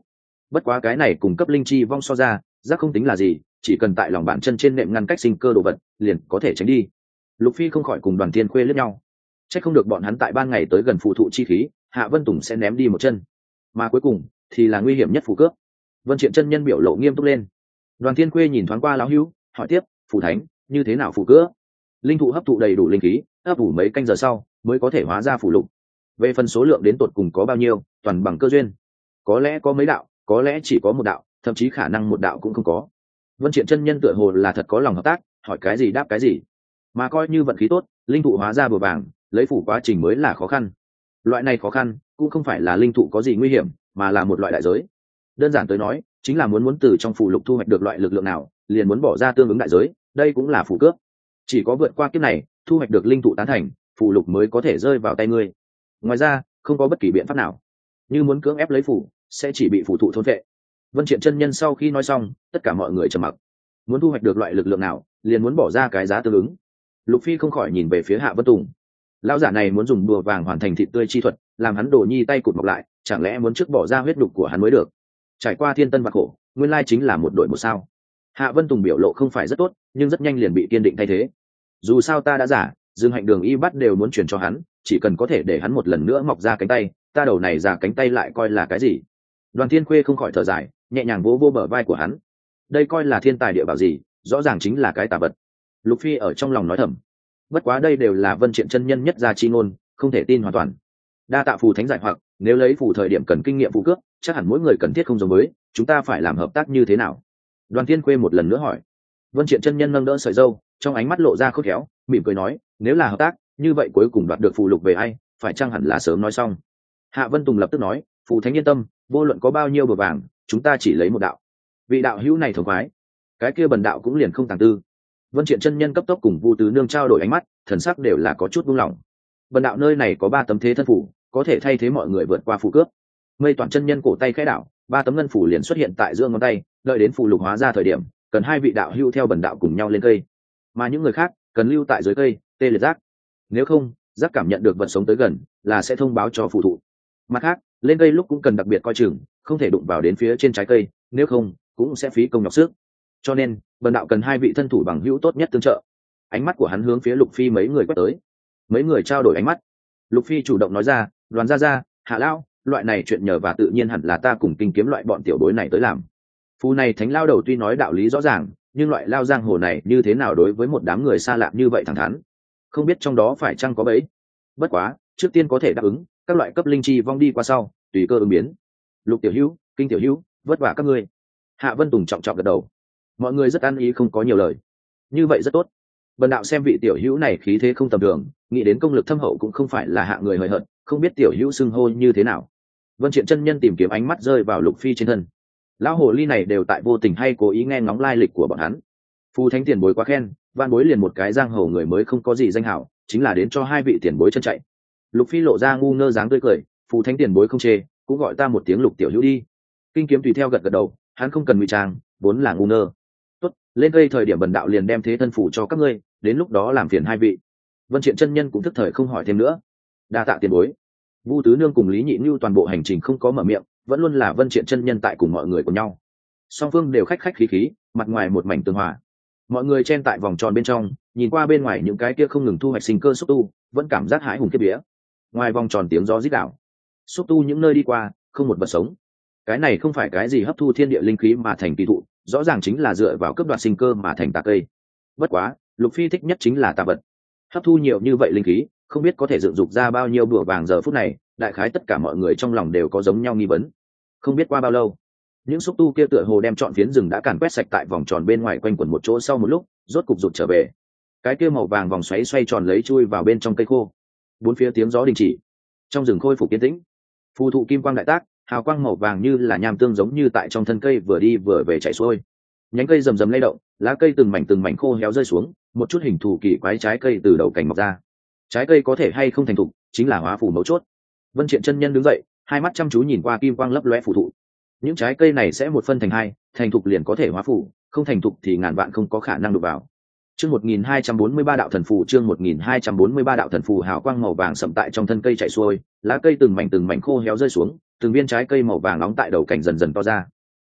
bất quá cái này cùng cấp linh chi vong so ra rác không tính là gì, chỉ cần tại lòng bàn chân trên nệm ngăn cách sinh cơ đồ vật liền có thể tránh đi. Lục Phi không khỏi cùng Đoàn Thiên Khuê liếc nhau, chắc không được bọn hắn tại ban ngày tới gần phù thụ chi khí, Hạ Vân Tùng sẽ ném đi một chân, mà cuối cùng thì là nguy hiểm nhất phù cướp. Vân Triện chân nhân biểu lộ nghiêm túc lên. Đoàn Thiên Khuê nhìn thoáng qua lão hữu, hỏi tiếp, phù thánh như thế nào phù cướp? Linh thụ hấp thụ đầy đủ linh khí, ấp ủ mấy canh giờ sau mới có thể hóa ra phù lục. Về phần số lượng đến tột cùng có bao nhiêu, toàn bằng cơ duyên, có lẽ có mấy đạo, có lẽ chỉ có một đạo, thậm chí khả năng một đạo cũng không có. Vân Triện chân nhân tựa hồ là thật có lòng hợp tác, hỏi cái gì đáp cái gì, mà coi như vận khí tốt, linh thụ hóa ra bừa vàng, lấy phủ quá trình mới là khó khăn. Loại này khó khăn cũng không phải là linh thụ có gì nguy hiểm, mà là một loại đại giới. Đơn giản tới nói, chính là muốn muốn từ trong phù lục thu hoạch được loại lực lượng nào, liền muốn bỏ ra tương ứng đại giới, đây cũng là phù cướp. Chỉ có vượt qua kiếp này, thu hoạch được linh thụ tán thành, phù lục mới có thể rơi vào tay ngươi. Ngoài ra, không có bất kỳ biện pháp nào. Như muốn cưỡng ép lấy phù, sẽ chỉ bị phù thụ thôn phệ. Vân Triện chân nhân sau khi nói xong, tất cả mọi người trầm mặc. Muốn thu hoạch được loại lực lượng nào, liền muốn bỏ ra cái giá tương ứng. Lục Phi không khỏi nhìn về phía Hạ Vân Tùng. Lão giả này muốn dùng bùa vàng hoàn thành thịt tươi chi thuật, làm hắn Đồ Nhi tay cụt mọc lại, chẳng lẽ muốn trước bỏ ra huyết đục của hắn mới được? Trải qua thiên tân vạn khổ, nguyên lai chính là một đội một sao. Hạ Vân Tùng biểu lộ không phải rất tốt, nhưng rất nhanh liền bị kiên định thay thế. Dù sao ta đã giả, Dương Hạnh Đường y bắt đều muốn truyền cho hắn, chỉ cần có thể để hắn một lần nữa mọc ra cánh tay, ta đầu này già cánh tay lại coi là cái gì? Đoàn Thiên Khuê không khỏi thở dài, nhẹ nhàng vỗ vỗ bờ vai của hắn. Đây coi là thiên tài địa bảo gì, rõ ràng chính là cái tà vật. Lục Phi ở trong lòng nói thầm. Bất quá đây đều là Vân Triện chân nhân nhất gia chi ngôn, không thể tin hoàn toàn. Đa tạ phù thánh giải hoặc, nếu lấy phù thời điểm cần kinh nghiệm phù cướp, chắc hẳn mỗi người cần thiết không giống với, chúng ta phải làm hợp tác như thế nào? Đoàn Thiên Khuê một lần nữa hỏi. Vân Triện chân nhân nâng đỡ sợi râu, trong ánh mắt lộ ra khôn khéo, mỉm cười nói, nếu là hợp tác, như vậy cuối cùng đoạt được phù lục về ai, phải chăng hẳn là sớm nói xong. Hạ Vân Tùng lập tức nói, phù thánh yên tâm, vô luận có bao nhiêu bờ vàng, chúng ta chỉ lấy một đạo. Vị đạo hữu này thống khoái, cái kia bần đạo cũng liền không tàng tư. Vân Triện chân nhân cấp tốc cùng Vu Tứ Nương trao đổi ánh mắt, thần sắc đều là có chút buông lỏng. Bần đạo nơi này có ba tấm thế thân phủ, có thể thay thế mọi người vượt qua phù cướp. Mây Toàn chân nhân cổ tay khẽ đảo, ba tấm ngân phủ liền xuất hiện tại giữa ngón tay, đợi đến phù lục hóa ra thời điểm, cần hai vị đạo hữu theo bần đạo cùng nhau lên cây, mà những người khác cần lưu tại dưới cây, tê liệt rác. Nếu không, rác cảm nhận được vật sống tới gần, là sẽ thông báo cho phù thụ. Mặt khác, lên cây lúc cũng cần đặc biệt coi chừng, không thể đụng vào đến phía trên trái cây, nếu không, cũng sẽ phí công nhọc sức. Cho nên, bần đạo cần hai vị thân thủ bằng hữu tốt nhất tương trợ. Ánh mắt của hắn hướng phía Lục Phi mấy người quét tới. Mấy người trao đổi ánh mắt. Lục Phi chủ động nói ra, Đoàn gia gia, Hạ lão, loại này chuyện nhờ và tự nhiên hẳn là ta cùng kinh kiếm loại bọn tiểu bối này tới làm. Phu này thánh lao đầu tuy nói đạo lý rõ ràng, nhưng loại lao giang hồ này như thế nào đối với một đám người xa lạ như vậy thẳng thắn, không biết trong đó phải chăng có bẫy. Bất quá, trước tiên có thể đáp ứng, các loại cấp linh chi vong đi qua sau, tùy cơ ứng biến. Lục tiểu hữu, kinh tiểu hữu, vất vả các ngươi. Hạ Vân Tùng trọng trọng gật đầu. Mọi người rất ăn ý không có nhiều lời. Như vậy rất tốt. Bần đạo xem vị tiểu hữu này khí thế không tầm thường, nghĩ đến công lực thâm hậu cũng không phải là hạ người hời hợt, không biết tiểu hữu xưng hô như thế nào. Vân Triện chân nhân tìm kiếm ánh mắt rơi vào Lục Phi trên thân. Lão hồ ly này đều tại vô tình hay cố ý nghe ngóng lai lịch của bọn hắn. Phù thánh tiền bối quá khen, van bối liền một cái giang hồ người mới không có gì danh hảo, chính là đến cho hai vị tiền bối chân chạy. Lục Phi lộ ra ngu ngơ dáng tươi cười, phù thánh tiền bối không chê, cũng gọi ta một tiếng Lục tiểu hữu đi. Kinh kiếm tùy theo gật gật đầu, hắn không cần ngụy trang, vốn là ngu ngơ. Tốt, lên cây thời điểm bần đạo liền đem thế thân phủ cho các ngươi, đến lúc đó làm phiền hai vị. Vân Triện chân nhân cũng thức thời không hỏi thêm nữa. Đa tạ tiền bối. Vu Tứ Nương cùng Lý Nhị Nhu toàn bộ hành trình không có mở miệng, vẫn luôn là Vân Triện chân nhân tại cùng mọi người của nhau. Song phương đều khách khách khí khí, mặt ngoài một mảnh tường hòa. Mọi người chen tại vòng tròn bên trong, nhìn qua bên ngoài những cái kia không ngừng thu hoạch sinh cơ xúc tu, vẫn cảm giác hãi hùng kiếp vía. Ngoài vòng tròn tiếng gió rít đảo, xúc tu những nơi đi qua, không một vật sống. Cái này không phải cái gì hấp thu thiên địa linh khí mà thành kỳ thụ, rõ ràng chính là dựa vào cướp đoạt sinh cơ mà thành tà cây. Bất quá, Lục Phi thích nhất chính là tà vật. Hấp thu nhiều như vậy linh khí, không biết có thể dựng dục ra bao nhiêu bùa vàng. Giờ phút này, đại khái tất cả mọi người trong lòng đều có giống nhau nghi vấn. Không biết qua bao lâu, những xúc tu kia tựa hồ đem trọn phiến rừng đã càn quét sạch tại vòng tròn bên ngoài quanh quẩn một chỗ, sau một lúc, rốt cục rụt trở về. Cái kia màu vàng vòng xoáy xoay tròn lấy chui vào bên trong cây khô. Bốn phía tiếng gió đình chỉ, trong rừng khôi phục yên tĩnh. Phù thụ kim quang đại tác, hào quang màu vàng như là nham tương giống như tại trong thân cây vừa đi vừa về chảy xuôi. Nhánh cây rầm rầm lay động, lá cây từng mảnh từng mảnh khô héo rơi xuống, một chút hình thù kỳ quái trái cây từ đầu cành mọc ra. Trái cây có thể hay không thành thục, chính là hóa phù mấu chốt. Vân Triện chân nhân đứng dậy, hai mắt chăm chú nhìn qua kim quang lấp lóe phù thụ. Những trái cây này sẽ một phân thành hai, thành thục liền có thể hóa phù, không thành thục thì ngàn vạn không có khả năng đụng vào. Chương một nghìn hai trăm bốn mươi ba đạo thần phù, chương một nghìn hai trăm bốn mươi ba đạo thần phù, hào quang màu vàng sậm tại trong thân cây chảy xuôi, lá cây từng mảnh từng mảnh khô héo rơi xuống, từng viên trái cây màu vàng nóng tại đầu cành dần dần to ra.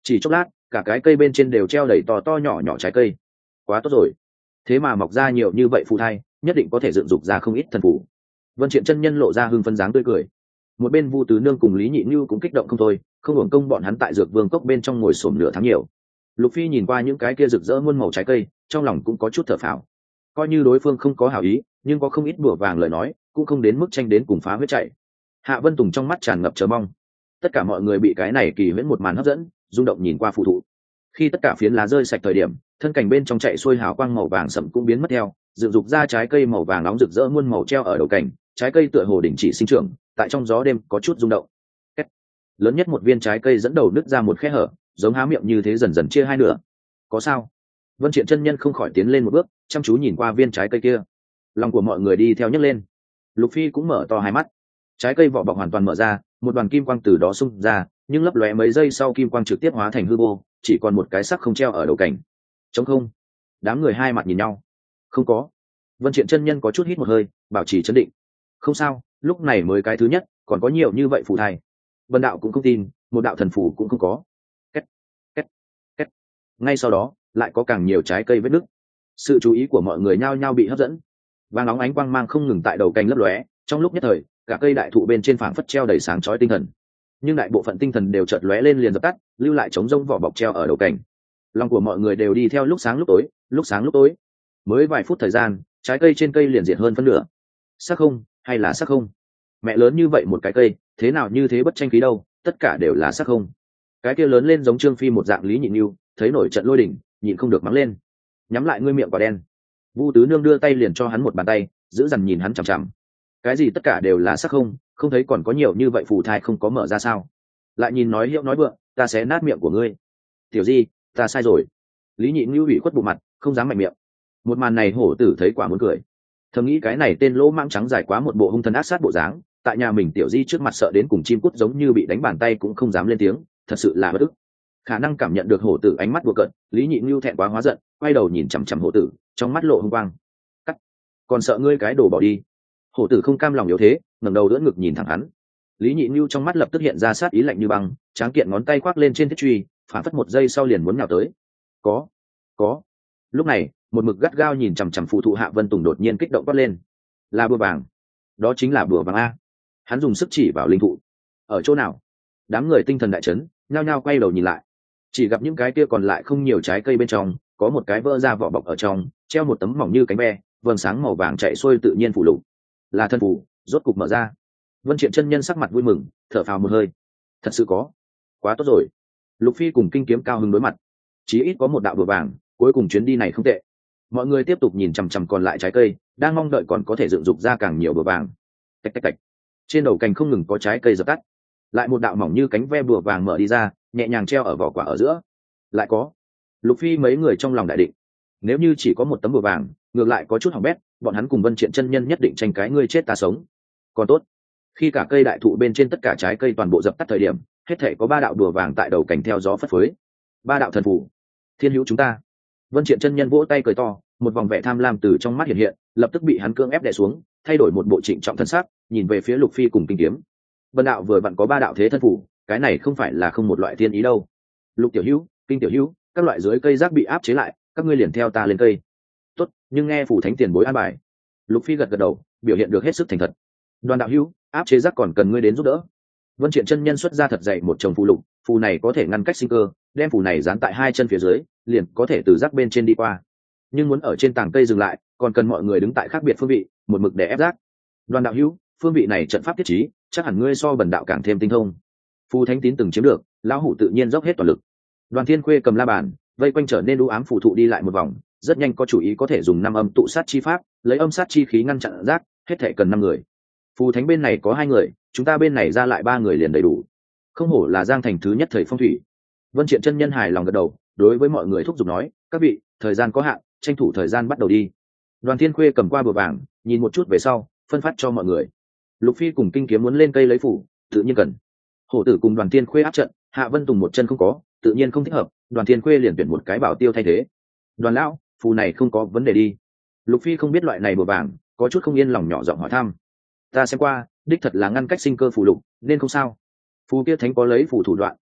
chỉ chốc lát cả cái cây bên trên đều treo đầy to to nhỏ nhỏ trái cây. Quá tốt rồi, thế mà mọc ra nhiều như vậy phù thai, nhất định có thể dựng dục ra không ít thần phù. Vân Triện chân nhân lộ ra hưng phấn dáng tươi cười. Một bên Vu Tứ Nương cùng Lý Nhị Nhu cũng kích động không thôi, không hưởng công bọn hắn tại dược vương cốc bên trong ngồi xổm nửa tháng nhiều. Lục Phi nhìn qua những cái kia rực rỡ muôn màu trái cây, trong lòng cũng có chút thở phào. Coi như đối phương không có hảo ý, nhưng có không ít bùa vàng lời nói, cũng không đến mức tranh đến cùng phá huyết chạy. Hạ Vân Tùng trong mắt tràn ngập chờ mong. Tất cả mọi người bị cái này kỳ huyễn một màn hấp dẫn, rung động nhìn qua phù thụ. Khi tất cả phiến lá rơi sạch thời điểm, thân cảnh bên trong chạy xuôi hào quang màu vàng sẫm cũng biến mất theo, dựng dục ra trái cây màu vàng nóng rực rỡ muôn màu treo ở đầu cảnh, trái cây tựa hồ đình chỉ sinh trưởng, tại trong gió đêm có chút rung động. Kết. Lớn nhất một viên trái cây dẫn đầu nứt ra một khe hở, giống há miệng như thế dần dần chia hai nửa. Có sao? Vân Triện chân nhân không khỏi tiến lên một bước, chăm chú nhìn qua viên trái cây kia. Lòng của mọi người đi theo nhấc lên. Lục Phi cũng mở to hai mắt. Trái cây vỏ bọc hoàn toàn mở ra, một đoàn kim quang từ đó xung ra, nhưng lấp lóe mấy giây sau kim quang trực tiếp hóa thành hư vô, chỉ còn một cái sắc không treo ở đầu cảnh. Trống không. Đám người hai mặt nhìn nhau. Không có. Vân Triện chân nhân có chút hít một hơi, bảo trì trấn định. Không sao, lúc này mới cái thứ nhất, còn có nhiều như vậy phù thai. Vân đạo cũng không tin, một đạo thần phù cũng không có. Két, két, két. Ngay sau đó, lại có càng nhiều trái cây vết nứt. Sự chú ý của mọi người nhao nhao bị hấp dẫn. Vàng óng ánh quang mang không ngừng tại đầu cành lấp lóe, trong lúc nhất thời, cả cây đại thụ bên trên phảng phất treo đầy sáng chói tinh thần. Nhưng đại bộ phận tinh thần đều chợt lóe lên liền dập tắt, lưu lại trống rỗng vỏ bọc treo ở đầu cành. Lòng của mọi người đều đi theo lúc sáng lúc tối, lúc sáng lúc tối. Mới vài phút thời gian, trái cây trên cây liền diệt hơn phân nửa. Sắc không, hay là sắc không? Mẹ lớn như vậy một cái cây, thế nào như thế bất tranh khí đâu, tất cả đều là sắc không. Cái kia lớn lên giống Trương Phi một dạng Lý Nhị Nhu, thấy nổi trận lôi đỉnh, nhịn không được mắng lên. Nhắm lại ngươi miệng quả đen. Vu Tứ Nương đưa tay liền cho hắn một bàn tay, giữ dằn nhìn hắn chằm chằm. Cái gì tất cả đều là sắc không, không thấy còn có nhiều như vậy phù thai không có mở ra sao? Lại nhìn nói hiệu nói vượng, ta sẽ nát miệng của ngươi. Tiểu Di, ta sai rồi. Lý Nhị Nhu ủy khuất bộ mặt, không dám mạnh miệng. Một màn này hổ tử thấy quả muốn cười. Thầm nghĩ cái này tên lỗ mãng trắng dài quá một bộ hung thần ác sát bộ dáng, tại nhà mình Tiểu Di trước mặt sợ đến cùng chim cút giống như bị đánh bàn tay cũng không dám lên tiếng, thật sự là bất ức. Khả năng cảm nhận được hổ tử ánh mắt đùa cợt, Lý Nhị Nhu thẹn quá hóa giận, quay đầu nhìn chằm chằm hổ tử, trong mắt lộ hung quang. Cắt, còn sợ ngươi cái đồ bỏ đi. Hổ tử không cam lòng yếu thế, ngẩng đầu đỡ ngực nhìn thẳng hắn. Lý Nhị Nhu trong mắt lập tức hiện ra sát ý lạnh như băng, tráng kiện ngón tay khoác lên trên thiết truy, phản phất một giây sau liền muốn nhào tới. Có, có. Lúc này, một mực gắt gao nhìn chằm chằm phụ thụ Hạ Vân Tùng đột nhiên kích động quát lên. Là bùa vàng. Đó chính là bùa vàng a. Hắn dùng sức chỉ vào linh thụ. Ở chỗ nào? Đám người tinh thần đại chấn, nhao nhao quay đầu nhìn lại. Chỉ gặp những cái kia còn lại không nhiều trái cây bên trong, có một cái vỡ ra vỏ bọc ở trong, treo một tấm mỏng như cánh ve, vầng sáng màu vàng chạy xuôi tự nhiên phủ lục. Là thân phủ, rốt cục mở ra. Vân Triện chân nhân sắc mặt vui mừng, thở phào một hơi. Thật sự có. Quá tốt rồi. Lục Phi cùng Kinh Kiếm cao hứng đối mặt. Chí ít có một đạo bùa vàng, cuối cùng chuyến đi này không tệ. Mọi người tiếp tục nhìn chằm chằm còn lại trái cây, đang mong đợi còn có thể dựng dục ra càng nhiều bùa vàng. Tạch tạch tạch. Trên đầu cành không ngừng có trái cây dập tắt. Lại một đạo mỏng như cánh ve bùa vàng mở đi ra, nhẹ nhàng treo ở vỏ quả ở giữa. Lại có. Lục Phi mấy người trong lòng đại định. Nếu như chỉ có một tấm bùa vàng, ngược lại có chút hỏng bét, bọn hắn cùng Vân Triện chân nhân nhất định tranh cái ngươi chết ta sống. Còn tốt, khi cả cây đại thụ bên trên tất cả trái cây toàn bộ dập tắt thời điểm, hết thể có ba đạo đùa vàng tại đầu cành theo gió phất phới. Ba đạo thần phù. Thiên hữu chúng ta. Vân Triện chân nhân vỗ tay cười to, một vòng vẻ tham lam từ trong mắt hiện hiện, lập tức bị hắn cưỡng ép đè xuống, thay đổi một bộ trịnh trọng thân sắc, nhìn về phía Lục Phi cùng Kinh Kiếm. Vân đạo vừa vặn có ba đạo thế thân phù, cái này không phải là không một loại thiên ý đâu. Lục tiểu hữu, Kinh tiểu hữu, các loại dưới cây rác bị áp chế lại, các ngươi liền theo ta lên cây. Tốt, nhưng nghe phủ thánh tiền bối an bài. Lục Phi gật gật đầu, biểu hiện được hết sức thành thật. Đoàn đạo hữu, áp chế rác còn cần ngươi đến giúp đỡ. Vân Triện chân nhân xuất ra thật dày một chồng phù lục, phù này có thể ngăn cách sinh cơ, đem phù này dán tại hai chân phía dưới, liền có thể từ rác bên trên đi qua. Nhưng muốn ở trên tảng cây dừng lại, còn cần mọi người đứng tại khác biệt phương vị, một mực để ép rác. Đoàn đạo hữu, phương vị này trận pháp thiết trí, chắc hẳn ngươi so bần đạo càng thêm tinh thông. Phù thánh tín từng chiếm được, lão hủ tự nhiên dốc hết toàn lực. Đoàn Thiên Khuê cầm la bàn, vây quanh trở nên u ám phù thụ đi lại một vòng, rất nhanh có chủ ý có thể dùng năm âm tụ sát chi pháp, lấy âm sát chi khí ngăn chặn rác, hết thể cần năm người. Phù thánh bên này có hai người, chúng ta bên này ra lại ba người liền đầy đủ. Không hổ là Giang thành thứ nhất thời phong thủy. Vân Triện chân nhân hài lòng gật đầu, đối với mọi người thúc giục nói, các vị, thời gian có hạn, tranh thủ thời gian bắt đầu đi. Đoàn Thiên Khuê cầm qua bùa vàng, nhìn một chút về sau, phân phát cho mọi người. Lục Phi cùng Kinh Kiếm muốn lên cây lấy phủ, tự nhiên cần. Hổ tử cùng Đoàn Thiên Khuê áp trận, Hạ Vân Tùng một chân không có, tự nhiên không thích hợp, Đoàn Thiên Khuê liền tuyển một cái bảo tiêu thay thế. Đoàn lão, phù này không có vấn đề đi. Lục Phi không biết loại này bùa vàng, có chút không yên lòng nhỏ giọng hỏi thăm. Ta xem qua, đích thật là ngăn cách sinh cơ phù lục, nên không sao. Phù kia thánh có lấy phù thủ đoạn,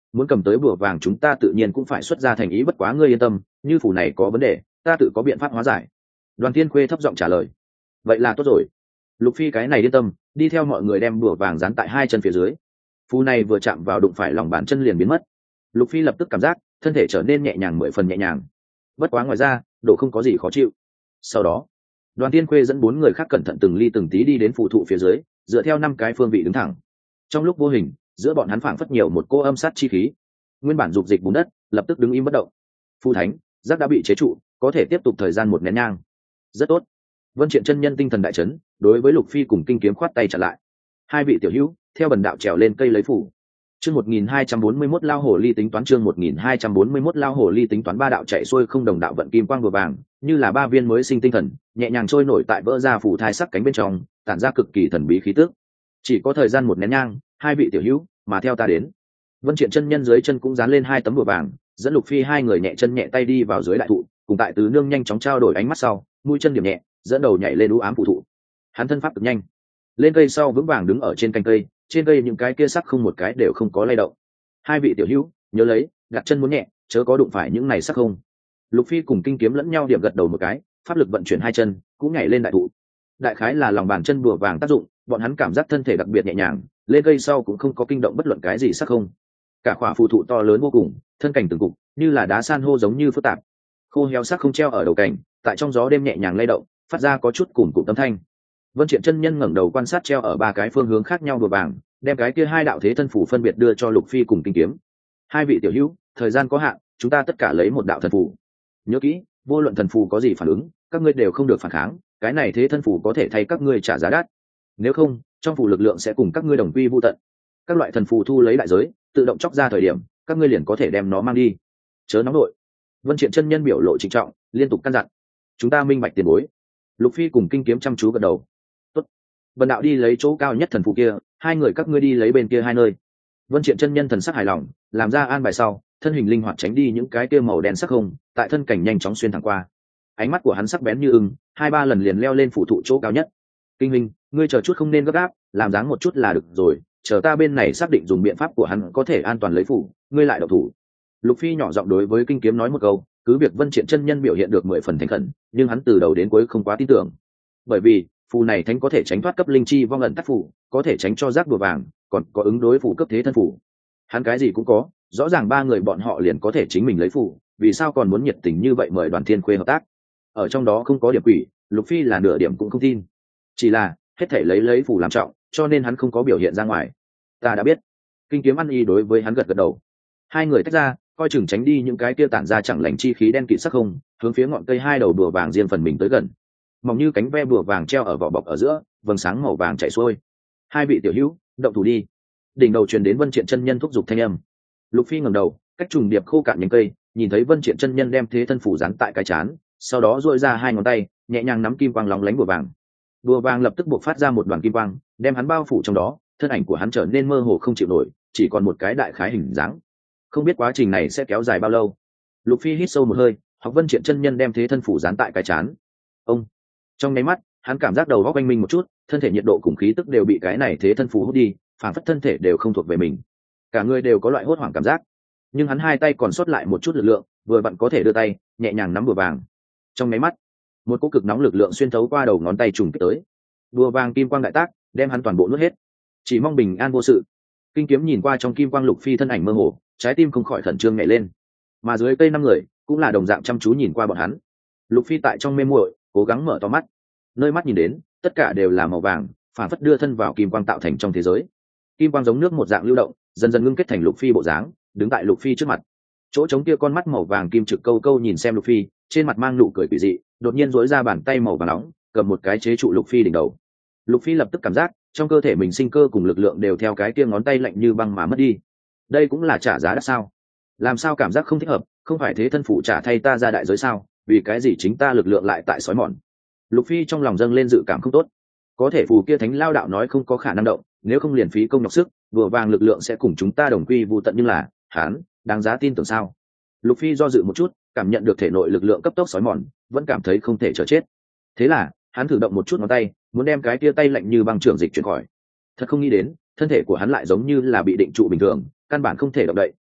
muốn cầm tới bùa vàng chúng ta tự nhiên cũng phải xuất ra thành ý, bất quá ngươi yên tâm, như phù này có vấn đề ta tự có biện pháp hóa giải. Đoàn Thiên Khuê thấp giọng trả lời. Vậy là tốt rồi. Lục Phi cái này yên tâm, đi theo mọi người đem bùa vàng dán tại hai chân phía dưới. Phù này vừa chạm vào đụng phải lòng bàn chân liền biến mất. Lục Phi lập tức cảm giác thân thể trở nên nhẹ nhàng mười phần nhẹ nhàng. Bất quá ngoài ra độ không có gì khó chịu. Sau đó Đoàn Thiên Khuê dẫn bốn người khác cẩn thận từng ly từng tí đi đến phù thụ phía dưới, dựa theo năm cái phương vị đứng thẳng. Trong lúc vô hình giữa bọn hắn phảng phất nhiều một cô âm sát chi khí. Nguyên bản dục dịch bùn đất lập tức đứng im bất động. Phù thánh giác đã bị chế trụ, có thể tiếp tục thời gian một nén nhang. Rất tốt. Vân Triện chân nhân tinh thần đại chấn, đối với Lục Phi cùng Kinh Kiếm khoát tay trả lại. Hai vị tiểu hữu theo bần đạo trèo lên cây lấy phủ. Chương một nghìn hai trăm bốn mươi mốt lao hồ ly tính toán, chương một nghìn hai trăm bốn mươi mốt lao hồ ly tính toán. Ba đạo chạy xuôi không đồng đạo vận kim quang vừa vàng, như là ba viên mới sinh tinh thần, nhẹ nhàng trôi nổi tại vỡ ra phủ thai sắc cánh bên trong, tản ra cực kỳ thần bí khí tức. Chỉ có thời gian một nén nhang, hai vị tiểu hữu, mà theo ta đến. Vân Triện chân nhân dưới chân cũng dán lên hai tấm bùa vàng, dẫn Lục Phi hai người nhẹ chân nhẹ tay đi vào dưới đại thụ, cùng tại Tứ Nương nhanh chóng trao đổi ánh mắt sau, mũi chân điểm nhẹ, dẫn đầu nhảy lên u ám phụ thụ. Hắn thân pháp cực nhanh, lên cây sau vững vàng đứng ở trên cành cây, trên cây những cái kia sắc không một cái đều không có lay động. Hai vị tiểu hữu nhớ lấy, đặt chân muốn nhẹ, chớ có đụng phải những này sắc không. Lục Phi cùng Kinh Kiếm lẫn nhau điểm gật đầu một cái, pháp lực vận chuyển hai chân, cũng nhảy lên đại thụ. Đại khái là lòng bàn chân bùa vàng tác dụng, bọn hắn cảm giác thân thể đặc biệt nhẹ nhàng, lên cây sau cũng không có kinh động bất luận cái gì sắc không. Cả khỏa phù thụ to lớn vô cùng, thân cảnh từng cục như là đá san hô giống như phức tạp. Khô héo sắc không treo ở đầu cành, tại trong gió đêm nhẹ nhàng lay động, phát ra có chút cùn cụm âm thanh. Vân Triện chân nhân ngẩng đầu quan sát treo ở ba cái phương hướng khác nhau bùa vàng, đem cái kia hai đạo thế thân phù phân biệt đưa cho Lục Phi cùng Kinh Kiếm. Hai vị tiểu hữu, thời gian có hạn, chúng ta tất cả lấy một đạo thần phù. Nhớ kỹ, vô luận thần phù có gì phản ứng, các ngươi đều không được phản kháng, cái này thế thân phù có thể thay các ngươi trả giá đắt. Nếu không, trong phù lực lượng sẽ cùng các ngươi đồng quy vu tận. Các loại thần phù thu lấy đại giới, tự động chóc ra thời điểm, các ngươi liền có thể đem nó mang đi. Chớ nóng nội. Vân Triện chân nhân biểu lộ trịnh trọng, liên tục căn dặn. Chúng ta minh bạch tiền bối. Lục Phi cùng Kinh Kiếm chăm chú gật đầu. Tốt. Vân đạo đi lấy chỗ cao nhất thần phù kia, hai người các ngươi đi lấy bên kia hai nơi. Vân Triện chân nhân thần sắc hài lòng, làm ra an bài sau, thân hình linh hoạt tránh đi những cái kia màu đen sắc không, tại thân cảnh nhanh chóng xuyên thẳng qua. Ánh mắt của hắn sắc bén như ưng, hai ba lần liền leo lên phủ thụ chỗ cao nhất. Kinh Minh, ngươi chờ chút không nên gấp gáp, làm dáng một chút là được rồi, chờ ta bên này xác định dùng biện pháp của hắn có thể an toàn lấy phủ, ngươi lại động thủ. Lục Phi nhỏ giọng đối với Kinh Kiếm nói một câu, cứ việc Vân Triện chân nhân biểu hiện được mười phần thành khẩn, nhưng hắn từ đầu đến cuối không quá tin tưởng. Bởi vì, phù này thánh có thể tránh thoát cấp linh chi vong ẩn tác phù, có thể tránh cho rác đùa vàng, còn có ứng đối phù cấp thế thân phù. Hắn cái gì cũng có, rõ ràng ba người bọn họ liền có thể chính mình lấy phù, vì sao còn muốn nhiệt tình như vậy mời Đoàn Thiên Khuê hợp tác? Ở trong đó không có điểm quỷ, Lục Phi là nửa điểm cũng không tin. Chỉ là hết thể lấy lấy phù làm trọng, cho nên hắn không có biểu hiện ra ngoài. Ta đã biết. Kinh Kiếm ăn y đối với hắn gật gật đầu. Hai người tách ra, coi chừng tránh đi những cái kia tản ra chẳng lành chi khí đen kịt sắc không, hướng phía ngọn cây hai đầu bùa vàng riêng phần mình tới gần. Mỏng như cánh ve bùa vàng treo ở vỏ bọc ở giữa, vầng sáng màu vàng chảy xuôi. Hai vị tiểu hữu, động thủ đi. Đỉnh đầu truyền đến Vân Triện chân nhân thúc giục thanh âm. Lục Phi ngẩng đầu, cách trùng điệp khô cạn nhánh cây, nhìn thấy Vân Triện chân nhân đem thế thân phủ dán tại cái chán, sau đó duỗi ra hai ngón tay, nhẹ nhàng nắm kim quang lóng lánh bùa vàng. Bùa vàng lập tức bộc phát ra một đoàn kim quang, đem hắn bao phủ trong đó, thân ảnh của hắn trở nên mơ hồ không chịu nổi, chỉ còn một cái đại khái hình dáng. Không biết quá trình này sẽ kéo dài bao lâu. Lục Phi hít sâu một hơi, học Vân Triện chân nhân đem thế thân phủ dán tại cái chán. Ông, trong nháy mắt, hắn cảm giác đầu óc quanh mình một chút, thân thể nhiệt độ cùng khí tức đều bị cái này thế thân phủ hút đi, phản phất thân thể đều không thuộc về mình, cả người đều có loại hốt hoảng cảm giác. Nhưng hắn hai tay còn sót lại một chút lực lượng, vừa vặn có thể đưa tay nhẹ nhàng nắm bùa vàng. Trong nháy mắt, một cỗ cực nóng lực lượng xuyên thấu qua đầu ngón tay trùng kích tới, bùa vàng kim quang đại tác, đem hắn toàn bộ nuốt hết. Chỉ mong bình an vô sự. Kinh Kiếm nhìn qua trong kim quang Lục Phi thân ảnh mơ hồ, trái tim không khỏi khẩn trương nhảy lên. Mà dưới cây năm người cũng là đồng dạng chăm chú nhìn qua bọn hắn. Lục Phi tại trong mê muội cố gắng mở to mắt, nơi mắt nhìn đến tất cả đều là màu vàng, phản phất đưa thân vào kim quang tạo thành trong thế giới. Kim quang giống nước một dạng lưu động, dần dần ngưng kết thành Lục Phi bộ dáng, đứng tại Lục Phi trước mặt. Chỗ trống kia con mắt màu vàng kim trực câu câu nhìn xem Lục Phi, trên mặt mang nụ cười quỷ dị, đột nhiên duỗi ra bàn tay màu vàng nóng, cầm một cái chế trụ Lục Phi đỉnh đầu. Lục Phi lập tức cảm giác trong cơ thể mình sinh cơ cùng lực lượng đều theo cái kia ngón tay lạnh như băng mà mất đi. Đây cũng là trả giá đắt sao? Làm sao cảm giác không thích hợp, không phải thế thân phụ trả thay ta ra đại giới sao? Vì cái gì chính ta lực lượng lại tại sói mòn? Lục Phi trong lòng dâng lên dự cảm không tốt. Có thể phù kia thánh lao đạo nói không có khả năng động, nếu không liền phí công nhọc sức, vừa vàng lực lượng sẽ cùng chúng ta đồng quy vu tận, nhưng là, hắn, đáng giá tin tưởng sao? Lục Phi do dự một chút, cảm nhận được thể nội lực lượng cấp tốc sói mòn, vẫn cảm thấy không thể chờ chết. Thế là, hắn thử động một chút ngón tay, muốn đem cái kia tay lạnh như băng trưởng dịch chuyển khỏi. Thật không nghĩ đến, thân thể của hắn lại giống như là bị định trụ bình thường, căn bản không thể động đậy,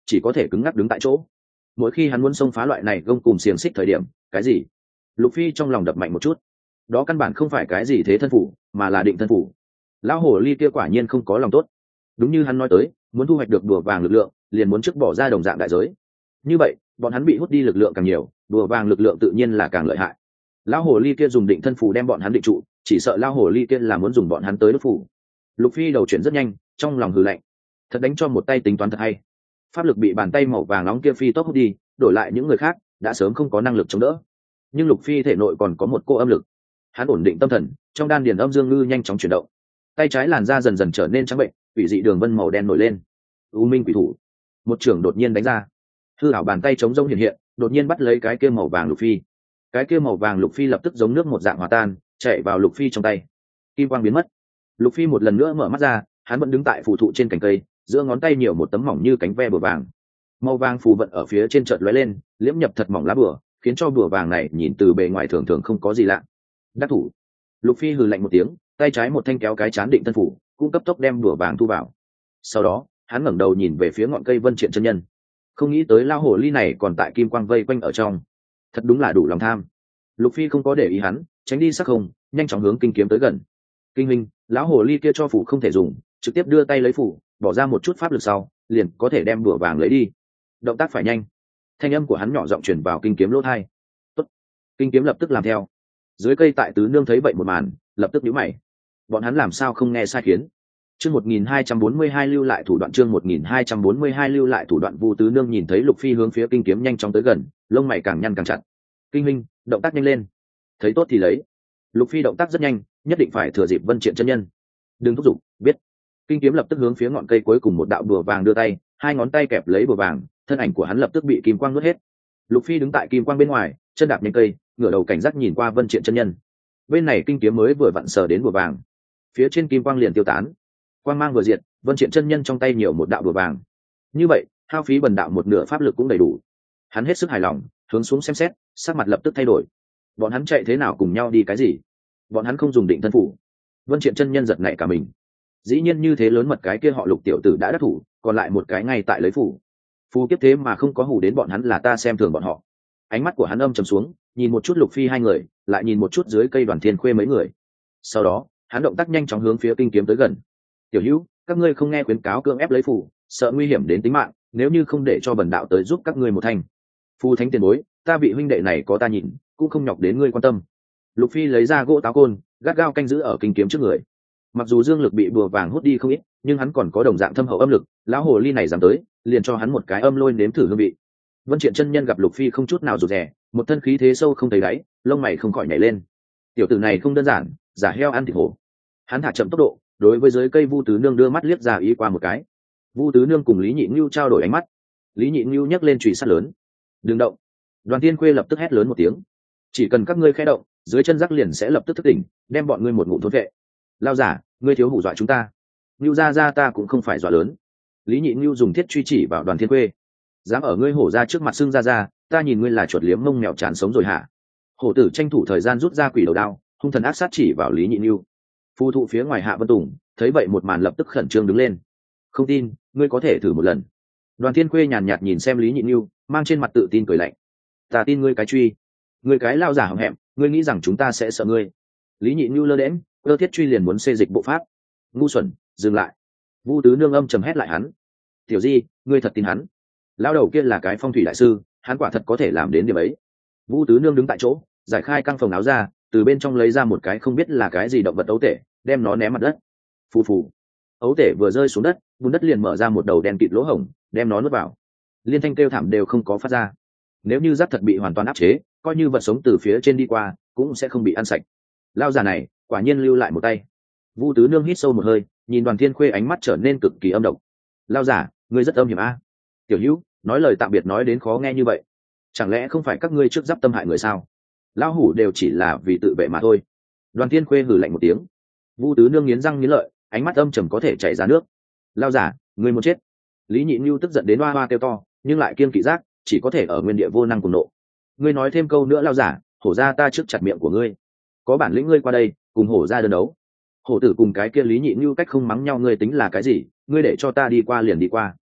chỉ có thể cứng ngắc đứng tại chỗ. Mỗi khi hắn muốn xông phá loại này gông cùng xiềng xích thời điểm, cái gì? Lục Phi trong lòng đập mạnh một chút. Đó căn bản không phải cái gì thế thân phủ, mà là định thân phủ. Lão hồ ly kia quả nhiên không có lòng tốt. Đúng như hắn nói tới, muốn thu hoạch được đùa vàng lực lượng, liền muốn trước bỏ ra đồng dạng đại giới. Như vậy, bọn hắn bị hút đi lực lượng càng nhiều, đùa vàng lực lượng tự nhiên là càng lợi hại. Lão hồ ly kia dùng định thân phủ đem bọn hắn định trụ, chỉ sợ lão hồ ly kia là muốn dùng bọn hắn tới đốt phủ. Lục Phi đầu chuyển rất nhanh, trong lòng hừ lạnh. Thật đánh cho một tay tính toán thật hay. Pháp lực bị bàn tay màu vàng nóng kia phi tốc hút đi, đổi lại những người khác đã sớm không có năng lực chống đỡ. Nhưng Lục Phi thể nội còn có một cô âm lực. Hắn ổn định tâm thần, trong đan điền âm dương ngư nhanh chóng chuyển động. Tay trái làn da dần dần trở nên trắng bệnh, quỷ dị đường vân màu đen nổi lên. U Minh quỷ thủ, một trường đột nhiên đánh ra. Hư ảo bàn tay chống rông hiện hiện, đột nhiên bắt lấy cái kia màu vàng Lục Phi. Cái kia màu vàng Lục Phi lập tức giống nước một dạng hòa tan, chạy vào Lục Phi trong tay. Kim quang biến mất. Lục Phi một lần nữa mở mắt ra, hắn vẫn đứng tại phù thụ trên cành cây, giữa ngón tay nhiều một tấm mỏng như cánh ve bùa vàng. Màu vàng phù vận ở phía trên chợt lóe lên, liễm nhập thật mỏng lá bùa, khiến cho bùa vàng này nhìn từ bề ngoài thường thường không có gì lạ. Đắc thủ. Lục Phi hừ lạnh một tiếng, tay trái một thanh kéo cái chán định thân phủ, cũng cấp tốc đem bùa vàng thu vào. Sau đó, hắn ngẩng đầu nhìn về phía ngọn cây Vân Triện chân nhân. Không nghĩ tới lao hồ ly này còn tại kim quang vây quanh ở trong, thật đúng là đủ lòng tham. Lục Phi không có để ý hắn, tránh đi sắc không, nhanh chóng hướng kinh kiếm tới gần. Kinh minh, lão hồ ly kia cho phủ không thể dùng, trực tiếp đưa tay lấy phủ, bỏ ra một chút pháp lực sau, liền có thể đem bùa vàng lấy đi. Động tác phải nhanh. Thanh âm của hắn nhỏ giọng truyền vào kinh kiếm lỗ tai. Tốt. Kinh kiếm lập tức làm theo. Dưới cây tại tứ nương thấy vậy một màn, lập tức nhíu mày. Bọn hắn làm sao không nghe sai khiến? Chương một nghìn hai trăm bốn mươi hai lưu lại thủ đoạn chương một nghìn hai trăm bốn mươi hai lưu lại thủ đoạn Vu tứ nương nhìn thấy Lục Phi hướng phía kinh kiếm nhanh chóng tới gần, lông mày càng nhăn càng chặt. Kinh minh, động tác nhanh lên. Thấy tốt thì lấy. Lục Phi động tác rất nhanh, nhất định phải thừa dịp Vân Triện chân nhân. Đừng thúc giục, biết. Kinh kiếm lập tức hướng phía ngọn cây cuối cùng một đạo bùa vàng đưa tay, hai ngón tay kẹp lấy bùa vàng, thân ảnh của hắn lập tức bị kim quang nuốt hết. Lục Phi đứng tại kim quang bên ngoài, chân đạp nhanh cây, ngửa đầu cảnh giác nhìn qua Vân Triện chân nhân. Bên này kinh kiếm mới vừa vặn sờ đến bùa vàng, phía trên kim quang liền tiêu tán. Quang mang vừa diệt, Vân Triện chân nhân trong tay nhiều một đạo bùa vàng. Như vậy, hao phí bần đạo một nửa pháp lực cũng đầy đủ. Hắn hết sức hài lòng, hướng xuống xem xét, sắc mặt lập tức thay đổi. Bọn hắn chạy thế nào cùng nhau đi cái gì? Bọn hắn không dùng định thân phủ. Vân Triện chân nhân giật nảy cả mình. Dĩ nhiên như thế lớn mật cái kia họ Lục tiểu tử đã đắc thủ, còn lại một cái ngay tại lấy phủ. Phù kiếp thế mà không có hù đến bọn hắn là ta xem thường bọn họ. Ánh mắt của hắn âm trầm xuống, nhìn một chút Lục Phi hai người, lại nhìn một chút dưới cây Đoàn Thiên Khuê mấy người. Sau đó, hắn động tác nhanh chóng hướng phía kinh kiếm tới gần. Tiểu Hữu, các ngươi không nghe khuyến cáo cưỡng ép lấy phủ, sợ nguy hiểm đến tính mạng, nếu như không để cho bần đạo tới giúp các ngươi một thành. Phu thánh tiền bối, ta vị huynh đệ này có ta nhìn, cũng không nhọc đến ngươi quan tâm. Lục Phi lấy ra gỗ táo côn, gắt gao canh giữ ở kinh kiếm trước người. Mặc dù dương lực bị bùa vàng hút đi không ít, nhưng hắn còn có đồng dạng thâm hậu âm lực, lão hồ ly này dám tới, liền cho hắn một cái âm lôi nếm thử hương vị. Vân Triện chân nhân gặp Lục Phi không chút nào rụt rè, một thân khí thế sâu không thấy đáy, lông mày không khỏi nhảy lên. Tiểu tử này không đơn giản, giả heo ăn thịt hổ. Hắn thả chậm tốc độ, đối với dưới cây Vu tứ nương đưa mắt liếc ra ý qua một cái. Vu tứ nương cùng Lý Nhị Nưu trao đổi ánh mắt. Lý Nhị Nưu nhấc lên chùy sắt lớn. Đừng động. Đoàn Tiên Khuê lập tức hét lớn một tiếng. Chỉ cần các ngươi khẽ động, dưới chân rắc liền sẽ lập tức thức tỉnh, đem bọn ngươi một ngụm thôn vệ. Lao giả, ngươi thiếu hù dọa chúng ta. Nưu gia gia ta cũng không phải dọa lớn. Lý Nhị Nưu dùng thiết truy chỉ vào Đoàn Thiên Khuê. Dám ở ngươi hổ ra trước mặt xưng ra ra, ta nhìn ngươi là chuột liếm mông mèo chán sống rồi hả? Hổ tử tranh thủ thời gian rút ra quỷ đầu đao, hung thần ác sát chỉ vào Lý Nhị Nưu. Phu thụ phía ngoài Hạ Vân Tùng thấy vậy một màn lập tức khẩn trương đứng lên. Không tin, ngươi có thể thử một lần. Đoàn Thiên Khuê nhàn nhạt nhìn xem Lý Nhị Nưu, mang trên mặt tự tin cười lạnh. Ta tin ngươi cái truy, ngươi cái lao giả hậm hẹm, ngươi nghĩ rằng chúng ta sẽ sợ ngươi? Lý Nhị Nưu lơ đễnh, cơ thiết truy liền muốn xê dịch bộ pháp. Ngu xuẩn, dừng lại. Vu tứ nương âm trầm hét lại hắn. Tiểu Di, ngươi thật tin hắn? Lao đầu kia là cái phong thủy đại sư, hắn quả thật có thể làm đến điểm ấy. Vu tứ nương đứng tại chỗ, giải khai căng phòng áo ra, từ bên trong lấy ra một cái không biết là cái gì động vật ấu tể, đem nó ném mặt đất. Phù phù. Ấu tể vừa rơi xuống đất, bùn đất liền mở ra một đầu đen kịt lỗ hổng, đem nó nuốt vào. Liên thanh kêu thảm đều không có phát ra. Nếu như giáp thật bị hoàn toàn áp chế, coi như vật sống từ phía trên đi qua, cũng sẽ không bị ăn sạch. Lao giả này, quả nhiên lưu lại một tay. Vu tứ nương hít sâu một hơi, nhìn Đoàn Thiên Khuê ánh mắt trở nên cực kỳ âm độc. Lao giả, ngươi rất âm hiểm a. Tiểu Hữu, nói lời tạm biệt nói đến khó nghe như vậy, chẳng lẽ không phải các ngươi trước giáp tâm hại người sao? Lão hủ đều chỉ là vì tự vệ mà thôi. Đoàn Thiên Khuê hừ lạnh một tiếng. Vu tứ nương nghiến răng nghiến lợi, ánh mắt âm trầm có thể chảy ra nước. Lao giả, ngươi muốn chết. Lý Nhị Nưu tức giận đến hoa hoa kêu to, nhưng lại kiêng kỵ giác, chỉ có thể ở nguyên địa vô năng cùng nộ. Ngươi nói thêm câu nữa lao giả, hổ ra ta trước chặt miệng của ngươi. Có bản lĩnh ngươi qua đây, cùng hổ ra đơn đấu. Hổ tử cùng cái kia Lý Nhị Nưu cách không mắng nhau, ngươi tính là cái gì? Ngươi để cho ta đi qua liền đi qua. Có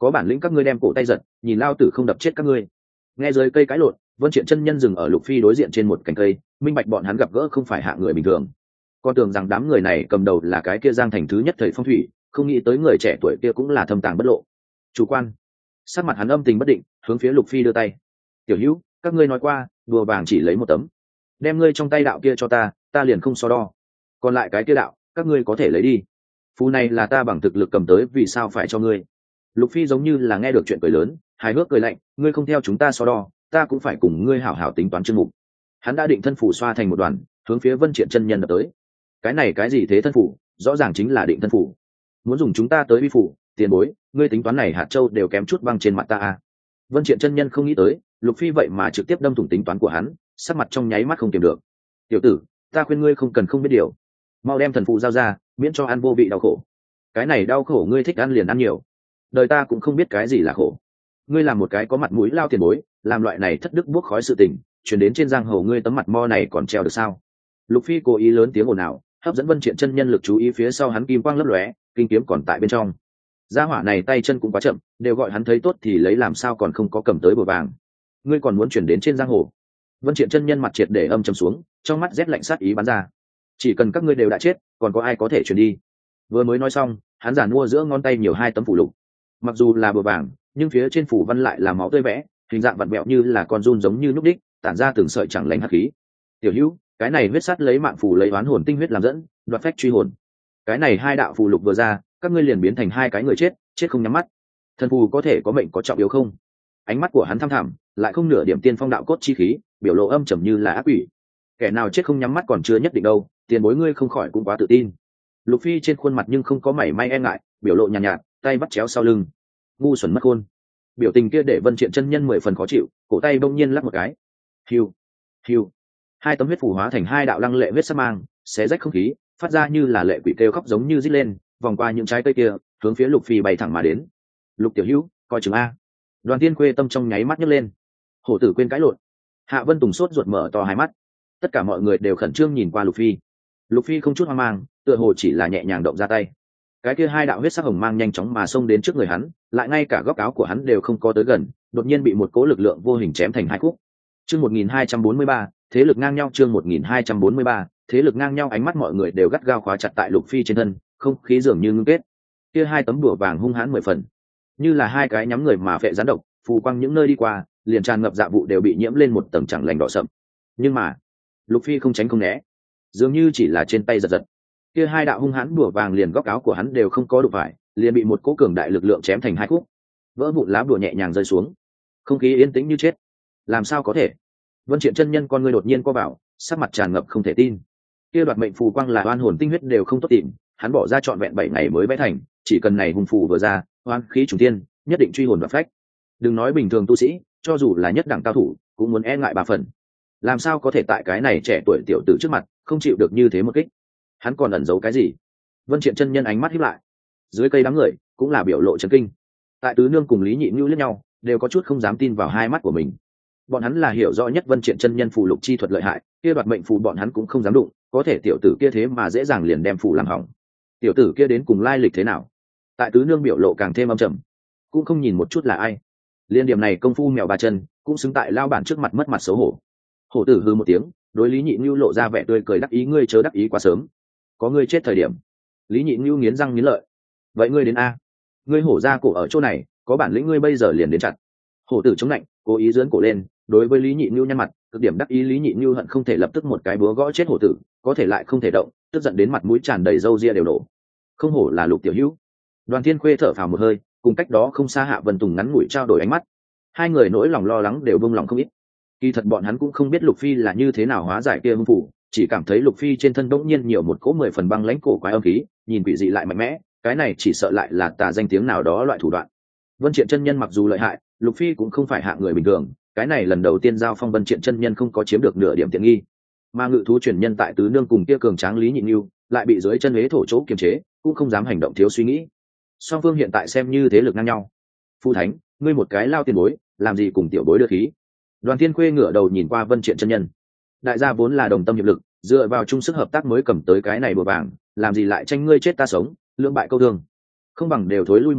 có bản lĩnh các ngươi đem cổ tay giật, nhìn lao tử không đập chết các ngươi. Nghe dưới cây cãi lộn, Vân Triện chân nhân dừng ở Lục Phi đối diện trên một cành cây, minh bạch bọn hắn gặp gỡ không phải hạ người bình thường. Con tưởng rằng đám người này cầm đầu là cái kia Giang Thành thứ nhất thầy phong thủy, không nghĩ tới người trẻ tuổi kia cũng là thâm tàng bất lộ. Chủ quan. Sắc mặt hắn âm tình bất định, hướng phía Lục Phi đưa tay. Tiểu Hữu, các ngươi nói qua, đùa vàng chỉ lấy một tấm, đem ngươi trong tay đạo kia cho ta, ta liền không so đo. Còn lại cái kia đạo, các ngươi có thể lấy đi. Phù này là ta bằng thực lực cầm tới, vì sao phải cho ngươi? Lục Phi giống như là nghe được chuyện cười lớn, hài hước cười lạnh, ngươi không theo chúng ta so đo, ta cũng phải cùng ngươi hảo hảo tính toán chương mục. Hắn đã định thân phủ xoa thành một đoàn, hướng phía Vân Triện chân nhân đập tới. Cái này cái gì thế thân phủ, rõ ràng chính là định thân phủ. Muốn dùng chúng ta tới uy phủ, tiền bối, ngươi tính toán này hạt châu đều kém chút băng trên mặt ta à? Vân Triện chân nhân không nghĩ tới, Lục Phi vậy mà trực tiếp đâm thủng tính toán của hắn, sắc mặt trong nháy mắt không kiềm được. Tiểu tử, ta khuyên ngươi không cần không biết điều, mau đem thần phù giao ra, miễn cho ăn vô vị đau khổ. Cái này đau khổ ngươi thích ăn liền ăn nhiều, đời ta cũng không biết cái gì là khổ. Ngươi làm một cái có mặt mũi lao tiền bối, làm loại này thất đức buốc khói sự tình, chuyển đến trên giang hồ ngươi tấm mặt mo này còn treo được sao? Lục Phi cố ý lớn tiếng ồn ào, hấp dẫn Vân Triện chân nhân lực chú ý, phía sau hắn kim quang lấp lóe, kinh kiếm còn tại bên trong. Gia hỏa này tay chân cũng quá chậm, đều gọi hắn thấy tốt thì lấy, làm sao còn không có cầm tới bùa vàng. Ngươi còn muốn chuyển đến trên giang hồ? Vân Triện chân nhân mặt triệt để âm trầm xuống, trong mắt rét lạnh sát ý bắn ra. Chỉ cần các ngươi đều đã chết, còn có ai có thể chuyển đi? Vừa mới nói xong, hắn giản mua giữa ngón tay nhiều hai tấm phủ lục. Mặc dù là bùa vàng, nhưng phía trên phủ văn lại là máu tươi vẽ, hình dạng vặn vẹo như là con giun giống như núc đích, tản ra từng sợi chẳng lành hắc khí. Tiểu Hữu, cái này huyết sắt lấy mạng phù lấy oán hồn tinh huyết làm dẫn, đoạt phách truy hồn. Cái này hai đạo phù lục vừa ra, các ngươi liền biến thành hai cái người chết, chết không nhắm mắt. Thần phù có thể có mệnh có trọng yếu không? Ánh mắt của hắn thăm thẳm, lại không nửa điểm tiên phong đạo cốt chi khí, biểu lộ âm trầm như là ác quỷ. Kẻ nào chết không nhắm mắt còn chưa nhất định đâu, tiền bối ngươi không khỏi cũng quá tự tin. Lục Phi trên khuôn mặt nhưng không có mảy may e ngại, biểu lộ nhàn nhạt, nhạt, tay bắt chéo sau lưng. Ngu xuẩn mất khôn. Biểu tình kia để Vân Triện chân nhân mười phần khó chịu, cổ tay bỗng nhiên lắc một cái. Hiu, hiu. Hai tấm huyết phù hóa thành hai đạo lăng lệ huyết sắc mang, xé rách không khí, phát ra như là lệ quỷ kêu khóc giống như rít lên, vòng qua những trái cây kia, hướng phía Lục Phi bay thẳng mà đến. Lục tiểu hữu, coi chừng a. Đoàn Tiên Khuê tâm trong nháy mắt nhấc lên. Hổ tử quên cãi lộn. Hạ Vân Tùng sốt ruột mở to hai mắt. Tất cả mọi người đều khẩn trương nhìn qua Lục Phi. Lục Phi không chút hoang mang, tựa hồ chỉ là nhẹ nhàng động ra tay. Cái kia hai đạo huyết sắc hồng mang nhanh chóng mà xông đến trước người hắn, lại ngay cả góc áo của hắn đều không có tới gần, đột nhiên bị một cỗ lực lượng vô hình chém thành hai khúc. Chương một nghìn hai trăm bốn mươi ba, thế lực ngang nhau. Chương một nghìn hai trăm bốn mươi ba, thế lực ngang nhau. Ánh mắt mọi người đều gắt gao khóa chặt tại Lục Phi trên thân, không khí dường như ngưng kết. Kia hai tấm đùa vàng hung hãn mười phần, như là hai cái nhắm người mà phệ gián độc, phù quang những nơi đi qua, liền tràn ngập dạ vụ đều bị nhiễm lên một tầng chẳng lành đỏ sậm. Nhưng mà, Lục Phi không tránh không né, dường như chỉ là trên tay giật giật. Kia hai đạo hung hãn đùa vàng liền góc áo của hắn đều không có đụng phải, liền bị một cỗ cường đại lực lượng chém thành hai khúc. Vỡ vụn lá bùa nhẹ nhàng rơi xuống, không khí yên tĩnh như chết. Làm sao có thể? Vân Triện chân nhân con ngươi đột nhiên co vào, sắc mặt tràn ngập không thể tin. Kia đoạt mệnh phù quang là oan hồn tinh huyết đều không tốt tìm, hắn bỏ ra trọn vẹn bảy ngày mới vẽ thành, chỉ cần này hung phù vừa ra, oan khí trùng thiên, nhất định truy hồn đoạt phách. Đừng nói bình thường tu sĩ, cho dù là nhất đẳng cao thủ, cũng muốn e ngại ba phần. Làm sao có thể tại cái này trẻ tuổi tiểu tử trước mặt, không chịu được như thế một kích? Hắn còn ẩn giấu cái gì? Vân Triện chân nhân ánh mắt híp lại, dưới cây đám người cũng là biểu lộ chấn kinh. Tại Tứ Nương cùng Lý Nhị Nưu liếc nhau, đều có chút không dám tin vào hai mắt của mình. Bọn hắn là hiểu rõ nhất Vân Triện chân nhân phù lục chi thuật lợi hại, kia đoạt mệnh phù bọn hắn cũng không dám đụng, có thể tiểu tử kia thế mà dễ dàng liền đem phù làm hỏng. Tiểu tử kia đến cùng lai lịch thế nào? Tại Tứ Nương biểu lộ càng thêm âm trầm, cũng không nhìn một chút là ai. Liên điểm này công phu mèo ba chân, cũng xứng tại lao bản trước mặt mất mặt xấu hổ. Hổ tử hư một tiếng, đối Lý Nhị Nưu lộ ra vẻ tươi cười đắc ý, ngươi chớ đắc ý quá sớm, có ngươi chết thời điểm. Lý Nhị Nưu nghiến răng nghiến lợi, vậy ngươi đến a? Ngươi hổ ra cổ ở chỗ này, có bản lĩnh ngươi bây giờ liền đến chặt. Hổ tử chống lạnh, cố ý giương cổ lên, đối với Lý Nhị Nưu nhăn mặt, cực điểm đắc ý. Lý Nhị Nưu hận không thể lập tức một cái búa gõ chết hổ tử, có thể lại không thể động, tức giận đến mặt mũi tràn đầy râu ria đều nổ. Không hổ là Lục tiểu hữu. Đoàn Thiên Khuê thở phào một hơi, cùng cách đó không xa Hạ Vân Tùng ngắn ngủi trao đổi ánh mắt, hai người nỗi lòng lo lắng đều buông lòng không ít. Kỳ thật bọn hắn cũng không biết Lục Phi là như thế nào hóa giải kia hung phủ, chỉ cảm thấy Lục Phi trên thân bỗng nhiên nhiều một cỗ mười phần băng lãnh cổ quái âm khí, nhìn quỷ dị lại mạnh mẽ, cái này chỉ sợ lại là tà danh tiếng nào đó loại thủ đoạn. Vân Triện chân nhân mặc dù lợi hại, Lục Phi cũng không phải hạng người bình thường, cái này lần đầu tiên giao phong Vân Triện chân nhân không có chiếm được nửa điểm tiện nghi. Mà ngự thú truyền nhân tại Tứ Nương cùng kia cường tráng Lý Nhị Nưu, lại bị dưới chân huế thổ chỗ kiềm chế, cũng không dám hành động thiếu suy nghĩ. Song phương hiện tại xem như thế lực ngang nhau. Phu Thánh, ngươi một cái lao tiền bối, làm gì cùng tiểu bối đưa khí? Đoàn Thiên Khuê ngửa đầu nhìn qua Vân Triện chân nhân. Đại gia vốn là đồng tâm hiệp lực, dựa vào chung sức hợp tác mới cầm tới cái này bùa vàng, làm gì lại tranh ngươi chết ta sống, lưỡng bại câu thương. Không bằng đều thối lui một bước,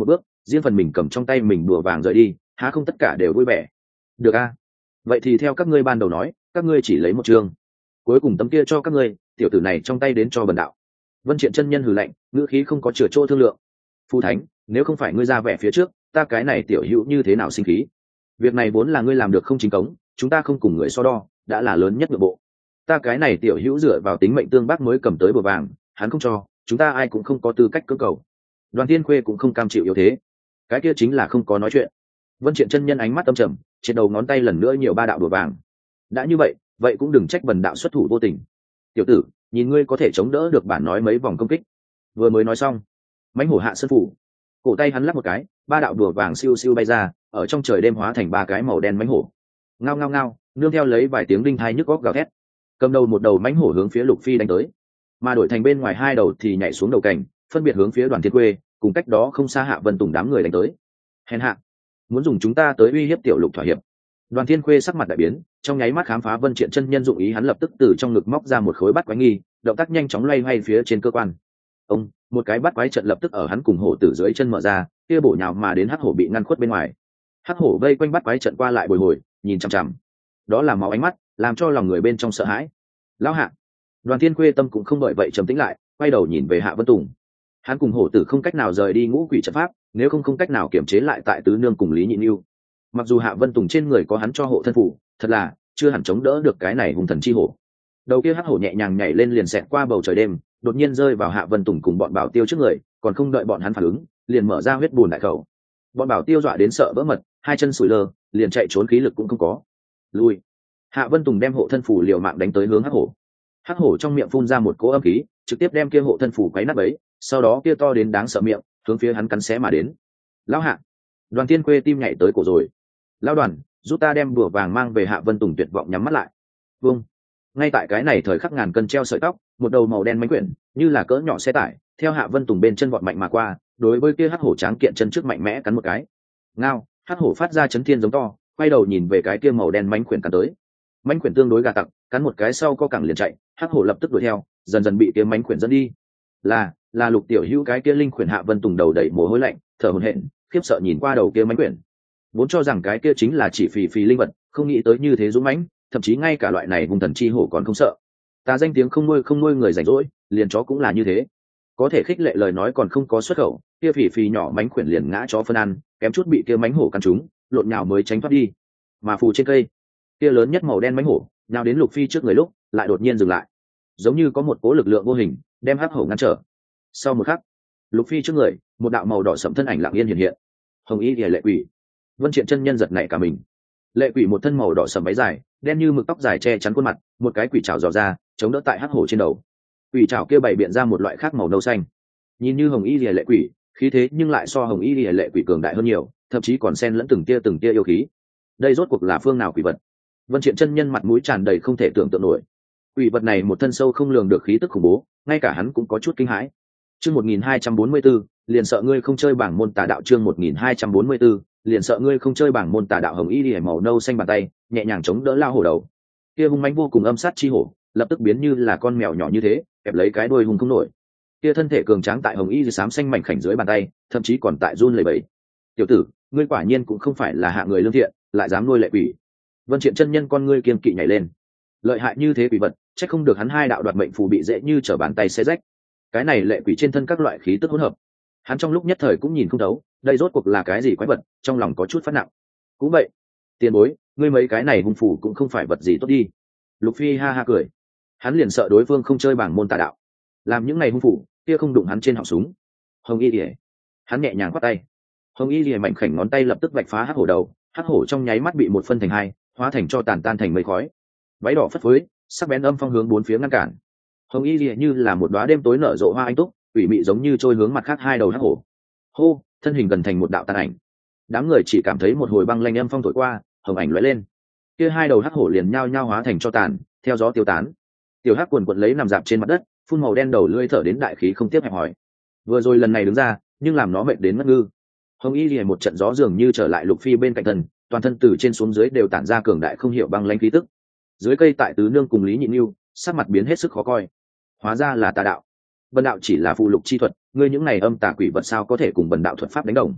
riêng phần mình cầm trong tay mình đùa vàng rời đi, há không tất cả đều vui vẻ. Được a, vậy thì theo các ngươi ban đầu nói, các ngươi chỉ lấy một chương, cuối cùng tấm kia cho các ngươi, tiểu tử này trong tay đến cho bần đạo. Vân Triện chân nhân hừ lạnh, ngữ khí không có chừa chỗ thương lượng. Phu thánh, nếu không phải ngươi ra vẻ phía trước, ta cái này tiểu hữu như thế nào sinh khí? Việc này vốn là ngươi làm được không chính cống, chúng ta không cùng người so đo, đã là lớn nhất nội bộ. Ta cái này tiểu hữu dựa vào tính mệnh tương bác mới cầm tới bờ vàng, hắn không cho, chúng ta ai cũng không có tư cách cưỡng cầu. Đoàn Thiên Khuê cũng không cam chịu yếu thế, cái kia chính là không có nói chuyện. Vân Triện chân nhân ánh mắt âm trầm, trên đầu ngón tay lần nữa nhiều ba đạo đùa vàng. Đã như vậy, vậy cũng đừng trách bần đạo xuất thủ vô tình. Tiểu tử, nhìn ngươi có thể chống đỡ được bản nói mấy vòng công kích. Vừa mới nói xong, mãnh hổ hạ sơn phủ, cổ tay hắn lắc một cái, ba đạo đùa vàng siêu siêu bay ra, ở trong trời đêm hóa thành ba cái màu đen mãnh hổ. Ngao ngao ngao, nương theo lấy vài tiếng đinh thai nhức góc gào thét. Cầm đầu một đầu mãnh hổ hướng phía Lục Phi đánh tới, mà đổi thành bên ngoài hai đầu thì nhảy xuống đầu cảnh, phân biệt hướng phía Đoàn Thiên Quê, cùng cách đó không xa Hạ Vân Tùng đám người đánh tới. Hèn hạ, muốn dùng chúng ta tới uy hiếp tiểu Lục thỏa hiệp. Đoàn Thiên Khuê sắc mặt đại biến, trong nháy mắt khám phá Vân Triện chân nhân dụng ý, hắn lập tức từ trong ngực móc ra một khối bát quái nghi, động tác nhanh chóng loay hoay phía trên cơ quan. Ông, một cái bát quái trận lập tức ở hắn cùng hổ tử dưới chân mở ra, kia bổ nhào mà đến hắc hổ bị ngăn khuất bên ngoài. Hắc hổ vây quanh bát quái trận qua lại bồi hồi, nhìn chằm chằm. Đó là máu ánh mắt, làm cho lòng người bên trong sợ hãi. Lão Hạ, Đoàn Thiên Khuê tâm cũng không bởi vậy trầm tĩnh lại, quay đầu nhìn về Hạ Vân Tùng. Hắn cùng hổ tử không cách nào rời đi ngũ quỷ trận pháp, nếu không không cách nào kiểm chế lại tại tứ nương cùng Lý Nhị Nưu. Mặc dù Hạ Vân Tùng trên người có hắn cho hộ thân phủ, thật là chưa hẳn chống đỡ được cái này hung thần chi hổ. Đầu kia hắc hổ nhẹ nhàng nhảy lên liền xẹt qua bầu trời đêm, đột nhiên rơi vào Hạ Vân Tùng cùng bọn bảo tiêu trước người, còn không đợi bọn hắn phản ứng, liền mở ra huyết bùn đại khẩu. Bọn bảo tiêu dọa đến sợ vỡ mật, hai chân sủi lơ, liền chạy trốn khí lực cũng không có. Lui. Hạ Vân Tùng đem hộ thân phủ liều mạng đánh tới hướng hắc hổ. Hắc hổ trong miệng phun ra một cỗ âm khí, trực tiếp đem kia hộ thân phủ quấy nát bấy, sau đó kia to đến đáng sợ miệng, hướng phía hắn cắn xé mà đến. Lão Hạ, Đoàn Thiên Quê tim nhảy tới cổ rồi. Lão Đoàn, giúp ta đem bùa vàng mang về. Hạ Vân Tùng tuyệt vọng nhắm mắt lại. Vâng. Ngay tại cái này thời khắc ngàn cân treo sợi tóc, một đầu màu đen mánh quyển như là cỡ nhỏ xe tải theo Hạ Vân Tùng bên chân vọt mạnh mà qua, đối với kia hắc hổ tráng kiện chân trước mạnh mẽ cắn một cái. Ngao, hắc hổ phát ra chấn thiên giống to, quay đầu nhìn về cái kia màu đen mánh quyển cắn tới. Mánh quyển tương đối gà tặc, cắn một cái sau co cẳng liền chạy, hắc hổ lập tức đuổi theo, dần dần bị kia mánh quyển dẫn đi. Là, là Lục tiểu hữu. Cái kia linh quyển. Hạ Vân Tùng đầu đầy mồ hôi lạnh, thở hổn hển, khiếp sợ nhìn qua đầu kia mánh quyển. Vốn cho rằng cái kia chính là chỉ phì phì linh vật, không nghĩ tới như thế dũng mãnh, thậm chí ngay cả loại này hung thần chi hổ còn không sợ. Ta danh tiếng không nuôi không nuôi người rảnh rỗi, liền chó cũng là như thế. Có thể khích lệ lời nói còn không có xuất khẩu, kia phì phì nhỏ mánh quyển liền ngã chó phân ăn, kém chút bị kia mánh hổ cắn trúng, lộn nhào mới tránh thoát đi. Mà phù trên cây, kia lớn nhất màu đen mánh hổ, nhào đến Lục Phi trước người lúc, lại đột nhiên dừng lại, giống như có một cố lực lượng vô hình đem hắc hổ ngăn trở. Sau một khắc, Lục Phi trước người, một đạo màu đỏ sẫm thân ảnh lặng yên hiện hiện. Hồng Y Liễu Lệ Quỷ. Vân Triện chân nhân giật nảy cả mình. Lệ Quỷ một thân màu đỏ sẫm váy dài, đen như mực tóc dài che chắn khuôn mặt, một cái quỷ trảo dò ra, chống đỡ tại hắc hổ trên đầu. Quỷ trảo kia bày biện ra một loại khác màu nâu xanh. Nhìn như Hồng Y Liễu Lệ Quỷ, khí thế nhưng lại so Hồng Y Liễu Lệ Quỷ cường đại hơn nhiều, thậm chí còn xen lẫn từng tia từng tia yêu khí. Đây rốt cuộc là phương nào quỷ vật? Vân Triện chân nhân mặt mũi tràn đầy không thể tưởng tượng nổi. Quỷ vật này một thân sâu không lường được khí tức khủng bố, ngay cả hắn cũng có chút kinh hãi. Chương một nghìn hai trăm bốn mươi 42, liền sợ ngươi không chơi bảng môn tà đạo. Chương một nghìn hai trăm bốn mươi 42, liền sợ ngươi không chơi bảng môn tà đạo. Hồng Y Liễu màu nâu xanh bàn tay nhẹ nhàng chống đỡ lao hổ đầu. Kia hung mãnh vô cùng âm sát chi hổ, lập tức biến như là con mèo nhỏ như thế, kẹp lấy cái đuôi hung không nổi. Kia thân thể cường tráng tại Hồng Y xám xanh mảnh khảnh dưới bàn tay, thậm chí còn tại run lẩy bẩy. Tiểu tử, ngươi quả nhiên cũng không phải là hạ người lương thiện, lại dám nuôi lệ quỷ. Vân Triện chân nhân con ngươi kiên kỵ nhảy lên. Lợi hại như thế quỷ vật, chắc không được hắn hai đạo đoạt mệnh phù bị dễ như trở bàn tay xé rách. Cái này lệ quỷ trên thân các loại khí tức hỗn hợp, hắn trong lúc nhất thời cũng nhìn không thấu, đây rốt cuộc là cái gì quái vật, trong lòng có chút phát nặng. Cũng vậy, tiền bối, ngươi mấy cái này hung phù cũng không phải vật gì tốt đi. Lục Phi ha ha cười, hắn liền sợ đối phương không chơi bảng môn tà đạo, làm những ngày hung phù kia không đụng hắn trên họng súng. Hồng Y Liễu, hắn nhẹ nhàng quát tay. Hồng Y Liễu mạnh khảnh ngón tay lập tức vạch phá hắc hổ đầu, hắc hổ trong nháy mắt bị một phân thành hai, hóa thành cho tàn tan thành mây khói. Váy đỏ phất phới, sắc bén âm phong hướng bốn phía ngăn cản. Hồng Y Liễu như là một đóa đêm tối nở rộ hoa anh túc, ủy mị giống như trôi hướng mặt khác hai đầu hắc hổ. Hô, thân hình gần thành một đạo tàn ảnh. Đám người chỉ cảm thấy một hồi băng lanh âm phong thổi qua, hồng ảnh lóe lên. Kia hai đầu hắc hổ liền nhao nhao hóa thành cho tàn, theo gió tiêu tán. Tiểu hắc quần quật lấy nằm dạp trên mặt đất, phun màu đen đầu lưỡi thở đến đại khí không tiếp hẹp hỏi. Vừa rồi lần này đứng ra, nhưng làm nó mệt đến ngất ngư. Hồng Y Liễu một trận gió dường như trở lại Lục Phi bên cạnh thân, toàn thân từ trên xuống dưới đều tản ra cường đại không hiểu băng lãnh khí tức. Dưới cây tại tứ nương cùng Lý Nhị Nưu, sắc mặt biến hết sức khó coi. Hóa ra là tà đạo. Bần đạo chỉ là phụ lục chi thuật, ngươi những này âm tà quỷ vật sao có thể cùng bần đạo thuật pháp đánh đồng?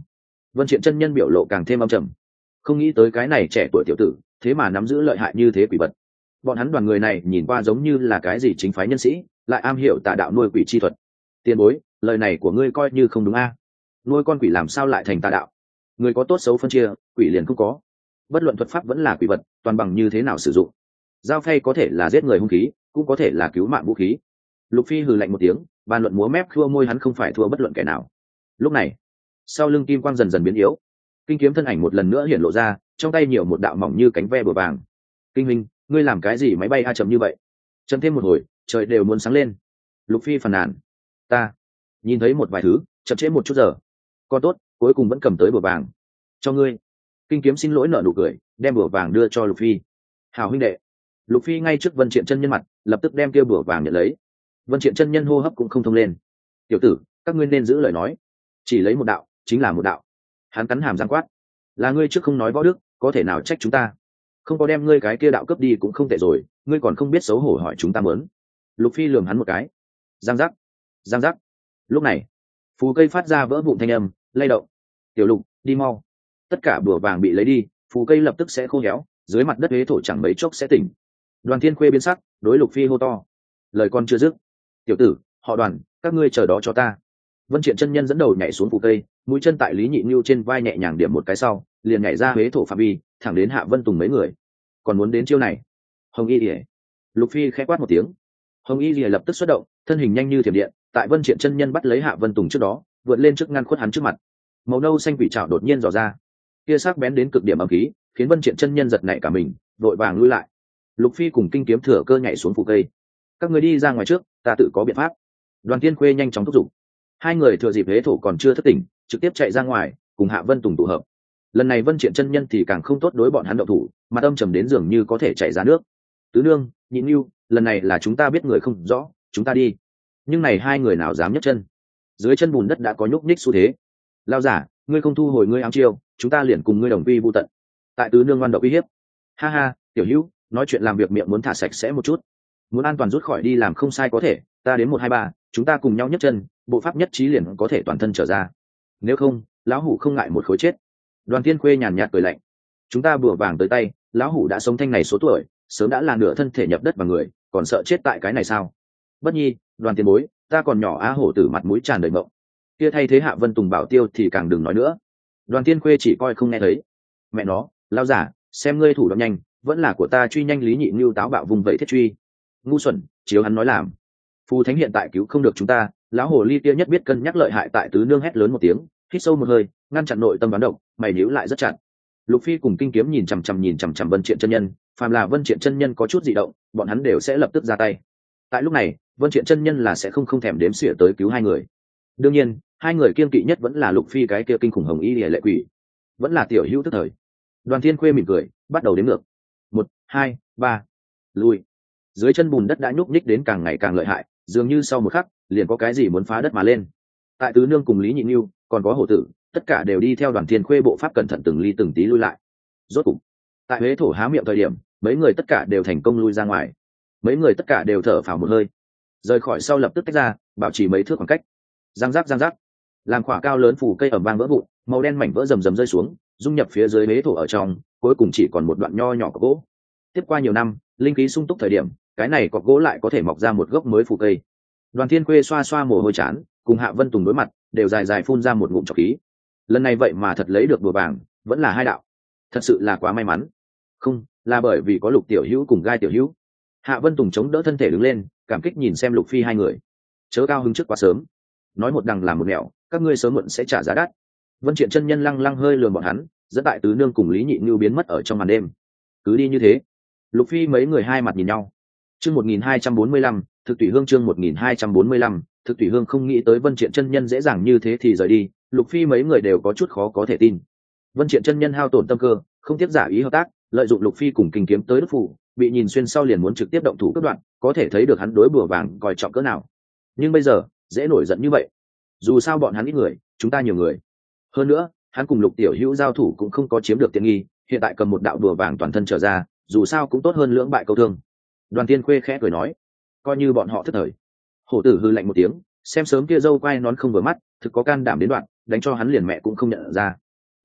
Vân Triện chân nhân biểu lộ càng thêm âm trầm, không nghĩ tới cái này trẻ tuổi tiểu tử thế mà nắm giữ lợi hại như thế quỷ vật. Bọn hắn đoàn người này nhìn qua giống như là cái gì chính phái nhân sĩ, lại am hiểu tà đạo nuôi quỷ chi thuật. Tiền bối, lời này của ngươi coi như không đúng a. Nuôi con quỷ làm sao lại thành tà đạo? Người có tốt xấu phân chia, quỷ liền không có. Bất luận thuật pháp vẫn là quỷ vật, toàn bằng như thế nào sử dụng. Dao phay có thể là giết người hung khí, cũng có thể là cứu mạng vũ khí. Lục Phi hừ lạnh một tiếng, bàn luận múa mép thua môi, hắn không phải thua bất luận kẻ nào. Lúc này, sau lưng kim quang dần dần biến yếu, kinh kiếm thân ảnh một lần nữa hiện lộ ra, trong tay nhiều một đạo mỏng như cánh ve bờ vàng. Kinh huynh, ngươi làm cái gì máy bay a chậm như vậy? Chậm thêm một hồi, trời đều muốn sáng lên. Lục Phi phàn nàn. Ta nhìn thấy một vài thứ, chậm trễ một chút giờ. Con tốt, cuối cùng vẫn cầm tới bờ vàng. Cho ngươi. Kinh kiếm xin lỗi nở nụ cười, đem bờ vàng đưa cho Lục Phi. Hảo huynh đệ. Lục Phi ngay trước Vân Triện chân nhân mặt, lập tức đem kia bờ vàng nhận lấy. Vân Triện chân nhân hô hấp cũng không thông lên. Tiểu tử, các ngươi nên giữ lời nói, chỉ lấy một đạo chính là một đạo. Hắn cắn hàm răng quát, là ngươi trước không nói võ đức, có thể nào trách chúng ta? Không có đem ngươi cái kia đạo cướp đi cũng không tệ rồi, ngươi còn không biết xấu hổ hỏi chúng ta mớn. Lục Phi lườm hắn một cái. Giang giác, giang giác. Lúc này, phù cây phát ra vỡ vụn thanh âm, lay động. Tiểu Lục, đi mau. Tất cả bùa vàng bị lấy đi, phù cây lập tức sẽ khô héo, dưới mặt đất huế thổ chẳng mấy chốc sẽ tỉnh. Đoàn Thiên Khuê biến sắc, đối Lục Phi hô to. Lời con chưa dứt. Tiểu tử, họ Đoàn, các ngươi chờ đó cho ta. Vân Triện chân nhân dẫn đầu nhảy xuống phù cây, mũi chân tại Lý Nhị Nưu trên vai nhẹ nhàng điểm một cái sau, liền nhảy ra huế thổ phạm vi, thẳng đến Hạ Vân Tùng mấy người. Còn muốn đến chiêu này? Hồng Y Liễu. Lục Phi khẽ quát một tiếng. Hồng Y Liễu lập tức xuất động, thân hình nhanh như thiểm điện, tại Vân Triện chân nhân bắt lấy Hạ Vân Tùng trước đó, vượt lên trước ngăn khuất hắn trước mặt. Màu nâu xanh quỷ trảo đột nhiên dò ra, kia sắc bén đến cực điểm âm khí, khiến Vân Triện chân nhân giật nảy cả mình, vội vàng lui lại. Lục Phi cùng kinh kiếm thừa cơ nhảy xuống phù cây. Các người đi ra ngoài trước, ta tự có biện pháp. Đoàn Thiên Khuê nhanh chóng thúc giục. Hai người thừa dịp hế thổ còn chưa thất tỉnh, trực tiếp chạy ra ngoài, cùng Hạ Vân Tùng tụ hợp. Lần này Vân Triện chân nhân thì càng không tốt đối bọn hắn động thủ, mà âm trầm đến dường như có thể chảy ra nước. Tứ nương, Nhị Nưu, lần này là chúng ta biết người không rõ, chúng ta đi. Nhưng này hai người nào dám nhấc chân? Dưới chân bùn đất đã có nhúc nhích xu thế. Lao giả, ngươi không thu hồi ngươi ám chiêu, chúng ta liền cùng ngươi đồng quy vu tận. Tại Tứ nương ngoan độc uy hiếp. Ha ha, tiểu hữu, nói chuyện làm việc miệng muốn thả sạch sẽ một chút. Muốn an toàn rút khỏi đi làm không sai có thể, ta đến một hai ba, chúng ta cùng nhau nhấc chân, bộ pháp nhất trí liền có thể toàn thân trở ra. Nếu không, lão hủ không ngại một khối chết. Đoàn Thiên Khuê nhàn nhạt cười lạnh. Chúng ta bùa vàng tới tay, lão hủ đã sống thanh này số tuổi, sớm đã là nửa thân thể nhập đất vào người, còn sợ chết tại cái này sao? Bất nhi, Đoàn tiền bối, ta còn nhỏ á hổ tử mặt mũi tràn đầy mộng. Kia thay thế Hạ Vân Tùng bảo tiêu thì càng đừng nói nữa. Đoàn Thiên Khuê chỉ coi không nghe thấy. Mẹ nó, lao giả, xem ngươi thủ đoạn nhanh, vẫn là của ta truy nhanh Lý Nhị Nưu táo bạo vùng vẫy thiết truy. Ngu xuẩn, chiếu hắn nói làm. Phù thánh hiện tại cứu không được chúng ta, lão hồ ly kia nhất biết cân nhắc lợi hại. Tại Tứ nương hét lớn một tiếng, hít sâu một hơi, ngăn chặn nội tâm đoán độc, mày nhíu lại rất chặt. Lục Phi cùng kinh kiếm nhìn chằm chằm nhìn chằm chằm Vân Triện chân nhân, phàm là Vân Triện chân nhân có chút dị động, bọn hắn đều sẽ lập tức ra tay. Tại lúc này, Vân Triện chân nhân là sẽ không không thèm đếm xỉa tới cứu hai người. Đương nhiên, hai người kiên kỵ nhất vẫn là Lục Phi cái kia kinh khủng Hồng Y Liễu lệ quỷ, vẫn là tiểu hữu tức thời. Đoàn Thiên Khuê mỉm cười, bắt đầu đếm ngược. Một, hai, ba, lùi. Dưới chân bùn đất đã nhúc nhích đến càng ngày càng lợi hại, dường như sau một khắc, liền có cái gì muốn phá đất mà lên. Tại Tứ nương cùng Lý Nhị Nưu, còn có hổ tử, tất cả đều đi theo Đoàn Thiên Khuê bộ pháp cẩn thận từng ly từng tí lui lại. Rốt cục, tại huế thổ há miệng thời điểm, mấy người tất cả đều thành công lui ra ngoài. Mấy người tất cả đều thở phào một hơi, rời khỏi sau lập tức tách ra, bảo trì mấy thước khoảng cách. Giang giác giang giác, làm quả cao lớn phủ cây ẩm vang vỡ vụn, màu đen mảnh vỡ rầm rầm rơi xuống, dung nhập phía dưới huế thổ ở trong, cuối cùng chỉ còn một đoạn nho nhỏ của gỗ. Tiếp qua nhiều năm, linh khí sung túc thời điểm, cái này cọc gỗ lại có thể mọc ra một gốc mới phủ cây. Đoàn Thiên Khuê xoa xoa mồ hôi chán, cùng Hạ Vân Tùng đối mặt, đều dài dài phun ra một ngụm trọc khí. Lần này vậy mà thật lấy được bùa vàng, vẫn là hai đạo, thật sự là quá may mắn. Không, là bởi vì có Lục tiểu hữu cùng Gai tiểu hữu. Hạ Vân Tùng chống đỡ thân thể đứng lên, cảm kích nhìn xem Lục Phi hai người. Chớ cao hứng trước quá sớm, nói một đằng làm một nẻo, các ngươi sớm muộn sẽ trả giá đắt. Vân Triện chân nhân lăng lăng hơi lườm bọn hắn, dẫn tại Tứ nương cùng Lý Nhị Nưu biến mất ở trong màn đêm. Cứ đi như thế. Lục Phi mấy người hai mặt nhìn nhau. Chương một nghìn hai trăm bốn mươi lăm, thực tùy hương chương một nghìn hai trăm bốn mươi lăm, thực tùy hương không nghĩ tới Vân Triện chân nhân dễ dàng như thế thì rời đi, Lục Phi mấy người đều có chút khó có thể tin. Vân Triện chân nhân hao tổn tâm cơ, không tiếp giả ý hợp tác, lợi dụng Lục Phi cùng kinh kiếm tới đức phủ, bị nhìn xuyên sau liền muốn trực tiếp động thủ cướp đoạn, có thể thấy được hắn đối bùa vàng coi trọng cỡ nào. Nhưng bây giờ, dễ nổi giận như vậy. Dù sao bọn hắn ít người, chúng ta nhiều người. Hơn nữa, hắn cùng Lục tiểu hữu giao thủ cũng không có chiếm được tiện nghi, hiện tại cầm một đạo bùa vàng toàn thân trở ra, dù sao cũng tốt hơn lưỡng bại câu thương. Đoàn Thiên Khuê khẽ cười nói, coi như bọn họ thất thời. Hổ tử hư lạnh một tiếng, xem sớm kia dâu quai nón không vừa mắt, thực có can đảm đến đoạn, đánh cho hắn liền mẹ cũng không nhận ra.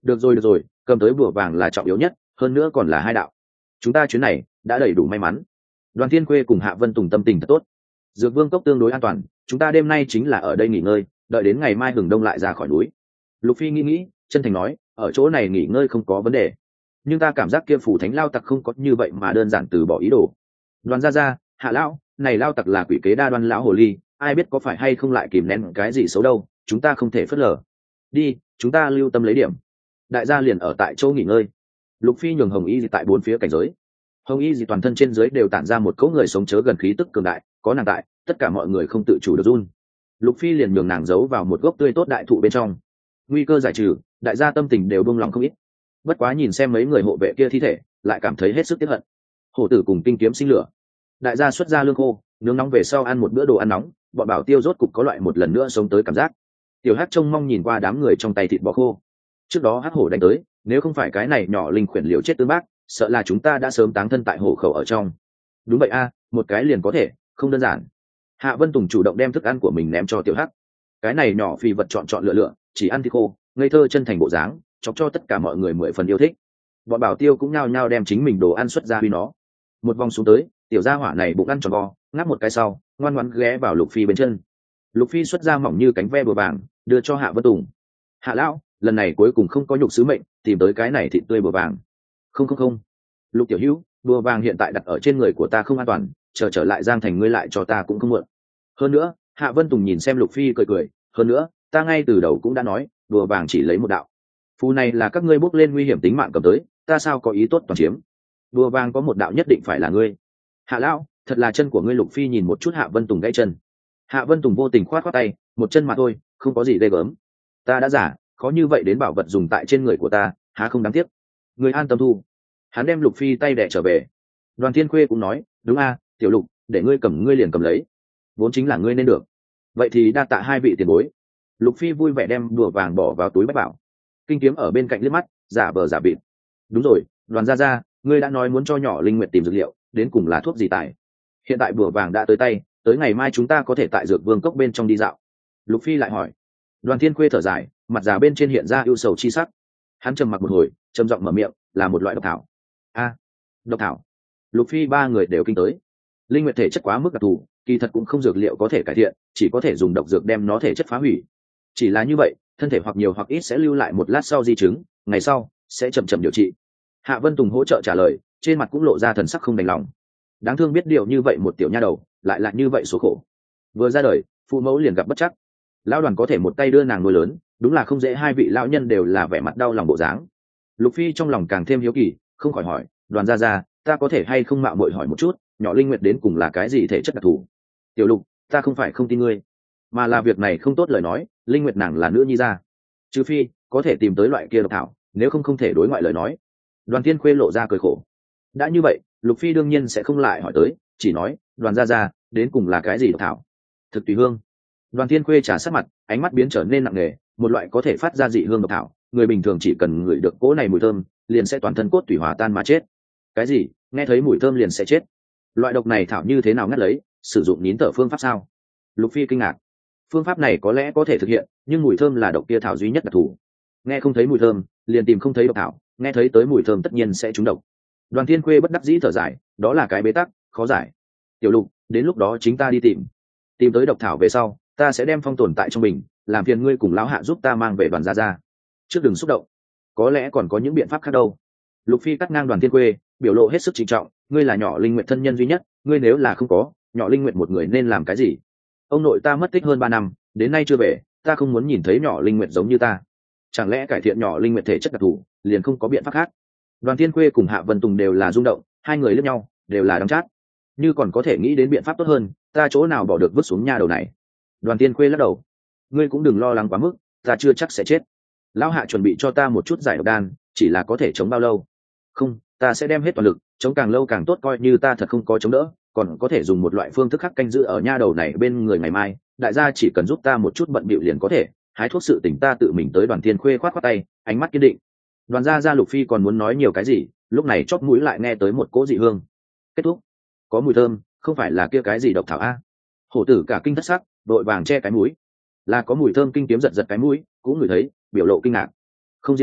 được rồi được rồi, cầm tới bùa vàng là trọng yếu nhất, hơn nữa còn là hai đạo. Chúng ta chuyến này đã đầy đủ may mắn. Đoàn Thiên Khuê cùng Hạ Vân Tùng tâm tình thật tốt. Dược Vương cốc tương đối an toàn, chúng ta đêm nay chính là ở đây nghỉ ngơi, đợi đến ngày mai hừng đông lại ra khỏi núi. Lục Phi nghĩ nghĩ, chân thành nói, ở chỗ này nghỉ ngơi không có vấn đề, nhưng ta cảm giác kia phủ thánh lao tặc không có như vậy mà đơn giản từ bỏ ý đồ. Đoàn gia gia, Hạ lão, này lao tặc là quỷ kế đa đoan lão hồ ly, ai biết có phải hay không lại kìm nén cái gì xấu đâu, chúng ta không thể phớt lờ. Đi, chúng ta lưu tâm lấy điểm. Đại gia liền ở tại chỗ nghỉ ngơi. Lục Phi nhường Hồng Y Dị tại bốn phía cảnh giới. Hồng Y Dị toàn thân trên dưới đều tản ra một cỗ người sống chớ gần khí tức cường đại, có nàng tại, tất cả mọi người không tự chủ được run. Lục Phi liền nhường nàng giấu vào một gốc tươi tốt đại thụ bên trong. Nguy cơ giải trừ, đại gia tâm tình đều buông lòng không ít. Bất quá nhìn xem mấy người hộ vệ kia thi thể, lại cảm thấy hết sức tiếc hận. Hổ tử cùng kinh kiếm sinh lửa. Đại gia xuất ra lương khô, nướng nóng về sau ăn một bữa đồ ăn nóng, bọn bảo tiêu rốt cục có loại một lần nữa sống tới cảm giác. Tiểu Hắc trông mong nhìn qua đám người trong tay thịt bò khô. Trước đó Hắc hổ đánh tới, nếu không phải cái này nhỏ linh khuyển liều chết tương bác, sợ là chúng ta đã sớm táng thân tại hổ khẩu ở trong. Đúng vậy a, một cái liền có thể, không đơn giản. Hạ Vân Tùng chủ động đem thức ăn của mình ném cho Tiểu Hắc. Cái này nhỏ phi vật chọn chọn lựa lựa, chỉ ăn thịt khô, ngây thơ chân thành bộ dáng, chọc cho tất cả mọi người mười phần yêu thích. Bọn bảo tiêu cũng nhao nhao đem chính mình đồ ăn xuất ra huy nó. Một vòng xuống tới, tiểu gia hỏa này bụng ăn tròn vo, ngáp một cái sau, ngoan ngoãn ghé vào Lục Phi bên chân. Lục Phi xuất ra mỏng như cánh ve bùa vàng, đưa cho Hạ Vân Tùng. Hạ lão, lần này cuối cùng không có nhục sứ mệnh, tìm tới cái này thịt tươi bùa vàng. Không không không, Lục tiểu hữu, bùa vàng hiện tại đặt ở trên người của ta không an toàn, chờ trở lại Giang Thành ngươi lại cho ta cũng không muộn. Hơn nữa, Hạ Vân Tùng nhìn xem Lục Phi cười cười, hơn nữa, ta ngay từ đầu cũng đã nói, bùa vàng chỉ lấy một đạo. Phù này là các ngươi bốc lên nguy hiểm tính mạng cầm tới, ta sao có ý tốt toàn chiếm. Bùa vàng có một đạo nhất định phải là ngươi. Hạ lão, thật là chân của ngươi. Lục Phi nhìn một chút Hạ Vân Tùng gãy chân. Hạ Vân Tùng vô tình khoát khoát tay, một chân mà thôi, không có gì ghê gớm. Ta đã giả, khó như vậy đến bảo vật dùng tại trên người của ta, há không đáng tiếc. Người an tâm thu. Hắn đem Lục Phi tay đẻ trở về. Đoàn Thiên Khuê cũng nói, đúng a, tiểu Lục, để ngươi cầm ngươi liền cầm lấy, vốn chính là ngươi nên được. Vậy thì đa tạ hai vị tiền bối. Lục Phi vui vẻ đem đùa vàng bỏ vào túi bách bảo. Kinh kiếm ở bên cạnh liếc mắt, giả vờ giả vịt. Đúng rồi, Đoàn gia gia, ngươi đã nói muốn cho nhỏ Linh Nguyệt tìm dược liệu, đến cùng là thuốc gì tài? Hiện tại bùa vàng đã tới tay, tới ngày mai chúng ta có thể tại dược vương cốc bên trong đi dạo. Lục Phi lại hỏi. Đoàn Thiên Khuê thở dài, mặt già bên trên hiện ra ưu sầu chi sắc. Hắn trầm mặc một hồi, trầm giọng mở miệng, là một loại độc thảo. A, độc thảo. Lục Phi ba người đều kinh tới. Linh Nguyệt thể chất quá mức đặc thù, kỳ thật cũng không dược liệu có thể cải thiện, chỉ có thể dùng độc dược đem nó thể chất phá hủy. Chỉ là như vậy, thân thể hoặc nhiều hoặc ít sẽ lưu lại một lát sau di chứng, ngày sau sẽ chậm chậm điều trị. Hạ Vân Tùng hỗ trợ trả lời, trên mặt cũng lộ ra thần sắc không đành lòng. Đáng thương biết điều như vậy một tiểu nha đầu, lại lại như vậy số khổ. Vừa ra đời, phụ mẫu liền gặp bất chắc. Lão Đoàn có thể một tay đưa nàng nuôi lớn, đúng là không dễ. Hai vị lão nhân đều là vẻ mặt đau lòng bộ dáng. Lục Phi trong lòng càng thêm hiếu kỳ, không khỏi hỏi, Đoàn gia gia, ta có thể hay không mạo muội hỏi một chút, nhỏ Linh Nguyệt đến cùng là cái gì thể chất đặc thù? Tiểu Lục, ta không phải không tin ngươi, mà là việc này không tốt lời nói, Linh Nguyệt nàng là nữ nhi gia, trừ phi có thể tìm tới loại kia độc thảo, nếu không không thể đối ngoại lời nói. Đoàn Thiên Khuê lộ ra cười khổ. Đã như vậy, Lục Phi đương nhiên sẽ không lại hỏi tới, chỉ nói, Đoàn gia gia, đến cùng là cái gì độc thảo? Thực tùy hương. Đoàn Thiên Khuê trả sát mặt, ánh mắt biến trở nên nặng nề, một loại có thể phát ra dị hương độc thảo, người bình thường chỉ cần ngửi được cỗ này mùi thơm, liền sẽ toàn thân cốt tủy hòa tan mà chết. Cái gì? Nghe thấy mùi thơm liền sẽ chết? Loại độc này thảo như thế nào ngắt lấy, sử dụng nín thở phương pháp sao? Lục Phi kinh ngạc. Phương pháp này có lẽ có thể thực hiện, nhưng mùi thơm là độc kia thảo duy nhất đặc thù. Nghe không thấy mùi thơm, liền tìm không thấy độc thảo, nghe thấy tới mùi thơm tất nhiên sẽ trúng độc. Đoàn Thiên Khuê bất đắc dĩ thở dài, đó là cái bế tắc, khó giải. Tiểu Lục, đến lúc đó chính ta đi tìm. Tìm tới độc thảo về sau, ta sẽ đem phong tồn tại trong mình, làm phiền ngươi cùng lão Hạ giúp ta mang về Đoàn gia gia. Trước đừng xúc động, có lẽ còn có những biện pháp khác đâu. Lục Phi cắt ngang Đoàn Thiên Khuê, biểu lộ hết sức trịnh trọng, ngươi là nhỏ Linh Nguyệt thân nhân duy nhất, ngươi nếu là không có, nhỏ Linh Nguyệt một người nên làm cái gì? Ông nội ta mất tích hơn ba năm, đến nay chưa về, ta không muốn nhìn thấy nhỏ Linh Nguyệt giống như ta. Chẳng lẽ cải thiện nhỏ Linh Nguyệt thể chất đặc thù, liền không có biện pháp khác? Đoàn Thiên Khuê cùng Hạ Vân Tùng đều là rung động, hai người liếc nhau, đều là đắng chát. Như còn có thể nghĩ đến biện pháp tốt hơn, ta chỗ nào bỏ được vứt xuống nha đầu này. Đoàn Thiên Khuê lắc đầu, ngươi cũng đừng lo lắng quá mức, ta chưa chắc sẽ chết. Lão Hạ chuẩn bị cho ta một chút giải độc đan, chỉ là có thể chống bao lâu? Không, ta sẽ đem hết toàn lực, chống càng lâu càng tốt, coi như ta thật không có chống đỡ, còn có thể dùng một loại phương thức khác canh giữ ở nha đầu này bên người ngày mai, đại gia chỉ cần giúp ta một chút bận bịu liền có thể, hái thuốc sự tỉnh ta tự mình tới. Đoàn Thiên Khuê khoát khoát tay, ánh mắt kiên định. Đoàn gia gia Lục Phi còn muốn nói nhiều cái gì, lúc này chóp mũi lại nghe tới một cỗ dị hương. Kết thúc, có mùi thơm, không phải là kia cái gì độc thảo a? Hổ tử cả kinh thất sắc, đội vàng che cái mũi. Là có mùi thơm. Kinh kiếm giật giật cái mũi, cũng ngửi thấy, biểu lộ kinh ngạc. Không riêng hắn,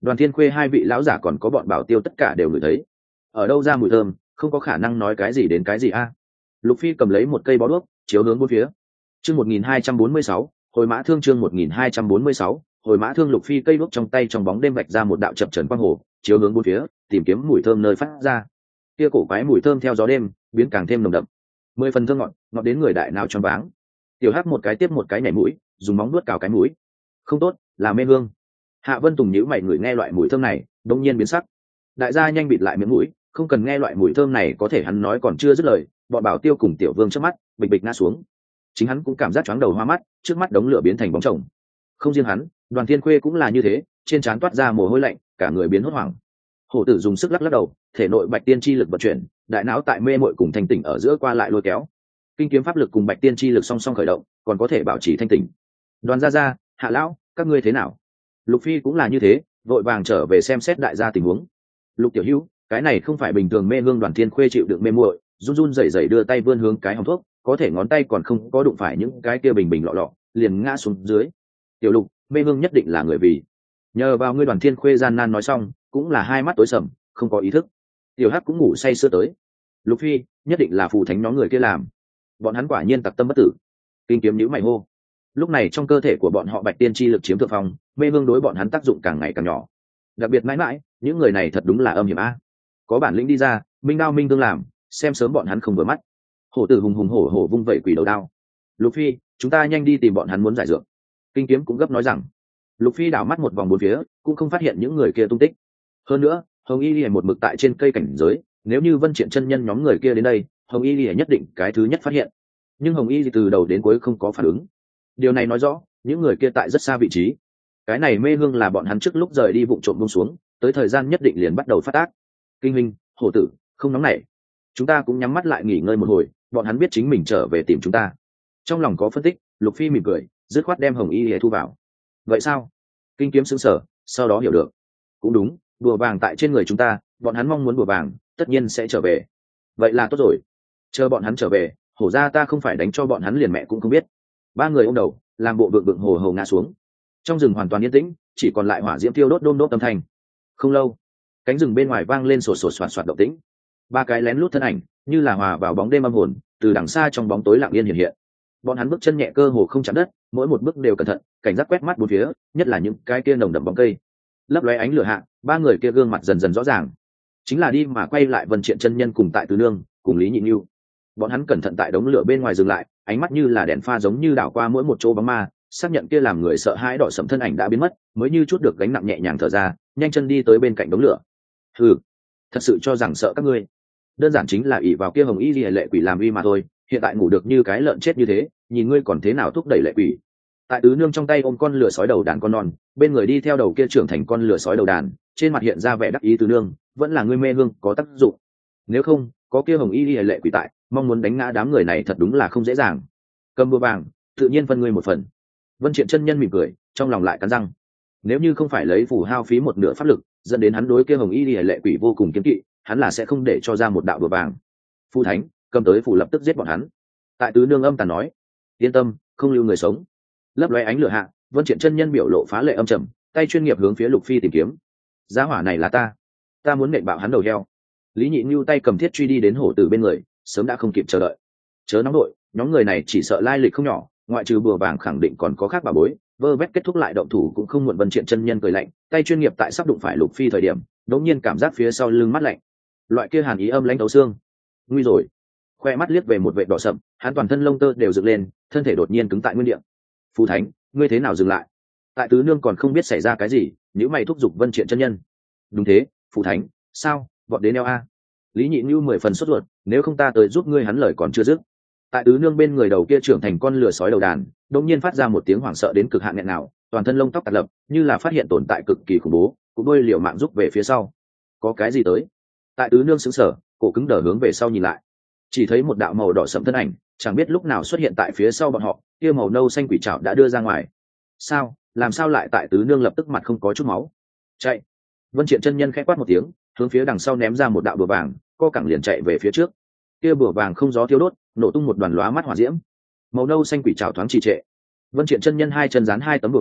Đoàn Thiên Khuê hai vị lão giả còn có bọn bảo tiêu tất cả đều ngửi thấy. Ở đâu ra mùi thơm, không có khả năng nói cái gì đến cái gì a. Lục Phi cầm lấy một cây bó đuốc, chiếu hướng bốn phía. Chương một nghìn hai trăm bốn mươi sáu, hồi mã thương chương một nghìn hai trăm bốn mươi sáu, hồi mã thương. Lục Phi cây đuốc trong tay trong bóng đêm vạch ra một đạo chập chờn quang hồ, chiếu hướng bốn phía, tìm kiếm mùi thơm nơi phát ra. Kia cổ quái mùi thơm theo gió đêm, biến càng thêm nồng đậm. Mười phần thơm ngọt, ngọt đến người đại nào choáng váng. Tiểu Hắc một cái tiếp một cái nhảy mũi, dùng móng nuốt cào cái mũi. Không tốt, là mê hương. Hạ Vân Tùng nhíu mày, người nghe loại mùi thơm này, đột nhiên biến sắc. Đại gia nhanh bịt lại miệng mũi, không cần nghe loại mùi thơm này. Có thể hắn nói còn chưa dứt lời, bọn bảo tiêu cùng Tiểu Vương trước mắt bịch bịch ngã xuống. Chính hắn cũng cảm giác chóng đầu hoa mắt, trước mắt đống lửa biến thành bóng chồng. Không riêng hắn, Đoàn Thiên Khuê cũng là như thế, trên trán toát ra mồ hôi lạnh, cả người biến hốt hoảng. Hổ Tử dùng sức lắc lắc đầu, thể nội bạch tiên chi lực vận chuyển, đại não tại mê muội cùng thanh tỉnh ở giữa qua lại lôi kéo. Kinh kiếm pháp lực cùng bạch tiên chi lực song song khởi động, còn có thể bảo trì thanh tỉnh. Đoàn gia gia, Hạ lão, các ngươi thế nào? Lục Phi cũng là như thế, vội vàng trở về xem xét đại gia tình huống. Lục tiểu hữu, cái này không phải bình thường mê hương. Đoàn Thiên Khuê chịu đựng mê muội, run run rẩy rẩy đưa tay vươn hướng cái hòm thuốc, có thể ngón tay còn không có đụng phải những cái kia bình bình lọ lọ, liền ngã xuống dưới. Tiểu Lục, mê hương nhất định là người vì. Nhờ vào ngươi. Đoàn Thiên Khuê gian nan nói xong, cũng là hai mắt tối sầm, không có ý thức. Tiểu Hắc cũng ngủ say sưa tới. Lục Phi, nhất định là phù thánh nhóm người kia làm. Bọn hắn quả nhiên tặc tâm bất tử. Kinh kiếm nhíu mày hô. Lúc này trong cơ thể của bọn họ bạch tiên chi lực chiếm thượng phong, mê hương đối bọn hắn tác dụng càng ngày càng nhỏ. Đặc biệt mãi mãi, những người này thật đúng là âm hiểm a. Có bản lĩnh đi ra, minh đao minh tương làm, xem sớm bọn hắn không vừa mắt. Hổ Tử hùng hùng hổ hổ vung vẩy quỷ đầu đao. Lục Phi, chúng ta nhanh đi tìm bọn hắn muốn giải dược. Kinh kiếm cũng gấp nói rằng. Lục Phi đảo mắt một vòng bốn phía, cũng không phát hiện những người kia tung tích. Hơn nữa, Hồng Y Lìa một mực tại trên cây cảnh giới, nếu như Vân Triện chân nhân nhóm người kia đến đây, Hồng Y Lìa nhất định cái thứ nhất phát hiện. Nhưng Hồng Y từ đầu đến cuối không có phản ứng. Điều này nói rõ, những người kia tại rất xa vị trí. Cái này mê hương là bọn hắn trước lúc rời đi vụng trộm buông xuống, tới thời gian nhất định liền bắt đầu phát tác. Kinh Minh, Hổ Tử, không nóng nảy. Chúng ta cũng nhắm mắt lại nghỉ ngơi một hồi, bọn hắn biết chính mình trở về tìm chúng ta. Trong lòng có phân tích, Lục Phi mỉm cười, dứt khoát đem Hồng Y Lìa thu vào. Vậy sao? Kinh kiếm sững sờ, sau đó hiểu được. Cũng đúng, bùa vàng tại trên người chúng ta, bọn hắn mong muốn bùa vàng, tất nhiên sẽ trở về. Vậy là tốt rồi. Chờ bọn hắn trở về, hổ ra ta không phải đánh cho bọn hắn liền mẹ cũng không biết. Ba người ôm đầu, làm bộ vượng vượng hồ hồ ngã xuống. Trong rừng hoàn toàn yên tĩnh, chỉ còn lại hỏa diễm tiêu đốt đôm đốt âm thanh. Không lâu, cánh rừng bên ngoài vang lên sột sột soạt soạt động tĩnh. Ba cái lén lút thân ảnh, như là hòa vào bóng đêm âm hồn, từ đằng xa trong bóng tối lặng yên hiện hiện. Bọn hắn bước chân nhẹ cơ hồ không chạm đất, mỗi một bước đều cẩn thận, cảnh giác quét mắt bốn phía, nhất là những cái kia nồng đậm bóng cây. Lấp lóe ánh lửa hạ, ba người kia gương mặt dần dần rõ ràng. Chính là đi mà quay lại Vân Triện chân nhân cùng tại Tứ Nương, cùng Lý Nhị Nhu. Bọn hắn cẩn thận tại đống lửa bên ngoài dừng lại, ánh mắt như là đèn pha giống như đảo qua mỗi một chỗ bóng ma, xác nhận kia làm người sợ hãi đỏ sẫm thân ảnh đã biến mất, mới như chút được gánh nặng nhẹ nhàng thở ra, nhanh chân đi tới bên cạnh đống lửa. Hừ, thật sự cho rằng sợ các ngươi? Đơn giản chính là ỷ vào kia Hồng Y Liễu lệ quỷ làm uy mà thôi, hiện tại ngủ được như cái lợn chết như thế, nhìn ngươi còn thế nào thúc đẩy lệ quỷ. Tại Tứ Nương trong tay ôm con lửa sói đầu đàn con non, bên người đi theo đầu kia trưởng thành con lửa sói đầu đàn, trên mặt hiện ra vẻ đắc ý. Tứ Nương, vẫn là ngươi mê hương có tác dụng. Nếu không, có kia Hồng Y Liễu lệ quỷ tại, mong muốn đánh ngã đám người này thật đúng là không dễ dàng. Cầm bùa vàng, tự nhiên phân ngươi một phần. Vân Triện chân nhân mỉm cười, trong lòng lại cắn răng. Nếu như không phải lấy phù hao phí một nửa pháp lực, dẫn đến hắn đối kia Hồng Y Liễu lệ quỷ vô cùng kiêng kỵ, hắn là sẽ không để cho ra một đạo bùa vàng. Phu thánh, cầm tới phù lập tức giết bọn hắn. Tại Tứ Nương âm tàn nói, yên tâm, không lưu người sống. Lấp lóe ánh lửa hạ, Vân Triện chân nhân biểu lộ phá lệ âm trầm, tay chuyên nghiệp hướng phía Lục Phi tìm kiếm. Giá hỏa này là ta, ta muốn nện bạo hắn đầu heo. Lý Nhị Nhu tay cầm thiết truy đi đến Hổ Tử bên người, sớm đã không kịp chờ đợi. Chớ nóng đội, nhóm người này chỉ sợ lai lịch không nhỏ, ngoại trừ bùa vàng khẳng định còn có khác bà bối. Vơ vét kết thúc lại động thủ cũng không muộn. Vân Triện chân nhân cười lạnh, tay chuyên nghiệp tại sắp đụng phải Lục Phi thời điểm, đột nhiên cảm giác phía sau lưng mát lạnh, loại kia hàn ý âm lãnh thấu xương. Nguy rồi! Khoe mắt liếc về một vệt đỏ sậm, hắn toàn thân lông tơ đều dựng lên, thân thể đột nhiên cứng tại nguyên địa. Phù thánh, ngươi thế nào dừng lại? Tại Tứ Nương còn không biết xảy ra cái gì, nếu mày thúc giục Vân Triện chân nhân. Đúng thế, phù thánh, sao? Vọt đến eo a. Lý Nhị Nhu mười phần sốt ruột, nếu không ta tới giúp ngươi. Hắn lời còn chưa dứt, tại Tứ Nương bên người đầu kia trưởng thành con lửa sói đầu đàn, đột nhiên phát ra một tiếng hoảng sợ đến cực hạn nghẹn nào, toàn thân lông tóc tạt lập, như là phát hiện tồn tại cực kỳ khủng bố, cũng đôi liều mạng rút về phía sau. Có cái gì tới? Tại Tứ Nương sững sờ, cổ cứng đờ hướng về sau nhìn lại, chỉ thấy một đạo màu đỏ sẫm thân ảnh, chẳng biết lúc nào xuất hiện tại phía sau bọn họ, kia màu nâu xanh quỷ trảo đã đưa ra ngoài. Sao? Làm sao lại? Tại Tứ Nương lập tức mặt không có chút máu. Chạy! Vân Triện chân nhân khẽ quát một tiếng, hướng phía đằng sau ném ra một đạo bùa vàng, co cẳng liền chạy về phía trước. Kia bùa vàng không gió thiêu đốt, nổ tung một đoàn lóa mắt hỏa diễm. Màu nâu xanh quỷ trảo thoáng trì trệ. Vân Triện chân nhân hai chân dán hai tấm bùa vàng,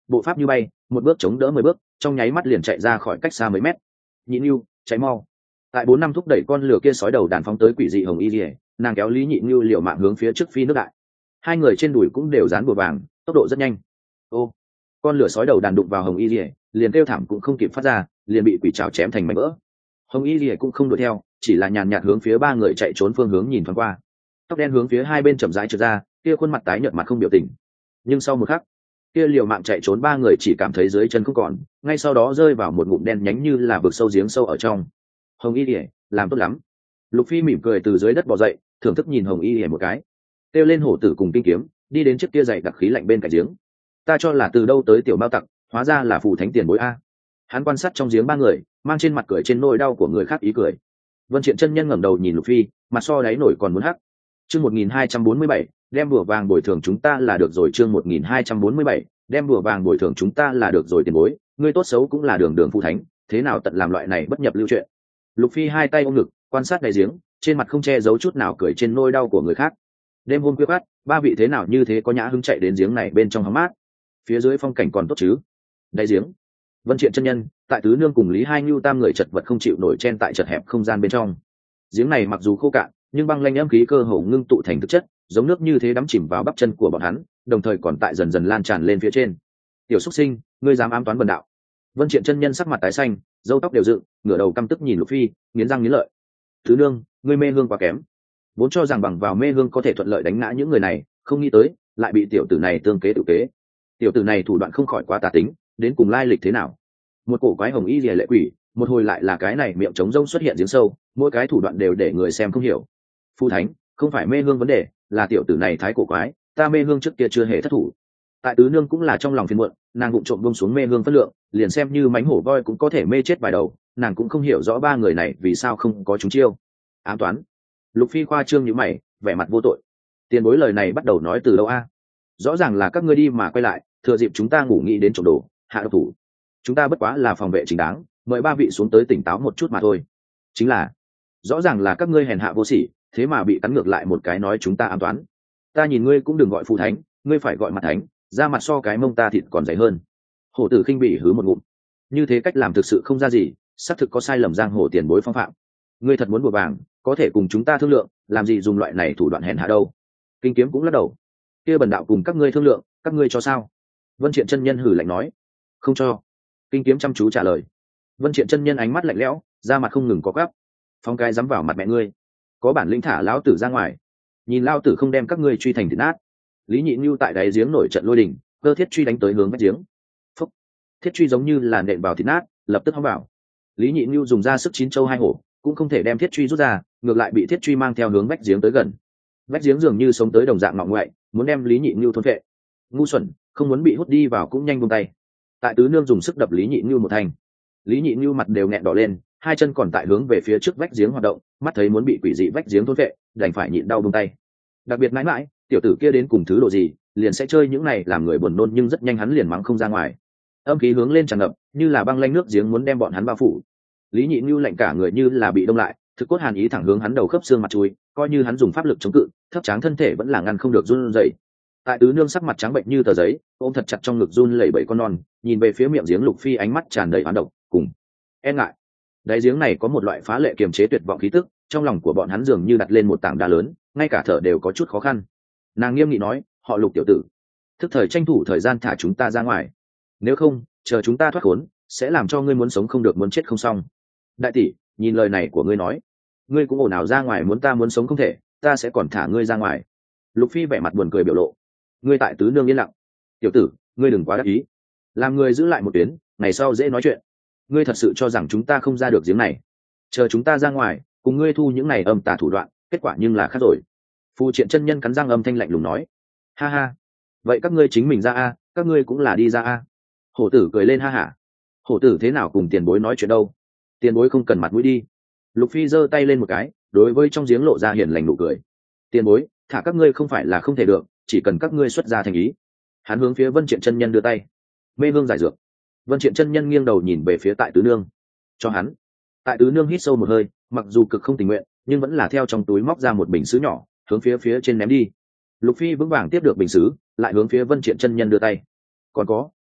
bộ pháp như bay, một bước chống đỡ mười bước, trong nháy mắt liền chạy ra khỏi cách xa mấy mét. Nhị Nưu, cháy mau. Tại bốn năm thúc đẩy con lửa kia sói đầu đàn phóng tới quỷ dị hồng y liễu, nàng kéo Lý Nhị Nưu liều mạng hướng phía trước phi nước đại. Hai người trên đùi cũng đều dán bùa vàng, tốc độ rất nhanh. Ô, con lửa sói đầu đàn đụng vào hồng y liễu, liền kêu thảm cũng không kịp phát ra, liền bị quỷ trảo chém thành mảnh vỡ. Hồng y liễu cũng không đuổi theo, chỉ là nhàn nhạt hướng phía ba người chạy trốn phương hướng nhìn thoáng qua. Tóc đen hướng phía hai bên chậm rãi trượt ra, kia khuôn mặt tái nhợt mặt không biểu tình. Nhưng sau một khắc, kia liều mạng chạy trốn ba người chỉ cảm thấy dưới chân không còn, ngay sau đó rơi vào một ngụm đen nhánh như là vực sâu giếng sâu ở trong. Hồng y liễu, làm tốt lắm. Lục Phi mỉm cười từ dưới đất bò dậy, thưởng thức nhìn hồng y liễu một cái, kêu lên hổ tử cùng kinh kiếm, đi đến chiếc kia dày đặc khí lạnh bên cạnh giếng. Ta cho là từ đâu tới tiểu bao tặc, hóa ra là phù thánh tiền bối a. Hắn quan sát trong giếng ba người, mang trên mặt cười trên nỗi đau của người khác ý cười. Vân Triện chân nhân ngẩng đầu nhìn Lục Phi, mặt so đáy nổi còn muốn hắc. Chương một nghìn hai trăm bốn mươi bảy, đem bùa vàng bồi thường chúng ta là được rồi. Chương một nghìn hai trăm bốn mươi bảy, đem bùa vàng bồi thường chúng ta là được rồi tiền bối, ngươi tốt xấu cũng là đường đường phù thánh, thế nào tận làm loại này bất nhập lưu chuyện. Lục Phi hai tay ôm ngực, quan sát đáy giếng, trên mặt không che giấu chút nào cười trên nỗi đau của người khác. Đêm hôm khuya khoắt, ba vị thế nào như thế có nhã hứng chạy đến giếng này bên trong hóng mát. Phía dưới phong cảnh còn tốt chứ? Đáy giếng, Vân Triện chân nhân, tại tứ nương cùng Lý Hai Nưu tam người chật vật không chịu nổi chen tại chật hẹp không gian bên trong. Giếng này mặc dù khô cạn, nhưng băng lanh âm khí cơ hồ ngưng tụ thành thực chất, giống nước như thế đắm chìm vào bắp chân của bọn hắn, đồng thời còn tại dần dần lan tràn lên phía trên. Tiểu Súc Sinh, ngươi dám ám toán bần đạo? Vân Triện chân nhân sắc mặt tái xanh, râu tóc đều dựng, ngửa đầu căm tức nhìn Lục Phi, nghiến răng nghiến lợi. Tứ nương, ngươi mê hương quá kém. Vốn cho rằng bằng vào mê hương có thể thuận lợi đánh ngã những người này, không nghĩ tới lại bị tiểu tử này tương kế tự kế. Tiểu tử này thủ đoạn không khỏi quá tà tính, đến cùng lai lịch thế nào? Một cổ quái hồng y liễu lệ quỷ, một hồi lại là cái này miệng trống rông xuất hiện giếng sâu, mỗi cái thủ đoạn đều để người xem không hiểu. Phu thánh, không phải mê hương vấn đề, là tiểu tử này thái cổ quái, ta mê hương trước kia chưa hề thất thủ. Tại tứ nương cũng là trong lòng phiền muộn, nàng vụng trộm buông xuống mê hương phân lượng, liền xem như mánh hổ voi cũng có thể mê chết vài đầu, nàng cũng không hiểu rõ ba người này vì sao không có chúng chiêu. Ám toán. Lục Phi khoa trương như mày, vẻ mặt vô tội. Tiền bối lời này bắt đầu nói từ đâu a? Rõ ràng là các ngươi đi mà quay lại, thừa dịp chúng ta ngủ nghĩ đến trộm đồ, hạ độc thủ. Chúng ta bất quá là phòng vệ chính đáng, mời ba vị xuống tới tỉnh táo một chút mà thôi. Chính là, rõ ràng là các ngươi hèn hạ vô sỉ, thế mà bị cắn ngược lại một cái nói chúng ta ám toán. Ta nhìn ngươi cũng đừng gọi phù thánh, ngươi phải gọi mặt thánh, ra mặt so cái mông ta thịt còn dày hơn. Hổ tử khinh bỉ hứ một ngụm. Như thế cách làm thực sự không ra gì, xác thực có sai lầm giang hồ tiền bối phong phạm. Ngươi thật muốn bùa vàng, có thể cùng chúng ta thương lượng, làm gì dùng loại này thủ đoạn hèn hạ đâu. Kinh kiếm cũng lắc đầu. Kia bần đạo cùng các ngươi thương lượng, các ngươi cho sao? Vân Triện chân nhân hử lạnh nói. Không cho. Kinh kiếm chăm chú trả lời. Vân Triện chân nhân ánh mắt lạnh lẽo, da mặt không ngừng có gắp. Phong cái dám vào mặt mẹ ngươi, có bản lĩnh thả lão tử ra ngoài, nhìn lão tử không đem các ngươi truy thành thịt nát. Lý Nhị Nưu tại đáy giếng nổi trận lôi đình, cơ thiết truy đánh tới hướng vách giếng. Phúc. Thiết truy giống như là nện vào thịt nát, lập tức hóng vào. Lý Nhị Nưu dùng ra sức chín châu hai hổ, cũng không thể đem thiết truy rút ra, ngược lại bị thiết truy mang theo hướng vách giếng tới gần. Vách giếng dường như sống tới đồng dạng ngọng ngoại, muốn đem Lý Nhị Nưu thôn phệ. Ngu xuẩn, không muốn bị hút đi vào cũng nhanh buông tay. Tại tứ nương dùng sức đập Lý Nhị Nưu một thành. Lý Nhị Nưu mặt đều nghẹn đỏ lên, hai chân còn tại hướng về phía trước vách giếng hoạt động, mắt thấy muốn bị quỷ dị vách giếng thôn phệ, đành phải nhịn đau buông tay. Đặc biệt mãi mãi, tiểu tử kia đến cùng thứ độ gì, liền sẽ chơi những này làm người buồn nôn, nhưng rất nhanh hắn liền mắng không ra ngoài. Âm khí hướng lên tràn ngập, như là băng lanh nước giếng muốn đem bọn hắn bao phủ. Lý Nhị Nưu lạnh cả người như là bị đông lại, thực cốt hàn ý thẳng hướng hắn đầu khớp xương mặt chui, coi như hắn dùng pháp lực chống cự, thấp tráng thân thể vẫn là ngăn không được run rẩy. Tại tứ nương sắc mặt trắng bệnh như tờ giấy, ôm thật chặt trong ngực run lẩy bẩy con non, nhìn về phía miệng giếng Lục Phi ánh mắt tràn đầy oán độc, cùng e ngại. Đáy giếng này có một loại phá lệ kiềm chế tuyệt vọng khí tức, trong lòng của bọn hắn dường như đặt lên một tảng đá lớn, ngay cả thở đều có chút khó khăn. Nàng nghiêm nghị nói, họ Lục tiểu tử, thức thời tranh thủ thời gian thả chúng ta ra ngoài, nếu không chờ chúng ta thoát khốn sẽ làm cho ngươi muốn sống không được muốn chết không xong. Đại tỷ, nhìn lời này của ngươi nói, ngươi cũng ồn ào ra ngoài muốn ta muốn sống không thể, ta sẽ còn thả ngươi ra ngoài. Lục Phi vẻ mặt buồn cười biểu lộ. Ngươi tại tứ nương yên lặng. Tiểu tử, ngươi đừng quá đắc ý, làm người giữ lại một tuyến, ngày sau dễ nói chuyện. Ngươi thật sự cho rằng chúng ta không ra được giếng này, chờ chúng ta ra ngoài cùng ngươi thu những này âm tà thủ đoạn, kết quả nhưng là khác rồi. Phù Triện chân nhân cắn răng âm thanh lạnh lùng nói. Ha ha, vậy các ngươi chính mình ra a, các ngươi cũng là đi ra a. Hổ tử cười lên ha hả. Hổ tử thế nào cùng tiền bối nói chuyện đâu, tiền bối không cần mặt mũi đi. Lục Phi giơ tay lên một cái, đối với trong giếng lộ ra hiền lành nụ cười. Tiền bối, thả các ngươi không phải là không thể được, chỉ cần các ngươi xuất ra thành ý. Hắn hướng phía Vân Triện chân nhân đưa tay. Mê hương giải dược. Vân Triện chân nhân nghiêng đầu nhìn về phía tại tứ nương. Cho hắn. Tại tứ nương hít sâu một hơi, mặc dù cực không tình nguyện, nhưng vẫn là theo trong túi móc ra một bình sứ nhỏ, hướng phía phía trên ném đi. Lục Phi vững vàng tiếp được bình sứ, lại hướng phía Vân Triện chân nhân đưa tay. Còn có.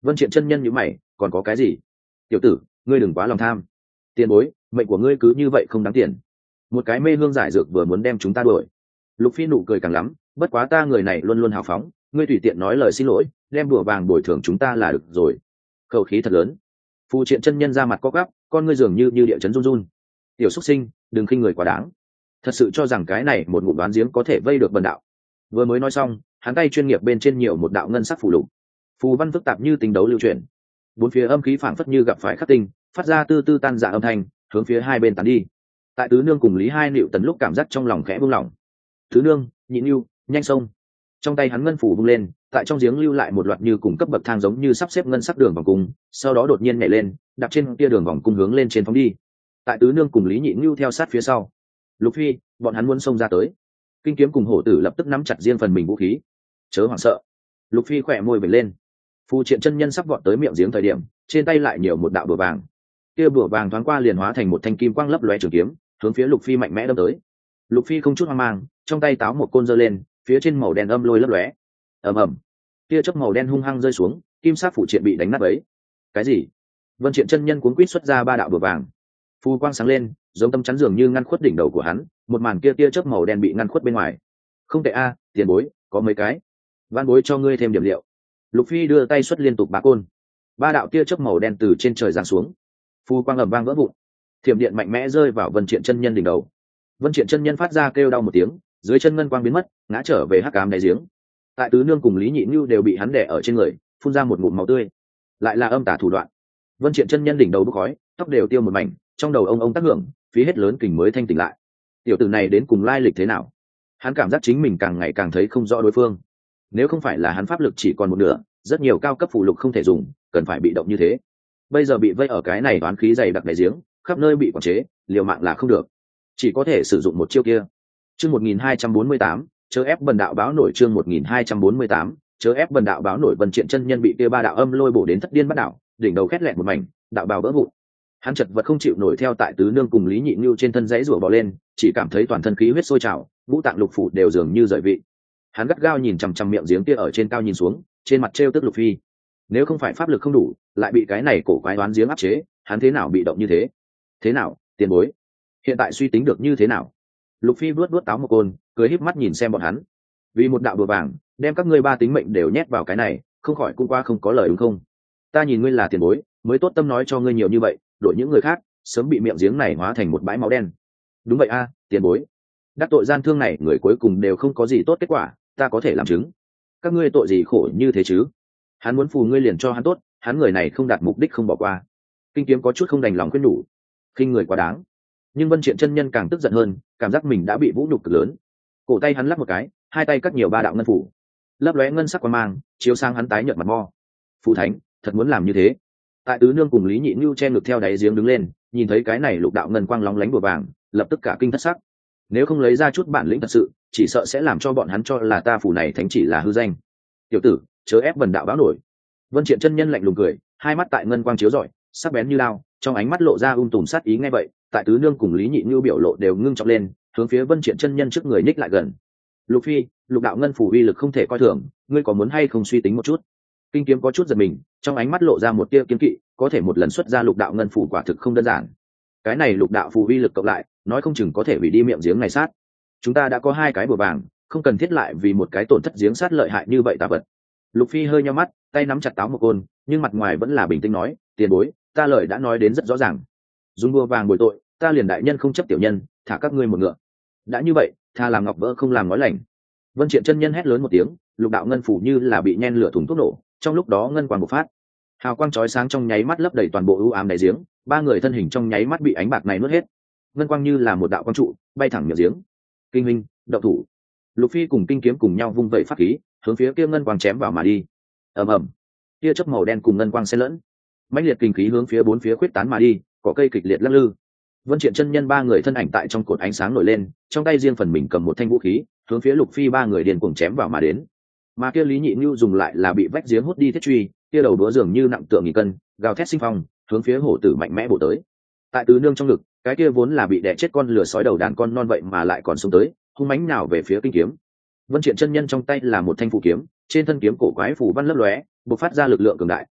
Vân Triện chân nhân nhíu mày, còn có cái gì? Tiểu tử, ngươi đừng quá lòng tham. Tiền bối, mệnh của ngươi cứ như vậy không đáng tiền. Một cái mê hương giải dược vừa muốn đem chúng ta đuổi. Lục Phi nụ cười càng lắm, bất quá ta người này luôn luôn hào phóng, ngươi tùy tiện nói lời xin lỗi, đem đùa vàng bồi thường chúng ta là được rồi. Khẩu khí thật lớn. Phù Triện chân nhân ra mặt co gắp, con ngươi dường như như địa chấn run run. Tiểu xuất sinh, đừng khinh người quá đáng. Thật sự cho rằng cái này một ngụm đoán giếng có thể vây được bần đạo. Vừa mới nói xong, hắn tay chuyên nghiệp bên trên nhiều một đạo ngân sắc phù lục. Phù văn phức tạp như tình đấu lưu chuyển. Bốn phía âm khí phảng phất như gặp phải khắc tinh, phát ra tư tư tan dạ âm thanh, hướng phía hai bên tán đi. Tại tứ nương cùng Lý Hai Nịu tần lúc cảm giác trong lòng khẽ buông lỏng. Tứ nương, nhịn lưu, nhanh sông. Trong tay hắn ngân phủ vung lên, tại trong giếng lưu lại một loạt như cùng cấp bậc thang giống như sắp xếp ngân sắc đường vòng cung, sau đó đột nhiên nhảy lên, đạp trên kia đường vòng cung hướng lên trên phóng đi. Tại tứ nương cùng Lý Nhị Nưu theo sát phía sau. Lục Phi, bọn hắn muốn xông ra tới. Kinh kiếm cùng hổ tử lập tức nắm chặt riêng phần mình vũ khí. Chớ hoảng sợ. Lục Phi khỏe môi vểnh lên. Phù Triện chân nhân sắp vọt tới miệng giếng thời điểm, trên tay lại nhiều một đạo bùa vàng. Kia bùa vàng thoáng qua liền hóa thành một thanh kim quang lấp lóe trường kiếm, hướng phía Lục Phi mạnh mẽ đâm tới. Lục Phi không chút hoang mang, trong tay táo một côn giơ lên, phía trên màu đen âm lôi lấp lóe. Ầm ầm. Kia chớp màu đen hung hăng rơi xuống, kim sắc Phù Triện bị đánh nát bấy. Cái gì? Vân Triện chân nhân cuống quýt xuất ra ba đạo bùa vàng. Phù quang sáng lên, giống tâm chắn dường như ngăn khuất đỉnh đầu của hắn, một màn kia tia chớp màu đen bị ngăn khuất bên ngoài. Không tệ a, tiền bối, có mấy cái. Van bối cho ngươi thêm điểm liệu. Lục Phi đưa tay xuất liên tục bá côn, ba đạo tia chớp màu đen từ trên trời giáng xuống, phù quang ầm vang vỡ vụn, thiểm điện mạnh mẽ rơi vào Vân Triện chân nhân đỉnh đầu. Vân Triện chân nhân phát ra kêu đau một tiếng, dưới chân ngân quang biến mất, ngã trở về hắc ám đáy giếng. Tại tứ nương cùng Lý Nhị Nưu đều bị hắn đè ở trên người, phun ra một ngụm máu tươi. Lại là âm tà thủ đoạn. Vân Triện chân nhân đỉnh đầu bốc khói, tóc đều tiêu một mảnh, trong đầu ông ông tác hưởng, phí hết lớn kình mới thanh tỉnh lại. Tiểu tử này đến cùng lai lịch thế nào? Hắn cảm giác chính mình càng ngày càng thấy không rõ đối phương. Nếu không phải là hắn pháp lực chỉ còn một nửa, rất nhiều cao cấp phụ lục không thể dùng, cần phải bị động như thế. Bây giờ bị vây ở cái này toán khí dày đặc đáy giếng, khắp nơi bị quản chế, liều mạng là không được, chỉ có thể sử dụng một chiêu kia. Chương một nghìn hai trăm bốn mươi tám, chớ ép bần đạo báo nổi. Chương một nghìn hai trăm bốn mươi tám, chớ ép bần đạo báo nổi. Vân Triện chân nhân bị kia ba đạo âm lôi bổ đến thất điên bắt đảo, đỉnh đầu khét lẹt một mảnh, đạo bào vỡ vụn. Hắn chật vật không chịu nổi, theo tại tứ nương cùng Lý Nhị Nưu trên thân dãy rủa bò lên, chỉ cảm thấy toàn thân khí huyết sôi trào, ngũ tạng lục phủ đều dường như rời vị. Hắn gắt gao nhìn chằm chằm miệng giếng kia ở trên cao nhìn xuống, trên mặt trêu tức Lục Phi. Nếu không phải pháp lực không đủ, lại bị cái này cổ quái đoán giếng áp chế, hắn thế nào bị động như thế? Thế nào, tiền bối? Hiện tại suy tính được như thế nào? Lục Phi vuốt vuốt táo một côn, cười híp mắt nhìn xem bọn hắn. Vì một đạo bùa vàng, đem các ngươi ba tính mệnh đều nhét vào cái này, không khỏi cũng qua không có lời đúng không? Ta nhìn ngươi là tiền bối, mới tốt tâm nói cho ngươi nhiều như vậy, đội những người khác sớm bị miệng giếng này hóa thành một bãi máu đen. Đúng vậy a, tiền bối. Đắc tội gian thương này người cuối cùng đều không có gì tốt kết quả, ta có thể làm chứng. Các ngươi tội gì khổ như thế chứ? Hắn muốn phù ngươi liền cho hắn tốt, hắn người này không đạt mục đích không bỏ qua. Kinh kiếm có chút không đành lòng khuyên nhủ, khinh người quá đáng. Nhưng Vân Triện chân nhân càng tức giận hơn, cảm giác mình đã bị vũ nhục cực lớn. Cổ tay hắn lắp một cái, hai tay cắt nhiều ba đạo ngân phủ, lấp lóe ngân sắc quang mang, chiếu sang hắn tái nhợt mặt mo. Phù thánh, thật muốn làm như thế? Tại tứ nương cùng Lý Nhị Nưu che ngực theo đáy giếng đứng lên, nhìn thấy cái này lục đạo ngân quang lóng lánh bùa vàng, lập tức cả kinh thất sắc. Nếu không lấy ra chút bản lĩnh thật sự, chỉ sợ sẽ làm cho bọn hắn cho là ta phù này thánh chỉ là hư danh. Tiểu tử, chớ ép bần đạo báo nổi. Vân Triện chân nhân lạnh lùng cười, hai mắt tại ngân quang chiếu rọi, sắc bén như lao, trong ánh mắt lộ ra um tùm sát ý. Nghe vậy, tại tứ nương cùng Lý Nhị Nưu biểu lộ đều ngưng trọng lên, hướng phía Vân Triện chân nhân trước người ních lại gần. Lục Phi, lục đạo ngân phủ uy lực không thể coi thường, ngươi có muốn hay không suy tính một chút? Kinh kiếm có chút giật mình, trong ánh mắt lộ ra một tia kiên kỵ, có thể một lần xuất ra lục đạo ngân phủ quả thực không đơn giản. Cái này lục đạo phù uy lực cộng lại, nói không chừng có thể hủy đi miệng giếng này sát. Chúng ta đã có hai cái bùa vàng, không cần thiết lại vì một cái tổn thất giếng sát lợi hại như vậy tà vật. Lục Phi hơi nhíu mắt, tay nắm chặt táo một côn, nhưng mặt ngoài vẫn là bình tĩnh nói, tiền bối, ta lời đã nói đến rất rõ ràng. Dùng bùa vàng bồi tội, ta liền đại nhân không chấp tiểu nhân, thả các ngươi một ngựa. Đã như vậy, tha làm ngọc vỡ không làm nói lành. Vân Triện chân nhân hét lớn một tiếng, lục đạo ngân phủ như là bị nhen lửa thùng thuốc nổ, trong lúc đó ngân quang bộc phát, hào quang chói sáng trong nháy mắt lấp đầy toàn bộ u ám đáy giếng, ba người thân hình trong nháy mắt bị ánh bạc này nuốt hết. Ngân quang như là một đạo quang trụ bay thẳng miệng giếng. Kinh minh, động thủ. Lục Phi cùng kinh kiếm cùng nhau vung vẩy pháp khí, hướng phía kia ngân quang chém vào mà đi. Ầm ầm, kia chớp màu đen cùng ngân quang xen lẫn, mãnh liệt kinh khí hướng phía bốn phía khuyết tán mà đi, cỏ cây kịch liệt lắc lư. Vân Triện chân nhân ba người thân ảnh tại trong cột ánh sáng nổi lên, trong tay riêng phần mình cầm một thanh vũ khí, hướng phía Lục Phi ba người điên cuồng chém vào mà đến. Mà kia Lý Nhị Nưu dùng lại là bị vách giếng hút đi thiết truy, kia đầu đũa dường như nặng tượng nghìn cân, gào thét sinh phong, hướng phía hổ tử mạnh mẽ bổ tới. Tại tứ nương trong ngực, cái kia vốn là bị đè chết con lừa sói đầu đàn con non vậy mà lại còn sống tới, hung mãnh nào về phía kinh kiếm. Vân Triện chân nhân trong tay là một thanh phù kiếm, trên thân kiếm cổ quái phù văn lấp lóe, bộc phát ra lực lượng cường đại,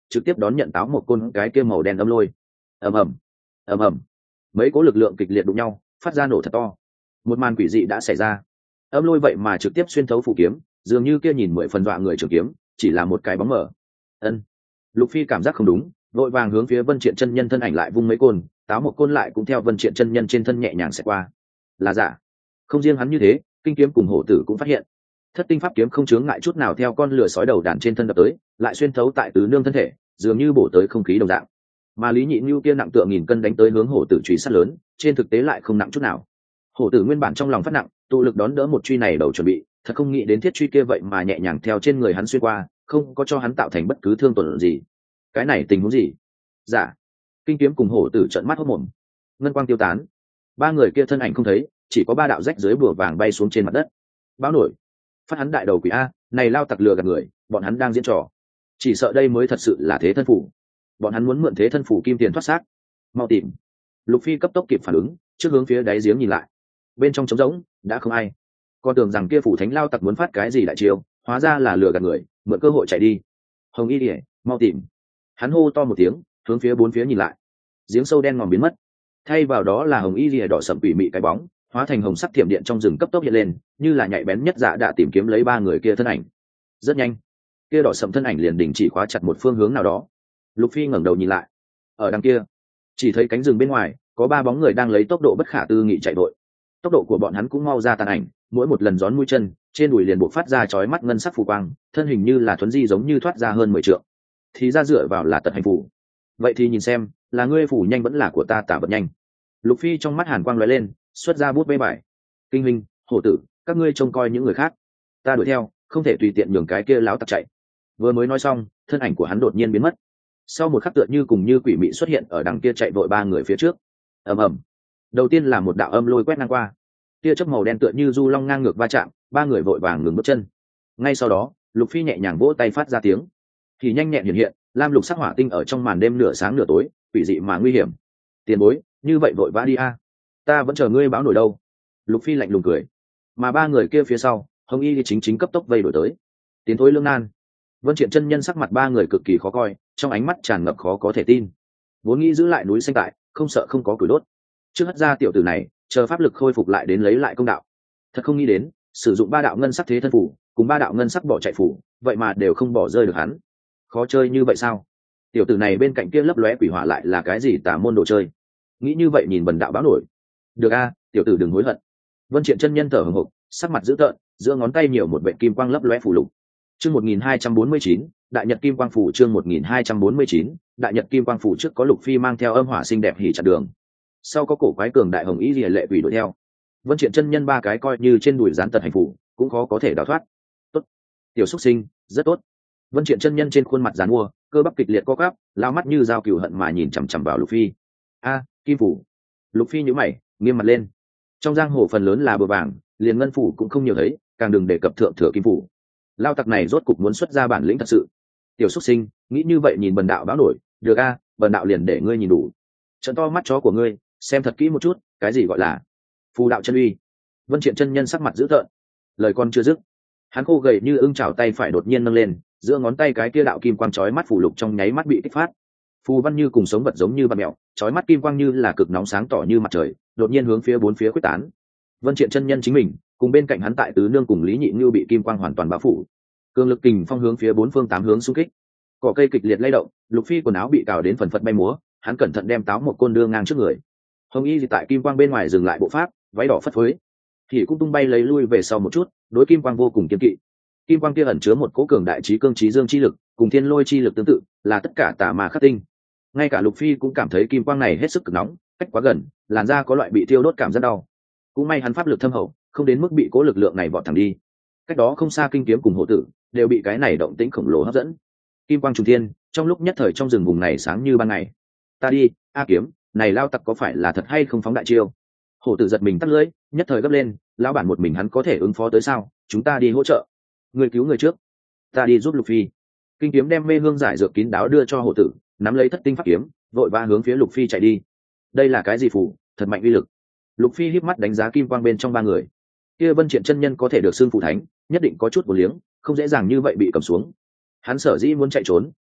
trực tiếp đón nhận táo một côn cái kia màu đen âm lôi. ầm ầm ầm ầm mấy cố lực lượng kịch liệt đụng nhau phát ra nổ thật to. Một màn quỷ dị đã xảy ra, âm lôi vậy mà trực tiếp xuyên thấu phủ kiếm, dường như kia nhìn mười phần dọa người trường kiếm chỉ là một cái bóng mờ. Ân. Lục Phi cảm giác không đúng, vội vàng hướng phía Vân Triện chân nhân thân ảnh lại vung mấy côn, táo một côn lại cũng theo Vân Triện chân nhân trên thân nhẹ nhàng xẹt qua. Là giả. Không riêng hắn như thế, kinh kiếm cùng hổ tử cũng phát hiện. Thất tinh pháp kiếm không chướng ngại chút nào theo con lửa sói đầu đàn trên thân đập tới, lại xuyên thấu tại tứ nương thân thể, dường như bổ tới không khí đồng dạng. Mà Lý Nhị Nưu kia nặng tựa nghìn cân đánh tới hướng hổ tử truy sát lớn, trên thực tế lại không nặng chút nào. Hổ tử nguyên bản trong lòng phát nặng, tụ lực đón đỡ một truy này đầu chuẩn bị, thật không nghĩ đến thiết truy kia vậy mà nhẹ nhàng theo trên người hắn xuyên qua, không có cho hắn tạo thành bất cứ thương tổn gì. Cái này tình huống gì? Dạ. Kinh kiếm cùng hổ tử trợn mắt hốt mồm. Ngân quang tiêu tán, ba người kia thân ảnh không thấy, chỉ có ba đạo rách dưới bùa vàng bay xuống trên mặt đất. Báo nổi, phát hắn đại đầu quỷ a, này lao tặc lừa gạt người, bọn hắn đang diễn trò. Chỉ sợ đây mới thật sự là thế thân phủ. Bọn hắn muốn mượn thế thân phủ kim tiền thoát xác. Mau tìm. Lục Phi cấp tốc kịp phản ứng, trước hướng phía đáy giếng nhìn lại. Bên trong trống rỗng, đã không ai. Con tưởng rằng kia phủ thánh lao tặc muốn phát cái gì đại chiêu, hóa ra là lừa gạt người, mượn cơ hội chạy đi. Hồng Y Điệp, mau tìm. Hắn hô to một tiếng, hướng phía bốn phía nhìn lại. Giếng sâu đen ngòm biến mất, thay vào đó là Hồng Y Điệp đỏ sẫm quỷ mị cái bóng, hóa thành hồng sắc thiểm điện trong rừng cấp tốc hiện lên, như là nhạy bén nhất dạ đã tìm kiếm lấy ba người kia thân ảnh. Rất nhanh, kia đỏ sẫm thân ảnh liền đình chỉ khóa chặt một phương hướng nào đó. Lục Phi ngẩng đầu nhìn lại, ở đằng kia, chỉ thấy cánh rừng bên ngoài có ba bóng người đang lấy tốc độ bất khả tư nghị chạy vội. Tốc độ của bọn hắn cũng mau ra tàn ảnh, mỗi một lần gión mũi chân, trên đùi liền buộc phát ra chói mắt ngân sắc phù quang, thân hình như là thuấn di giống như thoát ra hơn mười trượng. Thì ra dựa vào là tật hành phù. Vậy thì nhìn xem, là ngươi phủ nhanh vẫn là của ta tả vật nhanh. Lục Phi trong mắt hàn quang lóe lên, xuất ra bút bê bài. Kinh huynh, hổ tử, các ngươi trông coi những người khác, ta đuổi theo, không thể tùy tiện nhường cái kia láo tặc chạy. Vừa mới nói xong, thân ảnh của hắn đột nhiên biến mất. Sau một khắc tựa như cùng như quỷ mị xuất hiện ở đằng kia chạy vội ba người phía trước. Ầm ầm. Đầu tiên là một đạo âm lôi quét ngang qua, tia chớp màu đen tựa như du long ngang ngược va chạm, ba người vội vàng ngừng bước chân. Ngay sau đó, Lục Phi nhẹ nhàng vỗ tay phát ra tiếng, thì nhanh nhẹn hiện hiện, lam lục sắc hỏa tinh ở trong màn đêm nửa sáng nửa tối, quỷ dị mà nguy hiểm. Tiền bối, như vậy vội vã đi a, ta vẫn chờ ngươi báo nổi đâu. Lục Phi lạnh lùng cười, mà ba người kia phía sau, Hồng Y thì chính chính cấp tốc vây đuổi tới. Tiến thối lương nan. Vân Triện chân nhân sắc mặt ba người cực kỳ khó coi, trong ánh mắt tràn ngập khó có thể tin. Vốn nghĩ giữ lại núi xanh tại, không sợ không có củi đốt. Trước hất ra tiểu tử này, chờ pháp lực khôi phục lại đến lấy lại công đạo. Thật không nghĩ đến, sử dụng ba đạo ngân sắc thế thân phủ, cùng ba đạo ngân sắc bỏ chạy phủ, vậy mà đều không bỏ rơi được hắn. Khó chơi như vậy sao? Tiểu tử này bên cạnh kia lấp lóe quỷ hỏa lại là cái gì tà môn đồ chơi? Nghĩ như vậy nhìn bần đạo báo nổi. Được a, tiểu tử đừng hối hận. Vân Triện chân nhân thở hổn hộc, sắc mặt dữ tợn, giữa ngón tay nhiều một vệt kim quang lấp lóe phủ lục. Chương một nghìn hai trăm bốn mươi chín, Đại Nhật Kim Quang phủ. Chương một nghìn hai trăm bốn mươi chín, Đại Nhật Kim Quang phủ. Trước có Lục Phi mang theo âm hỏa xinh đẹp hỉ chặn đường, sau có cổ quái cường đại hồng ý liệt lệ quỷ đuổi theo. Vân Triện chân nhân ba cái coi như trên đùi dán tật hành phủ, cũng khó có thể đào thoát. Tốt, tiểu xuất sinh, rất tốt. Vân Triện chân nhân trên khuôn mặt giàn mua, cơ bắp kịch liệt co quắp, lao mắt như dao cừu hận mà nhìn chằm chằm vào Lục Phi. A, kim phủ. Lục Phi nhíu mày, nghiêm mặt lên. Trong giang hồ phần lớn là bờ vàng, liền ngân phủ cũng không nhiều thấy, càng đừng đề cập thượng thừa kim phủ. Lao tặc này rốt cục muốn xuất ra bản lĩnh thật sự. Tiểu xuất sinh, nghĩ như vậy nhìn bần đạo báo nổi, được a, bần đạo liền để ngươi nhìn đủ. Trận to mắt chó của ngươi, xem thật kỹ một chút, cái gì gọi là phù đạo chân uy. Vân Triện chân nhân sắc mặt dữ tợn, lời con chưa dứt, hắn khô gầy như ưng chảo tay phải đột nhiên nâng lên, giữa ngón tay cái kia đạo kim quang chói mắt phủ lục trong nháy mắt bị kích phát. Phù văn như cùng sống vật giống như bạt mèo, chói mắt kim quang như là cực nóng sáng tỏ như mặt trời, đột nhiên hướng phía bốn phía quyết tán. Vân Triện chân nhân chính mình, cùng bên cạnh hắn tại tứ nương cùng Lý Nhị Nưu bị kim quang hoàn toàn bao phủ. Cường lực kình phong hướng phía bốn phương tám hướng xung kích. Cỏ cây kịch liệt lay động, Lục Phi quần áo bị cào đến phần phật bay múa, hắn cẩn thận đem táo một côn đưa ngang trước người. Hồng Y thì tại kim quang bên ngoài dừng lại bộ pháp, váy đỏ phất phới, thì cũng tung bay lấy lui về sau một chút, đối kim quang vô cùng kiên kỵ. Kim quang kia ẩn chứa một cỗ cường đại trí cương trí dương chi lực, cùng thiên lôi chi lực tương tự, là tất cả tà ma khắc tinh. Ngay cả Lục Phi cũng cảm thấy kim quang này hết sức cực nóng, cách quá gần, làn da có loại bị thiêu đốt cảm rất đau. Cũng may hắn pháp lực thâm hậu, không đến mức bị cỗ lực lượng này vọt thẳng đi. Cách đó không xa kinh kiếm cùng hộ tử, đều bị cái này động tĩnh khổng lồ hấp dẫn. Kim quang trùng thiên, trong lúc nhất thời trong rừng vùng này sáng như ban ngày. Ta đi, A kiếm, này lao tặc có phải là thật hay không phóng đại chiêu? Hổ tử giật mình tắt lưỡi, nhất thời gấp lên, lão bản một mình hắn có thể ứng phó tới sao? Chúng ta đi hỗ trợ. Người cứu người trước, ta đi giúp Lục Phi. Kinh kiếm đem mê hương giải dược kín đáo đưa cho hổ tử, nắm lấy thất tinh pháp kiếm, vội vã hướng phía Lục Phi chạy đi. Đây là cái gì phủ, thật mạnh uy lực. Lục Phi híp mắt đánh giá kim quang bên trong ba người. Kia Vân Triện chân nhân có thể được xưng phụ thánh, nhất định có chút vô liếng, không dễ dàng như vậy bị cầm xuống. Hắn sở dĩ muốn chạy trốn,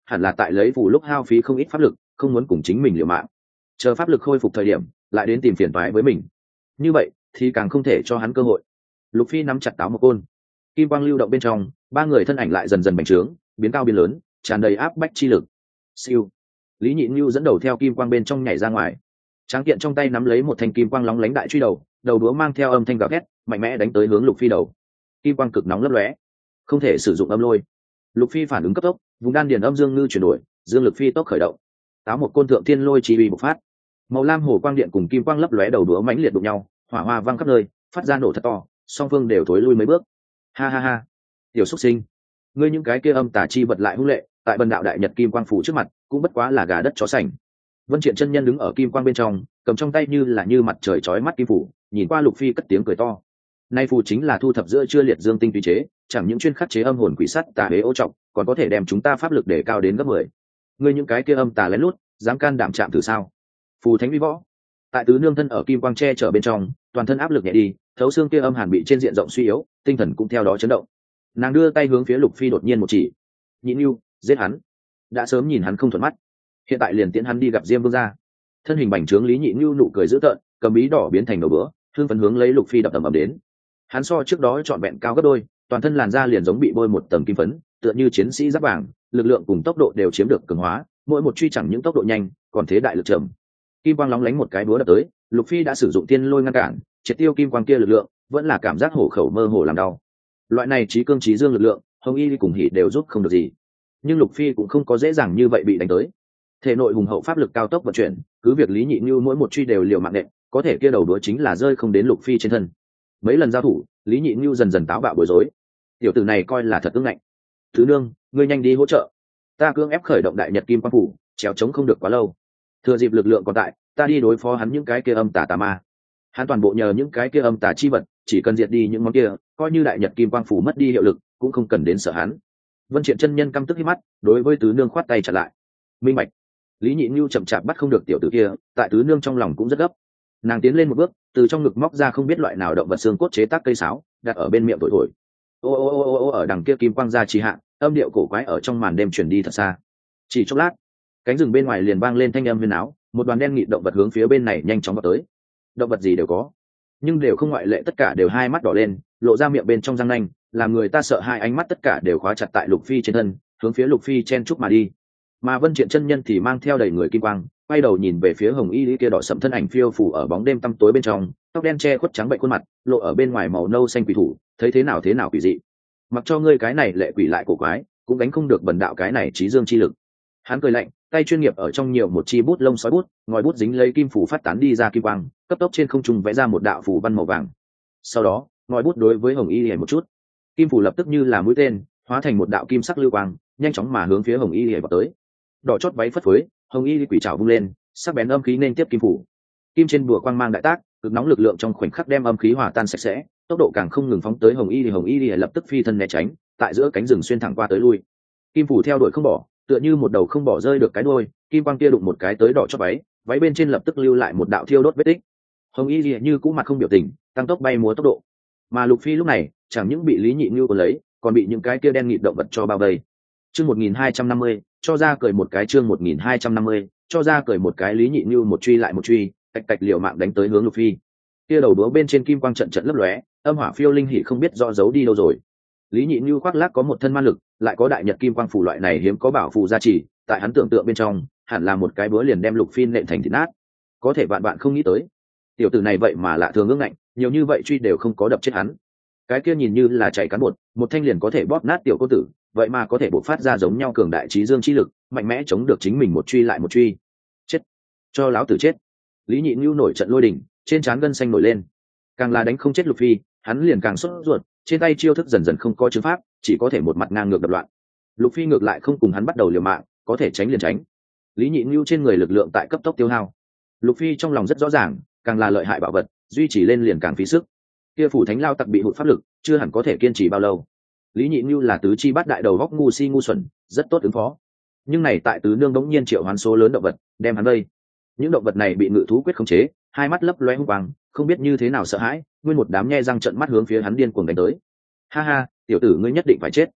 hẳn là tại lấy phù lúc hao phí không ít pháp lực, không muốn cùng chính mình liều mạng, chờ pháp lực khôi phục thời điểm lại đến tìm phiền toái với mình. Như vậy thì càng không thể cho hắn cơ hội. Lục Phi nắm chặt táo một côn, kim quang lưu động bên trong, ba người thân ảnh lại dần dần bành trướng, biến cao biến lớn, tràn đầy áp bách chi lực. Siêu, Lý Nhị Nhu dẫn đầu theo kim quang bên trong nhảy ra ngoài, tráng kiện trong tay nắm lấy một thanh kim quang lóng lánh đại truy đầu, đầu đũa mang theo âm thanh gào thét, mạnh mẽ đánh tới hướng Lục Phi đầu. Kim quang cực nóng lấp lóe, không thể sử dụng âm lôi. Lục Phi phản ứng cấp tốc, vùng đan điền âm dương ngư chuyển đổi, dương lực phi tốc khởi động, táo một côn thượng thiên lôi chỉ uy bộc phát, màu lam hồ quang điện cùng kim quang lấp lóe đầu đũa mãnh liệt đụng nhau, hỏa hoa vang khắp nơi, phát ra nổ thật to, song phương đều thối lui mấy bước. Ha ha ha, tiểu xuất sinh, ngươi những cái kia âm tà chi vật lại hung lệ, tại bần đạo đại nhật kim quang phủ trước mặt cũng bất quá là gà đất chó sành. Vân Triện chân nhân đứng ở kim quang bên trong, cầm trong tay như là như mặt trời chói mắt kim phủ, nhìn qua Lục Phi cất tiếng cười to. Nay phù chính là thu thập giữa chưa liệt dương tinh tùy chế, chẳng những chuyên khắc chế âm hồn quỷ sắt tà hế ô trọng, còn có thể đem chúng ta pháp lực để cao đến gấp mười. Ngươi những cái kia âm tà lén lút, dám can đảm chạm thử sao? Phù thánh vi võ. Tại tứ nương thân ở kim quang che chở bên trong, toàn thân áp lực nhẹ đi, thấu xương kia âm hàn bị trên diện rộng suy yếu, tinh thần cũng theo đó chấn động. Nàng đưa tay hướng phía Lục Phi đột nhiên một chỉ. Nhịn Nưu, giết hắn. Đã sớm nhìn hắn không thuận mắt, hiện tại liền tiễn hắn đi gặp Diêm Vương gia. Thân hình bành trướng Lý Nhị Nưu nụ cười dữ tợn, cầm bí đỏ biến thành đầu bữa, thương phấn hướng lấy Lục Phi đập ầm ầm đến. Hắn so trước đó trọn vẹn cao gấp đôi, toàn thân làn da liền giống bị bôi một tầng kim phấn, tựa như chiến sĩ giáp vàng, lực lượng cùng tốc độ đều chiếm được cường hóa, mỗi một truy chẳng những tốc độ nhanh, còn thế đại lực trầm. Kim quang lóng lánh một cái búa đập tới, Lục Phi đã sử dụng tiên lôi ngăn cản, triệt tiêu kim quang kia lực lượng, vẫn là cảm giác hổ khẩu mơ hồ làm đau. Loại này trí cương trí dương lực lượng, Hồng Y cùng Hỉ đều giúp không được gì. Nhưng Lục Phi cũng không có dễ dàng như vậy bị đánh tới. Thể nội hùng hậu pháp lực cao tốc vận chuyển, cứ việc Lý Nhị Nưu mỗi một truy đều liều mạng nện, có thể kia đầu đũa chính là rơi không đến Lục Phi trên thân. Mấy lần giao thủ, Lý Nhị Nưu dần dần táo bạo bối rối. Tiểu tử này coi là thật ương ngạnh. Thứ nương, ngươi nhanh đi hỗ trợ. Ta cưỡng ép khởi động đại nhật kim quang phủ, trèo chống không được quá lâu. Thừa dịp lực lượng còn tại, ta đi đối phó hắn những cái kia âm tà tà ma. Hắn toàn bộ nhờ những cái kia âm tà chi vật, chỉ cần diệt đi những món kia, coi như đại nhật kim quang phủ mất đi hiệu lực, cũng không cần đến sợ hắn. Vân Triện chân nhân căm tức hí mắt, đối với tứ nương khoát tay chặn lại. Minh bạch. Lý Nhị Nưu chậm chạp bắt không được tiểu tử kia, tại tứ nương trong lòng cũng rất gấp. Nàng tiến lên một bước, từ trong ngực móc ra không biết loại nào động vật xương cốt chế tác cây sáo, đặt ở bên miệng thổi thổi. Ô ô ô ô ô ở đằng kia kim quang ra trì hạ, âm điệu cổ quái ở trong màn đêm truyền đi thật xa. Chỉ chốc lát, cánh rừng bên ngoài liền vang lên thanh âm huyền áo, một đoàn đen nghịt động vật hướng phía bên này nhanh chóng vào tới. Động vật gì đều có, nhưng đều không ngoại lệ, tất cả đều hai mắt đỏ lên, lộ ra miệng bên trong răng nanh, làm người ta sợ hai, ánh mắt tất cả đều khóa chặt tại Lục Phi trên thân, hướng phía Lục Phi chen chúc mà đi. Mà Vân Triện chân nhân thì mang theo đầy người kim quang, quay đầu nhìn về phía Hồng Y Lý kia đỏ sẫm thân ảnh phiêu phù ở bóng đêm tăm tối bên trong, tóc đen che khuất trắng bệnh khuôn mặt, lộ ở bên ngoài màu nâu xanh quỷ thủ, thấy thế nào thế nào quỷ dị. Mặc cho ngươi cái này lệ quỷ lại cổ quái, cũng gánh không được bần đạo cái này trí dương chi lực. Hắn cười lạnh, tay chuyên nghiệp ở trong nhiều một chi bút lông sói bút, ngòi bút dính lấy kim phủ phát tán đi ra kim quang, cấp tốc trên không trung vẽ ra một đạo phù văn màu vàng. Sau đó, ngòi bút đối với Hồng Y Lý một chút, kim phủ lập tức như là mũi tên, hóa thành một đạo kim sắc lưu quang, nhanh chóng mà hướng phía Hồng Y Lý vào tới. Đỏ chót váy phất phới, Hồng Y quỷ trảo vung lên, sắc bén âm khí nên tiếp kim phủ. Kim trên bùa quang mang đại tác, cực nóng lực lượng trong khoảnh khắc đem âm khí hòa tan sạch sẽ, tốc độ càng không ngừng phóng tới Hồng Y, thì Hồng Y lập tức phi thân né tránh, tại giữa cánh rừng xuyên thẳng qua tới lui. Kim phủ theo đuổi không bỏ, tựa như một đầu không bỏ rơi được cái đuôi, kim quang kia đụng một cái tới đỏ chót váy, váy bên trên lập tức lưu lại một đạo thiêu đốt vết tích. Hồng Y như cũ mặt không biểu tình, tăng tốc bay múa tốc độ. Mà Lục Phi lúc này, chẳng những bị Lý Nhị Nưu cuốn lấy, còn bị những cái kia đen nghịt động vật cho bao vây. Chương một nghìn hai trăm năm mươi, cho ra cười một cái chương một nghìn hai trăm năm mươi, cho ra cười một cái. Lý Nhị Nưu một truy lại một truy, tạch tạch liều mạng đánh tới hướng Lục Phi. Kia đầu đũa bên trên kim quang trận trận lấp lóe, âm hỏa phiêu linh hỉ không biết rõ giấu đi đâu rồi. Lý Nhị Nưu khoác lác có một thân ma lực, lại có đại nhật kim quang phủ loại này hiếm có bảo phù gia trì, tại hắn tưởng tượng bên trong, hẳn là một cái búa liền đem Lục Phi nện thành thịt nát. Có thể bạn bạn không nghĩ tới, tiểu tử này vậy mà lạ thường ngưỡng ngạnh, nhiều như vậy truy đều không có đập chết hắn. Cái kia nhìn như là chạy cán bột, một thanh liền có thể bóp nát tiểu cô tử, vậy mà có thể bộc phát ra giống nhau cường đại trí dương chi lực, mạnh mẽ chống được chính mình một truy lại một truy. Chết, cho láo tử chết. Lý Nhị Nưu nổi trận lôi đình, trên trán gân xanh nổi lên. Càng là đánh không chết Lục Phi, hắn liền càng sốt ruột, trên tay chiêu thức dần dần không có chứng pháp, chỉ có thể một mặt ngang ngược đập loạn. Lục Phi ngược lại không cùng hắn bắt đầu liều mạng, có thể tránh liền tránh. Lý Nhị Nưu trên người lực lượng tại cấp tốc tiêu hao. Lục Phi trong lòng rất rõ ràng, càng là lợi hại bảo vật, duy trì lên liền càng phí sức. Kia phủ thánh lao tặc bị hụt pháp lực, chưa hẳn có thể kiên trì bao lâu. Lý Nhị Nưu là tứ chi bát đại đầu góc ngu si ngu xuẩn, rất tốt ứng phó. Nhưng này tại tứ nương đống nhiên triệu hoán số lớn động vật, đem hắn vây. Những động vật này bị ngự thú quyết khống chế, hai mắt lấp loé hung quang, không biết như thế nào sợ hãi, nguyên một đám nhe răng trợn mắt hướng phía hắn điên cuồng đánh tới. Ha ha, tiểu tử ngươi nhất định phải chết.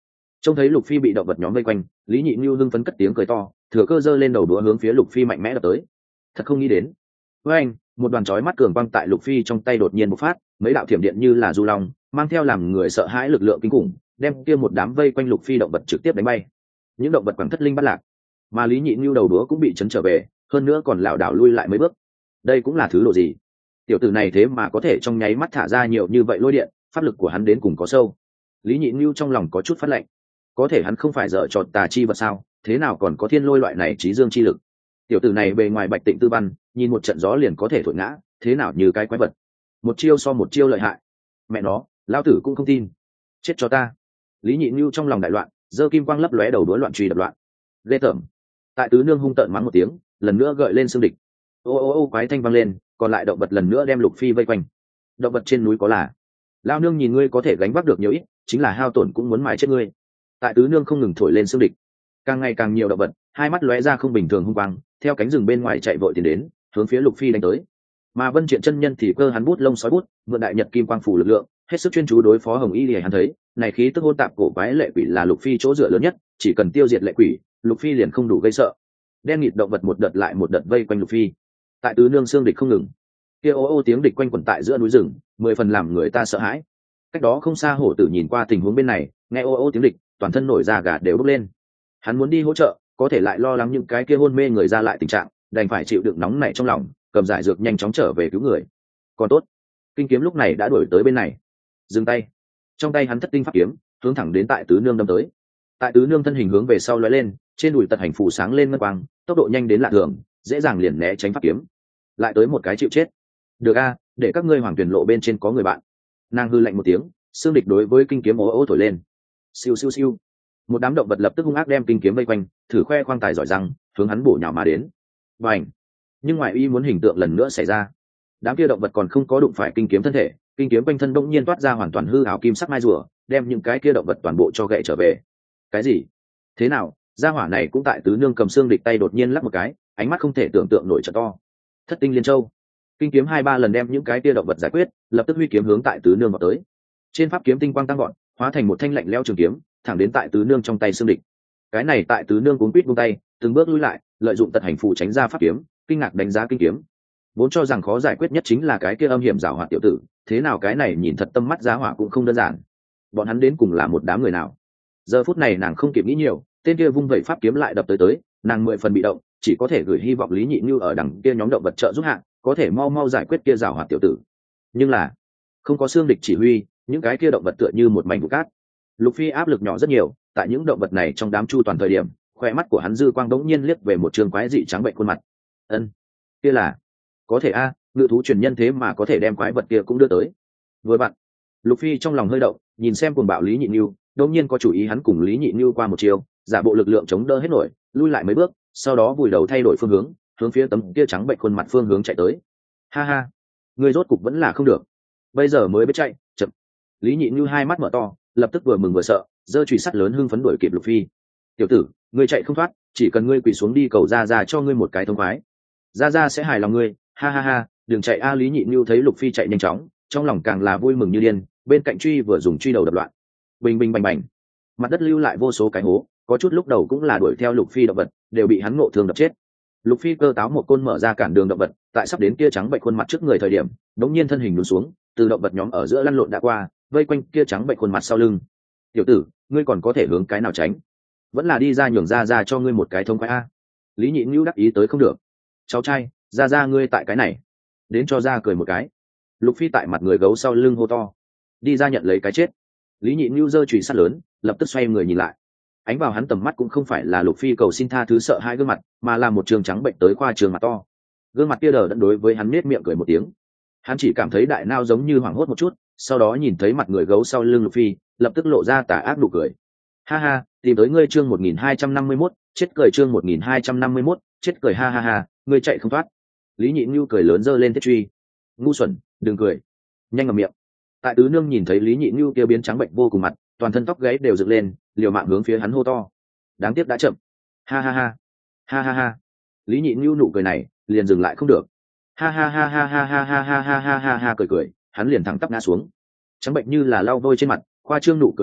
Trông thấy Lục Phi bị động vật nhóm vây quanh, Lý Nhị Nưu hưng phấn cất tiếng cười to, thừa cơ giơ lên đầu đũa hướng phía Lục Phi mạnh mẽ đập tới. Thật không nghĩ đến. Với anh, một đoàn chói mắt cường quang tại Lục Phi trong tay đột nhiên bộc phát, mấy đạo thiểm điện như là du long, mang theo làm người sợ hãi lực lượng kinh khủng, đem kia một đám vây quanh Lục Phi động vật trực tiếp đánh bay. Những động vật quẳng thất linh bắt lạc, mà Lý Nhị Nưu đầu đũa cũng bị chấn trở về, hơn nữa còn lảo đảo lui lại mấy bước. Đây cũng là thứ độ gì? Tiểu tử này thế mà có thể trong nháy mắt thả ra nhiều như vậy lôi điện, pháp lực của hắn đến cùng có sâu. Lý Nhị Nưu trong lòng có chút phát lạnh. Có thể hắn không phải dở trò tà chi vật sao, thế nào còn có thiên lôi loại này trí dương chi lực? Tiểu tử này bề ngoài bạch tịnh tư văn, nhìn một trận gió liền có thể thổi ngã, thế nào như cái quái vật. Một chiêu so một chiêu lợi hại. Mẹ nó, lão tử cũng không tin. Chết cho ta. Lý Nhị Nưu trong lòng đại loạn, giơ kim quang lấp lóe đầu đuối loạn truy đập loạn. Ghê tởm. Tại tứ nương hung tợn mắng một tiếng, lần nữa gợi lên xương địch. Ô ô ô quái thanh vang lên, còn lại động vật lần nữa đem Lục Phi vây quanh. Động vật trên núi có là, lao nương nhìn ngươi có thể gánh vác được nhiều ít, chính là hao tổn cũng muốn mài chết ngươi. Tại tứ nương không ngừng thổi lên xương địch, càng ngày càng nhiều động vật, hai mắt lóe ra không bình thường hung quang, theo cánh rừng bên ngoài chạy vội tiến đến, hướng phía Lục Phi đánh tới. Mà Vân Triện chân nhân thì cơ hắn bút lông sói bút, mượn đại nhật kim quang phủ lực lượng, hết sức chuyên chú đối phó Hồng Y Lìa. Hắn thấy, này khí tức hỗn tạp cổ quái lệ quỷ là Lục Phi chỗ dựa lớn nhất, chỉ cần tiêu diệt lệ quỷ, Lục Phi liền không đủ gây sợ. Đen nghịt động vật một đợt lại một đợt vây quanh Lục Phi. Tại tứ nương xương địch không ngừng, kia ô ô tiếng địch quanh quẩn tại giữa núi rừng, mười phần làm người ta sợ hãi. Cách đó không xa hổ tử nhìn qua tình huống bên này, nghe ô ô tiếng địch, toàn thân nổi da gà đều bốc lên. Hắn muốn đi hỗ trợ, có thể lại lo lắng những cái kia hôn mê người ra lại tình trạng, đành phải chịu đựng nóng này trong lòng, cầm giải dược nhanh chóng trở về cứu người. Còn tốt, kinh kiếm lúc này đã đuổi tới bên này. Dừng tay. Trong tay hắn thất tinh pháp kiếm, hướng thẳng đến tại tứ nương đâm tới. Tại tứ nương thân hình hướng về sau lóe lên, trên đùi tật hành phủ sáng lên ngân quang, tốc độ nhanh đến lạ thường, dễ dàng liền né tránh pháp kiếm. Lại tới một cái chịu chết. Được a, để các ngươi hoàng tuyển lộ bên trên có người bạn. Nàng hư lạnh một tiếng, xương địch đối với kinh kiếm ố ô thổi lên. Siêu siêu siêu. Một đám động vật lập tức hung ác đem kinh kiếm vây quanh, thử khoe khoang tài giỏi răng, hướng hắn bổ nhào mà đến. Bành! Nhưng ngoại ý muốn hình tượng lần nữa xảy ra. Đám kia động vật còn không có đụng phải kinh kiếm thân thể, kinh kiếm quanh thân bỗng nhiên toát ra hoàn toàn hư ảo kim sắc mai rùa, đem những cái kia động vật toàn bộ cho gậy trở về. Cái gì? Thế nào? Gia hỏa này cũng tại tứ nương cầm xương địch tay đột nhiên lắc một cái, ánh mắt không thể tưởng tượng nổi trận to. Thất tinh liên châu. Kinh kiếm hai ba lần đem những cái kia động vật giải quyết, lập tức huy kiếm hướng tại tứ nương vào tới. Trên pháp kiếm tinh quang tăng gọn, hóa thành một thanh lạnh lẽo trường kiếm, thẳng đến tại tứ nương trong tay xương địch. Cái này tại tứ nương cuốn quýt buông tay, từng bước lui lại, lợi dụng tật hành phụ tránh ra pháp kiếm, kinh ngạc đánh giá kinh kiếm. Vốn cho rằng khó giải quyết nhất chính là cái kia âm hiểm giảo hoạt tiểu tử, thế nào cái này nhìn thật tâm mắt giá hỏa cũng không đơn giản. Bọn hắn đến cùng là một đám người nào? Giờ phút này nàng không kịp nghĩ nhiều, tên kia vung vẩy pháp kiếm lại đập tới tới, nàng mười phần bị động, chỉ có thể gửi hy vọng Lý Nhị Như ở đằng kia nhóm động vật trợ giúp hạ, có thể mau mau giải quyết kia giảo hoạt tiểu tử. Nhưng là không có xương địch chỉ huy, những cái kia động vật tựa như một mảnh vụ cát. Lục Phi áp lực nhỏ rất nhiều, tại những động vật này trong đám chu toàn thời điểm, khoe mắt của hắn dư quang đống nhiên liếc về một trường quái dị trắng bệnh khuôn mặt. Ân, kia là có thể a, ngự thú truyền nhân thế mà có thể đem quái vật kia cũng đưa tới. Vừa bạn, Lục Phi trong lòng hơi động, nhìn xem cuồng bạo Lý Nhị Nưu, đột nhiên có chủ ý hắn cùng Lý Nhị Nưu qua một chiều, giả bộ lực lượng chống đỡ hết nổi, lui lại mấy bước, sau đó vùi đầu thay đổi phương hướng, hướng phía tấm kia trắng bệnh khuôn mặt phương hướng chạy tới. Ha ha, người rốt cục vẫn là không được, bây giờ mới biết chạy, chậm. Lý Nhị Nưu hai mắt mở to, lập tức vừa mừng vừa sợ, giơ chùy sắt lớn hưng phấn đuổi kịp Lục Phi. Tiểu tử, ngươi chạy không thoát, chỉ cần ngươi quỳ xuống đi cầu ra ra cho ngươi một cái thông khoái, ra ra sẽ hài lòng ngươi. Ha ha ha, đừng chạy a. Lý Nhị Nưu thấy Lục Phi chạy nhanh chóng, trong lòng càng là vui mừng như điên, bên cạnh truy vừa dùng truy đầu đập loạn. Bình bình bành bành, mặt đất lưu lại vô số cái hố, có chút lúc đầu cũng là đuổi theo Lục Phi động vật, đều bị hắn ngộ thương đập chết. Lục Phi cơ táo một côn mở ra cản đường động vật, tại sắp đến kia trắng bệnh khuôn mặt trước người thời điểm, đống nhiên thân hình lún xuống, từ động vật nhóm ở giữa lăn lộn đã qua, vây quanh kia trắng bệnh khuôn mặt sau lưng. Tiểu tử, ngươi còn có thể hướng cái nào tránh? Vẫn là đi ra nhường ra ra cho ngươi một cái thông khoái a. Lý Nhị Nưu đắc ý tới không được. Cháu trai, ra ra ngươi tại cái này, đến cho ra cười một cái. Lục Phi tại mặt người gấu sau lưng hô to, đi ra nhận lấy cái chết. Lý Nhị Nưu giơ chùy sắt lớn, lập tức xoay người nhìn lại. Ánh vào hắn tầm mắt cũng không phải là Lục Phi cầu xin tha thứ sợ hai gương mặt, mà là một trường trắng bệnh tới khoa trường mặt to. Gương mặt kia đờ đẫn đối với hắn nết miệng cười một tiếng. Hắn chỉ cảm thấy đại nao giống như hoảng hốt một chút, sau đó nhìn thấy mặt người gấu sau lưng Lục Phi, lập tức lộ ra tà ác nụ cười. Ha ha, tìm tới ngươi chương một nghìn hai trăm năm mươi mốt, chết cười chương một nghìn hai trăm năm mươi mốt, chết cười ha ha ha, ngươi chạy không thoát. Lý Nhị Nưu cười lớn giơ lên thiết truy. Ngu xuẩn, đừng cười, nhanh ngậm miệng. Tại tứ nương nhìn thấy Lý Nhị Nưu kia biến trắng bệnh vô cùng mặt, toàn thân tóc gáy đều dựng lên, liều mạng hướng phía hắn hô to. Đáng tiếc đã chậm. Ha ha ha, ha ha ha. Lý Nhị Nưu nụ cười này liền dừng lại không được. Ha ha ha ha ha ha ha ha ha ha ha ha cười cười, hắn liền thẳng tắp ngã xuống. Trắng bệnh như là lau vôi trên mặt, khoa trương nụ cười ngưng kết,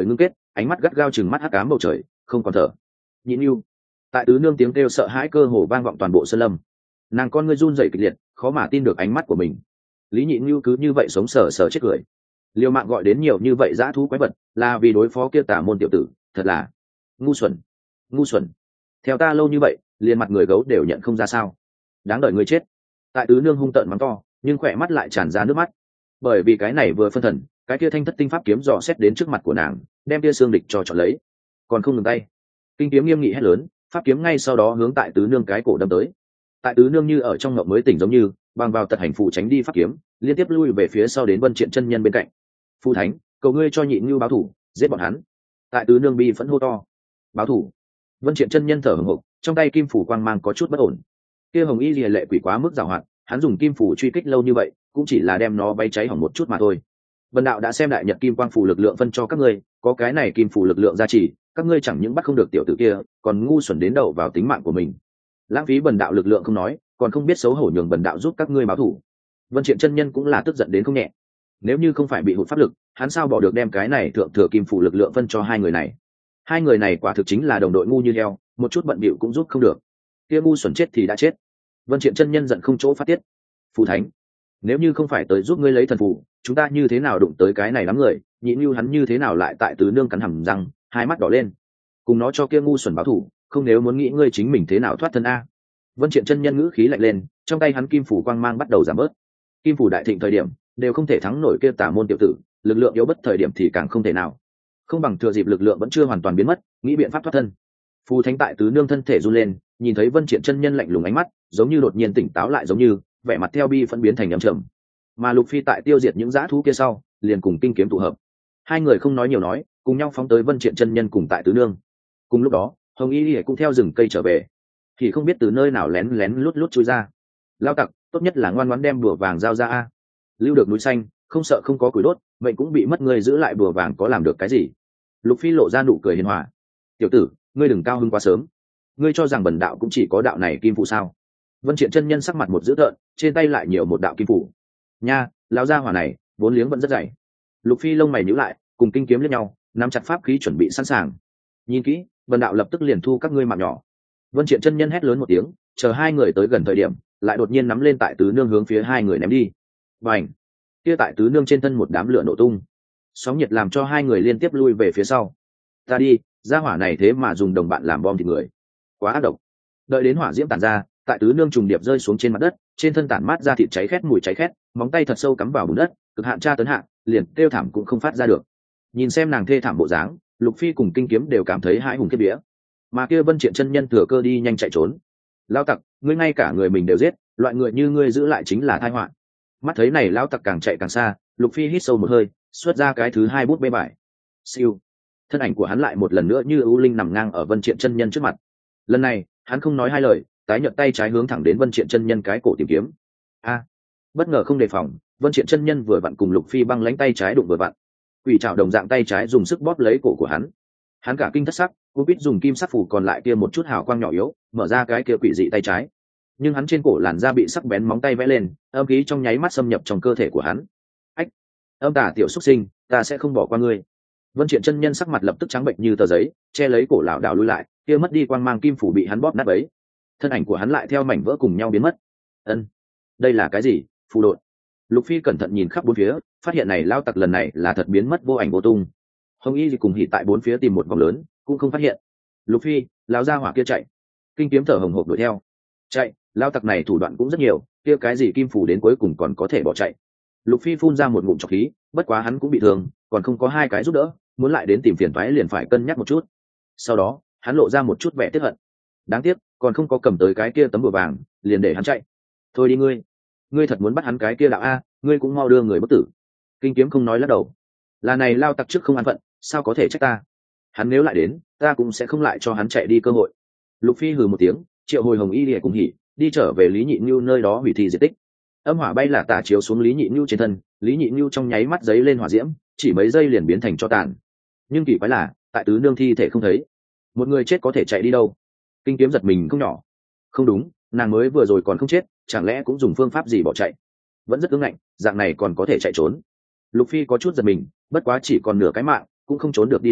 ánh mắt gắt gao chừng mắt hắc ám bầu trời không còn thở. Nhịn Nhu. Tại tứ nương tiếng kêu sợ hãi cơ hồ vang vọng toàn bộ sơn lâm. Nàng con ngươi run rẩy kịch liệt, khó mà tin được ánh mắt của mình. Lý Nhịn Nhu cứ như vậy sống sờ sờ chết cười. Liều mạng gọi đến nhiều như vậy dã thú quái vật, là vì đối phó kia tà môn tiểu tử, thật là ngu xuẩn, ngu xuẩn. Theo ta lâu như vậy, liền mặt người gấu đều nhận không ra sao? Đáng đợi người chết. Tại tứ nương hung tợn mắng to, nhưng khỏe mắt lại tràn ra nước mắt. Bởi vì cái này vừa phân thần, cái kia thanh thất tinh pháp kiếm dò xét đến trước mặt của nàng, đem kia xương địch cho chọn lấy, còn không ngừng tay. Kinh kiếm nghiêm nghị hét lớn, pháp kiếm ngay sau đó hướng tại tứ nương cái cổ đâm tới. Tại tứ nương như ở trong ngộng mới tỉnh giống như, bằng vào tật hành phụ tránh đi pháp kiếm, liên tiếp lui về phía sau đến Vân Triện chân nhân bên cạnh. Phu thánh, cầu ngươi cho Nhịn Nhu báo thủ, giết bọn hắn. Tại tứ nương bi phẫn hô to. Báo thủ. Vân Triện chân nhân thở hổn hộc, trong tay kim phủ quang mang có chút bất ổn. Kia hồng y liề lệ quỷ quá mức giàu hoạt, hắn dùng kim phủ truy kích lâu như vậy, cũng chỉ là đem nó bay cháy hỏng một chút mà thôi. Vân đạo đã xem đại nhật kim quang phủ lực lượng phân cho các ngươi, có cái này kim phủ lực lượng gia trì, các ngươi chẳng những bắt không được tiểu tử kia, còn ngu xuẩn đến đầu vào tính mạng của mình. Lãng phí bần đạo lực lượng không nói, còn không biết xấu hổ nhường bần đạo giúp các ngươi báo thủ. Vân Triện chân nhân cũng là tức giận đến không nhẹ. Nếu như không phải bị hụt pháp lực, hắn sao bỏ được đem cái này thượng thừa kim phủ lực lượng phân cho hai người này. Hai người này quả thực chính là đồng đội ngu như heo, một chút bận bịu cũng giúp không được. Kia ngu xuẩn chết thì đã chết. Vân Triện chân nhân giận không chỗ phát tiết. Phù thánh, nếu như không phải tới giúp ngươi lấy thần phù, chúng ta như thế nào đụng tới cái này lắm người? Nhịn Nhu hắn như thế nào lại tại tứ nương cắn hầm răng, hai mắt đỏ lên. Cùng nó cho kia ngu xuẩn báo thủ, không nếu muốn nghĩ ngươi chính mình thế nào thoát thân a. Vân Triện chân nhân ngữ khí lạnh lên, trong tay hắn kim phủ quang mang bắt đầu giảm bớt. Kim phủ đại thịnh thời điểm, đều không thể thắng nổi kia tà môn tiểu tử, lực lượng yếu bất thời điểm thì càng không thể nào. Không bằng thừa dịp lực lượng vẫn chưa hoàn toàn biến mất, nghĩ biện pháp thoát thân. Phù thánh tại tứ nương thân thể run lên, nhìn thấy Vân Triện chân nhân lạnh lùng ánh mắt, giống như đột nhiên tỉnh táo lại giống như, vẻ mặt theo bi phân biến thành âm trầm. Mà Lục Phi tại tiêu diệt những dã thú kia sau, liền cùng kinh kiếm tụ hợp. Hai người không nói nhiều nói, cùng nhau phóng tới Vân Triện chân nhân cùng tại tứ nương. Cùng lúc đó, Hồng Y Lệ cũng theo rừng cây trở về, thì không biết từ nơi nào lén lén lút lút chui ra. Lao tặc, tốt nhất là ngoan ngoãn đem bùa vàng giao ra a. Lưu được núi xanh, không sợ không có củi đốt, vậy cũng bị mất người giữ lại bùa vàng có làm được cái gì? Lục Phi lộ ra nụ cười hiền hòa. Tiểu tử, ngươi đừng cao hứng quá sớm. Ngươi cho rằng bần đạo cũng chỉ có đạo này kim phụ sao? Vân Triện chân nhân sắc mặt một dữ tợn, trên tay lại nhiều một đạo kim phủ. Nha, lão gia hỏa này, vốn liếng vẫn rất dày. Lục Phi lông mày nhíu lại, cùng kinh kiếm liếc nhau, nắm chặt pháp khí chuẩn bị sẵn sàng. Nhìn kỹ, bần đạo lập tức liền thu các ngươi mạng nhỏ. Vân Triện chân nhân hét lớn một tiếng, chờ hai người tới gần thời điểm, lại đột nhiên nắm lên tại tứ nương hướng phía hai người ném đi. Bành! Kia tại tứ nương trên thân một đám lửa nổ tung, sóng nhiệt làm cho hai người liên tiếp lui về phía sau. Ta đi, gia hỏa này thế mà dùng đồng bạn làm bom thịt người, quá ác độc. Đợi đến hỏa diễm tản ra, tại tứ nương trùng điệp rơi xuống trên mặt đất, trên thân tản mát ra thịt cháy khét mùi cháy khét, móng tay thật sâu cắm vào bùn đất, cực hạn tra tấn hạ, liền kêu thảm cũng không phát ra được. Nhìn xem nàng thê thảm bộ dáng, Lục Phi cùng kinh kiếm đều cảm thấy hãi hùng kiếp vía. Mà kia Vân Triện chân nhân thừa cơ đi nhanh chạy trốn. Lão tặc, ngươi ngay cả người mình đều giết, loại người như ngươi giữ lại chính là tai họa. Mắt thấy này lão tặc càng chạy càng xa, Lục Phi hít sâu một hơi, xuất ra cái thứ hai bút bê bài. Siêu. Thân ảnh của hắn lại một lần nữa như ưu linh nằm ngang ở Vân Triện chân nhân trước mặt. Lần này, hắn không nói hai lời, tái nhợt tay trái hướng thẳng đến Vân Triện chân nhân cái cổ tìm kiếm. A! Bất ngờ không đề phòng, Vân Triện chân nhân vừa vặn cùng Lục Phi băng lãnh tay trái đụng vừa vặn. Quỷ trảo đồng dạng tay trái dùng sức bóp lấy cổ của hắn. Hắn cả kinh thất sắc, cũng biết dùng kim sắc phủ còn lại kia một chút hào quang nhỏ yếu, mở ra cái kia quỷ dị tay trái. Nhưng hắn trên cổ làn da bị sắc bén móng tay vẽ lên, âm khí trong nháy mắt xâm nhập trong cơ thể của hắn. Ách! Âm tà tiểu xuất sinh, ta sẽ không bỏ qua ngươi. Vân Triện chân nhân sắc mặt lập tức trắng bệnh như tờ giấy, che lấy cổ lão đảo lui lại, kia mất đi quang mang kim phủ bị hắn bóp nát bấy. Thân ảnh của hắn lại theo mảnh vỡ cùng nhau biến mất. Ân, đây là cái gì? Phù độn. Lục Phi cẩn thận nhìn khắp bốn phía, phát hiện này lao tặc lần này là thật biến mất vô ảnh vô tung. Hồng Y cùng hỉ tại bốn phía tìm một vòng lớn, cũng không phát hiện. Lục Phi, lão gia hỏa kia chạy. Kinh kiếm thở hồng hộc đuổi theo. Chạy, lao tặc này thủ đoạn cũng rất nhiều, kia cái gì kim phủ đến cuối cùng còn có thể bỏ chạy. Lục Phi phun ra một ngụm trọc khí, bất quá hắn cũng bị thương, còn không có hai cái giúp đỡ, muốn lại đến tìm phiền toái liền phải cân nhắc một chút. Sau đó, hắn lộ ra một chút vẻ tiếc hận. Đáng tiếc, còn không có cầm tới cái kia tấm bùa vàng, liền để hắn chạy. Thôi đi ngươi, ngươi thật muốn bắt hắn cái kia đạo a, ngươi cũng mau đưa người bất tử. Kinh kiếm không nói lắc đầu. Là này lao tặc trước không an phận, sao có thể trách ta? Hắn nếu lại đến, ta cũng sẽ không lại cho hắn chạy đi cơ hội. Lục Phi hừ một tiếng, triệu hồi Hồng Y Lìa cùng hỉ, đi trở về Lý Nhị Nhu nơi đó hủy thi diệt tích. Âm hỏa bay là tả chiếu xuống Lý Nhị Nhu trên thân, Lý Nhị Nhu trong nháy mắt giấy lên hỏa diễm, chỉ mấy giây liền biến thành tro tàn. Nhưng kỳ quái là, tại tứ nương thi thể không thấy. Một người chết có thể chạy đi đâu? Kinh kiếm giật mình không nhỏ. Không đúng, nàng mới vừa rồi còn không chết, chẳng lẽ cũng dùng phương pháp gì bỏ chạy? Vẫn rất cứng ngạnh, dạng này còn có thể chạy trốn. Lục Phi có chút giật mình, bất quá chỉ còn nửa cái mạng, cũng không trốn được đi đâu,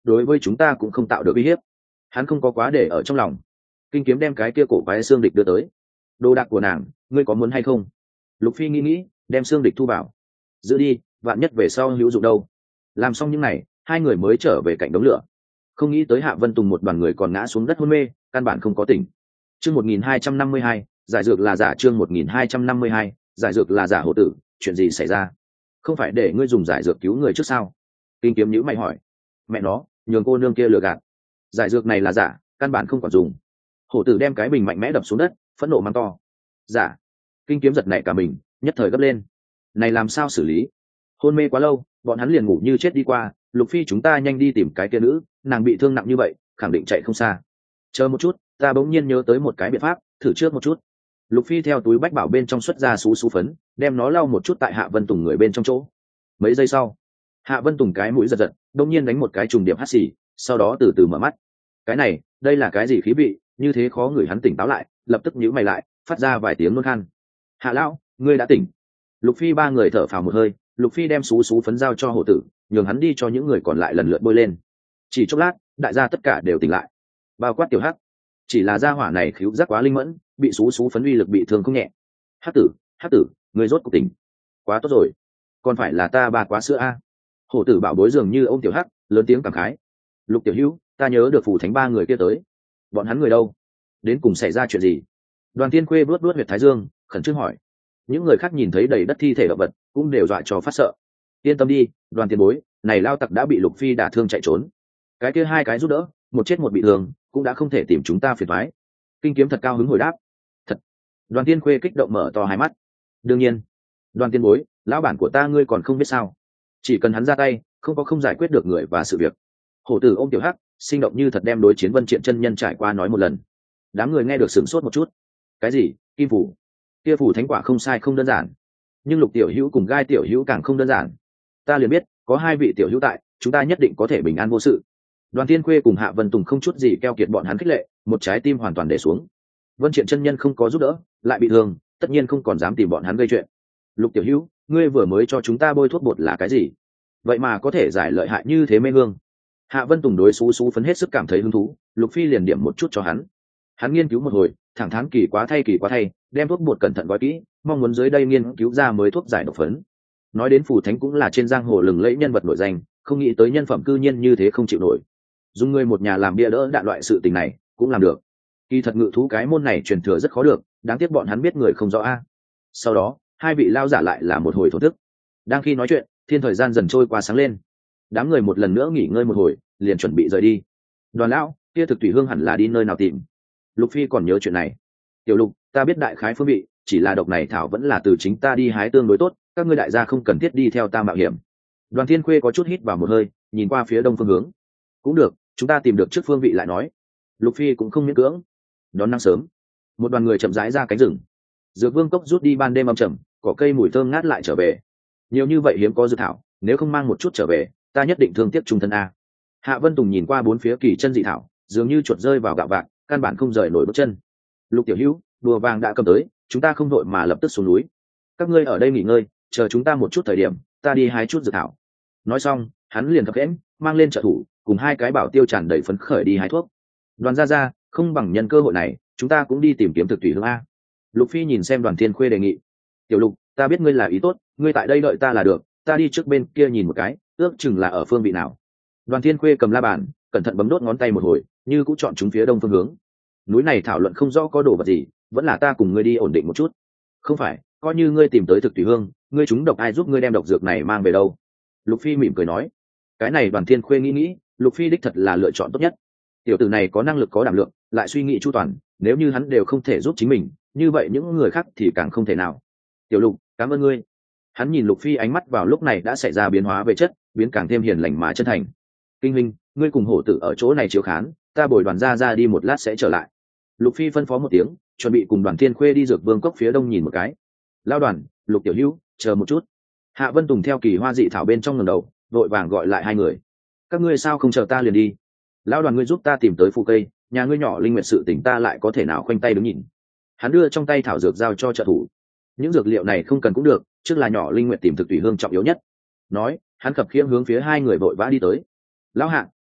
đối với chúng ta cũng không tạo được uy hiếp. Hắn không có quá để ở trong lòng. Kinh kiếm đem cái kia cổ quái xương địch đưa tới. Đồ đạc của nàng, ngươi có muốn hay không? Lục Phi nghĩ nghĩ, đem xương địch thu vào. Giữ đi, vạn nhất về sau hữu dụng đâu. Làm xong những này, hai người mới trở về cạnh đống lửa. Không nghĩ tới Hạ Vân Tùng một đoàn người còn ngã xuống đất hôn mê, căn bản không có tỉnh. Chương một nghìn hai trăm năm mươi hai, giải dược là giả. Chương một nghìn hai trăm năm mươi hai, giải dược là giả. Hổ tử, chuyện gì xảy ra? Không phải để ngươi dùng giải dược cứu người trước sao? Kinh kiếm nhíu mày hỏi. Mẹ nó, nhường cô nương kia lừa gạt. Giải dược này là giả, căn bản không còn dùng. Hổ tử đem cái bình mạnh mẽ đập xuống đất, phẫn nộ mắng to. Giả. Kinh kiếm giật nảy cả mình, nhất thời gấp lên. Này làm sao xử lý? Hôn mê quá lâu, bọn hắn liền ngủ như chết đi qua. Lục Phi, chúng ta nhanh đi tìm cái kia nữ, nàng bị thương nặng như vậy, khẳng định chạy không xa. Chờ một chút, ta bỗng nhiên nhớ tới một cái biện pháp, thử trước một chút. Lục Phi theo túi bách bảo bên trong xuất ra xú xú phấn, đem nó lau một chút tại Hạ Vân Tùng người bên trong chỗ. Mấy giây sau, Hạ Vân Tùng cái mũi giật giật, đột nhiên đánh một cái trùng điểm hắt xì, sau đó từ từ mở mắt. Cái này, đây là cái gì khí vị, như thế khó người. Hắn tỉnh táo lại, lập tức nhíu mày lại, phát ra vài tiếng nôn khan. Hạ lão, ngươi đã tỉnh. Lục Phi ba người thở phào một hơi. Lục Phi đem xú xú phấn giao cho Hổ tử, nhường hắn đi cho những người còn lại lần lượt bôi lên. Chỉ chốc lát, đại gia tất cả đều tỉnh lại, bao quát Tiểu Hắc. Chỉ là gia hỏa này khứu giác quá linh mẫn, bị xú xú phấn uy lực bị thương không nhẹ. Hắc tử, Hắc tử, người rốt cuộc tỉnh. Quá tốt rồi, còn phải là ta ba quá sữa a. Hổ tử bảo bối dường như ôm Tiểu Hắc, lớn tiếng cảm khái. Lục tiểu hữu, ta nhớ được phủ thánh ba người kia tới, bọn hắn người đâu? Đến cùng xảy ra chuyện gì? Đoàn Tiên Khuê vuốt vuốt huyệt thái dương, khẩn trương hỏi. Những người khác nhìn thấy đầy đất thi thể động vật, cũng đều dọa cho phát sợ. Yên tâm đi, Đoàn tiền bối, này lao tặc đã bị Lục Phi đả thương chạy trốn. Cái kia hai cái giúp đỡ, một chết một bị thương, cũng đã không thể tìm chúng ta phiền toái. Kinh kiếm thật cao hứng hồi đáp. Thật. Đoàn Tiên Khuê kích động mở to hai mắt. Đương nhiên. Đoàn tiên bối, lão bản của ta ngươi còn không biết sao? Chỉ cần hắn ra tay, không có không giải quyết được người và sự việc. Hổ tử ôm Tiểu Hắc, sinh động như thật đem đối chiến Vân Triện chân nhân trải qua nói một lần. Đám người nghe được sửng sốt một chút. Cái gì? Kim phủ? Kia phủ thánh quả không sai không đơn giản. Nhưng Lục tiểu hữu cùng Gai tiểu hữu càng không đơn giản. Ta liền biết, có hai vị tiểu hữu tại, chúng ta nhất định có thể bình an vô sự. Đoàn Tiên Khuê cùng Hạ Vân Tùng không chút gì keo kiệt bọn hắn khích lệ, một trái tim hoàn toàn để xuống. Vân Triện chân nhân không có giúp đỡ, lại bị thương, tất nhiên không còn dám tìm bọn hắn gây chuyện. Lục tiểu hữu, ngươi vừa mới cho chúng ta bôi thuốc bột là cái gì? Vậy mà có thể giải lợi hại như thế mê hương. Hạ Vân Tùng đối xú xú phấn hết sức cảm thấy hứng thú, Lục Phi liền điểm một chút cho hắn. Hắn nghiên cứu một hồi, thẳng thắn kỳ quá thay kỳ quá thay, đem thuốc bột cẩn thận gói kỹ, mong muốn dưới đây nghiên cứu ra mới thuốc giải độc phấn. Nói đến phù thánh cũng là trên giang hồ lừng lẫy nhân vật nổi danh, không nghĩ tới nhân phẩm cư nhiên như thế không chịu nổi. Dùng người một nhà làm bia đỡ đạn loại sự tình này cũng làm được. Kỳ thật ngự thú cái môn này truyền thừa rất khó được, đáng tiếc bọn hắn biết người không rõ a. Sau đó, hai vị lao giả lại là một hồi thổ thức. Đang khi nói chuyện, thiên thời gian dần trôi qua sáng lên. Đám người một lần nữa nghỉ ngơi một hồi, liền chuẩn bị rời đi. Đoàn lão, kia thực thủy hương hẳn là đi nơi nào tìm? Lục Phi còn nhớ chuyện này. Tiểu Lục, ta biết đại khái phương vị, chỉ là độc này thảo vẫn là từ chính ta đi hái tương đối tốt, các ngươi đại gia không cần thiết đi theo ta mạo hiểm. Đoàn Thiên Khuê có chút hít vào một hơi, nhìn qua phía đông phương hướng. Cũng được, chúng ta tìm được trước phương vị lại nói. Lục Phi cũng không miễn cưỡng. Đón nắng sớm, một đoàn người chậm rãi ra cánh rừng. Dược Vương cốc rút đi ban đêm âm trầm, cỏ cây mùi thơm ngát lại trở về. Nhiều như vậy hiếm có dược thảo, nếu không mang một chút trở về, ta nhất định thương tiếc trung thân a. Hạ Vân Tùng nhìn qua bốn phía kỳ chân dị thảo, dường như chuột rơi vào gạo vạc, căn bản không rời nổi bước chân. Lục tiểu hữu, đùa vàng đã cầm tới, chúng ta không đội mà lập tức xuống núi. Các ngươi ở đây nghỉ ngơi, chờ chúng ta một chút thời điểm, ta đi hái chút dược thảo. Nói xong, hắn liền thập hẽn, mang lên trợ thủ, cùng hai cái bảo tiêu tràn đầy phấn khởi đi hái thuốc. Đoàn gia gia, không bằng nhân cơ hội này, chúng ta cũng đi tìm kiếm thực thủy hương a. Lục Phi nhìn xem Đoàn Thiên Khuê đề nghị. Tiểu Lục, ta biết ngươi là ý tốt, ngươi tại đây đợi ta là được, ta đi trước bên kia nhìn một cái, ước chừng là ở phương vị nào. Đoàn Thiên Khuê cầm la bàn, cẩn thận bấm đốt ngón tay một hồi, như cũng chọn chúng phía đông phương hướng. Núi này thảo luận không rõ có đồ vật gì, vẫn là ta cùng ngươi đi ổn định một chút. Không phải, coi như ngươi tìm tới thực thủy hương, ngươi chúng độc ai giúp ngươi đem độc dược này mang về đâu? Lục Phi mỉm cười nói. Cái này Đoàn Thiên Khuê nghĩ nghĩ, Lục Phi đích thật là lựa chọn tốt nhất. Tiểu tử này có năng lực có đảm lượng, lại suy nghĩ chu toàn, nếu như hắn đều không thể giúp chính mình, như vậy những người khác thì càng không thể nào. Tiểu Lục, cảm ơn ngươi. Hắn nhìn Lục Phi ánh mắt vào lúc này đã xảy ra biến hóa về chất, biến càng thêm hiền lành mà chân thành. Kinh Minh, ngươi cùng hổ tử ở chỗ này chiếu khán, ta bồi Đoàn gia gia đi một lát sẽ trở lại. Lục Phi phân phó một tiếng, chuẩn bị cùng Đoàn Thiên Khuê đi Dược Vương cốc phía đông nhìn một cái. Lao Đoàn, Lục tiểu hữu, chờ một chút. Hạ Vân Tùng theo kỳ hoa dị thảo bên trong ngẩng đầu, vội vàng gọi lại hai người. Các ngươi sao không chờ ta liền đi? Lão Đoàn, ngươi giúp ta tìm tới phù cây, nhà ngươi nhỏ linh nguyệt sự tình ta lại có thể nào khoanh tay đứng nhìn. Hắn đưa trong tay thảo dược giao cho trợ thủ. Những dược liệu này không cần cũng được, trước là nhỏ linh nguyệt tìm thực thủy hương trọng yếu nhất. Nói, hắn khập khiễng hướng phía hai người vội vã đi tới. Lão Hạ,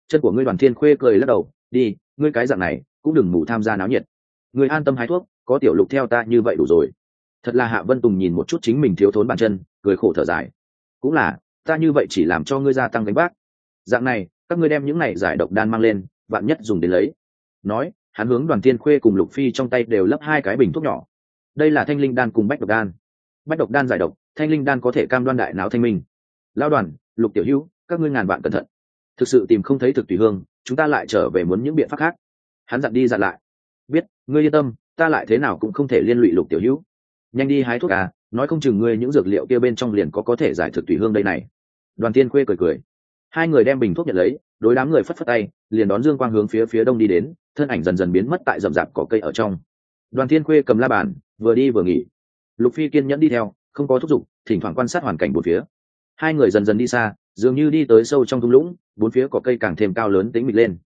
Chân của ngươi Đoàn Thiên Khuê cười lắc đầu, đi, ngươi cái dạng này cũng đừng mù tham gia náo nhiệt. Ngươi an tâm hái thuốc, có tiểu lục theo ta như vậy đủ rồi. Thật là Hạ Vân Tùng nhìn một chút chính mình thiếu thốn bàn chân, cười khổ thở dài. Cũng là, ta như vậy chỉ làm cho ngươi gia tăng gánh vác. Dạng này, các ngươi đem những này giải độc đan mang lên, vạn nhất dùng đến lấy. Nói, hắn hướng Đoàn Thiên Khuê cùng Lục Phi trong tay đều lấp hai cái bình thuốc nhỏ. Đây là thanh linh đan cùng bách độc đan. Bách độc đan giải độc, thanh linh đan có thể cam đoan đại não thanh minh. Lão Đoàn, Lục tiểu hữu, các ngươi ngàn vạn cẩn thận. Thực sự tìm không thấy thực tùy hương, chúng ta lại trở về muốn những biện pháp khác. Hắn dặn đi dặn lại. Biết, ngươi yên tâm, ta lại thế nào cũng không thể liên lụy Lục tiểu hữu. Nhanh đi hái thuốc à, nói không chừng ngươi những dược liệu kia bên trong liền có có thể giải thực tùy hương đây này. Đoàn Thiên Khuê cười cười. Hai người đem bình thuốc nhận lấy, đối đám người phất phất tay, liền đón dương quang hướng phía phía đông đi đến, thân ảnh dần dần biến mất tại rậm rạp cỏ cây ở trong. Đoàn Thiên Khuê cầm la bàn, vừa đi vừa nghỉ. Lục Phi kiên nhẫn đi theo, không có thúc giục, thỉnh thoảng quan sát hoàn cảnh bốn phía. Hai người dần dần đi xa, dường như đi tới sâu trong thung lũng, bốn phía cỏ cây càng thêm cao lớn tĩnh mịch lên.